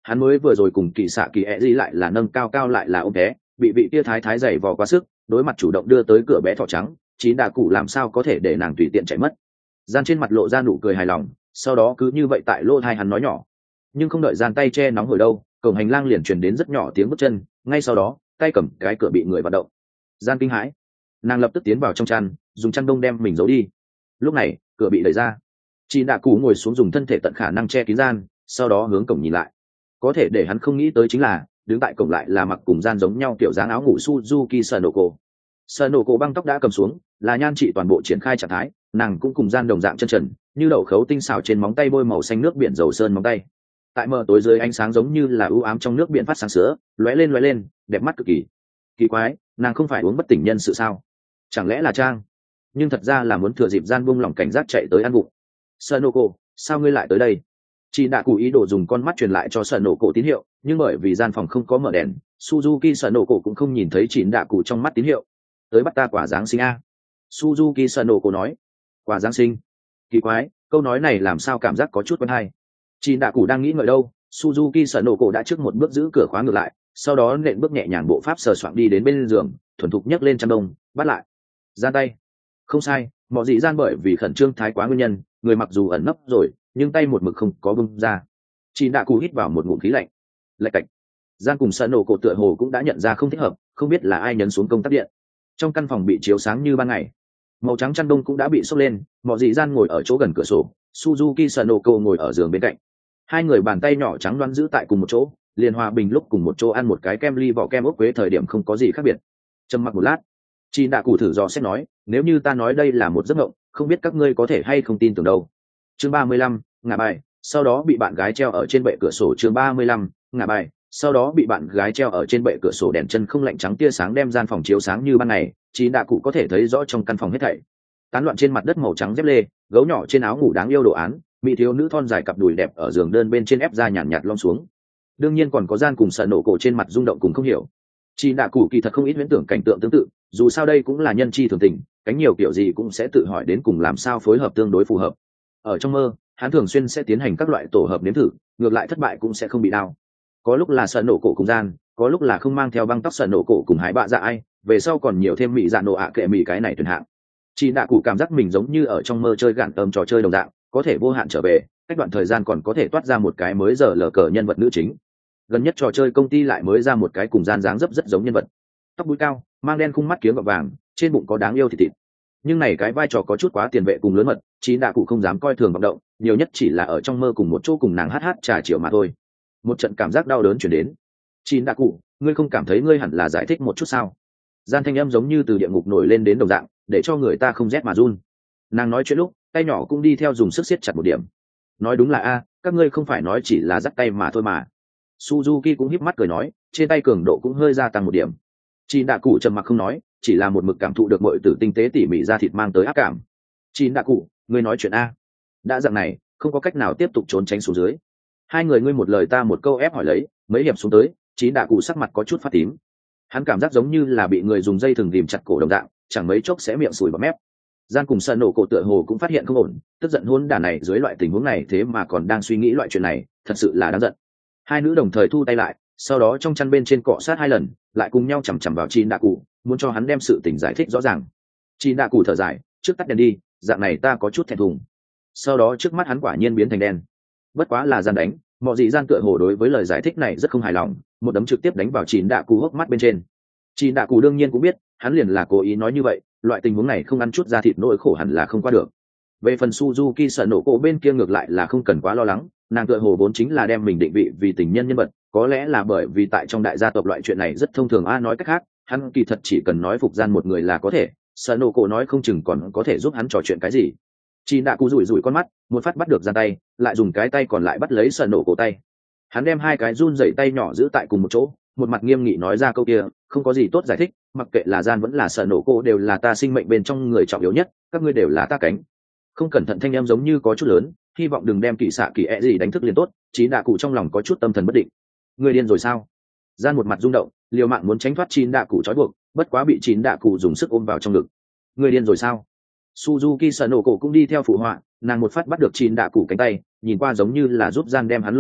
hắn mới vừa rồi cùng kỳ xạ kỳ ẹ gì lại là nâng cao cao lại là ôm bé, bị vị tia thái thái giày vò quá sức, đối mặt chủ động đưa tới cửa bé thỏ trắng, chín đạ cụ làm sao có thể để nàng tùy tiện chạy mất. Gian trên mặt lộ ra nụ cười hài lòng, sau đó cứ như vậy tại lỗ tai hắn nói nhỏ. Nhưng không đợi Gian tay che nóng hồi đâu, cổng hành lang liền truyền đến rất nhỏ tiếng bước chân, ngay sau đó tay cầm cái cửa bị người vận động. Gian kinh hãi, nàng lập tức tiến vào trong chăn, dùng chăn đông đem mình giấu đi. Lúc này cửa bị đẩy ra, chị đạ cụ ngồi xuống dùng thân thể tận khả năng che kín Gian, sau đó hướng cổng nhìn lại. Có thể để hắn không nghĩ tới chính là đứng tại cổng lại là mặc cùng Gian giống nhau kiểu dáng áo ngủ Suzuki Sanoko. Sanoko băng tóc đã cầm xuống, là nhan trị toàn bộ triển khai trạng thái, nàng cũng cùng Gian đồng dạng chân trần, như đậu khấu tinh xảo trên móng tay bôi màu xanh nước biển dầu sơn móng tay. Tại mờ tối dưới ánh sáng giống như là ưu ám trong nước biển phát sáng sữa, lóe lên lóe lên, đẹp mắt cực kỳ. Kỳ quái, nàng không phải uống bất tỉnh nhân sự sao? Chẳng lẽ là trang? Nhưng thật ra là muốn thừa dịp Gian buông lỏng cảnh giác chạy tới ăn vụng. Sanoko, sao ngươi lại tới đây? Chị đã cố ý đồ dùng con mắt truyền lại cho Sanoko tín hiệu, nhưng bởi vì gian phòng không có mở đèn, Suzuki Sanoko cũng không nhìn thấy chị đã cụ trong mắt tín hiệu. Tới bắt ta quả giáng sinh a. Suzuki Sanoko nói. Quả giáng sinh? Kỳ quái, câu nói này làm sao cảm giác có chút quen hay. Chị đã cụ đang nghĩ ngợi đâu, Suzuki Sanoko đã trước một bước giữ cửa khóa ngược lại, sau đó nện bước nhẹ nhàng bộ pháp sờ soạng đi đến bên giường, thuần thục nhấc lên chăn đông, bắt lại. Gian tay. Không sai, mọi dị gian bởi vì khẩn trương thái quá nguyên nhân, người mặc dù ẩn nấp rồi, nhưng tay một mực không có bung ra. Chị đã cụ hít vào một ngụm khí lạnh. Lạch cạch. Gian cùng sợ nổ cổ tựa hồ cũng đã nhận ra không thích hợp, không biết là ai nhấn xuống công tắc điện. Trong căn phòng bị chiếu sáng như ban ngày, màu trắng chăn đông cũng đã bị xốc lên, mọi dị gian ngồi ở chỗ gần cửa sổ, Suzuki Sanoko ngồi ở giường bên cạnh. Hai người bàn tay nhỏ trắng loáng giữ tại cùng một chỗ, liền hòa bình lúc cùng một chỗ ăn một cái kem ly vỏ kem ốc quế thời điểm không có gì khác biệt. Trầm mặc một lát, chị đã cụ thử dò xét nói, nếu như ta nói đây là một giấc mộng, không biết các ngươi có thể hay không tin tưởng đâu. Chương ba mươi lăm, ngả bài, sau đó bị bạn gái treo ở trên bệ cửa sổ. Chương ba mươi lăm, ngả bài, sau đó bị bạn gái treo ở trên bệ cửa sổ, đèn chân không lạnh trắng tia sáng đem gian phòng chiếu sáng như ban ngày, chị đã cụ có thể thấy rõ trong căn phòng hết thảy. Tán loạn trên mặt đất màu trắng dép lê, gấu nhỏ trên áo ngủ đáng yêu đồ án, mỹ thiếu nữ thon dài cặp đùi đẹp ở giường đơn bên trên ép ra nhàn nhạt, nhạt lom xuống. Đương nhiên còn có gian cùng sợ nổ cổ trên mặt rung động cùng không hiểu. Chị đã cụ kỳ thật không ít huyễn tưởng cảnh tượng tương tự, dù sao đây cũng là nhân chi thường tình, cánh nhiều kiểu gì cũng sẽ tự hỏi đến cùng làm sao phối hợp tương đối phù hợp. Ở trong mơ, hắn thường xuyên sẽ tiến hành các loại tổ hợp nếm thử, ngược lại thất bại cũng sẽ không bị đau. Có lúc là sợ nổ cổ cùng gian, có lúc là không mang theo băng tóc sợ nổ cổ cùng hái bạ dạ ai, về sau còn nhiều thêm mị dạ nổ ạ kệ mị cái này tuyển hạng. Chị đã cụ cảm giác mình giống như ở trong mơ chơi gạn tôm trò chơi đồng dạng, có thể vô hạn trở về, cách đoạn thời gian còn có thể toát ra một cái mới giờ lờ cờ nhân vật nữ chính. Gần nhất trò chơi công ty lại mới ra một cái cùng gian dáng dấp rất giống nhân vật, tóc búi cao, mang đen khung mắt kiếm gọt vàng, trên bụng có đáng yêu thịt thịt. Nhưng này cái vai trò có chút quá tiền vệ cùng lớn mật, Chí đã cụ không dám coi thường vọng động, nhiều nhất chỉ là ở trong mơ cùng một chỗ cùng nàng hát hát trà chiều mà thôi. Một trận cảm giác đau đớn chuyển đến. Chí đã cụ, ngươi không cảm thấy ngươi hẳn là giải thích một chút sao? Gian thanh âm giống như từ địa ngục nổi lên đến đồng dạng, để cho người ta không rét mà run. Nàng nói chuyện lúc, tay nhỏ cũng đi theo dùng sức siết chặt một điểm. Nói đúng là a, các ngươi không phải nói chỉ là dắt tay mà thôi mà. Suzuki cũng híp mắt cười nói, trên tay cường độ cũng hơi gia tăng một điểm. Chị đạ cụ trầm mặc không nói, chỉ là một mực cảm thụ được mọi tử tinh tế tỉ mỉ ra thịt mang tới ác cảm. Chị đạ cụ, ngươi nói chuyện a? Đã dạng này, không có cách nào tiếp tục trốn tránh xuống dưới. Hai người ngươi một lời ta một câu ép hỏi lấy, mấy hiệp xuống tới, chị đạ cụ sắc mặt có chút phát tím. Hắn cảm giác giống như là bị người dùng dây thừng ghìm chặt cổ đồng dạng, chẳng mấy chốc sẽ miệng sùi bọt mép. Gian cùng sợ nổ cổ tựa hồ cũng phát hiện không ổn, tức giận hôn đả này dưới loại tình huống này thế mà còn đang suy nghĩ loại chuyện này, thật sự là đáng giận. Hai nữ đồng thời thu tay lại, sau đó trong chăn bên trên cọ sát hai lần, lại cùng nhau chằm chằm vào Chín Đạ Cụ, muốn cho hắn đem sự tình giải thích rõ ràng. Chín Đạ Cụ thở dài, trước tắt đèn đi, dạng này ta có chút thẹn thùng. Sau đó trước mắt hắn quả nhiên biến thành đen. Bất quá là gian đánh, mọi gì gian tựa hồ đối với lời giải thích này rất không hài lòng, một đấm trực tiếp đánh vào Chín Đạ Cụ hốc mắt bên trên. Chín Đạ Cụ đương nhiên cũng biết, hắn liền là cố ý nói như vậy, loại tình huống này không ăn chút da thịt nỗi khổ hẳn là không qua được. Về phần Suzuki sợ nổ cổ bên kia ngược lại là không cần quá lo lắng, nàng tựa hồ vốn chính là đem mình định vị vì tình nhân nhân vật, có lẽ là bởi vì tại trong đại gia tộc loại chuyện này rất thông thường. A nói cách khác, hắn kỳ thật chỉ cần nói phục gian một người là có thể, sợ nổ cổ nói không chừng còn có thể giúp hắn trò chuyện cái gì. Chị đã cú rủi rủi con mắt, một phát bắt được gian tay, lại dùng cái tay còn lại bắt lấy sợ nổ cổ tay. Hắn đem hai cái run rẩy tay nhỏ giữ tại cùng một chỗ, một mặt nghiêm nghị nói ra câu kia, không có gì tốt giải thích, mặc kệ là gian vẫn là sợ nổ cổ đều là ta sinh mệnh bên trong người trọng yếu nhất, các ngươi đều là ta cánh. Không cẩn thận thanh em giống như có chút lớn, hy vọng đừng đem kỳ xạ kỳ ẹ gì đánh thức liền tốt. Chín đạ cụ trong lòng có chút tâm thần bất định. Người điên rồi sao? Gian một mặt rung động, liều mạng muốn tránh thoát chín đạ cụ trói buộc, bất quá bị chín đạ cụ dùng sức ôm vào trong ngực. Người điên rồi sao? Suzuki Sanoko cũng đi theo phụ họa, nàng một phát bắt được chín đạ cụ cánh tay, nhìn qua giống như là giúp gian đem hắn lôi đi,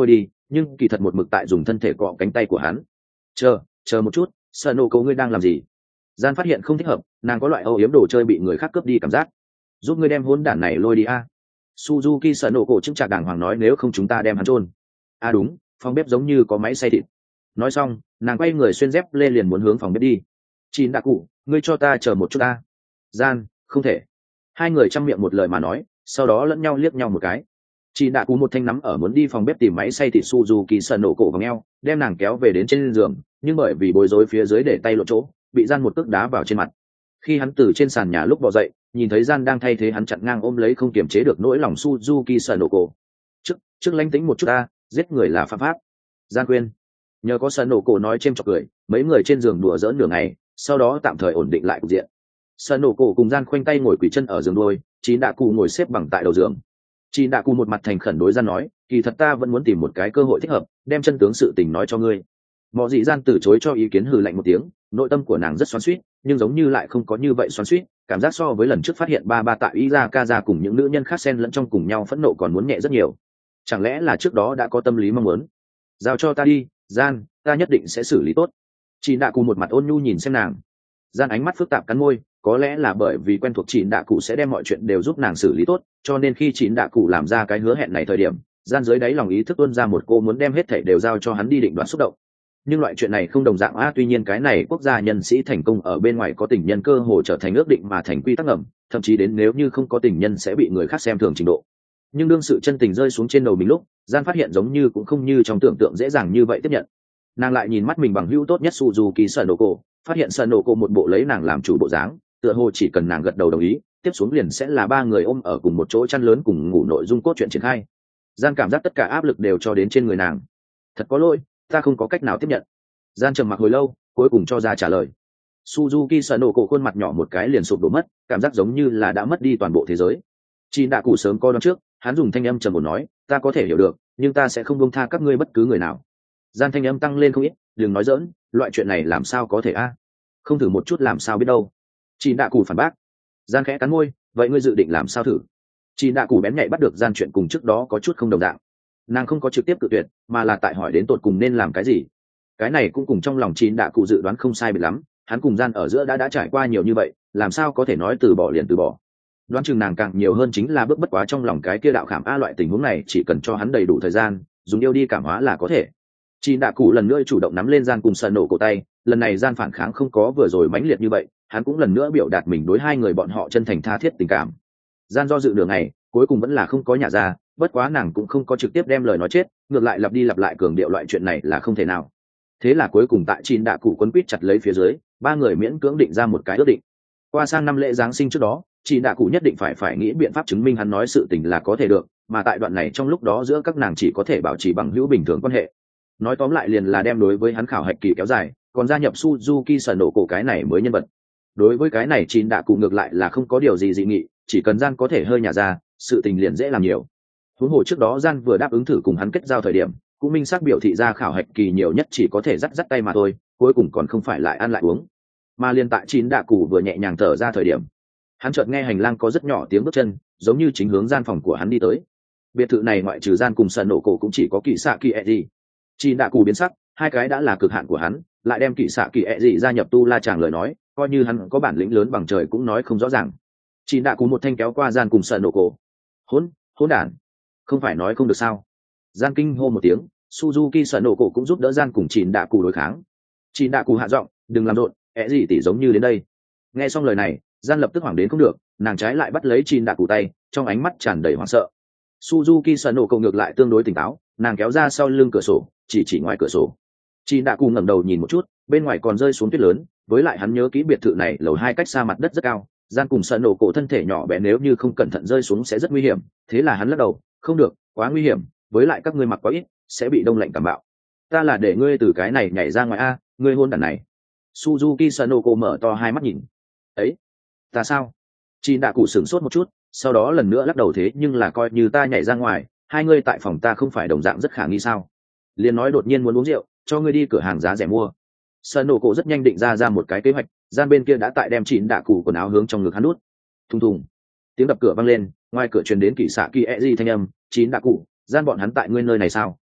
nhưng kỳ thật một mực tại dùng thân thể cọ cánh tay của hắn. Chờ, chờ một chút, sợ nổ cổ ngươi đang làm gì? Gian phát hiện không thích hợp, nàng có loại âu yếm đồ chơi bị người khác cướp đi cảm giác. Giúp ngươi đem hôn đản này lôi đi a. Suzuki sợ nổ cổ chứng trạc đàng hoàng nói, nếu không chúng ta đem hắn chôn. À đúng, phòng bếp giống như có máy xay thịt. Nói xong, nàng quay người xuyên dép lên liền muốn hướng phòng bếp đi. Chín đã cụ, ngươi cho ta chờ một chút ta. Gian, không thể. Hai người chăm miệng một lời mà nói, sau đó lẫn nhau liếc nhau một cái. Chị đã cụ một thanh nắm ở muốn đi phòng bếp tìm máy xay thịt Suzuki sợ nổ cổ vòng eo, đem nàng kéo về đến trên giường, nhưng bởi vì bối rối phía dưới để tay lộ chỗ, bị Gian một cước đá vào trên mặt. Khi hắn từ trên sàn nhà lúc bò dậy, nhìn thấy Gian đang thay thế hắn chặn ngang ôm lấy không kiềm chế được nỗi lòng Suzuki sợ nổ cổ. Trước, trước lánh tính một chút ta, giết người là phạm pháp. Gian khuyên. Nhờ có sợ nổ cổ nói chêm chọc cười, mấy người trên giường đùa giỡn nửa ngày, sau đó tạm thời ổn định lại cục diện. Sợ nổ cổ cùng Gian khoanh tay ngồi quỳ chân ở giường đôi, Chín đạ cụ ngồi xếp bằng tại đầu giường. Chín đạ cụ một mặt thành khẩn đối Gian nói, kỳ thật ta vẫn muốn tìm một cái cơ hội thích hợp, đem chân tướng sự tình nói cho ngươi. Mọ dị Gian từ chối cho ý kiến, hừ lạnh một tiếng, nội tâm của nàng rất xoắn xuýt, nhưng giống như lại không có như vậy xoắn xuýt, cảm giác so với lần trước phát hiện ba ba tại Izakawa cùng những nữ nhân khác xen lẫn trong cùng nhau phẫn nộ còn muốn nhẹ rất nhiều. Chẳng lẽ là trước đó đã có tâm lý mong muốn? Giao cho ta đi, Gian, ta nhất định sẽ xử lý tốt. Chín đạ cụ một mặt ôn nhu nhìn xem nàng. Gian ánh mắt phức tạp cắn môi, có lẽ là bởi vì quen thuộc Chín đạ cụ sẽ đem mọi chuyện đều giúp nàng xử lý tốt, cho nên khi Chín đạ cụ làm ra cái hứa hẹn này thời điểm, Gian dưới đáy lòng ý thức tuôn ra một cô muốn đem hết thảy đều giao cho hắn đi định đoán xúc động. Nhưng loại chuyện này không đồng dạng a, tuy nhiên cái này quốc gia nhân sĩ thành công ở bên ngoài có tình nhân cơ hồ trở thành ước định mà thành quy tắc ngầm, thậm chí đến nếu như không có tình nhân sẽ bị người khác xem thường trình độ. Nhưng đương sự chân tình rơi xuống trên đầu mình lúc, Gian phát hiện giống như cũng không như trong tưởng tượng dễ dàng như vậy tiếp nhận. Nàng lại nhìn mắt mình bằng hữu tốt nhất Suzuki Sanoko, phát hiện Sanoko một bộ lấy nàng làm chủ bộ dáng, tựa hồ chỉ cần nàng gật đầu đồng ý, tiếp xuống liền sẽ là ba người ôm ở cùng một chỗ chăn lớn cùng ngủ, nội dung cốt truyện triển khai. Gian cảm giác tất cả áp lực đều cho đến trên người nàng. Thật có lỗi, ta không có cách nào tiếp nhận. Gian trầm mặc hồi lâu, cuối cùng cho ra trả lời. Suzuki Sanoko khuôn mặt nhỏ một cái liền sụp đổ mất, cảm giác giống như là đã mất đi toàn bộ thế giới. Chín đạ cụ sớm coi đoán trước, hắn dùng thanh âm trầm ổn nói, ta có thể hiểu được, nhưng ta sẽ không buông tha các ngươi bất cứ người nào. Gian thanh âm tăng lên không ít, đừng nói giỡn, loại chuyện này làm sao có thể a? Không thử một chút làm sao biết đâu. Chín đạ cụ phản bác. Gian khẽ cắn môi, vậy ngươi dự định làm sao thử? Chín đạ cụ bén nhạy bắt được Gian chuyện cùng trước đó có chút không đồng dạng. Nàng không có trực tiếp cự tuyệt, mà là tại hỏi đến tột cùng nên làm cái gì. Cái này cũng cùng trong lòng Chín đạ cụ dự đoán không sai biệt lắm, hắn cùng Gian ở giữa đã đã trải qua nhiều như vậy, làm sao có thể nói từ bỏ liền từ bỏ. Đoán chừng nàng càng nhiều hơn chính là bước bất quá trong lòng cái kia đạo khảm a, loại tình huống này chỉ cần cho hắn đầy đủ thời gian, dùng yêu đi cảm hóa là có thể. Chín đạ cụ lần nữa chủ động nắm lên Gian cùng sợ nổ cổ tay, lần này Gian phản kháng không có vừa rồi mãnh liệt như vậy, hắn cũng lần nữa biểu đạt mình đối hai người bọn họ chân thành tha thiết tình cảm. Gian do dự đường này, cuối cùng vẫn là không có nhả ra, bất quá nàng cũng không có trực tiếp đem lời nói chết, ngược lại lặp đi lặp lại cường điệu loại chuyện này là không thể nào. Thế là cuối cùng tại Chín đạ cụ quấn quýt chặt lấy phía dưới, ba người miễn cưỡng định ra một cái ước định. Qua sang năm lễ giáng sinh trước đó, Chín đạ cụ nhất định phải phải nghĩ biện pháp chứng minh hắn nói sự tình là có thể được, mà tại đoạn này trong lúc đó giữa các nàng chỉ có thể bảo trì bằng hữu bình thường quan hệ. Nói tóm lại liền là đem đối với hắn khảo hạch kỳ kéo dài, còn gia nhập Suzuki sở nổ cổ cái này mới nhân vật. Đối với cái này Chín đạ cụ ngược lại là không có điều gì dị nghị, chỉ cần Gian có thể hơi nhả ra, sự tình liền dễ làm nhiều. Huống hồ trước đó Gian vừa đáp ứng thử cùng hắn kết giao thời điểm, cũng minh xác biểu thị ra khảo hạch kỳ nhiều nhất chỉ có thể dắt dắt tay mà thôi, cuối cùng còn không phải lại ăn lại uống. Mà liên tại Chín đạ cụ vừa nhẹ nhàng thở ra thời điểm, hắn chợt nghe hành lang có rất nhỏ tiếng bước chân, giống như chính hướng gian phòng của hắn đi tới. Biệt thự này ngoại trừ Gian cùng Sân nổ cổ cũng chỉ có Kỷ Sạ Kỳ ẹ gì. Chín đạ cụ biến sắc, hai cái đã là cực hạn của hắn, lại đem Kỷ Sạ Kỳ ẹ gì gia nhập tu la chàng lời nói, coi như hắn có bản lĩnh lớn bằng trời cũng nói không rõ ràng. Chín đạ cụ một thanh kéo qua Gian cùng Sân nổ cổ. Hỗn, hỗn đản, không phải nói không được sao? Gian kinh hô một tiếng, Suzuki Sân nổ cổ cũng giúp đỡ Gian cùng Chín đạ cụ đối kháng. Chín đạ cụ hạ giọng, đừng làm rộn, ẹ gì tỷ giống như đến đây. Nghe xong lời này, Gian lập tức hoảng đến không được, nàng trái lại bắt lấy Chín đạ cụ tay, trong ánh mắt tràn đầy hoảng sợ. Suzuki Sân nổ cổ ngược lại tương đối tỉnh táo, nàng kéo ra sau lưng cửa sổ, chỉ chỉ ngoài cửa sổ. Chín đạ cụ ngẩng đầu nhìn một chút, bên ngoài còn rơi xuống tuyết lớn, với lại hắn nhớ kỹ biệt thự này lầu hai cách xa mặt đất rất cao, Gian cùng Sân nổ cổ thân thể nhỏ bé nếu như không cẩn thận rơi xuống sẽ rất nguy hiểm, thế là hắn lắc đầu, không được, quá nguy hiểm, với lại các ngươi mặc quá ít, sẽ bị đông lạnh cảm bạo. Ta là để ngươi từ cái này nhảy ra ngoài a, ngươi hôn đản này. Suzuki Sân nổ cổ mở to hai mắt nhìn. Ấy, ta sao? Chín đạ cụ sửng sốt một chút, sau đó lần nữa lắc đầu, thế nhưng là coi như ta nhảy ra ngoài, hai ngươi tại phòng ta không phải đồng dạng rất khả nghi sao? Liền nói đột nhiên muốn uống rượu, cho ngươi đi cửa hàng giá rẻ mua. Sân nổ cổ rất nhanh định ra ra một cái kế hoạch, Gian bên kia đã tại đem Chín đạ cụ quần áo hướng trong ngực hắn đút. Thùng thùng, tiếng đập cửa vang lên, ngoài cửa truyền đến Kỷ Sạ Kỳ ẹ gì thanh âm, Chín đạ cụ, Gian bọn hắn tại ngươi nơi này sao?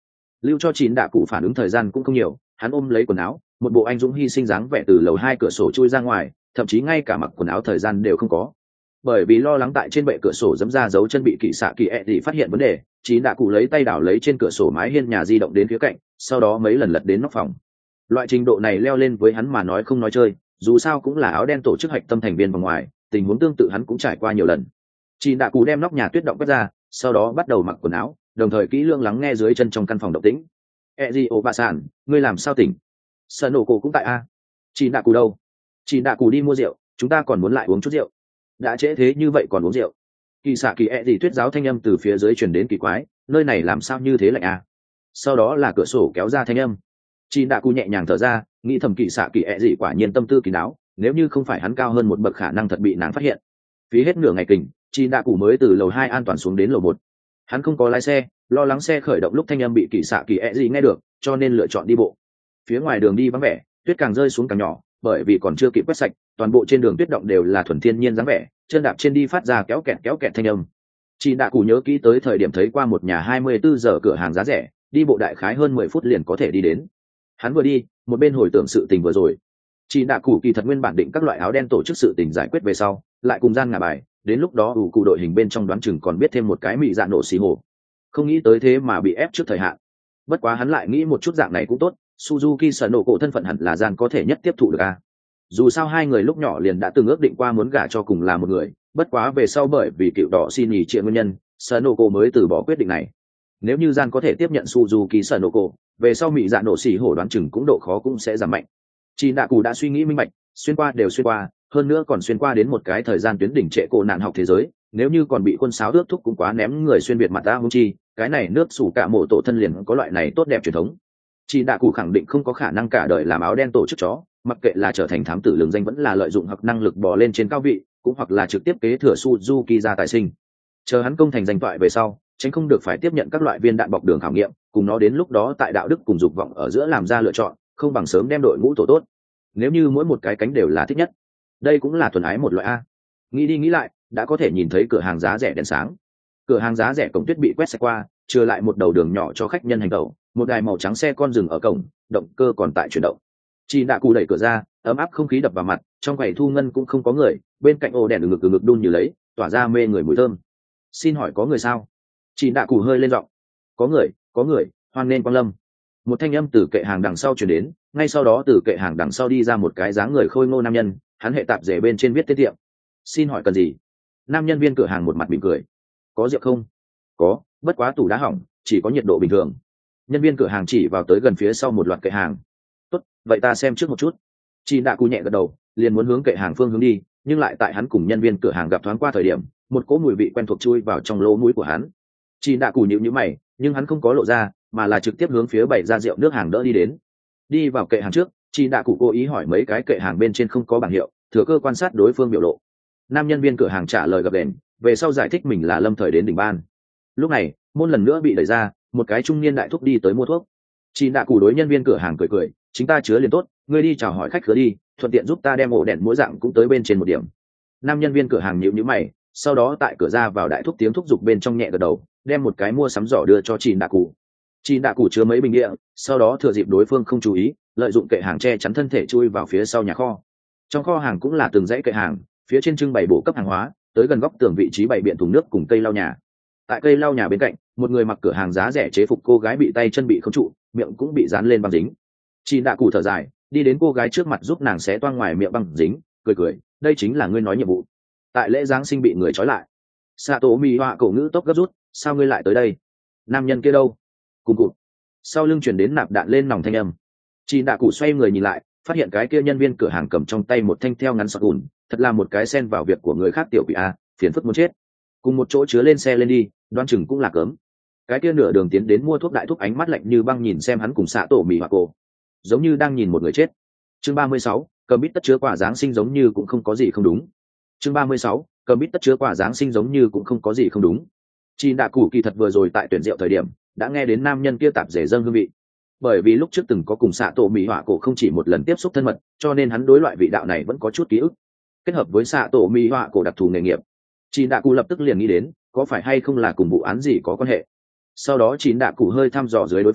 lưu cho chín đạ cụ phản ứng thời gian cũng không nhiều, hắn ôm lấy quần áo, một bộ anh dũng hy sinh dáng vẻ từ lầu hai cửa sổ chui ra ngoài, thậm chí ngay cả mặc quần áo thời gian đều không có. Bởi vì lo lắng tại trên bệ cửa sổ dẫm ra dấu chân bị kỳ xạ kỳ ẹ thì phát hiện vấn đề, chín đạ cụ lấy tay đảo lấy trên cửa sổ mái hiên nhà di động đến phía cạnh, sau đó mấy lần lật đến nóc phòng. Loại trình độ này leo lên với hắn mà nói không nói chơi, dù sao cũng là áo đen tổ chức hạch tâm thành viên vòng ngoài, tình huống tương tự hắn cũng trải qua nhiều lần. Chín đạ cụ đem nóc nhà tuyết động quét ra, sau đó bắt đầu mặc quần áo, đồng thời kỹ lưỡng lắng nghe dưới chân trong căn phòng động tĩnh. E gì ô bà sản, ngươi làm sao tỉnh? Sợ nổ cổ cũng tại a. Chín đạ cụ đâu? Chín đạ cụ đi mua rượu, chúng ta còn muốn lại uống chút rượu. Đã trễ thế như vậy còn uống rượu? Kỳ xạ kỳ e gì tuyết giáo thanh âm từ phía dưới truyền đến kỳ quái, nơi này làm sao như thế lạnh a? Sau đó là cửa sổ kéo ra thanh âm. Chín đạ cụ nhẹ nhàng thở ra, nghĩ thầm kỳ xạ kỳ e gì quả nhiên tâm tư kín đáo, nếu như không phải hắn cao hơn một bậc khả năng thật bị nàng phát hiện. Phí hết nửa ngày kình, chín đạ cụ mới từ lầu hai an toàn xuống đến lầu một. Hắn không có lái xe, lo lắng xe khởi động lúc thanh âm bị kỳ xạ kỳ e gì nghe được, cho nên lựa chọn đi bộ. Phía ngoài đường đi vắng vẻ, tuyết càng rơi xuống càng nhỏ, bởi vì còn chưa kịp quét sạch, toàn bộ trên đường tuyết động đều là thuần thiên nhiên dáng vẻ, chân đạp trên đi phát ra kéo kẹt kéo kẹt thanh âm. Chị đã cụ nhớ kỹ tới thời điểm thấy qua một nhà hai mươi bốn giờ cửa hàng giá rẻ, đi bộ đại khái hơn mười phút liền có thể đi đến. Hắn vừa đi, một bên hồi tưởng sự tình vừa rồi. Chị đã cụ kỳ thật nguyên bản định các loại áo đen tổ chức sự tình giải quyết về sau, lại cùng gian ngả bài, đến lúc đó ủ cụ đội hình bên trong đoán chừng còn biết thêm một cái mị dạ nổ xì hồ. Không nghĩ tới thế mà bị ép trước thời hạn. Bất quá hắn lại nghĩ một chút dạng này cũng tốt, Suzuki sợ nổ cổ thân phận hẳn là gian có thể nhất tiếp thụ được a. Dù sao hai người lúc nhỏ liền đã từng ước định qua muốn gả cho cùng là một người, bất quá về sau bởi vì cựu đỏ xin nghỉ chuyện nguyên nhân, sợ nổ cổ mới từ bỏ quyết định này. Nếu như gian có thể tiếp nhận Suzuki sợ nổ cổ, về sau mị dạ nổ xì hổ đoán chừng cũng độ khó cũng sẽ giảm mạnh. Chị đạ cụ đã suy nghĩ minh bạch, xuyên qua đều xuyên qua, hơn nữa còn xuyên qua đến một cái thời gian tuyến đỉnh trệ cổ nạn học thế giới, nếu như còn bị quân sáo ước thúc cũng quá ném người xuyên biệt mặt ta hung chi, cái này nước sủ cả mộ tổ thân liền có loại này tốt đẹp truyền thống. Chị đạ cụ khẳng định không có khả năng cả đời làm áo đen tổ chức chó, mặc kệ là trở thành thám tử lường danh vẫn là lợi dụng hoặc năng lực bò lên trên cao vị, cũng hoặc là trực tiếp kế thừa Suzuki ra tài sinh. Chờ hắn công thành danh toại về sau, tránh không được phải tiếp nhận các loại viên đạn bọc đường khảo nghiệm, cùng nó đến lúc đó tại đạo đức cùng dục vọng ở giữa làm ra lựa chọn, không bằng sớm đem đội ngũ tổ tốt. Nếu như mỗi một cái cánh đều là thích nhất, đây cũng là thuần ái một loại a. Nghĩ đi nghĩ lại, đã có thể nhìn thấy cửa hàng giá rẻ đèn sáng. Cửa hàng giá rẻ cổng tuyết bị quét sạch qua, trừ lại một đầu đường nhỏ cho khách nhân hành tẩu, một đài màu trắng xe con dừng ở cổng, động cơ còn tại chuyển động. Chị đã cụ đẩy cửa ra, ấm áp không khí đập vào mặt, trong quầy thu ngân cũng không có người, bên cạnh ổ đèn ngực ngực ngực đun như lấy, tỏa ra mê người mùi thơm. Xin hỏi có người sao? Chị đã cụ hơi lên giọng. Có người, có người, hoan nên quang lâm. Một thanh âm từ kệ hàng đằng sau chuyển đến, ngay sau đó từ kệ hàng đằng sau đi ra một cái dáng người khôi ngô nam nhân, hắn hệ tạp rể bên trên viết tên tiệm. Xin hỏi cần gì? Nam nhân viên cửa hàng một mặt mỉm cười. Có rượu không? Có, bất quá tủ đá hỏng, chỉ có nhiệt độ bình thường. Nhân viên cửa hàng chỉ vào tới gần phía sau một loạt kệ hàng. Tốt, vậy ta xem trước một chút. Chị đã cụ nhẹ gật đầu, liền muốn hướng kệ hàng phương hướng đi, nhưng lại tại hắn cùng nhân viên cửa hàng gặp thoáng qua thời điểm, một cỗ mùi vị quen thuộc chui vào trong lỗ mũi của hắn. Chị đã cụ nhíu nhíu mày, nhưng hắn không có lộ ra, mà là trực tiếp hướng phía bày ra rượu nước hàng đỡ đi đến. Đi vào kệ hàng trước, chị đã cụ cố ý hỏi mấy cái kệ hàng bên trên không có bảng hiệu, thừa cơ quan sát đối phương biểu lộ. Nam nhân viên cửa hàng trả lời gập ghềnh, về sau giải thích mình là lâm thời đến đỉnh ban. Lúc này, môn lần nữa bị đẩy ra, một cái trung niên đại thúc đi tới mua thuốc. Chị đã cụ đối nhân viên cửa hàng cười cười, chính ta chứa liền tốt, ngươi đi chào hỏi khách khứa đi, thuận tiện giúp ta đem ổ đèn mỗi dạng cũng tới bên trên một điểm. Nam nhân viên cửa hàng nhíu nhíu mày, sau đó tại cửa ra vào đại thúc tiếng thúc giục bên trong nhẹ gật đầu, đem một cái mua sắm giỏ đưa cho chị đã cụ. Chị đã cụ chứa mấy bình địa, sau đó thừa dịp đối phương không chú ý, lợi dụng kệ hàng che chắn thân thể chui vào phía sau nhà kho. Trong kho hàng cũng là từng dãy kệ hàng, phía trên trưng bày bộ cấp hàng hóa, tới gần góc tường vị trí bày biện thùng nước cùng cây lau nhà. Tại cây lau nhà bên cạnh, một người mặc cửa hàng giá rẻ chế phục cô gái bị tay chân bị khống trụ, miệng cũng bị dán lên băng dính. Chị đã cụ thở dài, đi đến cô gái trước mặt giúp nàng xé toang ngoài miệng băng dính, cười cười, đây chính là ngươi nói nhiệm vụ. Tại lễ giáng sinh bị người trói lại. Sato mi họa cổ ngữ tốc gấp rút, sao ngươi lại tới đây? Nam nhân kia đâu? Cùng cụt. Sau lưng chuyển đến nạp đạn lên nòng thanh âm. Chị đã cụ xoay người nhìn lại, phát hiện cái kia nhân viên cửa hàng cầm trong tay một thanh theo ngắn sọt ùn, thật là một cái xen vào việc của người khác tiểu quỷ a, phiền phức muốn chết. Cùng một chỗ chứa lên xe lên đi, đoan chừng cũng là cớm. Cái kia nửa đường tiến đến mua thuốc đại thúc ánh mắt lạnh như băng nhìn xem hắn cùng xạ tổ mì hoặc cổ, giống như đang nhìn một người chết. Chương ba mươi sáu, cầm bít tất chứa quả giáng sinh giống như cũng không có gì không đúng. Chương ba mươi sáu, cầm bít tất chứa quả giáng sinh giống như cũng không có gì không đúng. Chị đã cụ kỳ thật vừa rồi tại tuyển rượu thời điểm, đã nghe đến nam nhân kia tạp rể dâng hương vị. Bởi vì lúc trước từng có cùng xạ tổ mì họa cổ không chỉ một lần tiếp xúc thân mật, cho nên hắn đối loại vị đạo này vẫn có chút ký ức. Kết hợp với xạ tổ mì họa cổ đặc thù nghề nghiệp, chị đã cụ lập tức liền nghĩ đến có phải hay không là cùng vụ án gì có quan hệ. Sau đó chín đạ cụ hơi thăm dò dưới đối phương,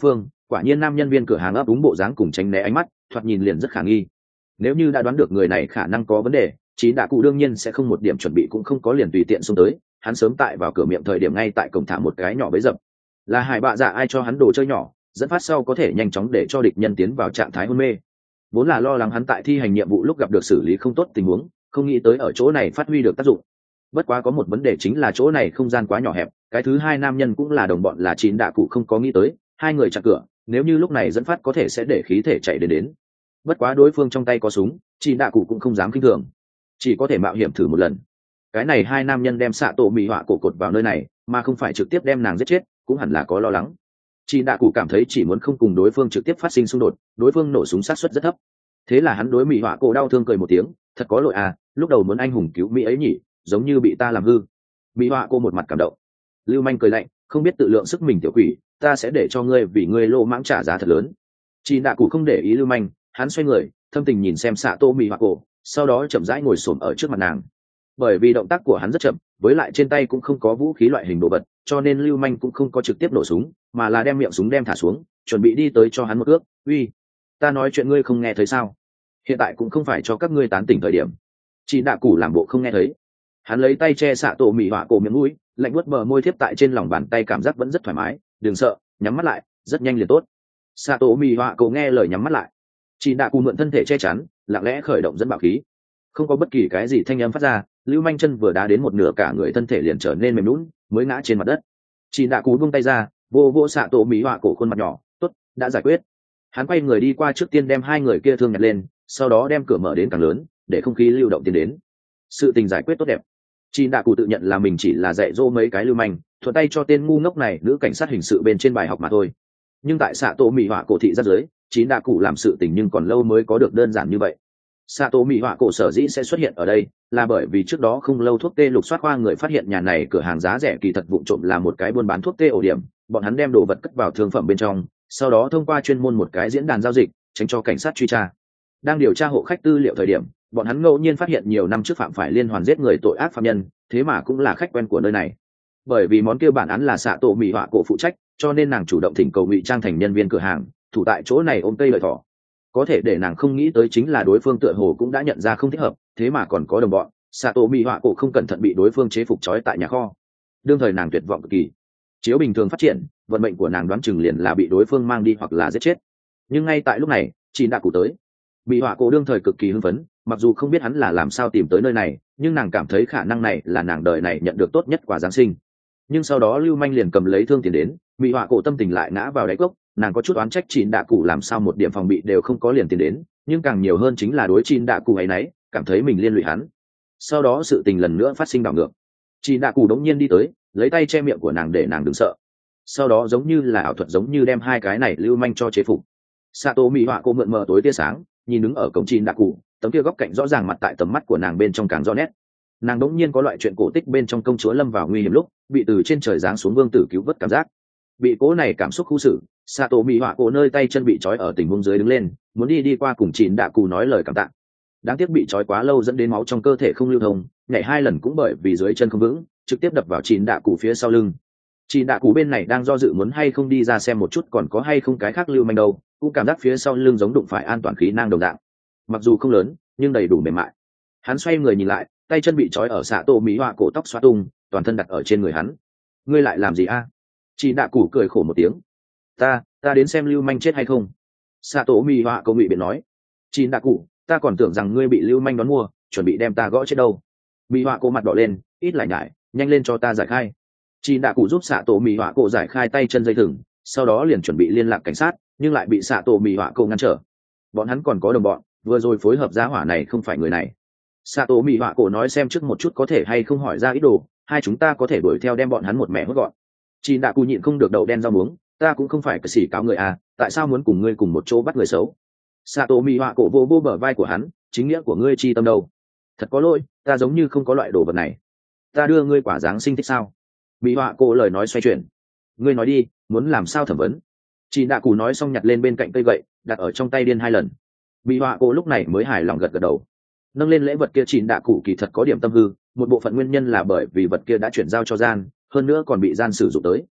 quả nhiên nam nhân viên cửa hàng ấp úng bộ dáng cùng tránh né ánh mắt, thoạt nhìn liền rất khả nghi. Nếu như đã đoán được người này khả năng có vấn đề, Chín Đạ Cụ đương nhiên sẽ không một điểm chuẩn bị cũng không có liền tùy tiện xông tới. Hắn sớm tại vào cửa miệng thời điểm ngay tại cổng thả một cái nhỏ bấy dập, là hải bạ dạ ai cho hắn đồ chơi nhỏ, dẫn phát sau có thể nhanh chóng để cho địch nhân tiến vào trạng thái hôn mê. Vốn là lo lắng hắn tại thi hành nhiệm vụ lúc gặp được xử lý không tốt tình huống, không nghĩ tới ở chỗ này phát huy được tác dụng. Bất quá có một vấn đề chính là chỗ này không gian quá nhỏ hẹp, cái thứ hai nam nhân cũng là đồng bọn là Chín Đạ Cụ không có nghĩ tới, hai người chặn cửa, nếu như lúc này dẫn phát có thể sẽ để khí thể chạy đến đến. Bất quá đối phương trong tay có súng, Chín Đạ Cụ cũng không dám kinh thường, chỉ có thể mạo hiểm thử một lần. Cái này hai nam nhân đem xạ tổ mì họa cổ cột vào nơi này, mà không phải trực tiếp đem nàng giết chết, cũng hẳn là có lo lắng. Chín Đạ Cụ cảm thấy chỉ muốn không cùng đối phương trực tiếp phát sinh xung đột, đối phương nổ súng sát suất rất thấp. Thế là hắn đối mì họa cổ đau thương cười một tiếng, thật có lỗi à, lúc đầu muốn anh hùng cứu mỹ ấy nhỉ, giống như bị ta làm hư. Mì họa cổ một mặt cảm động. Lưu Manh cười lạnh, không biết tự lượng sức mình tiểu quỷ, ta sẽ để cho ngươi vì ngươi lô mãng trả giá thật lớn. Chín Đạ Cụ không để ý Lưu Manh, hắn xoay người, thâm tình nhìn xem xạ tô mì họa cổ, sau đó chậm rãi ngồi xổm ở trước mặt nàng. Bởi vì động tác của hắn rất chậm, với lại trên tay cũng không có vũ khí loại hình đồ vật, cho nên Lưu Manh cũng không có trực tiếp nổ súng, mà là đem miệng súng đem thả xuống, chuẩn bị đi tới cho hắn một ước. Uy, ta nói chuyện ngươi không nghe thấy sao? Hiện tại cũng không phải cho các ngươi tán tỉnh thời điểm. Chị Đạ Cụ làm bộ không nghe thấy. Hắn lấy tay che xạ tổ mì họa cổ miệng mũi, lạnh buốt bờ môi thiếp tại trên lòng bàn tay, cảm giác vẫn rất thoải mái. Đừng sợ, nhắm mắt lại, rất nhanh liền tốt. Xạ tổ mì họa cổ nghe lời nhắm mắt lại. Chị Đạ Cụ mượn thân thể che chắn, lặng lẽ khởi động dẫn bạo khí. Không có bất kỳ cái gì thanh âm phát ra, Lưu Manh chân vừa đá đến một nửa cả người thân thể liền trở nên mềm nhũn, mới ngã trên mặt đất. Chị Đạ Cụ buông tay ra, vô vô xạ tổ mì họa cổ khuôn mặt nhỏ, tốt, đã giải quyết. Hắn quay người đi qua trước tiên đem hai người kia thương nhặt lên, sau đó đem cửa mở đến càng lớn, để không khí lưu động tiến đến. Sự tình giải quyết tốt đẹp. Chị Đạ Cụ tự nhận là mình chỉ là dạy dỗ mấy cái Lưu Manh, thuận tay cho tên ngu ngốc này nữ cảnh sát hình sự bên trên bài học mà thôi. Nhưng tại xạ tổ mì họa cổ thị rất dưới, Chị Đạ Cụ làm sự tình nhưng còn lâu mới có được đơn giản như vậy. Xạ tổ mì họa cổ sở dĩ sẽ xuất hiện ở đây là bởi vì trước đó không lâu thuốc tê lục soát khoa người phát hiện nhà này cửa hàng giá rẻ kỳ thật vụng trộm là một cái buôn bán thuốc tê ổ điểm, bọn hắn đem đồ vật cất vào thương phẩm bên trong, sau đó thông qua chuyên môn một cái diễn đàn giao dịch tránh cho cảnh sát truy tra. Đang điều tra hộ khách tư liệu thời điểm, bọn hắn ngẫu nhiên phát hiện nhiều năm trước phạm phải liên hoàn giết người tội ác phạm nhân, thế mà cũng là khách quen của nơi này. Bởi vì món kia bản án là xạ tổ mì họa cổ phụ trách, cho nên nàng chủ động thỉnh cầu ngụy trang thành nhân viên cửa hàng, thủ tại chỗ này ôm cây lợi thỏ. Có thể để nàng không nghĩ tới chính là đối phương tựa hồ cũng đã nhận ra không thích hợp, thế mà còn có đồng bọn. Xạ tổ mì họa cổ không cẩn thận bị đối phương chế phục trói tại nhà kho. Đương thời nàng tuyệt vọng cực kỳ, chiếu bình thường phát triển, vận mệnh của nàng đoán chừng liền là bị đối phương mang đi hoặc là giết chết. Nhưng ngay tại lúc này, Chín Đạ Cụ tới. Bị họa cổ đương thời cực kỳ hưng phấn, mặc dù không biết hắn là làm sao tìm tới nơi này, nhưng nàng cảm thấy khả năng này là nàng đời này nhận được tốt nhất quà Giáng sinh. Nhưng sau đó Lưu Manh liền cầm lấy thương tiền đến, bị họa cổ tâm tình lại ngã vào đáy cốc, nàng có chút oán trách Chín Đạ Cụ làm sao một điểm phòng bị đều không có liền tiền đến, nhưng càng nhiều hơn chính là đối Chín Đạ Cụ ấy nấy, cảm thấy mình liên lụy hắn. Sau đó sự tình lần nữa phát sinh đảo ngược. Chín Đạ Cụ đống nhiên đi tới, lấy tay che miệng của nàng để nàng đừng sợ. Sau đó giống như là ảo thuật, giống như đem hai cái này Lưu Manh cho chế phục. Sato Mị Họa cô mượn mờ tối tia sáng, nhìn đứng ở cổng Chín Đạ Cụ, tấm kia góc cạnh rõ ràng mặt tại tầm mắt của nàng bên trong càng rõ nét. Nàng đống nhiên có loại chuyện cổ tích bên trong công chúa lâm vào nguy hiểm lúc bị từ trên trời giáng xuống vương tử cứu vớt cảm giác. Bị cố này cảm xúc khu xử, Sato Mị Họa cô nơi tay chân bị trói ở tình huống dưới đứng lên, muốn đi đi qua cùng Chín Đạ Cụ nói lời cảm tạ. Đáng tiếc bị trói quá lâu dẫn đến máu trong cơ thể không lưu thông, nhảy hai lần cũng bởi vì dưới chân không vững, trực tiếp đập vào Chín Đạ Cụ phía sau lưng. Chín Đạ Cụ bên này đang do dự muốn hay không đi ra xem một chút còn có hay không cái khác lưu manh đâu, cũng cảm giác phía sau lưng giống đụng phải an toàn khí nang đồng dạng. Mặc dù không lớn, nhưng đầy đủ mềm mại. Hắn xoay người nhìn lại, tay chân bị trói ở xạ tổ Mỹ Họa cổ tóc xóa tung, toàn thân đặt ở trên người hắn. Ngươi lại làm gì a? Chín Đạ Cụ cười khổ một tiếng. Ta, ta đến xem lưu manh chết hay không. Xạ tổ Mỹ Họa cổ ngụy biện nói. Chín Đạ Cụ, ta còn tưởng rằng ngươi bị lưu manh đón mua, chuẩn bị đem ta gõ chết đâu. Mỹ Họa cổ mặt đỏ lên, ít lại nhải, nhanh lên cho ta giải khai. Chín Đạ Cụ giúp xạ tổ Mỹ Họa cổ giải khai tay chân dây thừng, sau đó liền chuẩn bị liên lạc cảnh sát, nhưng lại bị xạ tổ Mỹ Họa cổ ngăn trở. Bọn hắn còn có đồng bọn, vừa rồi phối hợp giá hỏa này không phải người này. Xạ tổ Mỹ Họa cổ nói xem trước một chút có thể hay không hỏi ra ít đồ, hai chúng ta có thể đuổi theo đem bọn hắn một mẻ hốt gọn. Chín Đạ Cụ nhịn không được đậu đen rau muống, ta cũng không phải cái xỉ cáo người à, tại sao muốn cùng ngươi cùng một chỗ bắt người xấu? Xạ tổ Mỹ Họa cổ vô vô bờ vai của hắn, chính nghĩa của ngươi chi tâm đâu? Thật có lỗi, ta giống như không có loại đồ vật này. Ta đưa ngươi quả Giáng sinh thích sao? Mỹ Họa cổ lời nói xoay chuyển. Ngươi nói đi, muốn làm sao thẩm vấn? Chín Đạ Cụ nói xong nhặt lên bên cạnh cây gậy, đặt ở trong tay điên hai lần. Mỹ Họa cổ lúc này mới hài lòng gật gật đầu. Nâng lên lễ vật kia Chín Đạ Cụ kỳ thật có điểm tâm hư, một bộ phận nguyên nhân là bởi vì vật kia đã chuyển giao cho gian, hơn nữa còn bị gian sử dụng tới.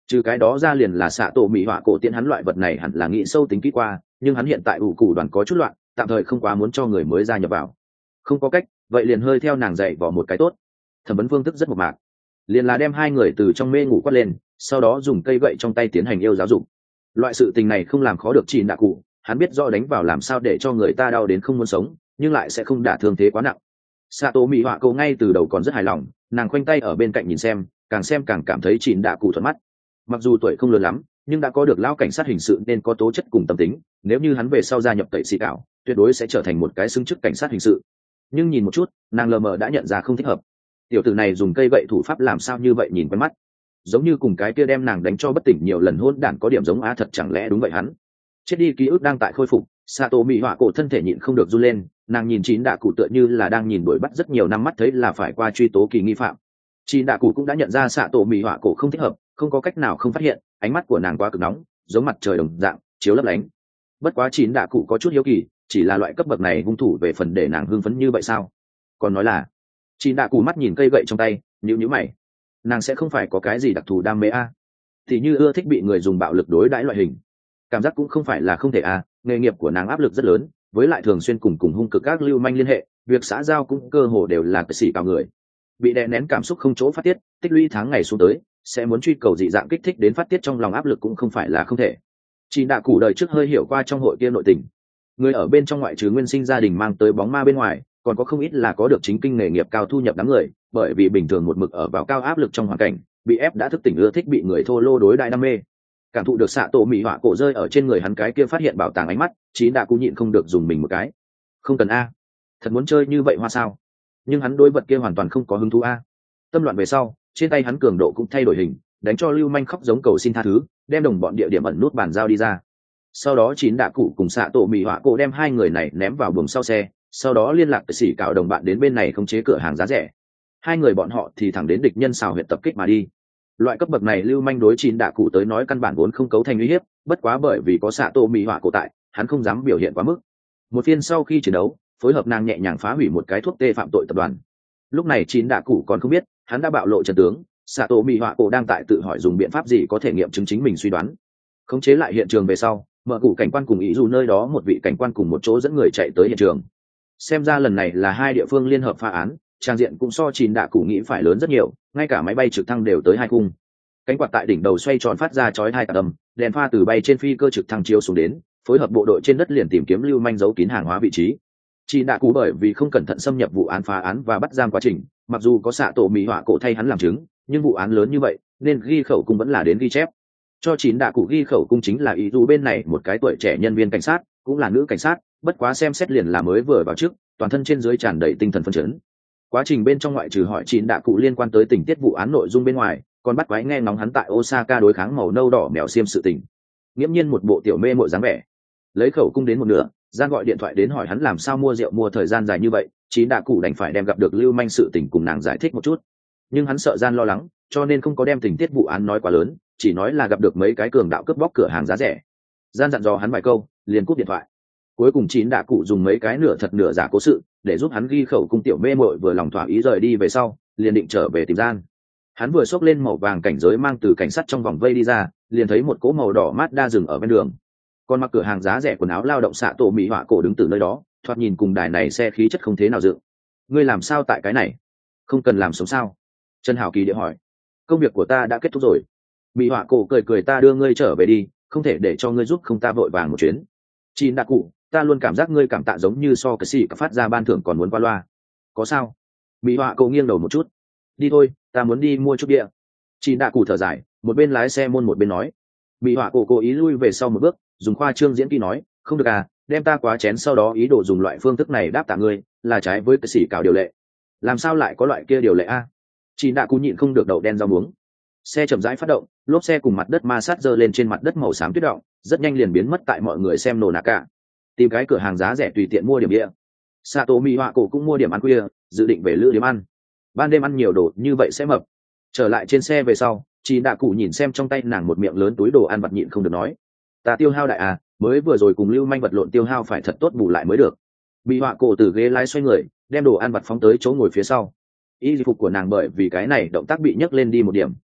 Trừ cái đó ra liền là xạ tổ mỹ họa cổ tiễn hắn loại vật này hẳn là nghĩ sâu tính kỹ qua, nhưng hắn hiện tại ủ cụ đoàn có chút loạn, tạm thời không quá muốn cho người mới gia nhập vào. Không có cách, vậy liền hơi theo nàng dạy vào một cái tốt. Thẩm vấn phương thức rất mộc mạc, liền là đem hai người từ trong mê ngủ quát lên, sau đó dùng cây gậy trong tay tiến hành yêu giáo dục. Loại sự tình này không làm khó được chỉ đạ cụ, hắn biết rõ đánh vào làm sao để cho người ta đau đến không muốn sống, nhưng lại sẽ không đả thương thế quá nặng. Sato mỹ họa cổ ngay từ đầu còn rất hài lòng, nàng khoanh tay ở bên cạnh nhìn xem, càng xem càng cảm thấy chỉ đạ cụ thuận mắt. Mặc dù tuổi không lớn lắm, nhưng đã có được lão cảnh sát hình sự nên có tố chất cùng tâm tính, nếu như hắn về sau gia nhập tẩy xì cảo, tuyệt đối sẽ trở thành một cái xứng chức cảnh sát hình sự. Nhưng nhìn một chút, nàng lờ mờ đã nhận ra không thích hợp. Tiểu tử này dùng cây gậy thủ pháp làm sao như vậy nhìn quen mắt, giống như cùng cái kia đem nàng đánh cho bất tỉnh nhiều lần hôn đản có điểm giống á, thật chẳng lẽ đúng vậy hắn? Chết đi ký ức đang tại khôi phục, Sato mỹ họa cổ thân thể nhịn không được run lên, nàng nhìn chín đạ cụ tựa như là đang nhìn đuổi bắt rất nhiều năm mắt thấy là phải qua truy tố kỳ nghi phạm. Chín đạ cụ cũng đã nhận ra Sato mỹ họa cổ không thích hợp, không có cách nào không phát hiện, ánh mắt của nàng quá cực nóng, giống mặt trời đồng dạng chiếu lấp lánh. Bất quá chín đạ cụ có chút hiếu kỳ, chỉ là loại cấp bậc này hung thủ về phần để nàng hưng phấn như vậy sao? Còn nói là chín đạ cụ mắt nhìn cây gậy trong tay, nhíu nhíu mày, nàng sẽ không phải có cái gì đặc thù đam mê a? Thì như ưa thích bị người dùng bạo lực đối đãi loại hình, cảm giác cũng không phải là không thể a. Nghề nghiệp của nàng áp lực rất lớn, với lại thường xuyên cùng cùng hung cực các lưu manh liên hệ, việc xã giao cũng cơ hồ đều là cái xỉ cao người, bị đè nén cảm xúc không chỗ phát tiết, tích lũy tháng ngày xuống tới, sẽ muốn truy cầu dị dạng kích thích đến phát tiết trong lòng áp lực cũng không phải là không thể. Chị đạ cụ đời trước hơi hiểu qua trong hội kia nội tình, người ở bên trong ngoại trừ nguyên sinh gia đình mang tới bóng ma bên ngoài, còn có không ít là có được chính kinh nghề nghiệp cao thu nhập đám người, bởi vì bình thường một mực ở vào cao áp lực trong hoàn cảnh, bị ép đã thức tỉnh ưa thích bị người thô lô đối đại đam mê. Cảm thụ được xạ tổ mỹ họa cổ rơi ở trên người hắn cái kia phát hiện bảo tàng ánh mắt, chí đã cũng nhịn không được dùng mình một cái. Không cần a, thật muốn chơi như vậy hoa sao? Nhưng hắn đối vật kia hoàn toàn không có hứng thú a. Tâm loạn về sau, trên tay hắn cường độ cũng thay đổi hình, đánh cho lưu manh khóc giống cầu xin tha thứ, đem đồng bọn địa điểm ẩn nút bàn giao đi ra. Sau đó chín đạ cụ cùng xạ tổ mỹ họa cổ đem hai người này ném vào buồng sau xe, sau đó liên lạc xỉ cạo đồng bạn đến bên này khống chế cửa hàng giá rẻ. Hai người bọn họ thì thẳng đến địch nhân xào huyệt tập kích mà đi. Loại cấp bậc này lưu manh đối chín đạ cụ tới nói căn bản vốn không cấu thành uy hiếp, bất quá bởi vì có xạ tổ mỹ họa cổ tại, hắn không dám biểu hiện quá mức. Một phiên sau khi chiến đấu, phối hợp nàng nhẹ nhàng phá hủy một cái thuốc tê phạm tội tập đoàn. Lúc này chín đạ cụ còn không biết, hắn đã bạo lộ trận tướng, xạ tổ mỹ họa cổ đang tại tự hỏi dùng biện pháp gì có thể nghiệm chứng chính mình suy đoán. Khống chế lại hiện trường về sau, mở cụ cảnh quan cùng ý dù nơi đó một vị cảnh quan cùng một chỗ dẫn người chạy tới hiện trường. Xem ra lần này là hai địa phương liên hợp phá án, trang diện cũng so chín đạ cụ nghĩ phải lớn rất nhiều, ngay cả máy bay trực thăng đều tới hai cung. Cánh quạt tại đỉnh đầu xoay tròn phát ra chói hai tạc âm, đèn pha từ bay trên phi cơ trực thăng chiếu xuống đến, phối hợp bộ đội trên đất liền tìm kiếm lưu manh giấu kín hàng hóa vị trí. Chín đạ cụ bởi vì không cẩn thận xâm nhập vụ án phá án và bắt giam quá trình, mặc dù có xạ tổ mỹ họa cổ thay hắn làm chứng, nhưng vụ án lớn như vậy nên ghi khẩu cung vẫn là đến ghi chép. Cho chín đạ cụ ghi khẩu cung chính là ý dù bên này một cái tuổi trẻ nhân viên cảnh sát, cũng là nữ cảnh sát, bất quá xem xét liền là mới vừa vào trước, toàn thân trên dưới tràn đầy tinh thần phấn chấn. Quá trình bên trong ngoại trừ hỏi chín đạ cụ liên quan tới tình tiết vụ án nội dung bên ngoài, còn bắt quái nghe ngóng hắn tại Osaka đối kháng màu nâu đỏ mèo xiêm sự tình. Nghiễm nhiên một bộ tiểu mê mội dáng vẻ. Lấy khẩu cung đến một nửa, Giang gọi điện thoại đến hỏi hắn làm sao mua rượu mua thời gian dài như vậy, chín đạ cụ đành phải đem gặp được lưu manh sự tình cùng nàng giải thích một chút. Nhưng hắn sợ Gian lo lắng, cho nên không có đem tình tiết vụ án nói quá lớn, chỉ nói là gặp được mấy cái cường đạo cướp bóc cửa hàng giá rẻ. Gian dặn dò hắn vài câu, liền cúp điện thoại. Cuối cùng chín đạ cụ dùng mấy cái nửa thật nửa giả cố sự để giúp hắn ghi khẩu cung tiểu mê mội vừa lòng thỏa ý rời đi về sau, liền định trở về tìm Gian. Hắn vừa xốc lên màu vàng cảnh giới mang từ cảnh sát trong vòng vây đi ra, liền thấy một cỗ màu đỏ mát đa dừng ở bên đường. Còn mặc cửa hàng giá rẻ quần áo lao động xạ tổ mỹ họa cổ đứng từ nơi đó, thoạt nhìn cùng đài này xe khí chất không thế nào dựng. Ngươi làm sao tại cái này? Không cần làm sống sao? Trần Hảo Kỳ địa hỏi. Công việc của ta đã kết thúc rồi. Mỹ họa cổ cười cười, ta đưa ngươi trở về đi, không thể để cho ngươi giúp không ta vội vàng một chuyến. Chín đạ cụ, ta luôn cảm giác ngươi cảm tạ giống như so cái gì cả phát ra ban thưởng còn muốn qua loa. Có sao? Mỹ họa cổ nghiêng đầu một chút. Đi thôi, ta muốn đi mua chút bia. Chín đạ cụ thở dài, một bên lái xe môn một bên nói. Mỹ họa cổ cố ý lui về sau một bước, dùng khoa trương diễn kỹ nói, không được à, đem ta quá chén sau đó ý đồ dùng loại phương thức này đáp tạ ngươi, là trái với cái xỉ cảo điều lệ. Làm sao lại có loại kia điều lệ a? À? Chín đạ cụ nhịn không được đậu đen rau muống. Xe chậm rãi phát động, lốp xe cùng mặt đất ma sát giơ lên trên mặt đất màu xám tuyết động, rất nhanh liền biến mất tại mọi người xem nổ nạc cả. Tìm cái cửa hàng giá rẻ tùy tiện mua điểm địa. Sato Mỹ họa cổ cũng mua điểm ăn khuya, dự định về lữ điểm ăn. Ban đêm ăn nhiều đồ như vậy sẽ mập. Trở lại trên xe về sau, chị đạ cụ nhìn xem trong tay nàng một miệng lớn túi đồ ăn vặt nhịn không được nói, ta tiêu hao đại à, mới vừa rồi cùng lưu manh vật lộn tiêu hao phải thật tốt bù lại mới được. Bị họa cổ từ ghế lái xoay người, đem đồ ăn vặt phóng tới chỗ ngồi phía sau. Y phục của nàng bởi vì cái này động tác bị nhấc lên đi một điểm,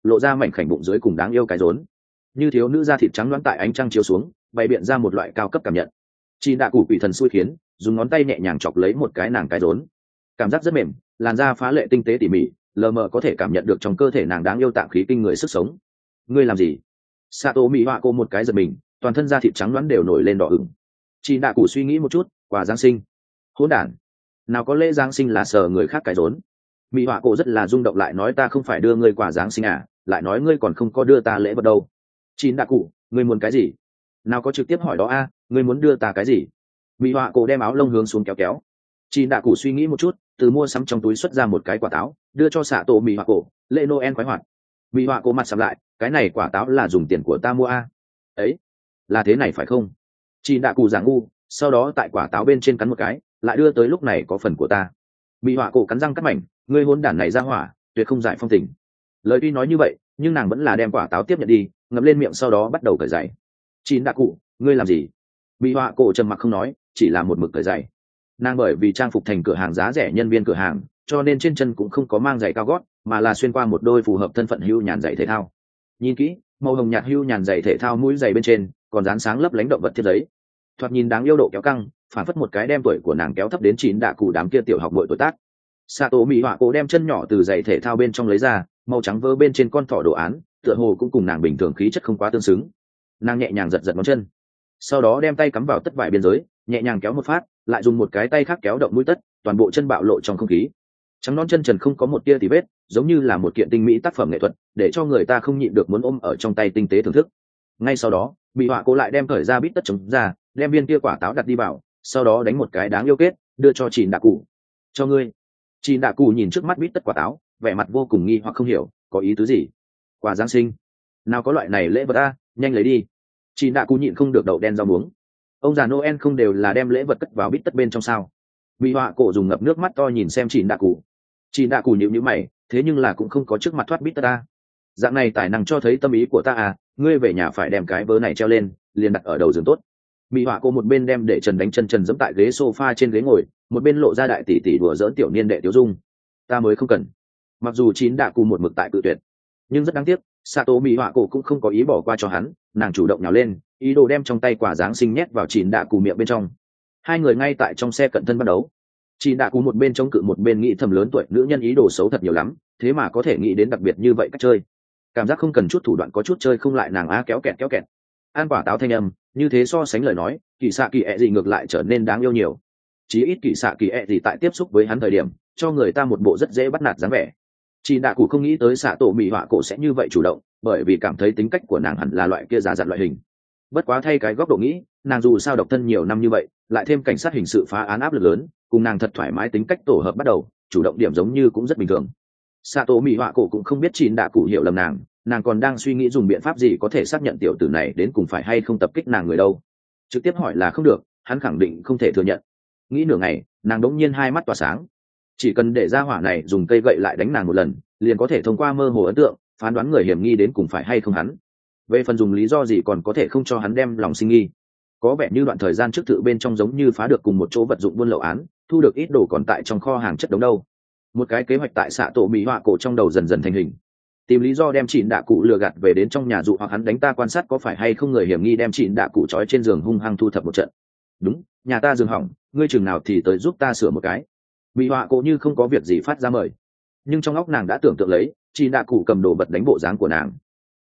lộ ra mảnh khảnh bụng dưới cùng đáng yêu cái rốn như thiếu nữ da thịt trắng đoán tại ánh trăng chiếu xuống bày biện ra một loại cao cấp cảm nhận. Chị đạ cụ quỷ thần xui khiến dùng ngón tay nhẹ nhàng chọc lấy một cái nàng cái rốn, cảm giác rất mềm, làn da phá lệ tinh tế tỉ mỉ, lờ mờ có thể cảm nhận được trong cơ thể nàng đáng yêu tạng khí kinh người sức sống. Ngươi làm gì? Sato mỹ họa cô một cái giật mình, toàn thân da thịt trắng đoán đều nổi lên đỏ ửng. Chị đạ cụ suy nghĩ một chút, quà giáng sinh. Hỗn đản, nào có lễ giáng sinh là sờ người khác cái rốn. Mỹ họa cô rất là rung động, lại nói ta không phải đưa ngươi quà giáng sinh à, lại nói ngươi còn không có đưa ta lễ vật đâu. Chị đạ cụ, ngươi muốn cái gì? Nào có trực tiếp hỏi đó a, ngươi muốn đưa ta cái gì? Mỹ họa cổ đem áo lông hướng xuống kéo kéo. Chị đạ cụ suy nghĩ một chút, từ mua sắm trong túi xuất ra một cái quả táo, đưa cho xạ tổ Mỹ họa cổ, lễ Noel khoái hoạt. Mỹ họa cổ mặt sầm lại, cái này quả táo là dùng tiền của ta mua a. Ấy, là thế này phải không? Chị đạ cụ giả ngu, sau đó tại quả táo bên trên cắn một cái, lại đưa tới, lúc này có phần của ta. Mỹ họa cổ cắn răng cắt mảnh, ngươi hôn đản này ra hỏa, tuyệt không giải phong tình. Lời tuy nói như vậy, nhưng nàng vẫn là đem quả táo tiếp nhận đi, ngậm lên miệng, sau đó bắt đầu cởi giày. Chị đạ cụ, ngươi làm gì? Mỹ họa cổ trầm mặc không nói, chỉ là một mực cởi giày. Nàng bởi vì trang phục thành cửa hàng giá rẻ nhân viên cửa hàng, cho nên trên chân cũng không có mang giày cao gót, mà là xuyên qua một đôi phù hợp thân phận hưu nhàn giày thể thao. Nhìn kỹ, màu hồng nhạt hưu nhàn giày thể thao, mũi giày bên trên còn dán sáng lấp lánh động vật thiết giấy, thoạt nhìn đáng yêu độ kéo căng, phản phất một cái đem tuổi của nàng kéo thấp đến chín đạ cụ đám kia tiểu học đội tuổi tác. Sato Mỹ họa cổ đem chân nhỏ từ giày thể thao bên trong lấy ra, màu trắng vớ bên trên con thỏ đồ án, tựa hồ cũng cùng nàng bình thường khí chất không quá tương xứng. Nàng nhẹ nhàng giật giật ngón chân, sau đó đem tay cắm vào tất vải biên giới, nhẹ nhàng kéo một phát, lại dùng một cái tay khác kéo động mũi tất, toàn bộ chân bạo lộ trong không khí. Trắng non chân trần không có một tia tì vết, giống như là một kiện tinh mỹ tác phẩm nghệ thuật, để cho người ta không nhịn được muốn ôm ở trong tay tinh tế thưởng thức. Ngay sau đó, Mỹ họa cổ lại đem cởi ra bít tất chống ra, đem viên kia quả táo đặt đi vào, sau đó đánh một cái đáng yêu kết, đưa cho chị đạ cụ. Cho ngươi. Chị đạ cụ nhìn trước mắt bít tất quả táo, vẻ mặt vô cùng nghi hoặc không hiểu, có ý tứ gì? Quà giáng sinh? Nào có loại này lễ vật a, nhanh lấy đi. Chị đạ cụ nhịn không được đậu đen rau muống. Ông già Noel không đều là đem lễ vật cất vào bít tất bên trong sao? Mỹ họa cổ dùng ngập nước mắt to nhìn xem chị đạ cụ. Chị đạ cụ nhíu nhíu mày, thế nhưng là cũng không có trước mặt thoát bít tất ta. Dạng này tài năng cho thấy tâm ý của ta à, ngươi về nhà phải đem cái vớ này treo lên, liền đặt ở đầu giường tốt. Mỹ họa cổ một bên đem để trần đánh chân trần giẫm tại ghế sofa trên ghế ngồi, một bên lộ ra đại tỷ tỷ đùa giỡn tiểu niên đệ tiểu dung. Ta mới không cần. Mặc dù chín đạ cụ một mực tại cự tuyệt, nhưng rất đáng tiếc, Sato Mỹ họa cổ cũng không có ý bỏ qua cho hắn, nàng chủ động nhào lên, ý đồ đem trong tay quả giáng sinh nhét vào chín đạ cụ miệng bên trong. Hai người ngay tại trong xe cận thân bắt đấu. Chín đạ cụ một bên chống cự một bên nghĩ thầm lớn tuổi nữ nhân ý đồ xấu thật nhiều lắm, thế mà có thể nghĩ đến đặc biệt như vậy cách chơi. Cảm giác không cần chút thủ đoạn có chút chơi không lại nàng á, kéo kẹt kéo kẹt. An quả táo thanh âm, như thế so sánh lời nói, kỳ xạ kỳ ẹ gì ngược lại trở nên đáng yêu nhiều. Chí ít kỳ xạ kỳ ẹ gì tại tiếp xúc với hắn thời điểm, cho người ta một bộ rất dễ bắt nạt dáng vẻ. Chị đạ cụ không nghĩ tới xạ tổ Mỹ họa cổ sẽ như vậy chủ động, bởi vì cảm thấy tính cách của nàng hẳn là loại kia giả dặn loại hình. Bất quá thay cái góc độ nghĩ, nàng dù sao độc thân nhiều năm như vậy, lại thêm cảnh sát hình sự phá án áp lực lớn, cùng nàng thật thoải mái tính cách tổ hợp bắt đầu, chủ động điểm giống như cũng rất bình thường. Xạ tổ Mỹ họa cổ cũng không biết chị đạ cụ hiểu lầm nàng, nàng còn đang suy nghĩ dùng biện pháp gì có thể xác nhận tiểu tử này đến cùng phải hay không tập kích nàng người đâu. Trực tiếp hỏi là không được, hắn khẳng định không thể thừa nhận. Nghĩ nửa ngày, nàng đống nhiên hai mắt tỏa sáng. Chỉ cần để ra hỏa này dùng cây gậy lại đánh nàng một lần, liền có thể thông qua mơ hồ ấn tượng phán đoán người hiểm nghi đến cùng phải hay không hắn. Về phần dùng lý do gì còn có thể không cho hắn đem lòng sinh nghi. Có vẻ như đoạn thời gian trước tự bên trong giống như phá được cùng một chỗ vật dụng buôn lậu án, thu được ít đồ còn tại trong kho hàng chất đống đâu. Một cái kế hoạch tại xạ tổ Mỹ họa cổ trong đầu dần dần thành hình. Tìm lý do đem chỉn đạ cụ lừa gạt về đến trong nhà dụ hoặc hắn đánh ta, quan sát có phải hay không người hiểm nghi, đem chỉn đạ cụ trói trên giường hung hăng thu thập một trận. Đúng, nhà ta giường hỏng, ngươi chừng nào thì tới giúp ta sửa một cái. Mỹ họa cổ như không có việc gì phát ra mời, nhưng trong óc nàng đã tưởng tượng lấy chỉn đạ cụ cầm đồ bật đánh bộ dáng của nàng,